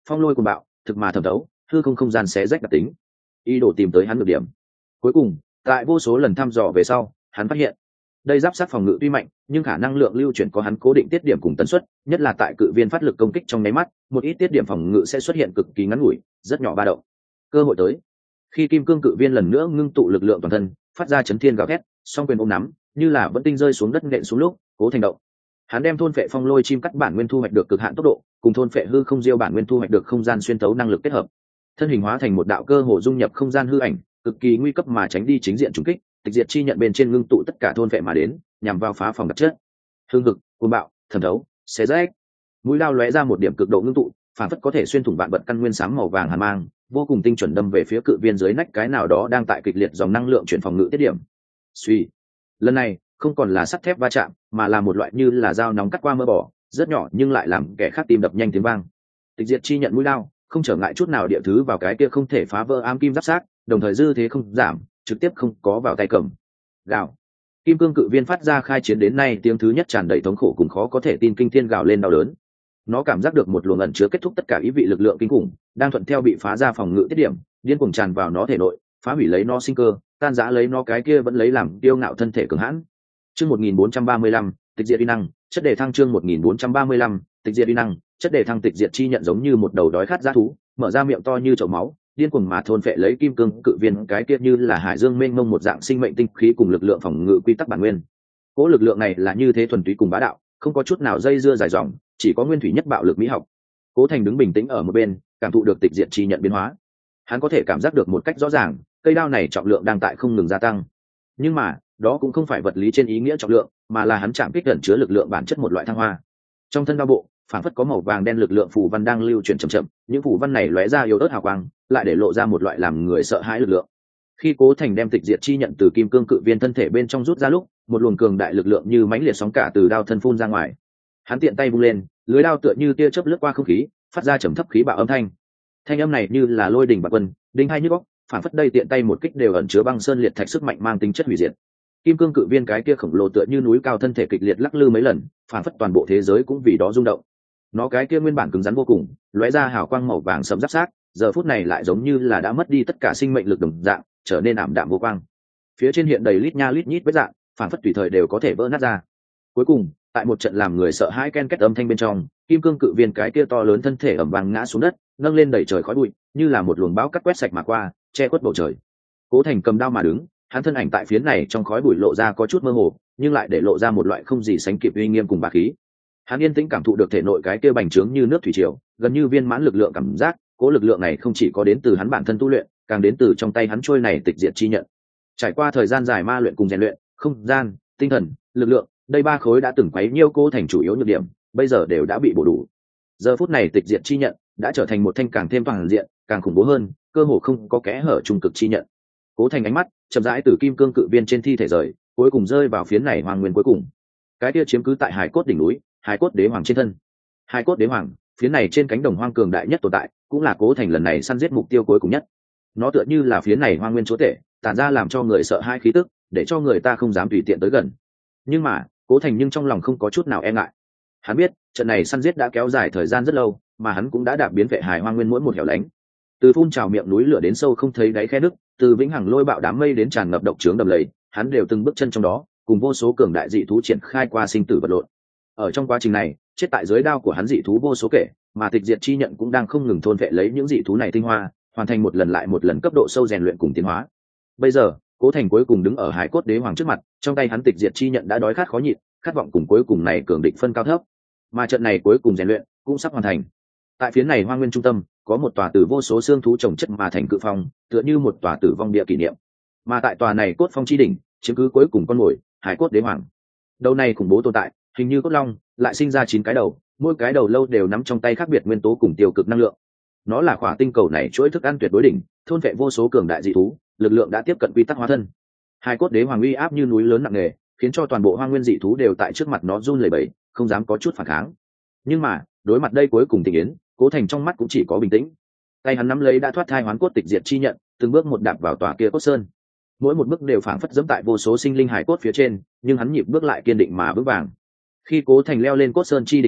phong lôi cuồng bạo, thực mà thẩm thấu, hư không không gian xé rách đặc tính, ý đồ tìm tới hắn nhược điểm. Cuối cùng, tại vô số lần thăm dò về sau, hắn phát hiện đây giáp sát phòng ngự tuy mạnh, nhưng khả năng lượng lưu chuyển có hắn cố định tiết điểm cùng tần suất, nhất là tại cự viên phát lực công kích trong nháy mắt, một ít tiết điểm phòng ngự sẽ xuất hiện cực kỳ ngắn ngủi, rất nhỏ ba động. Cơ hội tới. Khi kim cương cự viên lần nữa ngưng tụ lực lượng toàn thân, phát ra chấn thiên gào thét, song quyền ôm nắm, như là vẫn tinh rơi xuống đất nện xuống lúc, cố thành động. Hắn đem thôn phệ phong lôi chim cắt bản nguyên thu hoạch được cực hạn tốc độ, cùng thôn phệ hư không diêu bản nguyên thu hoạch được không gian xuyên tấu năng lực kết hợp. Thân hình hóa thành một đạo cơ hồ dung nhập không gian hư ảnh, cực kỳ nguy cấp mà tránh đi chính diện trùng kích, tịch diệt chi nhận bên trên ngưng tụ tất cả thôn phệ mà đến, nhằm vào phá phòng đặc chất. Hương hực, cuồng bạo, thẩm thấu, xé rách. Mũi lao lóe ra một điểm cực độ ngưng tụ, phản phất có thể xuyên thủng vạn vật căn nguyên sáng màu vàng hàn mang, vô cùng tinh chuẩn đâm về phía cự viên dưới nách cái nào đó đang tại kịch liệt dòng năng lượng chuyển phòng ngự tiết điểm. Suy. Lần này, không còn là sắt thép va chạm, mà là một loại như là dao nóng cắt qua mỡ bỏ, rất nhỏ nhưng lại làm kẻ khác tim đập nhanh tiếng vang. Tịch diệt chi nhận mũi lao, không trở ngại chút nào địa thứ vào cái kia không thể phá vỡ ám kim giáp sát, đồng thời dư thế không giảm, trực tiếp không có vào tay cầm. Gào. Kim cương cự viên phát ra khai chiến đến nay tiếng thứ nhất tràn đầy thống khổ cùng khó có thể tin kinh thiên gào lên đau đớn. Nó cảm giác được một luồng ẩn chứa kết thúc tất cả ý vị lực lượng kinh khủng, đang thuận theo bị phá ra phòng ngự tiết điểm, điên cuồng tràn vào nó thể nội, phá hủy lấy nó sinh cơ, tan rã lấy nó cái kia vẫn lấy làm tiêu ngạo thân thể cường hãn. Chương một nghìn bốn trăm ba mươi lăm, tịch diệt uy năng, chất đề thăng chương một nghìn bốn trăm ba mươi lăm, tịch diệt uy năng, chất đề thăng tịch diệt chi nhận giống như một đầu đói khát dã thú, mở ra miệng to như chậu máu, điên cuồng mà thôn phệ lấy kim cương cự viên cái kia như là hải dương mênh mông một dạng sinh mệnh tinh khí cùng lực lượng phòng ngự quy tắc bản nguyên. Cố lực lượng này là như thế thuần túy cùng bá đạo, không có chút nào dây dưa dài dòng, chỉ có nguyên thủy nhất bạo lực mỹ học. Cố Thành đứng bình tĩnh ở một bên, cảm thụ được tịch diệt chi nhận biến hóa. Hắn có thể cảm giác được một cách rõ ràng, cây đao này trọng lượng đang tại không ngừng gia tăng. Nhưng mà, đó cũng không phải vật lý trên ý nghĩa trọng lượng, mà là hắn chạm kích ẩn chứa lực lượng bản chất một loại thăng hoa. Trong thân đao bộ, phản phất có màu vàng đen lực lượng phù văn đang lưu chuyển chậm chậm, những phù văn này lóe ra yếu ớt hào quang, lại để lộ ra một loại làm người sợ hãi lực lượng. Khi Cố Thành đem tịch diệt chi nhận từ kim cương cự viên thân thể bên trong rút ra lúc, một luồng cường đại lực lượng như mãnh liệt sóng cả từ đao thân phun ra ngoài. Hắn tiện tay vung lên, lưới đao tựa như tia chớp lướt qua không khí, phát ra trầm thấp khí bạo âm thanh. Thanh âm này như là lôi đình bạc quân, đinh hai nhức óc, phản phất đây tiện tay một kích đều ẩn chứa băng sơn liệt thạch sức mạnh mang tính chất hủy diệt. Kim cương cự viên cái kia khổng lồ tựa như núi cao thân thể kịch liệt lắc lư mấy lần, phản phất toàn bộ thế giới cũng vì đó rung động. Nó cái kia nguyên bản cứng rắn vô cùng, lóe ra hào quang màu vàng sẫm giáp sát, giờ phút này lại giống như là đã mất đi tất cả sinh mệnh lực đồng dạng, trở nên ảm đạm vô quang. Phía trên hiện đầy lít nha lít nhít vết rạn, phản phất tùy thời đều có thể vỡ nát ra. Cuối cùng, tại một trận làm người sợ hãi ken két âm thanh bên trong, kim cương cự viên cái kia to lớn thân thể ầm vang ngã xuống đất, nâng lên đẩy trời khói bụi, như là một luồng bão cắt quét sạch mà qua, che khuất bầu trời. Cố Thành cầm đao mà đứng, hắn thân ảnh tại phía này trong khói bụi lộ ra có chút mơ hồ, nhưng lại để lộ ra một loại không gì sánh kịp uy nghiêm cùng bá khí. Hắn yên tĩnh cảm thụ được thể nội cái kia bành trướng như nước thủy triều, gần như viên mãn lực lượng cảm giác, cố lực lượng này không chỉ có đến từ hắn bản thân tu luyện, càng đến từ trong tay hắn trôi này tịch diệt chi nhận. Trải qua thời gian dài ma luyện cùng rèn luyện, không gian, tinh thần, lực lượng, đây ba khối đã từng quấy nhiêu Cố Thành chủ yếu nhược điểm, bây giờ đều đã bị bổ đủ. Giờ phút này tịch diệt chi nhận đã trở thành một thanh càng thêm toàn diện, càng khủng bố hơn, cơ hồ không có kẽ hở trung cực chi nhận. Cố Thành ánh mắt chậm rãi từ kim cương cự viên trên thi thể rời, cuối cùng rơi vào phiến này hoàng nguyên cuối cùng. Cái kia chiếm cứ tại hải cốt đỉnh núi, hải cốt đế hoàng trên thân. Hải cốt đế hoàng, phiến này trên cánh đồng hoang cường đại nhất tồn tại, cũng là Cố Thành lần này săn giết mục tiêu cuối cùng nhất. Nó tựa như là phiến này hoang nguyên chúa tể, tản ra làm cho người sợ hai khí tức, để cho người ta không dám tùy tiện tới gần. Nhưng mà, Cố Thành nhưng trong lòng không có chút nào e ngại. Hắn biết, trận này săn giết đã kéo dài thời gian rất lâu, mà hắn cũng đã đạp biến vệ hải hoang nguyên mỗi một hẻo lánh. Từ phun trào miệng núi lửa đến sâu không thấy đáy khe nước, từ vĩnh hằng lôi bạo đám mây đến tràn ngập độc trướng đầm lầy, hắn đều từng bước chân trong đó, cùng vô số cường đại dị thú triển khai qua sinh tử vật lộn. Ở trong quá trình này, chết tại dưới đao của hắn dị thú vô số kể, mà tịch diệt chi nhận cũng đang không ngừng thôn vệ lấy những dị thú này tinh hoa, hoàn thành một lần lại một lần cấp độ sâu rèn luyện cùng tiến hóa. Bây giờ, Cố Thành cuối cùng đứng ở hải cốt đế hoàng trước mặt, trong tay hắn tịch diệt chi nhận đã đói khát khó nhịn, khát vọng cùng cuối cùng này cường định phân cao thấp. Mà trận này cuối cùng rèn luyện cũng sắp hoàn thành. Tại phía này hoang nguyên trung tâm, có một tòa tử vô số xương thú trồng chất mà thành cự phong, tựa như một tòa tử vong địa kỷ niệm. Mà tại tòa này cốt phong chi đỉnh, chiếm cứ cuối cùng con mồi, hải cốt đế hoàng. Đầu này khủng bố tồn tại, hình như cốt long, lại sinh ra chín cái đầu, mỗi cái đầu lâu đều nắm trong tay khác biệt nguyên tố cùng tiêu cực năng lượng. Nó là khỏa tinh cầu này chuỗi thức ăn tuyệt đối đỉnh, thôn vệ vô số cường đại dị thú, lực lượng đã tiếp cận quy tắc hóa thân. Hải cốt đế hoàng uy áp như núi lớn nặng nề, khiến cho toàn bộ hoang nguyên dị thú đều tại trước mặt nó run lẩy bẩy, không dám có chút phản kháng. Nhưng mà, đối mặt đây cuối cùng tình yến, Cố Thành trong mắt cũng chỉ có bình tĩnh. Tay hắn nắm lấy đã thoát thai hoán cốt tịch diệt chi nhận, từng bước một đạp vào tòa kia cốt sơn. Mỗi một bước đều phảng phất dẫm tại vô số sinh linh hải cốt phía trên, nhưng hắn nhịp bước lại kiên định mà vững vàng. Khi Cố Thành leo lên cốt sơn chi đỉnh lúc,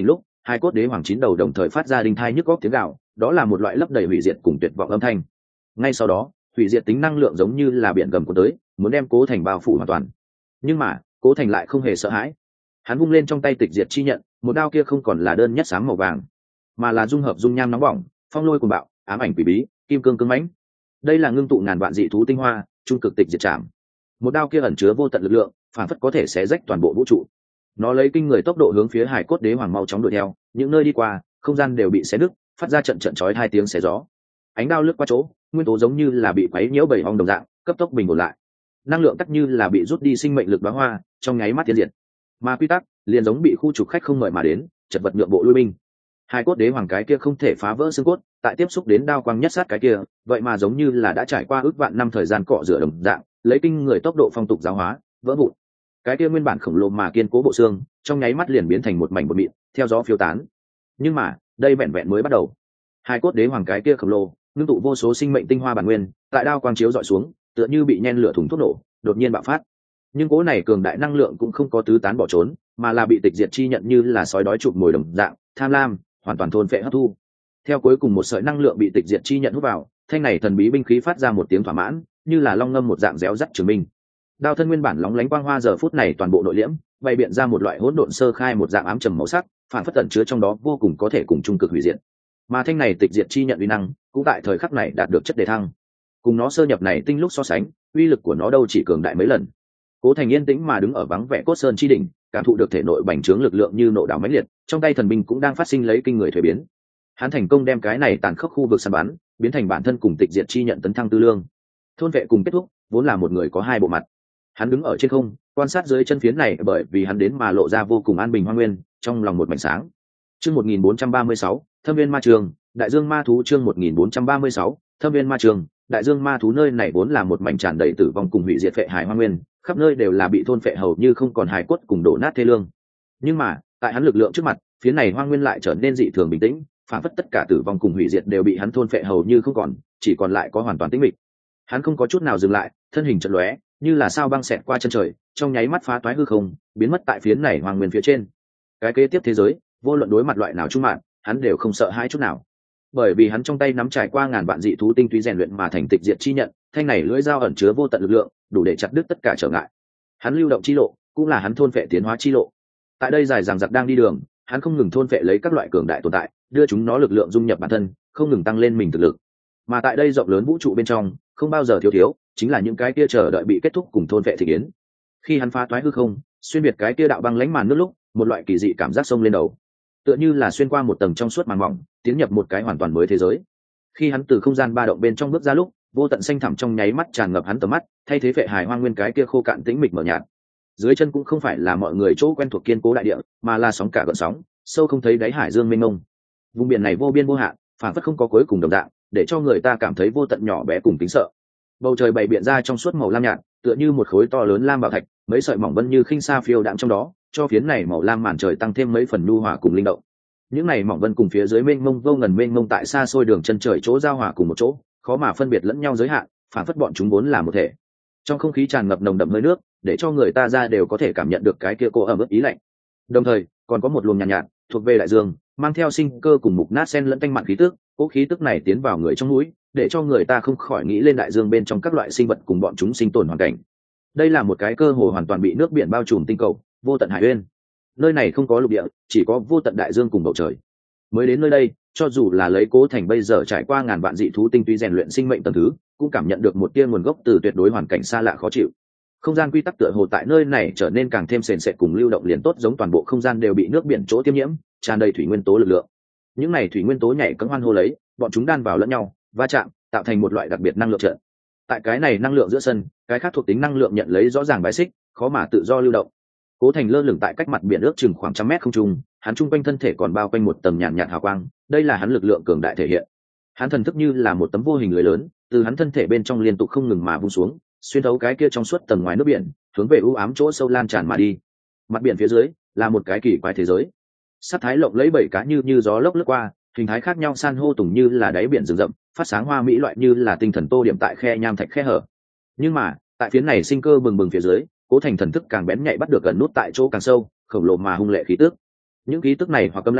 hai cốt đế hoàng chín đầu đồng thời phát ra đinh thai nhức góc tiếng gạo, đó là một loại lấp đầy hủy diệt cùng tuyệt vọng âm thanh. Ngay sau đó hủy diệt tính năng lượng giống như là biển gầm cuốn tới, muốn đem Cố Thành bao phủ hoàn toàn. Nhưng mà Cố Thành lại không hề sợ hãi. Hắn vung lên trong tay tịch diệt chi nhận, một đao kia không còn là đơn nhất xám màu vàng, mà là dung hợp dung nham nóng bỏng, phong lôi cuồng bạo, ám ảnh quỷ bí, kim cương cứng mãnh. Đây là ngưng tụ ngàn vạn dị thú tinh hoa, trung cực tịch diệt trảm. Một đao kia ẩn chứa vô tận lực lượng, phản phất có thể xé rách toàn bộ vũ trụ. Nó lấy kinh người tốc độ hướng phía hải cốt đế hoàng mau chóng đuổi theo, những nơi đi qua không gian đều bị xé nứt, phát ra trận trận chói hai tiếng xé gió. Ánh đao lướt qua chỗ, nguyên tố giống như là bị quấy nhiễu bầy ong đồng dạng, cấp tốc bình ổn lại. Năng lượng tắc như là bị rút đi sinh mệnh lực đóa hoa, trong nháy mắt tiến diệt. Mà quy tắc liền giống bị khu trục khách không mời mà đến, chật vật nhượng bộ lui binh. Hai cốt đế hoàng cái kia không thể phá vỡ xương cốt, tại tiếp xúc đến đao quang nhất sát cái kia, vậy mà giống như là đã trải qua ước vạn năm thời gian cọ rửa đồng dạng, lấy kinh người tốc độ phong tục giáo hóa, vỡ vụn. Cái kia nguyên bản khổng lồ mà kiên cố bộ xương, trong nháy mắt liền biến thành một mảnh bột mịn, theo gió phiêu tán. Nhưng mà, đây vẹn vẹn mới bắt đầu. Hai cốt đế hoàng cái kia khổng lồ, ngưng tụ vô số sinh mệnh tinh hoa bản nguyên, tại đao quang chiếu dọi xuống, tựa như bị nhen lửa thùng thuốc nổ, đột nhiên bạo phát. Nhưng cố này cường đại năng lượng cũng không có tứ tán bỏ trốn, mà là bị tịch diệt chi nhận như là sói đói chụp mồi đồng dạng, tham lam, hoàn toàn thôn phệ hấp thu. Theo cuối cùng một sợi năng lượng bị tịch diệt chi nhận hút vào, thanh này thần bí binh khí phát ra một tiếng thỏa mãn, như là long ngâm một dạng réo rắt trường minh. Đao thân nguyên bản lóng lánh quang hoa giờ phút này toàn bộ nội liễm, bày biện ra một loại hỗn độn sơ khai một dạng ám trầm màu sắc, phản phất tẩn chứa trong đó vô cùng có thể cùng trung cực hủy diệt. Mà thanh này tịch diệt chi nhận uy năng, cũng tại thời khắc này đạt được chất đề thăng. Cùng nó sơ nhập này tinh lúc so sánh, uy lực của nó đâu chỉ cường đại mấy lần. Cố Thành yên tĩnh mà đứng ở vắng vẻ cốt sơn chi đỉnh, cảm thụ được thể nội bành trướng lực lượng như nộ đảo mãnh liệt, trong tay thần binh cũng đang phát sinh lấy kinh người thay biến. Hắn thành công đem cái này tàn khốc khu vực săn bắn, biến thành bản thân cùng tịch diệt chi nhận tấn thăng tư lương. Thôn vệ cùng kết thúc, vốn là một người có hai bộ mặt. Hắn đứng ở trên không, quan sát dưới chân phiến này bởi vì hắn đến mà lộ ra vô cùng an bình hoa nguyên, trong lòng một mảnh sáng. Chương một nghìn bốn trăm ba mươi sáu, Thâm viên ma trường, Đại dương ma thú chương một nghìn bốn trăm ba mươi sáu, Thâm viên ma trường, Đại dương ma thú nơi này vốn là một mảnh tràn đầy tử vong cùng hủy diệt phệ hải hoa nguyên, khắp nơi đều là bị thôn phệ hầu như không còn hài cốt cùng đổ nát thê lương. Nhưng mà, tại hắn lực lượng trước mặt, phía này hoa nguyên lại trở nên dị thường bình tĩnh, phản phất tất cả tử vong cùng hủy diệt đều bị hắn thôn phệ hầu như không còn, chỉ còn lại có hoàn toàn tĩnh mịch. Hắn không có chút nào dừng lại, thân hình chợt lóe, như là sao băng xẹt qua chân trời, trong nháy mắt phá toái hư không, biến mất tại phía này hoàng nguyên phía trên. Cái kế tiếp thế giới, vô luận đối mặt loại nào trung mạng, hắn đều không sợ hãi chút nào. Bởi vì hắn trong tay nắm trải qua ngàn vạn dị thú tinh túy rèn luyện mà thành tịch diệt chi nhận, thanh này lưỡi dao ẩn chứa vô tận lực lượng, đủ để chặt đứt tất cả trở ngại. Hắn lưu động chi lộ, cũng là hắn thôn phệ tiến hóa chi lộ. Tại đây dài dằng dặc đang đi đường, hắn không ngừng thôn phệ lấy các loại cường đại tồn tại, đưa chúng nó lực lượng dung nhập bản thân, không ngừng tăng lên mình thực lực. Mà tại đây rộng lớn vũ trụ bên trong, không bao giờ thiếu thiếu, chính là những cái kia chờ đợi bị kết thúc cùng thôn phệ thị kiến. Khi hắn phá toái hư không, xuyên biệt cái kia đạo băng lãnh màn nước lúc, một loại kỳ dị cảm giác xông lên đầu, tựa như là xuyên qua một tầng trong suốt màng mỏng, tiến nhập một cái hoàn toàn mới thế giới. Khi hắn từ không gian ba động bên trong bước ra lúc, vô tận xanh thẳm trong nháy mắt tràn ngập hắn tầm mắt, thay thế phệ hài hoang nguyên cái kia khô cạn tĩnh mịch mờ nhạt. Dưới chân cũng không phải là mọi người chỗ quen thuộc kiên cố đại địa, mà là sóng cả gợn sóng, sâu không thấy đáy hải dương mênh mông. Vùng biển này vô biên vô hạn, phản phất không có cuối cùng đồng dạng, để cho người ta cảm thấy vô tận nhỏ bé cùng kính sợ. Bầu trời bày biện ra trong suốt màu lam nhạt, tựa như một khối to lớn lam bảo thạch, mấy sợi mỏng vân như khinh sa phiêu đạm trong đó, cho phiến này màu lam màn trời tăng thêm mấy phần nhu hòa cùng linh động. Những này mỏng vân cùng phía dưới mênh mông vô ngần mênh mông tại xa xôi đường chân trời chỗ giao hòa cùng một chỗ, khó mà phân biệt lẫn nhau giới hạn, phản phất bọn chúng vốn là một thể. Trong không khí tràn ngập nồng đậm hơi nước, để cho người ta ra đều có thể cảm nhận được cái kia cô ẩm ướt ý lạnh. Đồng thời, còn có một luồng nhàn nhạt, nhạt, thuộc về đại dương, mang theo sinh cơ cùng mục nát xen lẫn tanh mặn khí tức, cỗ khí tức này tiến vào người trong mũi, để cho người ta không khỏi nghĩ lên đại dương bên trong các loại sinh vật cùng bọn chúng sinh tồn hoàn cảnh. Đây là một cái cơ hồ hoàn toàn bị nước biển bao trùm tinh cầu, vô tận hải uyên. Nơi này không có lục địa, chỉ có vô tận đại dương cùng bầu trời. Mới đến nơi đây, cho dù là lấy Cố Thành bây giờ trải qua ngàn vạn dị thú tinh túy rèn luyện sinh mệnh tầng thứ, cũng cảm nhận được một tia nguồn gốc từ tuyệt đối hoàn cảnh xa lạ khó chịu. Không gian quy tắc tựa hồ tại nơi này trở nên càng thêm sền sệt cùng lưu động liền tốt, giống toàn bộ không gian đều bị nước biển chỗ tiêm nhiễm, tràn đầy thủy nguyên tố lực lượng. Những này thủy nguyên tố nhảy cẫng hoan hô lấy, bọn chúng đan vào lẫn nhau, va chạm, tạo thành một loại đặc biệt năng lượng trận. Tại cái này năng lượng giữa sân, cái khác thuộc tính năng lượng nhận lấy rõ ràng bài xích, khó mà tự do lưu động. Cố Thành lơ lửng tại cách mặt biển ước chừng khoảng trăm mét không trung, hắn trung quanh thân thể còn bao quanh một tầng nhàn nhạt hào quang, đây là hắn lực lượng cường đại thể hiện. Hắn thần thức như là một tấm vô hình lưới lớn, từ hắn thân thể bên trong liên tục không ngừng mà vung xuống, xuyên thấu cái kia trong suốt tầng ngoài nước biển, hướng về u ám chỗ sâu lan tràn mà đi. Mặt biển phía dưới là một cái kỳ quái thế giới. Sắc thái lộng lẫy bảy cá như như gió lốc lướt qua, hình thái khác nhau san hô tùng như là đáy biển rừng rậm, phát sáng hoa mỹ loại như là tinh thần tô điểm tại khe nham thạch khe hở. Nhưng mà, tại phía này sinh cơ bừng bừng phía dưới, Cố Thành thần thức càng bén nhạy bắt được gần nút tại chỗ càng sâu, khổng lồ mà hung lệ khí tức. Những khí tức này hoặc cấm lãnh,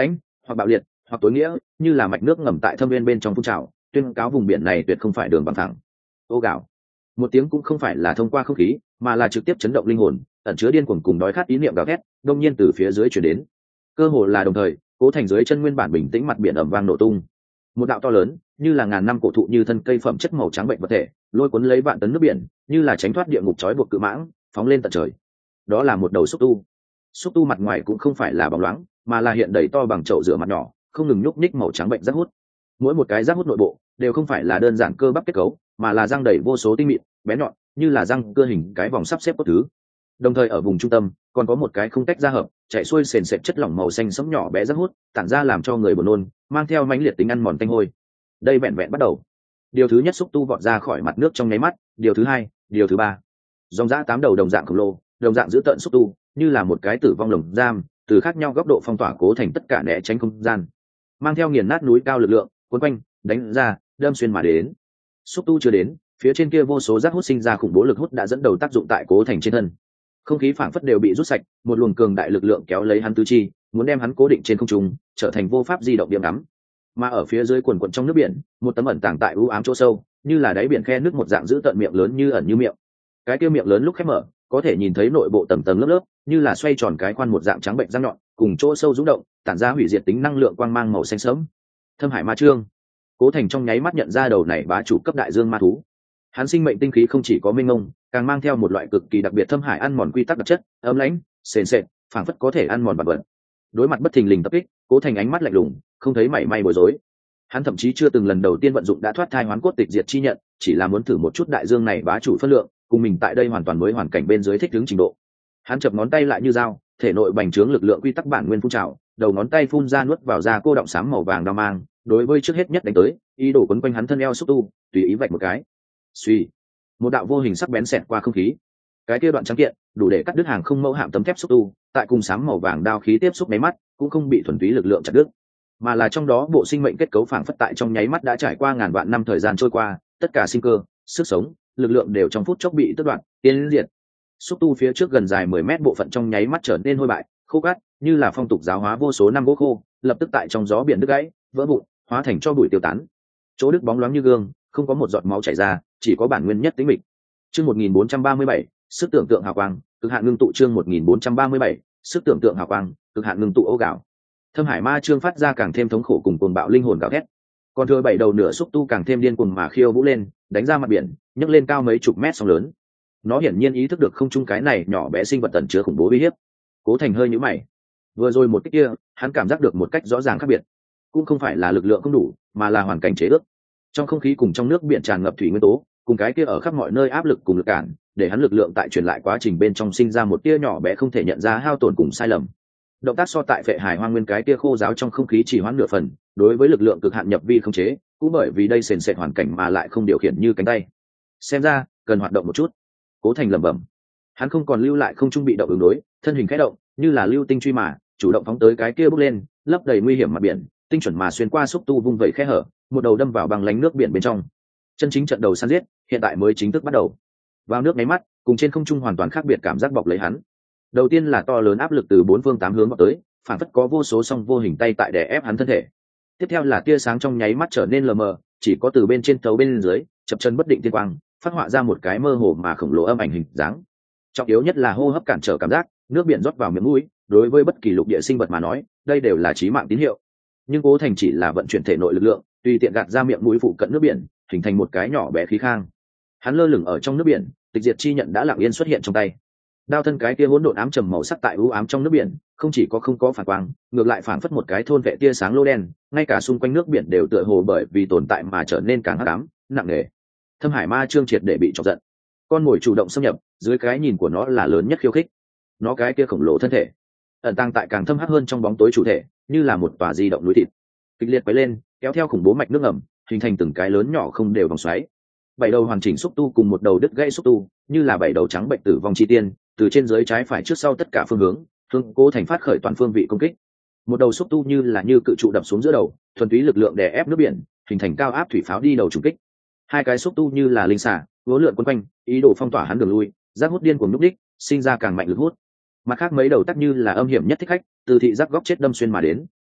hoặc bạo liệt hoặc tối nghĩa, như là mạch nước ngầm tại thâm viên bên trong phun trào, tuyên cáo vùng biển này tuyệt không phải đường bằng thẳng. Ô gạo, một tiếng cũng không phải là thông qua không khí, mà là trực tiếp chấn động linh hồn, ẩn chứa điên cuồng cùng đói khát ý niệm gào thét, đông nhiên từ phía dưới chuyển đến. Cơ hồ là đồng thời, Cố Thành dưới chân nguyên bản bình tĩnh mặt biển ẩm vang nổ tung. Một đạo to lớn, như là ngàn năm cổ thụ như thân cây phẩm chất màu trắng bệnh vật thể, lôi cuốn lấy vạn tấn nước biển, như là tránh thoát địa ngục trói buộc cự mãng, phóng lên tận trời. Đó là một đầu xúc tu. Xúc tu mặt ngoài cũng không phải là bóng loáng, mà là hiện đầy to bằng chậu rửa mặt nhỏ, không ngừng nhúc nhích màu trắng bệnh rác hút. Mỗi một cái rác hút nội bộ đều không phải là đơn giản cơ bắp kết cấu, mà là răng đầy vô số tinh mịn, bén nhọn, như là răng cưa hình cái vòng sắp xếp cốt thứ. Đồng thời ở vùng trung tâm còn có một cái không tách ra hợp, chạy xuôi sền sệt chất lỏng màu xanh sẫm nhỏ bé rác hút, tản ra làm cho người buồn nôn, mang theo mãnh liệt tính ăn mòn tanh hôi. Đây vẹn vẹn bắt đầu. Điều thứ nhất xúc tu vọt ra khỏi mặt nước trong nháy mắt, điều thứ hai, điều thứ ba. Dòng dã tám đầu đồng dạng khổng lồ, đồng dạng giữ tận xúc tu, như là một cái tử vong lồng giam, từ khác nhau góc độ phong tỏa Cố Thành tất cả né tránh không gian, mang theo nghiền nát núi cao lực lượng, cuốn quanh, đánh ra, đâm xuyên mà đến. Xúc tu chưa đến, phía trên kia vô số rác hút sinh ra khủng bố lực hút đã dẫn đầu tác dụng tại Cố Thành trên thân. Không khí phảng phất đều bị rút sạch, một luồng cường đại lực lượng kéo lấy hắn tứ chi, muốn đem hắn cố định trên không trung, trở thành vô pháp di động điểm đắm. Mà ở phía dưới quần quần trong nước biển, một tấm ẩn tàng tại u ám chỗ sâu, như là đáy biển khe nước một dạng giữ tận miệng lớn như ẩn như miệng. Cái kia miệng lớn lúc khép mở, có thể nhìn thấy nội bộ tầng tầng lớp lớp, như là xoay tròn cái khoan một dạng trắng bệnh răng nhọn, cùng chỗ sâu rung động, tản ra hủy diệt tính năng lượng quang mang màu xanh sẫm. Thâm Hải Ma Chương. Cố Thành trong nháy mắt nhận ra đầu này bá chủ cấp đại dương ma thú. Hắn sinh mệnh tinh khí không chỉ có minh mông, càng mang theo một loại cực kỳ đặc biệt thâm hải ăn mòn quy tắc đặc chất, ấm lãnh, sền sệt, phảng phất có thể ăn mòn vật vật. Đối mặt bất thình lình tập kích, Cố Thành ánh mắt lạnh lùng, không thấy mảy may bối rối. Hắn thậm chí chưa từng lần đầu tiên vận dụng đã thoát thai hoán cốt tịch diệt chi nhận, chỉ là muốn thử một chút đại dương này bá chủ phân lượng, cùng mình tại đây hoàn toàn mới hoàn cảnh bên dưới thích ứng trình độ. Hắn chập ngón tay lại như dao, thể nội bành trướng lực lượng quy tắc bản nguyên phun trào, đầu ngón tay phun ra nuốt vào ra cô động sám màu vàng đao mang, đối với trước hết nhất đánh tới, ý đồ quấn quanh hắn thân eo xúc tu, tùy ý vạch một cái. Suy, một đạo vô hình sắc bén xẹt qua không khí. Cái kia đoạn trắng kiện, đủ để cắt đứt hàng không mẫu hạm tấm thép xúc tu, tại cùng sám màu vàng đao khí tiếp xúc mấy mắt, cũng không bị thuần túy lực lượng chặt đứt, mà là trong đó bộ sinh mệnh kết cấu phảng phất tại trong nháy mắt đã trải qua ngàn vạn năm thời gian trôi qua, tất cả sinh cơ, sức sống, lực lượng đều trong phút chốc bị tước đoạt, tiến diệt. Xúc tu phía trước gần dài mười mét bộ phận trong nháy mắt trở nên hôi bại, khô cát, như là phong tục giáo hóa vô số năm gỗ khô, lập tức tại trong gió biển đứt gãy, vỡ vụn, hóa thành cho bụi tiêu tán. Chỗ đứt bóng loáng như gương, không có một giọt máu chảy ra, chỉ có bản nguyên nhất tĩnh mịch. Chương một nghìn bốn trăm ba mươi bảy, sức tưởng tượng hào quang, cực hạn ngưng tụ. Chương một nghìn bốn trăm ba mươi bảy, sức tưởng tượng hào quang, cực hạn ngưng tụ. Ấu gạo. Thâm Hải Ma Chương phát ra càng thêm thống khổ cùng cuồng bạo linh hồn gào thét. Còn thừa bảy đầu nửa xúc tu càng thêm điên cuồng mà khiêu vũ lên, đánh ra mặt biển, nhấc lên cao mấy chục mét sóng lớn. Nó hiển nhiên ý thức được không trung cái này nhỏ bé sinh vật tẩn chứa khủng bố uy hiếp. Cố Thành hơi nhíu mày. Vừa rồi một cái kia, hắn cảm giác được một cách rõ ràng khác biệt. Cũng không phải là lực lượng không đủ, mà là hoàn cảnh chế ước. Trong không khí cùng trong nước biển tràn ngập thủy nguyên tố, cùng cái kia ở khắp mọi nơi áp lực cùng lực cản, để hắn lực lượng tại truyền lại quá trình bên trong sinh ra một tia nhỏ bé không thể nhận ra hao tổn cùng sai lầm. Động tác so tại Phệ Hải Hoang Nguyên cái tia khô giáo trong không khí chỉ hoãn nửa phần, đối với lực lượng cực hạn nhập vi không chế, cũng bởi vì đây sền sệt hoàn cảnh mà lại không điều khiển như cánh tay. Xem ra, cần hoạt động một chút. Cố Thành lẩm bẩm. Hắn không còn lưu lại không trung bị động ứng đối, thân hình khẽ động, như là lưu tinh truy mà, chủ động phóng tới cái kia bước lên, lấp đầy nguy hiểm mặt biển, tinh chuẩn mà xuyên qua xúc tu vung vẩy khe hở, một đầu đâm vào băng lánh nước biển bên trong. Chân chính trận đầu săn giết, hiện tại mới chính thức bắt đầu. Vào nước nháy mắt, cùng trên không trung hoàn toàn khác biệt cảm giác bọc lấy hắn. Đầu tiên là to lớn áp lực từ bốn phương tám hướng vào tới, phản phất có vô số song vô hình tay tại đè ép hắn thân thể. Tiếp theo là tia sáng trong nháy mắt trở nên lờ mờ, chỉ có từ bên trên thấu bên dưới, chập chân bất định tiên quang, phát họa ra một cái mơ hồ mà khổng lồ âm ảnh hình dáng. Trọng yếu nhất là hô hấp cản trở cảm giác, nước biển rót vào miệng mũi, đối với bất kỳ lục địa sinh vật mà nói, đây đều là chí mạng tín hiệu. Nhưng Cố Thành chỉ là vận chuyển thể nội lực lượng, tùy tiện gạt ra miệng mũi phụ cận nước biển, hình thành một cái nhỏ bé khí khang. Hắn lơ lửng ở trong nước biển, tịch diệt chi nhận đã lặng yên xuất hiện trong tay. Đao thân cái kia hỗn độn ám trầm màu sắc tại u ám trong nước biển, không chỉ có không có phản quang, ngược lại phản phất một cái thôn vệ tia sáng lô đen, ngay cả xung quanh nước biển đều tựa hồ bởi vì tồn tại mà trở nên càng hắc ám, nặng nề. Thâm Hải Ma Chương triệt để bị chọc giận. Con mồi chủ động xâm nhập, dưới cái nhìn của nó là lớn nhất khiêu khích. Nó cái kia khổng lồ thân thể, ẩn tàng tại càng thâm hắc hơn trong bóng tối chủ thể, như là một tòa di động núi thịt, kịch liệt quấy lên, kéo theo khủng bố mạch nước ngầm, hình thành từng cái lớn nhỏ không đều vòng xoáy. Bảy đầu hoàn chỉnh xúc tu cùng một đầu đứt gãy xúc tu, như là bảy đầu trắng bệnh tử vong chi tiên, từ trên dưới trái phải trước sau tất cả phương hướng, hướng Cố Thành phát khởi toàn phương vị công kích. Một đầu xúc tu như là như cự trụ đập xuống giữa đầu, thuần túy lực lượng đè ép nước biển, hình thành cao áp thủy pháo đi đầu trùng kích. Hai cái xúc tu như là linh xà, uốn lượn quấn quanh, ý đồ phong tỏa hắn đường lui, giác hút điên cuồng núp đích, sinh ra càng mạnh lực hút. Mặt khác mấy đầu tắc như là âm hiểm nhất thích khách, từ thị giác góc chết đâm xuyên mà đến,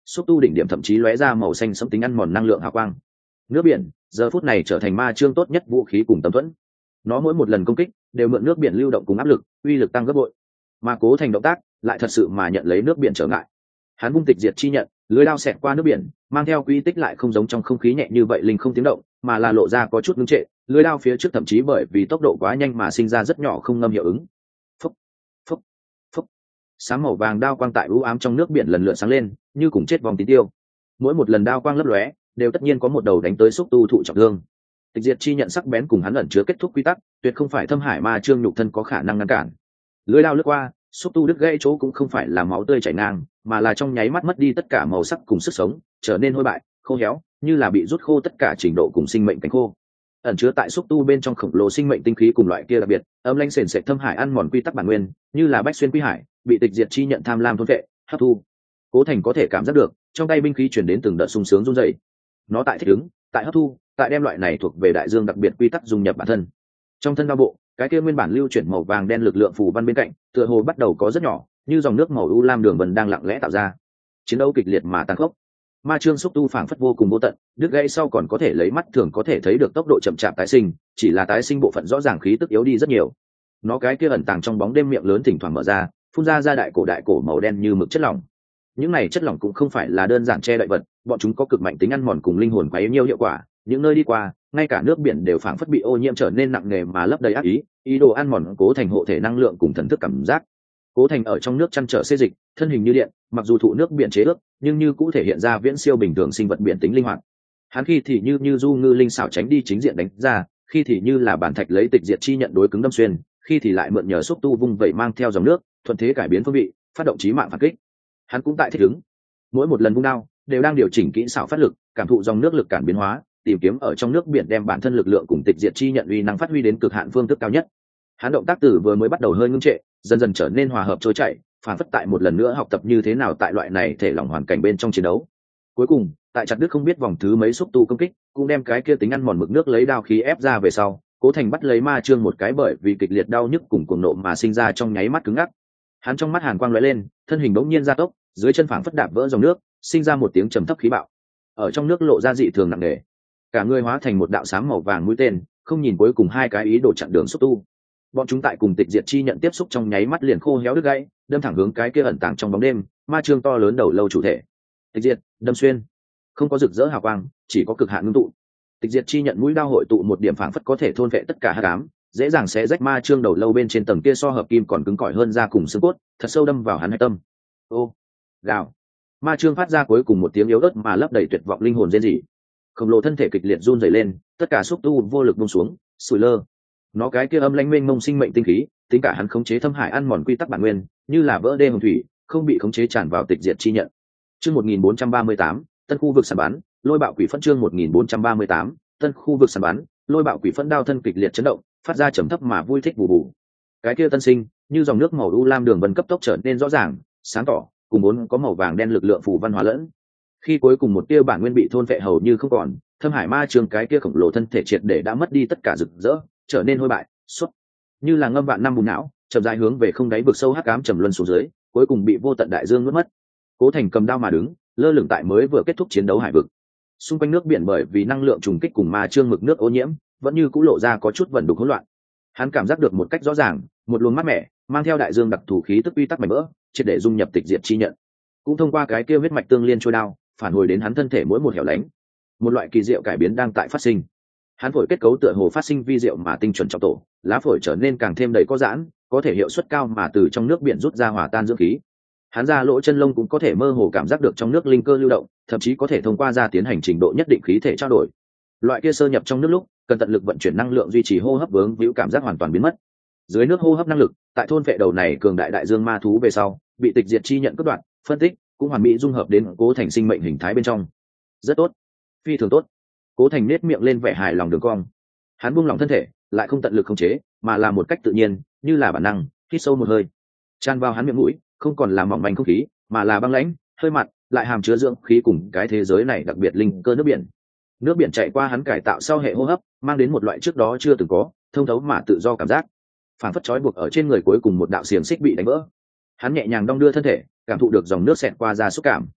xúc tu đỉnh điểm thậm chí lóe ra màu xanh sẫm tính ăn mòn năng lượng hào quang. Nước biển giờ phút này trở thành ma chương tốt nhất vũ khí cùng tấm thuẫn. Nó mỗi một lần công kích đều mượn nước biển lưu động cùng áp lực, uy lực tăng gấp bội. Mà Cố Thành động tác lại thật sự mà nhận lấy nước biển trở ngại. Hắn vung tịch diệt chi nhận, lưới đao xẹt qua nước biển, mang theo quy tích lại không giống trong không khí nhẹ như vậy linh không tiếng động, mà là lộ ra có chút ngưng trệ, lưới đao phía trước thậm chí bởi vì tốc độ quá nhanh mà sinh ra rất nhỏ không ngâm hiệu ứng. Phốc, phốc, phốc. Sáng màu vàng đao quang tại u ám trong nước biển lần lượt sáng lên, như cùng chết vòng tí tiêu. Mỗi một lần đao quang lấp lóe, đều tất nhiên có một đầu đánh tới xúc tu thụ trọng thương. Tịch diệt chi nhận sắc bén cùng hắn ẩn chứa kết thúc quy tắc, tuyệt không phải thâm hải ma chương nhục thân có khả năng ngăn cản. Lưới đao lướt qua, xúc tu đứt gãy chỗ cũng không phải là máu tươi chảy ngang, mà là trong nháy mắt mất đi tất cả màu sắc cùng sức sống, trở nên hôi bại, khô héo, như là bị rút khô tất cả trình độ cùng sinh mệnh cánh khô. Ẩn chứa tại xúc tu bên trong khổng lồ sinh mệnh tinh khí cùng loại kia đặc biệt, âm lãnh sền sệt thâm hải ăn mòn quy tắc bản nguyên, như là bách xuyên quy hải, bị tịch diệt chi nhận tham lam thôn vệ, hấp thu. Cố Thành có thể cảm giác được, trong tay binh khí truyền đến từng đợt sung sướng run rẩy. Nó tại thích ứng, tại hấp thu, tại đem loại này thuộc về đại dương đặc biệt quy tắc dung nhập bản thân. Trong thân đao bộ, cái kia nguyên bản lưu chuyển màu vàng đen lực lượng phù văn bên cạnh, tựa hồ bắt đầu có rất nhỏ, như dòng nước màu u lam đường vân đang lặng lẽ tạo ra. Chiến đấu kịch liệt mà tàn khốc. Ma chương xúc tu phảng phất vô cùng vô tận, đứt gãy sau còn có thể lấy mắt thường có thể thấy được tốc độ chậm chạp tái sinh, chỉ là tái sinh bộ phận rõ ràng khí tức yếu đi rất nhiều. Nó cái kia ẩn tàng trong bóng đêm miệng lớn thỉnh thoảng mở ra, phun ra ra đại cổ đại cổ màu đen như mực chất lỏng. Những này chất lỏng cũng không phải là đơn giản che đậy vật, bọn chúng có cực mạnh tính ăn mòn cùng linh hồn quá yếu nhiều hiệu quả. Những nơi đi qua, ngay cả nước biển đều phảng phất bị ô nhiễm trở nên nặng nề mà lấp đầy ác ý, ý đồ ăn mòn Cố Thành hộ thể năng lượng cùng thần thức cảm giác. Cố Thành ở trong nước chăn trở xê dịch, thân hình như điện, mặc dù thụ nước biển chế ước, nhưng như cũng thể hiện ra viễn siêu bình thường sinh vật biển tính linh hoạt. Hắn khi thì như như du ngư linh xảo tránh đi chính diện đánh ra, khi thì như là bản thạch lấy tịch diệt chi nhận đối cứng đâm xuyên, khi thì lại mượn nhờ xúc tu vung vẩy mang theo dòng nước, thuận thế cải biến phương vị, phát động chí mạng phản kích. Hắn cũng tại thích ứng, mỗi một lần vung đao đều đang điều chỉnh kỹ xảo phát lực, cảm thụ dòng nước lực cản biến hóa, tìm kiếm ở trong nước biển đem bản thân lực lượng cùng tịch diệt chi nhận uy năng phát huy đến cực hạn phương thức cao nhất. Hắn động tác từ vừa mới bắt đầu hơi ngưng trệ, dần dần trở nên hòa hợp trôi chảy, phản phất tại một lần nữa học tập như thế nào tại loại này thể lỏng hoàn cảnh bên trong chiến đấu. Cuối cùng, tại chặt đứt không biết vòng thứ mấy xúc tu công kích, cũng đem cái kia tính ăn mòn mực nước lấy đao khí ép ra về sau, Cố Thành bắt lấy ma chương một cái bởi vì kịch liệt đau nhức cùng cuồng nộ mà sinh ra trong nháy mắt cứng ngắc. Hắn trong mắt hàn quang lóe lên, thân hình bỗng nhiên gia tốc, dưới chân phảng phất đạp vỡ dòng nước, sinh ra một tiếng trầm thấp khí bạo. Ở trong nước lộ ra dị thường nặng nề, cả người hóa thành một đạo sáng màu vàng mũi tên, không nhìn cuối cùng hai cái ý đồ chặn đường xúc tu. Bọn chúng tại cùng tịch diệt chi nhận tiếp xúc trong nháy mắt liền khô héo đứt gãy, đâm thẳng hướng cái kia ẩn tàng trong bóng đêm, ma chương to lớn đầu lâu chủ thể. Tịch diệt, đâm xuyên, không có rực rỡ hào quang, chỉ có cực hạn ngưng tụ. Tịch diệt chi nhận mũi đao hội tụ một điểm phảng phất có thể thôn vệ tất cả hắc ám, dễ dàng sẽ rách ma chương đầu lâu bên trên tầng kia so hợp kim còn cứng cỏi hơn da cùng xương cốt, thật sâu đâm vào hắn hạch tâm. Ô, gào. Ma chương phát ra cuối cùng một tiếng yếu ớt mà lấp đầy tuyệt vọng linh hồn rên rỉ. Khổng lồ thân thể kịch liệt run rẩy lên, tất cả xúc tu vô lực buông xuống, sủi lơ. Nó cái kia âm lãnh mênh mông sinh mệnh tinh khí, tính cả hắn khống chế thâm hải ăn mòn quy tắc bản nguyên, như là vỡ đê hồng thủy, không bị khống chế tràn vào tịch diệt chi nhận. Chương một nghìn bốn trăm ba mươi tám, tân khu vực săn bắn, lôi bạo quỷ phân chương một nghìn bốn trăm ba mươi tám, tân khu vực săn bắn, lôi bạo quỷ phân đao thân kịch liệt chấn động, phát ra trầm thấp mà vui thích bù bù. Cái kia tân sinh, như dòng nước màu u lam đường vân cấp tốc trở nên rõ ràng, sáng tỏ, cùng vốn có màu vàng đen lực lượng phù văn hóa lẫn. Khi cuối cùng một tia bản nguyên bị thôn vệ hầu như không còn, thâm hải ma trường cái kia khổng lồ thân thể triệt để đã mất đi tất cả rực rỡ, trở nên hôi bại, xuất như là ngâm vạn năm bùn não, chậm rãi hướng về không đáy vực sâu hắc ám trầm luân xuống dưới, cuối cùng bị vô tận đại dương nuốt mất. Cố Thành cầm đao mà đứng, lơ lửng tại mới vừa kết thúc chiến đấu hải vực. Xung quanh nước biển bởi vì năng lượng trùng kích cùng ma chương mực nước ô nhiễm, vẫn như cũ lộ ra có chút vẩn đục hỗn loạn. Hắn cảm giác được một cách rõ ràng, một luồng mát mẻ, mang theo đại dương đặc thù khí tức uy tắc mảnh vỡ, triệt để dung nhập tịch diệt chi nhận. Cũng thông qua cái kia huyết mạch tương liên trôi đao, phản hồi đến hắn thân thể mỗi một hẻo lánh. Một loại kỳ diệu cải biến đang tại phát sinh. Hắn phổi kết cấu tựa hồ phát sinh vi diệu mà tinh chuẩn trọng tổ, lá phổi trở nên càng thêm đầy có giãn, có thể hiệu suất cao mà từ trong nước biển rút ra hòa tan dưỡng khí. Hắn ra lỗ chân lông cũng có thể mơ hồ cảm giác được trong nước linh cơ lưu động, thậm chí có thể thông qua ra tiến hành trình độ nhất định khí thể trao đổi. Loại kia sơ nhập trong nước lúc, cần tận lực vận chuyển năng lượng duy trì hô hấp vướng víu cảm giác hoàn toàn biến mất. Dưới nước hô hấp năng lực, tại thôn vệ đầu này cường đại đại dương ma thú về sau, bị tịch diệt chi nhận cắt đoạn, phân tích, cũng hoàn mỹ dung hợp đến Cố Thành sinh mệnh hình thái bên trong. Rất tốt, phi thường tốt. Cố Thành nết miệng lên vẻ hài lòng đường cong. Hắn buông lỏng thân thể, lại không tận lực khống chế, mà là một cách tự nhiên, như là bản năng, hít sâu một hơi, tràn vào hắn miệng mũi, không còn là mỏng manh không khí, mà là băng lãnh, hơi mặn, lại hàm chứa dưỡng khí cùng cái thế giới này đặc biệt linh cơ nước biển. Nước biển chảy qua hắn cải tạo sau hệ hô hấp, mang đến một loại trước đó chưa từng có, thông thấu mà tự do cảm giác. Phản phất trói buộc ở trên người cuối cùng một đạo xiềng xích bị đánh vỡ. Hắn nhẹ nhàng đong đưa thân thể, cảm thụ được dòng nước xẹt qua ra xúc cảm.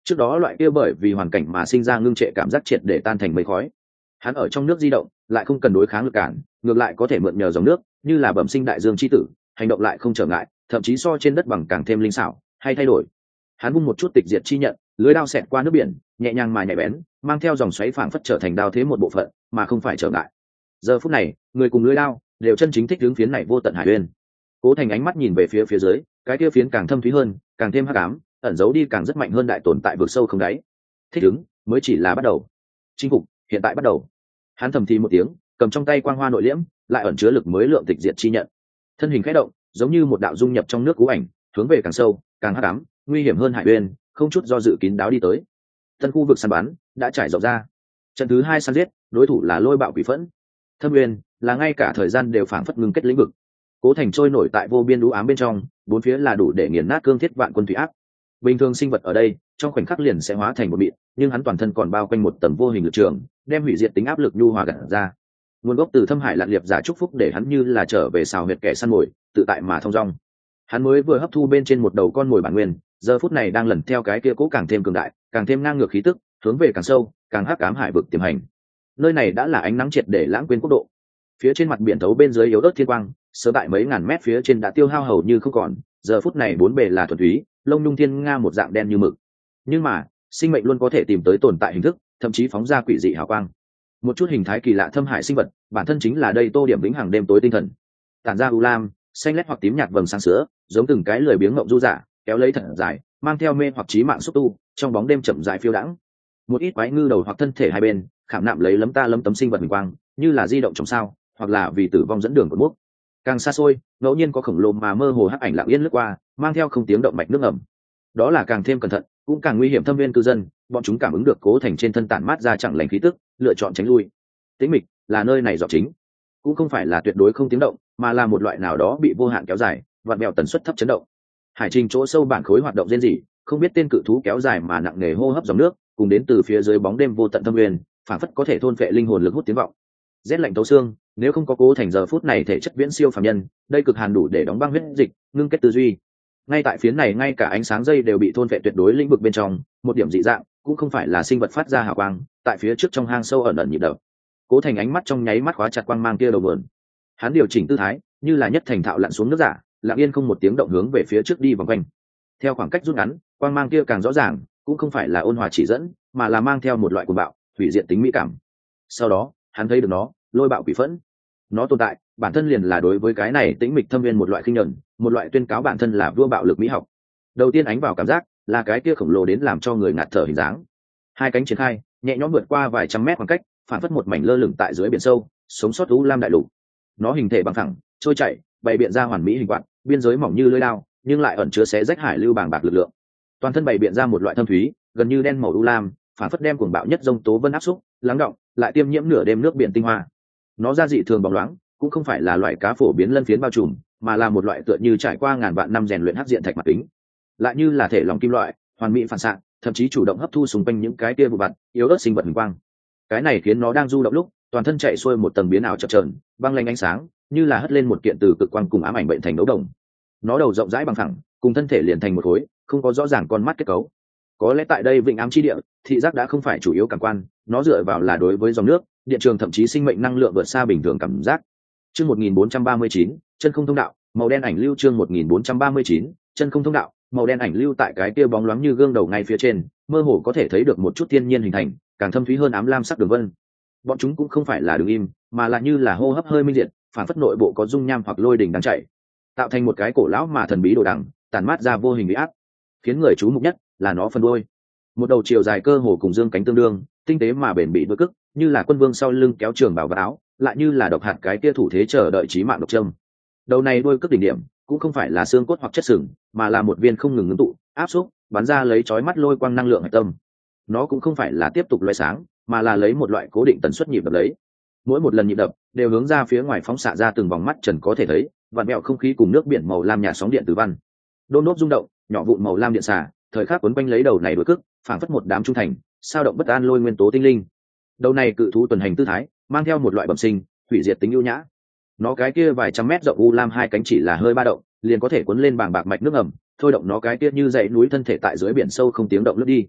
trước đó loại kia bởi vì hoàn cảnh mà sinh ra ngưng trệ cảm giác triệt để tan thành mây khói. Hắn ở trong nước di động lại không cần đối kháng lực cản, ngược lại có thể mượn nhờ dòng nước, như là bẩm sinh đại dương chi tử, hành động lại không trở ngại, thậm chí so trên đất bằng càng thêm linh xảo hay thay đổi. Hắn vung một chút tịch diệt chi nhận, lưới đao xẹt qua nước biển, nhẹ nhàng mà nhạy bén, mang theo dòng xoáy phảng phất trở thành đao thế một bộ phận, mà không phải trở ngại. Giờ phút này, người cùng lưới đao đều chân chính thích hướng phiến này vô tận hải uyên. Cố Thành ánh mắt nhìn về phía phía dưới, cái kia phiến càng thâm thúy hơn, càng thêm hắc ám, ẩn giấu đi càng rất mạnh hơn đại tồn tại vực sâu không đáy. Thích ứng mới chỉ là bắt đầu, chinh phục hiện tại bắt đầu. Hắn thầm thì một tiếng, cầm trong tay quang hoa nội liễm, lại ẩn chứa lực mới lượng tịch diệt chi nhận. Thân hình khẽ động, giống như một đạo dung nhập trong nước cú ảnh, hướng về càng sâu, càng hắc ám, nguy hiểm hơn hải uyên, không chút do dự kín đáo đi tới. Tân khu vực săn bắn đã trải rộng ra. Trận thứ hai săn giết, đối thủ là Lôi Bạo Quỷ Phẫn. Thâm Nguyên là ngay cả thời gian đều phảng phất ngưng kết lĩnh vực. Cố Thành trôi nổi tại vô biên u ám bên trong, bốn phía là đủ để nghiền nát cương thiết vạn quân thủy áp. Bình thường sinh vật ở đây, trong khoảnh khắc liền sẽ hóa thành một mịn, nhưng hắn toàn thân còn bao quanh một tầng vô hình lực trường, đem hủy diệt tính áp lực nhu hòa gặt ra. Nguồn gốc từ thâm hải lạn liệp giả chúc phúc để hắn như là trở về xào huyệt kẻ săn mồi, tự tại mà thông dong. Hắn mới vừa hấp thu bên trên một đầu con mồi bản nguyên, giờ phút này đang lần theo cái kia cố càng thêm cường đại, càng thêm ngang ngược khí tức, hướng về càng sâu, càng hắc ám hải vực tiềm hành. Nơi này đã là ánh nắng triệt để lãng quên quốc độ. Phía trên mặt biển thấu bên dưới yếu ớt thiên quang, sớm tại mấy ngàn mét phía trên đã tiêu hao hầu như không còn, giờ phút này bốn bề là thuần túy, lông nhung thiên nga một dạng đen như mực. Nhưng mà, sinh mệnh luôn có thể tìm tới tồn tại hình thức, thậm chí phóng ra quỷ dị hào quang. Một chút hình thái kỳ lạ thâm hại sinh vật, bản thân chính là đây tô điểm vĩnh hằng đêm tối tinh thần. Tản ra u lam, xanh lét hoặc tím nhạt vầng sáng sữa, giống từng cái lười biếng ngộng du giả, kéo lấy thật dài, mang theo mê hoặc chí mạng xúc tu, trong bóng đêm chậm rãi phiêu đãng. Một ít quái ngư đầu hoặc thân thể hai bên, khảm nạm lấy lấm ta lấm tấm sinh vật hình quang, như là di động trong sao, hoặc là vì tử vong dẫn đường của mốc. Càng xa xôi, ngẫu nhiên có khổng lồ mà mơ hồ hắc ảnh lặng yên lướt qua, mang theo không tiếng động mạch nước ẩm. Đó là càng thêm cẩn thận, cũng càng nguy hiểm thâm viên cư dân, bọn chúng cảm ứng được Cố Thành trên thân tản mát ra chẳng lành khí tức, lựa chọn tránh lui. Tĩnh mịch là nơi này dọc chính, cũng không phải là tuyệt đối không tiếng động, mà là một loại nào đó bị vô hạn kéo dài, vặn vẹo tần suất thấp chấn động. Hải trình chỗ sâu bản khối hoạt động rên rỉ, không biết tên cự thú kéo dài mà nặng nề hô hấp dòng nước, cùng đến từ phía dưới bóng đêm vô tận thâm nguyên, phảng phất có thể thôn phệ linh hồn lực hút tiếng vọng. Rét lạnh thấu xương, nếu không có Cố Thành giờ phút này thể chất viễn siêu phàm nhân, đây cực hàn đủ để đóng băng huyết dịch, ngưng kết tư duy. Ngay tại phiến này ngay cả ánh sáng dây đều bị thôn phệ tuyệt đối lĩnh vực bên trong, một điểm dị dạng, cũng không phải là sinh vật phát ra hào quang, tại phía trước trong hang sâu ẩn ẩn nhịp đập. Cố Thành ánh mắt trong nháy mắt khóa chặt quang mang kia đầu vườn. Hắn điều chỉnh tư thái, như là nhất thành thạo lặn xuống nước giả, lặng yên không một tiếng động hướng về phía trước đi vòng quanh. Theo khoảng cách rút ngắn, quang mang kia càng rõ ràng, cũng không phải là ôn hòa chỉ dẫn, mà là mang theo một loại cuồng bạo, hủy diệt tính mỹ cảm. Sau đó, hắn thấy được nó, Lôi Bạo Quỷ Phẫn. Nó tồn tại, bản thân liền là đối với cái này tĩnh mịch thâm viên một loại khinh nhẫn, một loại tuyên cáo bản thân là vua bạo lực mỹ học. Đầu tiên ánh vào cảm giác là cái kia khổng lồ đến làm cho người ngạt thở hình dáng. Hai cánh triển khai, nhẹ nhõm vượt qua vài trăm mét khoảng cách, phản phất một mảnh lơ lửng tại dưới biển sâu, sống sót u lam đại lục. Nó hình thể bằng thẳng, trôi chảy, bày biện ra hoàn mỹ hình quạt, biên giới mỏng như lưỡi dao, nhưng lại ẩn chứa xé rách hải lưu bàng bạc lực lượng. Toàn thân bày biện ra một loại thâm thúy, gần như đen màu u lam, phản phất đem cuồng bạo nhất dông tố vân áp xúc, lắng động, lại tiêm nhiễm nửa đêm nước biển tinh hoa. Nó ra dị thường bóng loáng, cũng không phải là loại cá phổ biến lân phiến bao trùm, mà là một loại tựa như trải qua ngàn vạn năm rèn luyện hắc diện thạch mặt kính, lại như là thể lòng kim loại, hoàn mỹ phản xạ, thậm chí chủ động hấp thu xung quanh những cái kia vụ vặt, yếu ớt sinh vật hình quang. Cái này khiến nó đang du động lúc, toàn thân chạy xuôi một tầng biến ảo chập chờn, băng lanh ánh sáng, như là hất lên một kiện từ cực quang cùng ám ảnh bệnh thành đấu đồng. Nó đầu rộng rãi bằng thẳng, cùng thân thể liền thành một khối, không có rõ ràng con mắt kết cấu. Có lẽ tại đây vịnh ám chi địa, thị giác đã không phải chủ yếu cảm quan, nó dựa vào là đối với dòng nước, điện trường thậm chí sinh mệnh năng lượng vượt xa bình thường cảm giác. Chương một nghìn bốn trăm ba mươi chín, chân không thông đạo, màu đen ảnh lưu chương một nghìn bốn trăm ba mươi chín, chân không thông đạo, màu đen ảnh lưu tại cái kia bóng loáng như gương đầu ngay phía trên, mơ hồ có thể thấy được một chút thiên nhiên hình thành, càng thâm thúy hơn ám lam sắc đường vân. Bọn chúng cũng không phải là đứng im, mà là như là hô hấp hơi minh diệt, phản phất nội bộ có dung nham hoặc lôi đỉnh đang chảy, tạo thành một cái cổ lão mà thần bí đồ đằng, tản mát ra vô hình uy áp. Khiến người chú mục nhất là nó phân đuôi, một đầu chiều dài cơ hồ cùng dương cánh tương đương, tinh tế mà bền bỉ đuôi cức, như là quân vương sau lưng kéo trường bảo và áo, lại như là độc hạt cái kia thủ thế chờ đợi chí mạng độc châm. Đầu này đuôi cức đỉnh điểm cũng không phải là xương cốt hoặc chất sừng, mà là một viên không ngừng ngưng tụ, áp xúc, bắn ra lấy chói mắt lôi quang năng lượng hạch tâm. Nó cũng không phải là tiếp tục loé sáng, mà là lấy một loại cố định tần suất nhịp đập lấy. Mỗi một lần nhịp đập đều hướng ra phía ngoài phóng xạ ra từng vòng mắt trần có thể thấy, vặn vẹo không khí cùng nước biển màu lam nhạt sóng điện tử văn. Đôn đốt rung động, nhỏ vụn màu lam điện xả, thời khắc quấn quanh lấy đầu này đuôi cức, phảng phất một đám trung thành, sao động bất an lôi nguyên tố tinh linh. Đầu này cự thú tuần hành tư thái, mang theo một loại bẩm sinh, hủy diệt tính ưu nhã. Nó cái kia vài trăm mét rộng u lam hai cánh chỉ là hơi ba động, liền có thể cuốn lên bàng bạc mạch nước ẩm, thôi động nó cái kia như dãy núi thân thể tại dưới biển sâu không tiếng động lướt đi.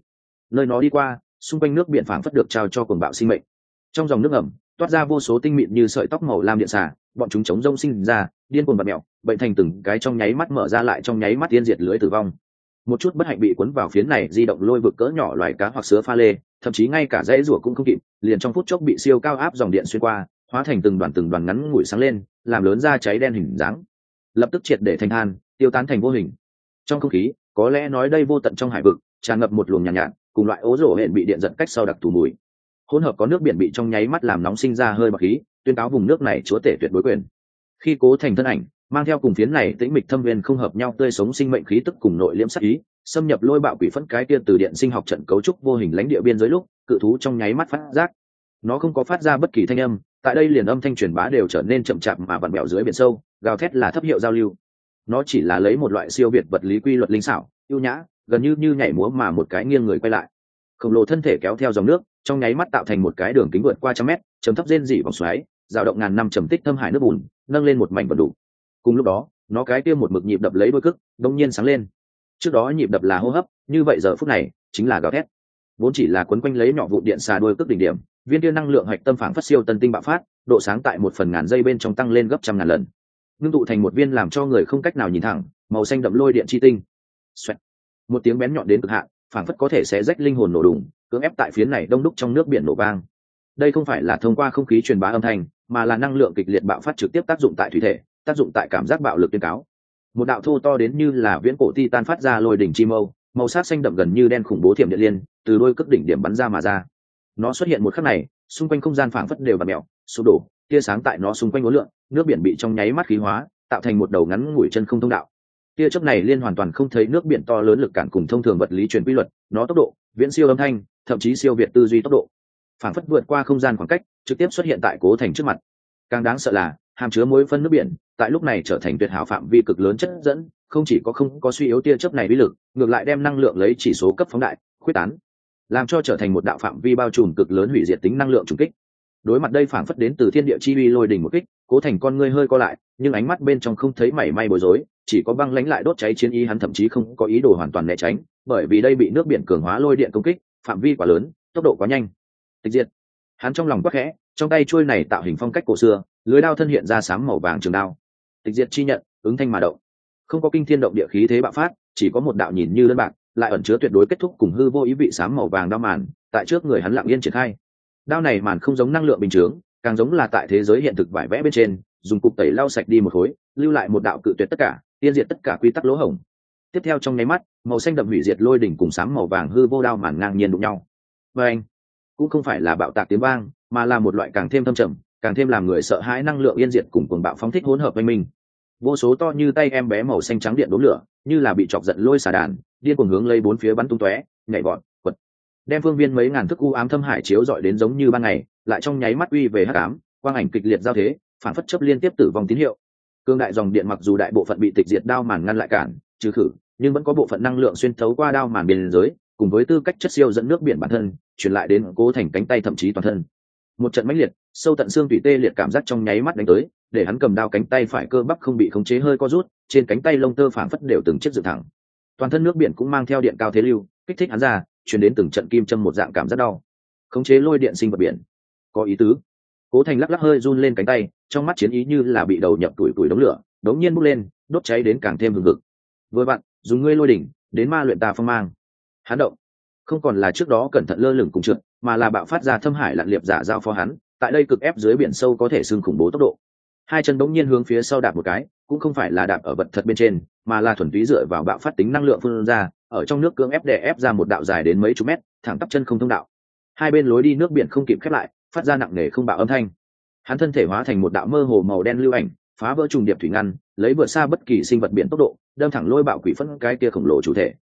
nơi nó đi qua xung quanh nước biển phảng phất được trao cho cuồng bạo sinh mệnh. Trong dòng nước ẩm toát ra vô số tinh mịn như sợi tóc màu lam điện xà, bọn chúng chống rông sinh ra điên cuồng bật mẹo bệnh thành từng cái trong nháy mắt mở ra lại trong nháy mắt tiên diệt lưới tử vong. Một chút bất hạnh bị cuốn vào phiến này di động lôi vực cỡ nhỏ loài cá hoặc sứa pha lê, thậm chí ngay cả dãy rủa cũng không kịp, liền trong phút chốc bị siêu cao áp dòng điện xuyên qua, hóa thành từng đoàn từng đoàn ngắn ngủi sáng lên, làm lớn ra cháy đen hình dáng, lập tức triệt để thành than, tiêu tán thành vô hình. Trong không khí, có lẽ nói đây vô tận trong hải vực, tràn ngập một luồng nhàn nhạt, nhạt, cùng loại ố rổ hện bị điện giật cách sau đặc thù mùi. Hỗn hợp có nước biển bị trong nháy mắt làm nóng sinh ra hơi bọt khí, tuyên cáo vùng nước này chúa tể tuyệt đối quyền. Khi Cố Thành thân ảnh mang theo cùng phiến này tĩnh mịch thâm viên không hợp nhau tươi sống sinh mệnh khí tức cùng nội liễm sắc ý, xâm nhập lôi bạo quỷ phẫn cái kia từ điện sinh học trận cấu trúc vô hình lãnh địa biên giới lúc, cự thú trong nháy mắt phát giác. Nó không có phát ra bất kỳ thanh âm, tại đây liền âm thanh truyền bá đều trở nên chậm chạp mà vặn vẹo dưới biển sâu, gào thét là thấp hiệu giao lưu. Nó chỉ là lấy một loại siêu việt vật lý quy luật linh xảo, ưu nhã, gần như như nhảy múa mà một cái nghiêng người quay lại. Khổng lồ thân thể kéo theo dòng nước, trong nháy mắt tạo thành một cái đường kính vượt qua trăm mét, trầm thấp rên rỉ vòng xoáy, dao động ngàn năm trầm tích thâm hải nước bùn, nâng lên một mảnh vật đủ. Cùng lúc đó, nó cái kia một mực nhịp đập lấy đôi cức, đông nhiên sáng lên. Trước đó nhịp đập là hô hấp, như vậy giờ phút này chính là gào thét. Vốn chỉ là quấn quanh lấy nhỏ vụ điện xà đuôi cức đỉnh điểm, viên kia năng lượng hạch tâm phảng phất siêu tân tinh bạo phát, độ sáng tại một phần ngàn giây bên trong tăng lên gấp trăm ngàn lần, ngưng tụ thành một viên làm cho người không cách nào nhìn thẳng, màu xanh đậm lôi điện chi tinh. Xoẹt. Một tiếng bén nhọn đến cực hạn, phảng phất có thể xé rách linh hồn nổ đùng, cưỡng ép tại phiến này đông đúc trong nước biển nổ vang. Đây không phải là thông qua không khí truyền bá âm thanh, mà là năng lượng kịch liệt bạo phát trực tiếp tác dụng tại thủy thể, tác dụng tại cảm giác bạo lực tuyên cáo. Một đạo thô to đến như là viễn cổ titan phát ra lôi đỉnh chi mâu, màu sắc xanh đậm gần như đen khủng bố thiểm điện liên, từ đôi cất đỉnh điểm bắn ra mà ra. Nó xuất hiện một khắc này, xung quanh không gian phảng phất đều bật mèo, sụp đổ, tia sáng tại nó xung quanh uốn lượn, nước biển bị trong nháy mắt khí hóa, tạo thành một đầu ngắn ngủi chân không thông đạo. Tia chớp này liên hoàn toàn không thấy nước biển to lớn lực cản cùng thông thường vật lý truyền quy luật, nó tốc độ viễn siêu âm thanh, thậm chí siêu việt tư duy tốc độ, phảng phất vượt qua không gian khoảng cách, trực tiếp xuất hiện tại Cố Thành trước mặt. Càng đáng sợ là, hàm chứa muối phân nước biển, tại lúc này trở thành tuyệt hảo phạm vi cực lớn chất dẫn, không chỉ có không có suy yếu tia chớp này uy lực, ngược lại đem năng lượng lấy chỉ số cấp phóng đại, khuyết tán, làm cho trở thành một đạo phạm vi bao trùm cực lớn hủy diệt tính năng lượng trùng kích. Đối mặt đây phảng phất đến từ thiên địa chi uy lôi đỉnh một kích, Cố Thành con ngươi hơi co lại, nhưng ánh mắt bên trong không thấy mảy may bối rối, chỉ có băng lãnh lại đốt cháy chiến ý, hắn thậm chí không có ý đồ hoàn toàn né tránh, bởi vì đây bị nước biển cường hóa lôi điện công kích, phạm vi quá lớn, tốc độ quá nhanh. Tịch diệt. Hắn trong lòng quắc khẽ, trong tay chuôi này tạo hình phong cách cổ xưa, lưới đao thân hiện ra sáng màu vàng trường đao. Tịch diệt chi nhận, ứng thanh mà động. Không có kinh thiên động địa khí thế bạo phát, chỉ có một đạo nhìn như đơn bạc, lại ẩn chứa tuyệt đối kết thúc cùng hư vô ý vị sáng màu vàng đao màn, tại trước người hắn lặng yên triển khai. Đao này màn không giống năng lượng bình thường, càng giống là tại thế giới hiện thực vải vẽ bên trên, dùng cục tẩy lau sạch đi một khối, lưu lại một đạo cự tuyệt tất cả, tiên diệt tất cả quy tắc lỗ hổng. Tiếp theo trong nháy mắt, màu xanh đậm hủy diệt lôi đỉnh cùng sáng màu vàng hư vô đao màn ngang nhiên đụng nhau. Và anh, cũng không phải là bạo tạc tiếng vang, mà là một loại càng thêm thâm trầm, càng thêm làm người sợ hãi năng lượng yên diệt cùng cuồng bạo phóng thích hỗn hợp với mình. Vô số to như tay em bé màu xanh trắng điện đốm lửa, như là bị chọc giận lôi xà đàn, điên cuồng hướng lấy bốn phía bắn tung tóe, nhảy vọt, quật. Đem phương viên mấy ngàn thước u ám thâm hải chiếu rọi đến giống như ban ngày, lại trong nháy mắt uy về hắc ám, quang ảnh kịch liệt giao thế, phản phất chấp liên tiếp tử vong tín hiệu. Cương đại dòng điện mặc dù đại bộ phận bị tịch diệt đao màn ngăn lại cản, trừ khử, nhưng vẫn có bộ phận năng lượng xuyên thấu qua đao màn biên giới, cùng với tư cách chất siêu dẫn nước biển bản thân, truyền lại đến Cố Thành cánh tay thậm chí toàn thân. Một trận mãnh liệt, sâu tận xương tủy tê liệt cảm giác trong nháy mắt đánh tới, để hắn cầm đao cánh tay phải cơ bắp không bị khống chế hơi co rút, trên cánh tay lông tơ phảng phất đều từng chiếc dựng thẳng. Toàn thân nước biển cũng mang theo điện cao thế lưu, kích thích hắn ra, truyền đến từng trận kim châm một dạng cảm giác đau. Khống chế lôi điện sinh vật biển, có ý tứ. Cố Thành lắc lắc hơi run lên cánh tay, trong mắt chiến ý như là bị đầu nhập tuổi tuổi đống lửa, đống nhiên bốc lên, đốt cháy đến càng thêm hừng hực. Vừa vặn, dùng ngươi lôi đỉnh, đến ma luyện ta phong mang. Hắn động, không còn là trước đó cẩn thận lơ lửng cùng trượt, mà là bạo phát ra thâm hải lặn liệp giả giao phó hắn, tại đây cực ép dưới biển sâu có thể xương khủng bố tốc độ. Hai chân đống nhiên hướng phía sau đạp một cái, cũng không phải là đạp ở vật thật bên trên, mà là thuần túy dựa vào bạo phát tính năng lượng phun ra, ở trong nước cưỡng ép đè ép ra một đạo dài đến mấy chục mét, thẳng tắp chân không thông đạo. Hai bên lối đi nước biển không kịp khép lại, phát ra nặng nề không bạo âm thanh. Hắn thân thể hóa thành một đạo mơ hồ màu đen lưu ảnh, phá vỡ trùng điệp thủy ngăn, lấy vượt xa bất kỳ sinh vật biển tốc độ, đâm thẳng lôi bạo quỷ phẫn cái kia khổng lồ chủ thể,